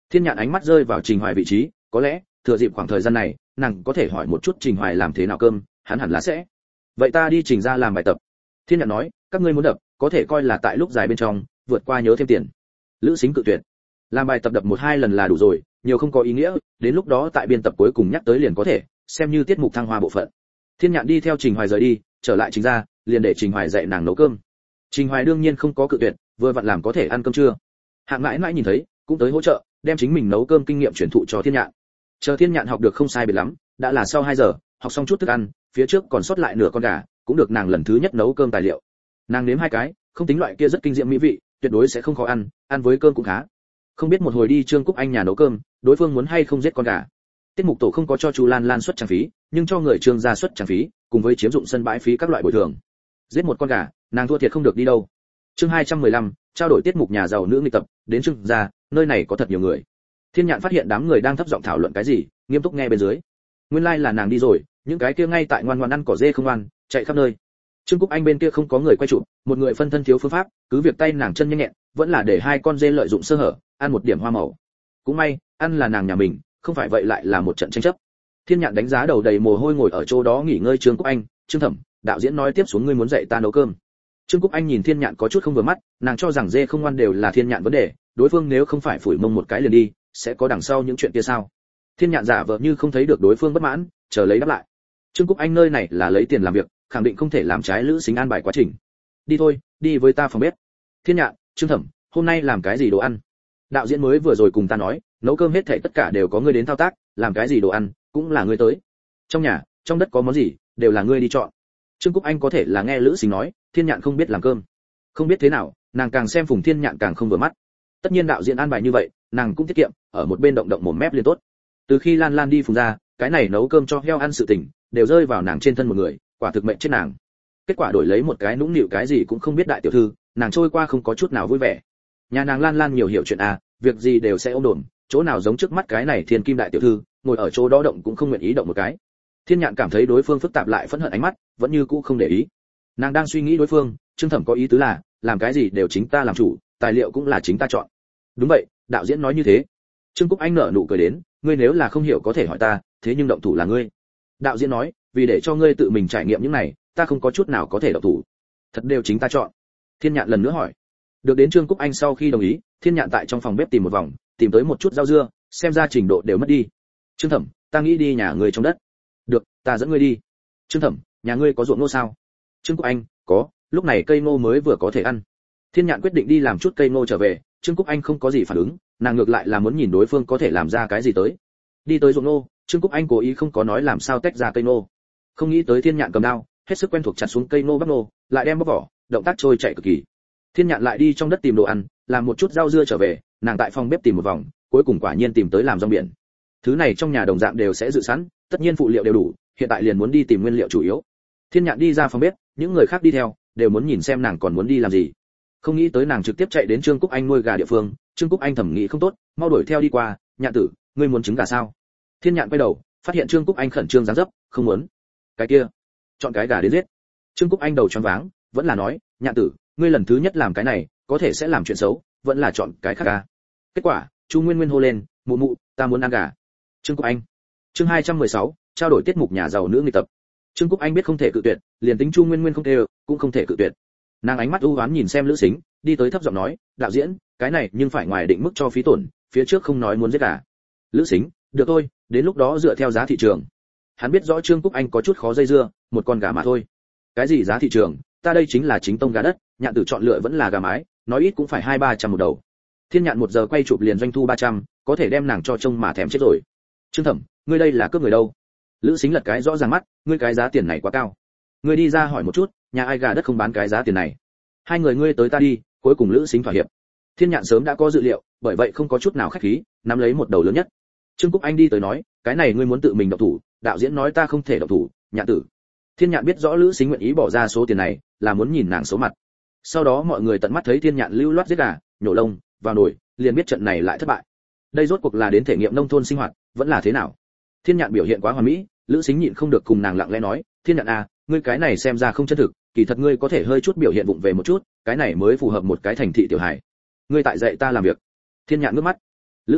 Speaker 1: Thiên Nhạn ánh mắt rơi vào Trình Hoài vị trí, có lẽ thừa dịp khoảng thời gian này, nàng có thể hỏi một chút Trình Hoài làm thế nào cơm, hắn hẳn là sẽ. Vậy ta đi Trình ra làm bài tập. Thiên Nhạn nói, các ngươi muốn đập, có thể coi là tại lúc dài bên trong, vượt qua nhớ thêm tiền. Lữ Sính cự tuyệt. Làm bài tập đập 1-2 lần là đủ rồi, nhiều không có ý nghĩa, đến lúc đó tại biên tập cuối cùng nhắc tới liền có thể, xem như tiết mục thăng hoa bộ phận. Thiên Nhạn đi theo Trình Hoài rời đi, trở lại Trình ra, liền để Trình Hoài dạy nàng nấu cơm. Trình Hoài đương nhiên không có cự tuyệt, vừa vặn làm có thể ăn cơm trưa. Hạng Mãi Mãi nhìn thấy, cũng tới hỗ trợ, đem chính mình nấu cơm kinh nghiệm truyền thụ cho Thiên Nhạn. Chờ Thiên Nhạn học được không sai biệt lắm, đã là sau 2 giờ, học xong chút thức ăn, phía trước còn sót lại nửa con gà, cũng được nàng lần thứ nhất nấu cơm tài liệu. Nàng nếm 2 cái, không tính loại kia rất kinh diễm mỹ vị, tuyệt đối sẽ không khó ăn, ăn với cơm cũng khá. Không biết một hồi đi Trương Cúc Anh nhà nấu cơm, đối phương muốn hay không giết con gà. Tiết mục tổ không có cho Chu Lan Lan xuất trang phí, nhưng cho người Trương gia xuất trang phí, cùng với chiếm dụng sân bãi phí các loại bồi thường. Giết một con gà, nàng thua thiệt không được đi đâu. Chương 215, trao đổi tiết mục nhà giàu nữ nghịch tập, đến Trương gia, nơi này có thật nhiều người. Thiên Nhạn phát hiện đám người đang thấp giọng thảo luận cái gì, nghiêm túc nghe bên dưới. Nguyên lai là nàng đi rồi, những cái kia ngay tại ngoan ngoãn ăn cỏ dê không ngoan, chạy khắp nơi. Trương Cúc Anh bên kia không có người quay chụp, một người phân thân thiếu phương pháp, cứ việc tay nàng chân nhanh nhẹn, vẫn là để 2 con dê lợi dụng sơ hở, ăn một điểm hoa màu. Cũng may, ăn là nàng nhà mình, không phải vậy lại là một trận tranh chấp. Thiên Nhạn đánh giá đầu đầy mồ hôi ngồi ở chỗ đó nghỉ ngơi Trương Cúc Anh, "Trương Thẩm, đạo diễn nói tiếp xuống ngươi muốn dạy ta nấu cơm." Trương Cúc Anh nhìn Thiên Nhạn có chút không vừa mắt, nàng cho rằng dê không ngoan đều là Thiên Nhạn vấn đề, đối phương nếu không phải phủi mông một cái liền đi, sẽ có đằng sau những chuyện kia sao? Thiên Nhạn giả vờ như không thấy được đối phương bất mãn, chờ lấy đáp lại. Trương Cúc Anh nơi này là lấy tiền làm việc, khẳng định không thể làm trái Lữ Sính an bài quá trình. "Đi thôi, đi với ta phòng bếp." Thiên Nhạn, "Trương Thẩm, hôm nay làm cái gì đồ ăn?" Đạo diễn mới vừa rồi cùng ta nói, nấu cơm hết thảy tất cả đều có ngươi đến thao tác, làm cái gì đồ ăn, cũng là ngươi tới. Trong nhà, trong đất có món gì, đều là ngươi đi chọn. Trương Cúc Anh có thể là nghe Lữ Sính nói, Thiên Nhạn không biết làm cơm. Không biết thế nào, nàng càng xem Phùng Thiên Nhạn càng không vừa mắt. Tất nhiên đạo diễn an bài như vậy, nàng cũng tiết kiệm, ở một bên động động mồm mép liền tốt. Từ khi Lan Lan đi Phùng ra, cái này nấu cơm cho heo ăn sự tình, đều rơi vào nàng trên thân một người, quả thực mệnh chết nàng. Kết quả đổi lấy một cái nũng nịu cái gì cũng không biết đại tiểu thư, nàng trôi qua không có chút nào vui vẻ. Nhà nàng Lan Lan nhiều hiểu chuyện à, việc gì đều sẽ ôm đồm, chỗ nào giống trước mắt cái này Thiên Kim đại tiểu thư, ngồi ở chỗ đó động cũng không nguyện ý động một cái. Thiên Nhạn cảm thấy đối phương phức tạp lại phẫn hận ánh mắt, vẫn như cũ không để ý. Nàng đang suy nghĩ đối phương, Trương Thẩm có ý tứ là, làm cái gì đều chính ta làm chủ, tài liệu cũng là chính ta chọn. Đúng vậy, đạo diễn nói như thế. Trương Cúc Anh nở nụ cười đến, ngươi nếu là không hiểu có thể hỏi ta, thế nhưng động thủ là ngươi. Đạo diễn nói, vì để cho ngươi tự mình trải nghiệm những này, ta không có chút nào có thể động thủ. Thật đều chính ta chọn. Thiên Nhạn lần nữa hỏi. Được đến Trương Cúc Anh sau khi đồng ý, Thiên Nhạn tại trong phòng bếp tìm một vòng, tìm tới một chút rau dưa, xem ra trình độ đều mất đi. Trương Thẩm, ta nghĩ đi nhà ngươi trong đất. Được, ta dẫn ngươi đi. Trương Thẩm, nhà ngươi có ruộng ngô sao? Trương Cúc Anh, có, lúc này cây ngô mới vừa có thể ăn. Thiên Nhạn quyết định đi làm chút cây ngô trở về, Trương Cúc Anh không có gì phản ứng, nàng ngược lại là muốn nhìn đối phương có thể làm ra cái gì tới. Đi tới ruộng ngô, Trương Cúc Anh cố ý không có nói làm sao tách ra cây ngô. Không nghĩ tới Thiên Nhạn cầm dao, hết sức quen thuộc chặt xuống cây ngô bắp ngô, lại đem bóc vỏ, động tác trôi chảy cực kỳ. Thiên Nhạn lại đi trong đất tìm đồ ăn, làm một chút rau dưa trở về, nàng tại phòng bếp tìm một vòng, cuối cùng quả nhiên tìm tới làm rong biển. Thứ này trong nhà đồng dạng đều sẽ dự sẵn, tất nhiên phụ liệu đều đủ, hiện tại liền muốn đi tìm nguyên liệu chủ yếu. Thiên Nhạn đi ra phòng bếp, những người khác đi theo, đều muốn nhìn xem nàng còn muốn đi làm gì. Không nghĩ tới nàng trực tiếp chạy đến Trương Cúc Anh nuôi gà địa phương, Trương Cúc Anh thẩm nghĩ không tốt, mau đuổi theo đi qua, "Nhạn tử, ngươi muốn trứng gà sao?" Thiên Nhạn quay đầu, phát hiện Trương Cúc Anh khẩn trương dáng dấp, "Không muốn." "Cái kia, chọn cái gà đến giết." Trương Cúc Anh đầu choáng váng, vẫn là nói, "Nhạn tử, ngươi lần thứ nhất làm cái này, có thể sẽ làm chuyện xấu, vẫn là chọn cái khác à?" Kết quả, Chu Nguyên Nguyên hô lên, "Mụ mụ, ta muốn ăn gà." Trương Cúc Anh. Chương 216, trao đổi tiết mục nhà giàu nữ nghịch tập. Trương Cúc Anh biết không thể cự tuyệt, liền tính Chu Nguyên Nguyên không thể, cũng không thể cự tuyệt. Nàng ánh mắt u uất nhìn xem Lữ Sính, đi tới thấp giọng nói, "Đạo diễn, cái này nhưng phải ngoài định mức cho phí tổn, phía trước không nói muốn giết gà." Lữ Sính, "Được thôi, đến lúc đó dựa theo giá thị trường." Hắn biết rõ Trương Cúc Anh có chút khó dây dưa, một con gà mà thôi. "Cái gì giá thị trường, ta đây chính là chính tông gà đất, Nhạn tử chọn lựa vẫn là gà mái, nói ít cũng phải 2-300 một đầu." Thiên Nhạn 1 giờ quay chụp liền doanh thu 300, có thể đem nàng cho trông mà thèm chết rồi. "Trương Thẩm, ngươi đây là cướp người đâu?" Lữ Sính lật cái rõ ràng mắt, "Ngươi cái giá tiền này quá cao. Ngươi đi ra hỏi một chút, nhà ai gà đất không bán cái giá tiền này." Hai người ngươi tới ta đi, cuối cùng Lữ Sính thỏa hiệp. Thiên Nhạn sớm đã có dự liệu, bởi vậy không có chút nào khách khí, nắm lấy một đầu lớn nhất. Trương Cúc Anh đi tới nói, "Cái này ngươi muốn tự mình động thủ, đạo diễn nói ta không thể động thủ." Nhạn tử. Thiên Nhạn biết rõ Lữ Sính nguyện ý bỏ ra số tiền này, là muốn nhìn nàng xấu mặt. Sau đó mọi người tận mắt thấy Thiên Nhạn lưu loát giết gà, nhổ lông, vào nồi, liền biết trận này lại thất bại. Đây rốt cuộc là đến thể nghiệm nông thôn sinh hoạt, vẫn là thế nào? Thiên Nhạn biểu hiện quá hoàn mỹ, Lữ Sính nhịn không được cùng nàng lặng lẽ nói, "Thiên Nhạn à, ngươi cái này xem ra không chân thực, kỳ thật ngươi có thể hơi chút biểu hiện vụng về một chút, cái này mới phù hợp một cái thành thị tiểu hài. Ngươi tại dạy ta làm việc." Thiên Nhạn ngước mắt. "Lữ Sính,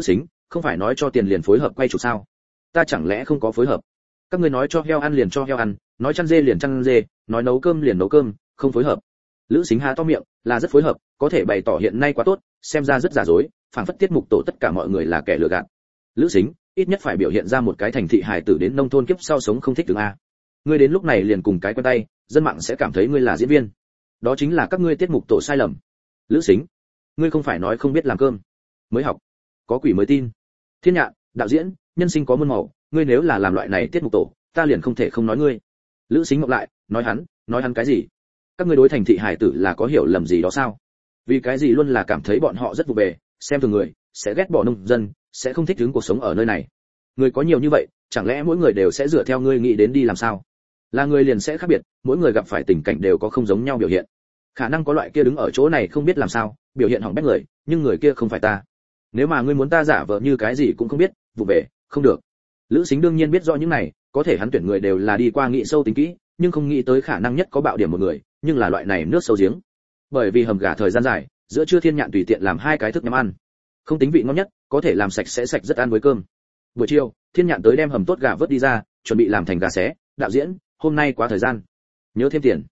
Speaker 1: không phải nói cho tiền liền phối hợp quay chụp sao? Ta chẳng lẽ không có phối hợp? Các ngươi nói cho heo ăn liền cho heo ăn, nói chăn dê liền chăn dê, nói nấu cơm liền nấu cơm, không phối hợp. Lữ Sính há to miệng, là rất phối hợp, có thể bày tỏ hiện nay quá tốt, xem ra rất giả dối, phảng phất tiết mục tổ tất cả mọi người là kẻ lừa gạt. Lữ Sính, ít nhất phải biểu hiện ra một cái thành thị hài tử đến nông thôn kiếp sau sống không thích đứng a. Ngươi đến lúc này liền cùng cái quen tay, dân mạng sẽ cảm thấy ngươi là diễn viên. Đó chính là các ngươi tiết mục tổ sai lầm. Lữ Sính, ngươi không phải nói không biết làm cơm, mới học, có quỷ mới tin. Thiên Nhạn, đạo diễn, nhân sinh có muôn màu, ngươi nếu là làm loại này tiết mục tổ, ta liền không thể không nói ngươi. Lữ Sính ngậm lại, nói hắn cái gì? Các ngươi đối thành thị hài tử là có hiểu lầm gì đó sao? Vì cái gì luôn là cảm thấy bọn họ rất vụ về, xem thường người, sẽ ghét bỏ nông dân, sẽ không thích ứng cuộc sống ở nơi này. Người có nhiều như vậy, chẳng lẽ mỗi người đều sẽ dựa theo ngươi nghĩ đến đi làm sao? Là người liền sẽ khác biệt, mỗi người gặp phải tình cảnh đều có không giống nhau biểu hiện. Khả năng có loại kia đứng ở chỗ này không biết làm sao, biểu hiện hỏng bét người, nhưng người kia không phải ta. Nếu mà ngươi muốn ta giả vờ như cái gì cũng không biết, vụ về, không được. Lữ Sính đương nhiên biết rõ những này, có thể hắn tuyển người đều là đi qua nghĩ sâu tính kỹ, nhưng không nghĩ tới khả năng nhất có bạo điểm một người, nhưng là loại này nước sâu giếng. Bởi vì hầm gà thời gian dài, giữa trưa Thiên Nhạn tùy tiện làm 2 cái thức nhắm ăn. Không tính vị ngon nhất, có thể làm sạch sẽ sạch rất ăn với cơm. Buổi chiều, Thiên Nhạn tới đem hầm tốt gà vớt đi ra, chuẩn bị làm thành gà xé, đạo diễn, hôm nay quá thời gian, nhớ thêm tiền.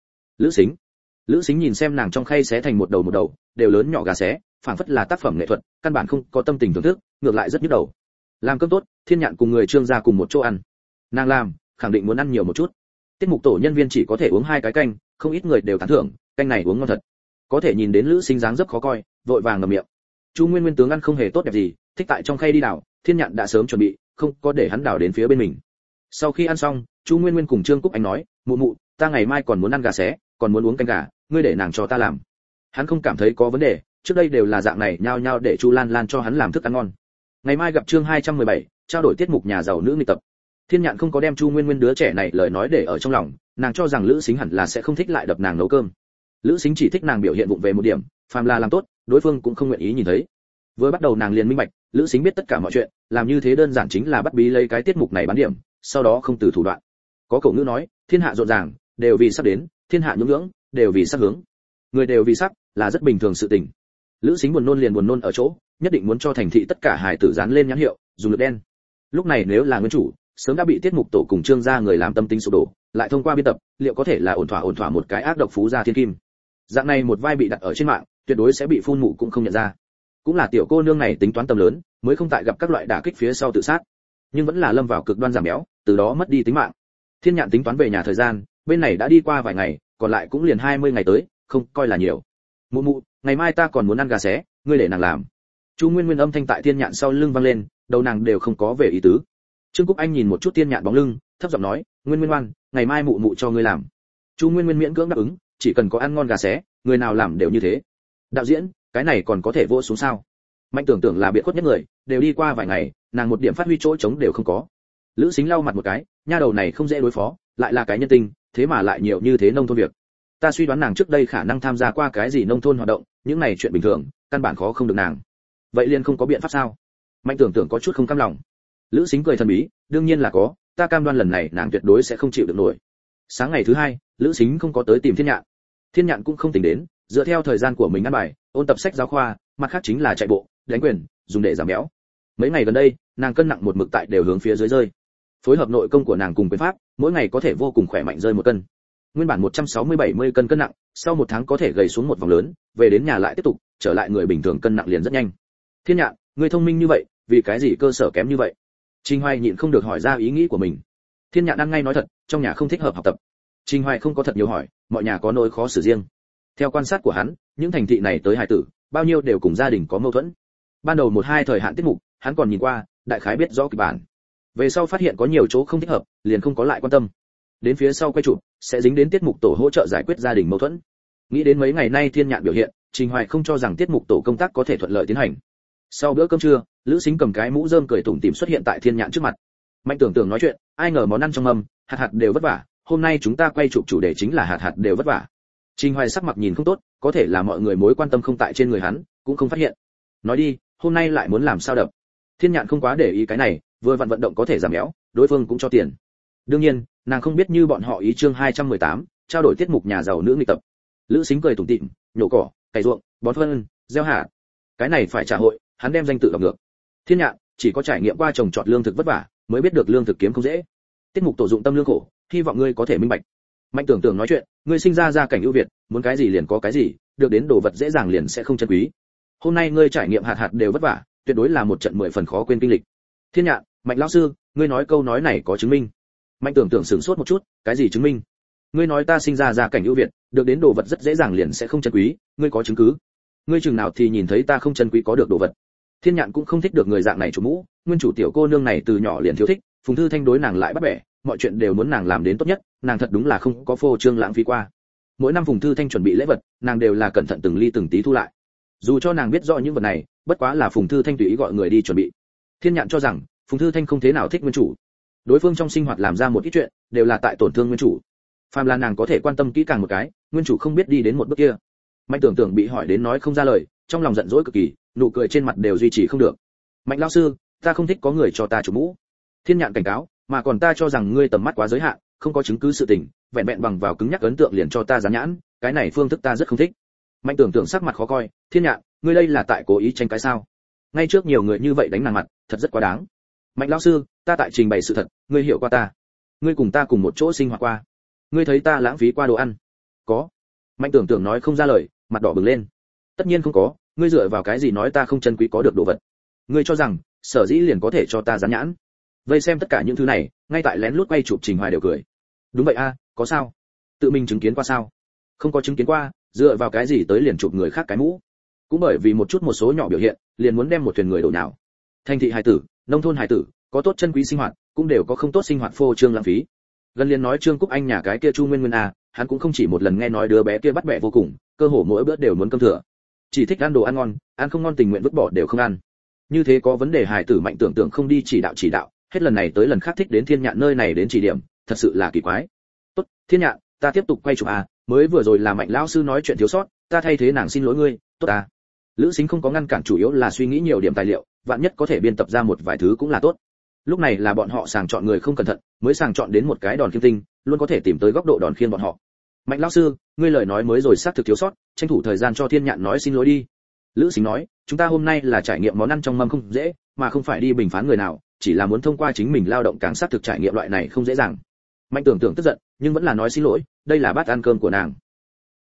Speaker 1: Lữ Sính nhìn xem nàng trong khay xé thành một đầu, đều lớn nhỏ gà xé, phảng phất là tác phẩm nghệ thuật, căn bản không có tâm tình thưởng thức, ngược lại rất nhức đầu. Làm cơm tốt, Thiên Nhạn cùng người Trương gia cùng một chỗ ăn. Nàng làm, khẳng định muốn ăn nhiều một chút. Tiết mục tổ nhân viên chỉ có thể uống 2 cái canh, không ít người đều tán thưởng, canh này uống ngon thật. Có thể nhìn đến Lữ Sính dáng dấp khó coi, vội vàng ngậm miệng. Chu Nguyên Nguyên tướng ăn không hề tốt đẹp gì, thích tại trong khay đi đảo, Thiên Nhạn đã sớm chuẩn bị, không có để hắn đảo đến phía bên mình. Sau khi ăn xong, Chu Nguyên Nguyên cùng Trương Cúc Anh nói, mụ mụ, ta ngày mai còn muốn ăn gà xé, còn muốn uống canh gà, ngươi để nàng cho ta làm. Hắn không cảm thấy có vấn đề, trước đây đều là dạng này, nhao nhao để Chu Lan Lan cho hắn làm thức ăn ngon. Ngày mai gặp chương 217, trao đổi tiết mục nhà giàu nữ nghịch tập. Thiên Nhạn không có đem Chu Nguyên Nguyên đứa trẻ này lời nói để ở trong lòng, nàng cho rằng Lữ Sính hẳn là sẽ không thích lại đập nàng nấu cơm. Lữ Sính chỉ thích nàng biểu hiện vụng về một điểm, phàm là làm tốt, đối phương cũng không nguyện ý nhìn thấy. Vừa bắt đầu nàng liền minh bạch, Lữ Sính biết tất cả mọi chuyện, làm như thế đơn giản chính là bắt bí lấy cái tiết mục này bán điểm, sau đó không từ thủ đoạn. Có cổ ngữ nói, thiên hạ rộn ràng, đều vì sắp đến, thiên hạ nhũng nhũng, đều vì sắp hướng. Người đều vì sắp, là rất bình thường sự tình. Lữ Sính buồn nôn liền buồn nôn ở chỗ, nhất định muốn cho thành thị tất cả hài tử dán lên nhãn hiệu, dùng lực đen. Lúc này nếu là nguyên chủ, sớm đã bị tiết mục tổ cùng Trương gia người làm tâm tính sụp đổ, lại thông qua biên tập, liệu có thể là ổn thỏa một cái ác độc phú gia thiên kim. Dạng này một vai bị đặt ở trên mạng, tuyệt đối sẽ bị phun mụ cũng không nhận ra. Cũng là tiểu cô nương này tính toán tầm lớn, mới không tại gặp các loại đả kích phía sau tự sát, nhưng vẫn là lâm vào cực đoan giảm béo, từ đó mất đi tính mạng. Thiên Nhạn tính toán về nhà thời gian, bên này đã đi qua vài ngày, còn lại cũng liền 20 ngày tới, không coi là nhiều. Mụ mụ, ngày mai ta còn muốn ăn gà xé, ngươi để nàng làm. Chu Nguyên Nguyên âm thanh tại Thiên Nhạn sau lưng vang lên, đầu nàng đều không có về ý tứ. Trương Cúc Anh nhìn một chút Thiên Nhạn bóng lưng, thấp giọng nói, Nguyên Nguyên ngoan, ngày mai mụ mụ cho ngươi làm. Chu Nguyên Nguyên miễn cưỡng đáp ứng, chỉ cần có ăn ngon gà xé, người nào làm đều như thế. Đạo diễn, cái này còn có thể vỗ xuống sao? Mạnh Tưởng Tưởng là biệt khuất nhất người, đều đi qua vài ngày, nàng một điểm phát huy chỗ trống đều không có. Lữ Sính lau mặt một cái, nha đầu này không dễ đối phó, lại là cái nhân tình, thế mà lại nhiều như thế nông thôn việc. Ta suy đoán nàng trước đây khả năng tham gia qua cái gì nông thôn hoạt động, những này chuyện bình thường, căn bản khó không được nàng. Vậy liền không có biện pháp sao? Mạnh Tưởng Tưởng có chút không cam lòng. Lữ Sính cười thần bí, đương nhiên là có, ta cam đoan lần này nàng tuyệt đối sẽ không chịu được nổi. Sáng ngày thứ 2, Lữ Sính không có tới tìm Thiên Nhạn. Thiên Nhạn cũng không tỉnh đến, dựa theo thời gian của mình ăn bài, ôn tập sách giáo khoa, mặt khác chính là chạy bộ, đánh quyền, dùng để giảm béo. Mấy ngày gần đây, nàng cân nặng một mực tại đều hướng phía dưới rơi. Phối hợp nội công của nàng cùng quyền pháp, mỗi ngày có thể vô cùng khỏe mạnh rơi 1 cân. Nguyên bản 160-70 cân cân nặng, sau 1 tháng có thể gầy xuống một vòng lớn, về đến nhà lại tiếp tục, trở lại người bình thường cân nặng liền rất nhanh. Thiên Nhạn, ngươi thông minh như vậy, vì cái gì cơ sở kém như vậy? Trình Hoài nhịn không được hỏi ra ý nghĩ của mình. Thiên Nhạn ăn ngay nói thật, trong nhà không thích hợp học tập. Trình Hoài không có thật nhiều hỏi, mọi nhà có nỗi khó xử riêng. Theo quan sát của hắn, những thành thị này tới hài tử, bao nhiêu đều cùng gia đình có mâu thuẫn. Ban đầu 1-2 thời hạn tiết mục, hắn còn nhìn qua, đại khái biết rõ kịch bản. Về sau phát hiện có nhiều chỗ không thích hợp, liền không có lại quan tâm. Đến phía sau quay chụp, sẽ dính đến tiết mục tổ hỗ trợ giải quyết gia đình mâu thuẫn. Nghĩ đến mấy ngày nay Thiên Nhạn biểu hiện, Trình Hoài không cho rằng tiết mục tổ công tác có thể thuận lợi tiến hành. Sau bữa cơm trưa, Lữ Sính cầm cái mũ rơm cười tủm tỉm xuất hiện tại Thiên Nhạn trước mặt. Mạnh Tưởng Tưởng nói chuyện, ai ngờ món ăn trong mâm, hạt hạt đều vất vả, hôm nay chúng ta quay chụp chủ đề chính là hạt hạt đều vất vả. Trình Hoài sắc mặt nhìn không tốt, có thể là mọi người mối quan tâm không tại trên người hắn, cũng không phát hiện. Nói đi, hôm nay lại muốn làm sao đập? Thiên Nhạn không quá để ý cái này, vừa vận động có thể giảm béo, đối phương cũng cho tiền. Đương nhiên, nàng không biết như bọn họ ý chương 218, trao đổi tiết mục nhà giàu nữ nghịch tập. Lữ Sính cười tủm tỉm, nhổ cỏ, cày ruộng, bón phân, gieo hạt. Cái này phải trả hội, hắn đem danh tự đọc ngược. Thiên Nhạn, chỉ có trải nghiệm qua trồng trọt lương thực vất vả mới biết được lương thực kiếm không dễ. Tiết mục tổ dụng tâm lương khổ, hy vọng ngươi có thể minh bạch. Mạnh Tưởng Tưởng nói chuyện, ngươi sinh ra gia cảnh ưu việt, muốn cái gì liền có cái gì, được đến đồ vật dễ dàng liền sẽ không chân quý. Hôm nay ngươi trải nghiệm hạt hạt đều vất vả, tuyệt đối là một trận 10 phần khó quên kinh lịch. Thiên Nhạn, Mạnh lão sư, ngươi nói câu nói này có chứng minh? Mạnh Tưởng Tưởng sửng sốt một chút, cái gì chứng minh? Ngươi nói ta sinh ra gia cảnh ưu việt, được đến đồ vật rất dễ dàng liền sẽ không chân quý, ngươi có chứng cứ? Ngươi chừng nào thì nhìn thấy ta không chân quý có được đồ vật? Thiên Nhạn cũng không thích được người dạng này chủ mũ, nguyên chủ tiểu cô nương này từ nhỏ liền thiếu thích, Phùng Thư Thanh đối nàng lại bắt bẻ, mọi chuyện đều muốn nàng làm đến tốt nhất, nàng thật đúng là không có phô trương lãng phí qua. Mỗi năm Phùng Thư Thanh chuẩn bị lễ vật, nàng đều là cẩn thận từng ly từng tí thu lại. Dù cho nàng biết rõ những vật này, bất quá là Phùng Thư Thanh tùy ý gọi người đi chuẩn bị. Thiên Nhạn cho rằng, Phùng Thư Thanh không thế nào thích nguyên chủ. Đối phương trong sinh hoạt làm ra một ít chuyện, đều là tại tổn thương nguyên chủ. Phàm là nàng có thể quan tâm kỹ càng một cái, nguyên chủ không biết đi đến một bước kia. Mạnh Tưởng Tưởng bị hỏi đến nói không ra lời, trong lòng giận dỗi cực kỳ, nụ cười trên mặt đều duy trì không được. Mạnh lão sư, ta không thích có người cho ta chủ mũ. Thiên Nhạn cảnh cáo, mà còn ta cho rằng ngươi tầm mắt quá giới hạn, không có chứng cứ sự tình, vẹn vẹn bằng vào cứng nhắc ấn tượng liền cho ta dán nhãn, cái này phương thức ta rất không thích. Mạnh Tưởng Tưởng sắc mặt khó coi, Thiên Nhạn, ngươi đây là tại cố ý tranh cái sao? Ngay trước nhiều người như vậy đánh nàng mặt, thật rất quá đáng. Mạnh lão sư, ta tại trình bày sự thật, ngươi hiểu qua ta. Ngươi cùng ta cùng một chỗ sinh hoạt qua. Ngươi thấy ta lãng phí qua đồ ăn? Có. Mạnh Tưởng Tưởng nói không ra lời, mặt đỏ bừng lên. Tất nhiên không có, ngươi dựa vào cái gì nói ta không chân quý có được đồ vật? Ngươi cho rằng, sở dĩ liền có thể cho ta dán nhãn? Vây xem tất cả những thứ này, ngay tại lén lút quay chụp Trình Hoài đều cười. Đúng vậy a, có sao? Tự mình chứng kiến qua sao? Không có chứng kiến qua, dựa vào cái gì tới liền chụp người khác cái mũ? Cũng bởi vì một số nhỏ biểu hiện, liền muốn đem một thuyền người đổ nhào. Thành thị hài tử, nông thôn hài tử, có tốt chân quý sinh hoạt, cũng đều có không tốt sinh hoạt phô trương lãng phí. Gần liền nói Trương Cúc Anh nhà cái kia Chu Nguyên Nguyên a, hắn cũng không chỉ một lần nghe nói đứa bé kia bắt bẻ vô cùng, cơ hồ mỗi bữa đều muốn cơm thừa. Chỉ thích ăn đồ ăn ngon, ăn không ngon tình nguyện vứt bỏ đều không ăn. Như thế có vấn đề hài tử Mạnh Tưởng Tưởng không đi chỉ đạo, hết lần này tới lần khác thích đến Thiên Nhạn nơi này đến chỉ điểm, thật sự là kỳ quái. Tốt, Thiên Nhạn, ta tiếp tục quay chụp à, mới vừa rồi là Mạnh lão sư nói chuyện thiếu sót, ta thay thế nàng xin lỗi ngươi, tốt à. Lữ Sính không có ngăn cản, chủ yếu là suy nghĩ nhiều điểm tài liệu, vạn nhất có thể biên tập ra một vài thứ cũng là tốt. Lúc này là bọn họ sàng chọn người không cẩn thận, mới sàng chọn đến một cái đòn khiêm tinh, luôn có thể tìm tới góc độ đòn khiên bọn họ. Mạnh lão sư, ngươi lời nói mới rồi xác thực thiếu sót, tranh thủ thời gian cho Thiên Nhạn nói xin lỗi đi. Lữ Sính nói, chúng ta hôm nay là trải nghiệm món ăn trong mâm không dễ, mà không phải đi bình phán người nào, chỉ là muốn thông qua chính mình lao động càng xác thực trải nghiệm loại này không dễ dàng. Mạnh Tưởng Tưởng tức giận, nhưng vẫn là nói xin lỗi, đây là bát ăn cơm của nàng.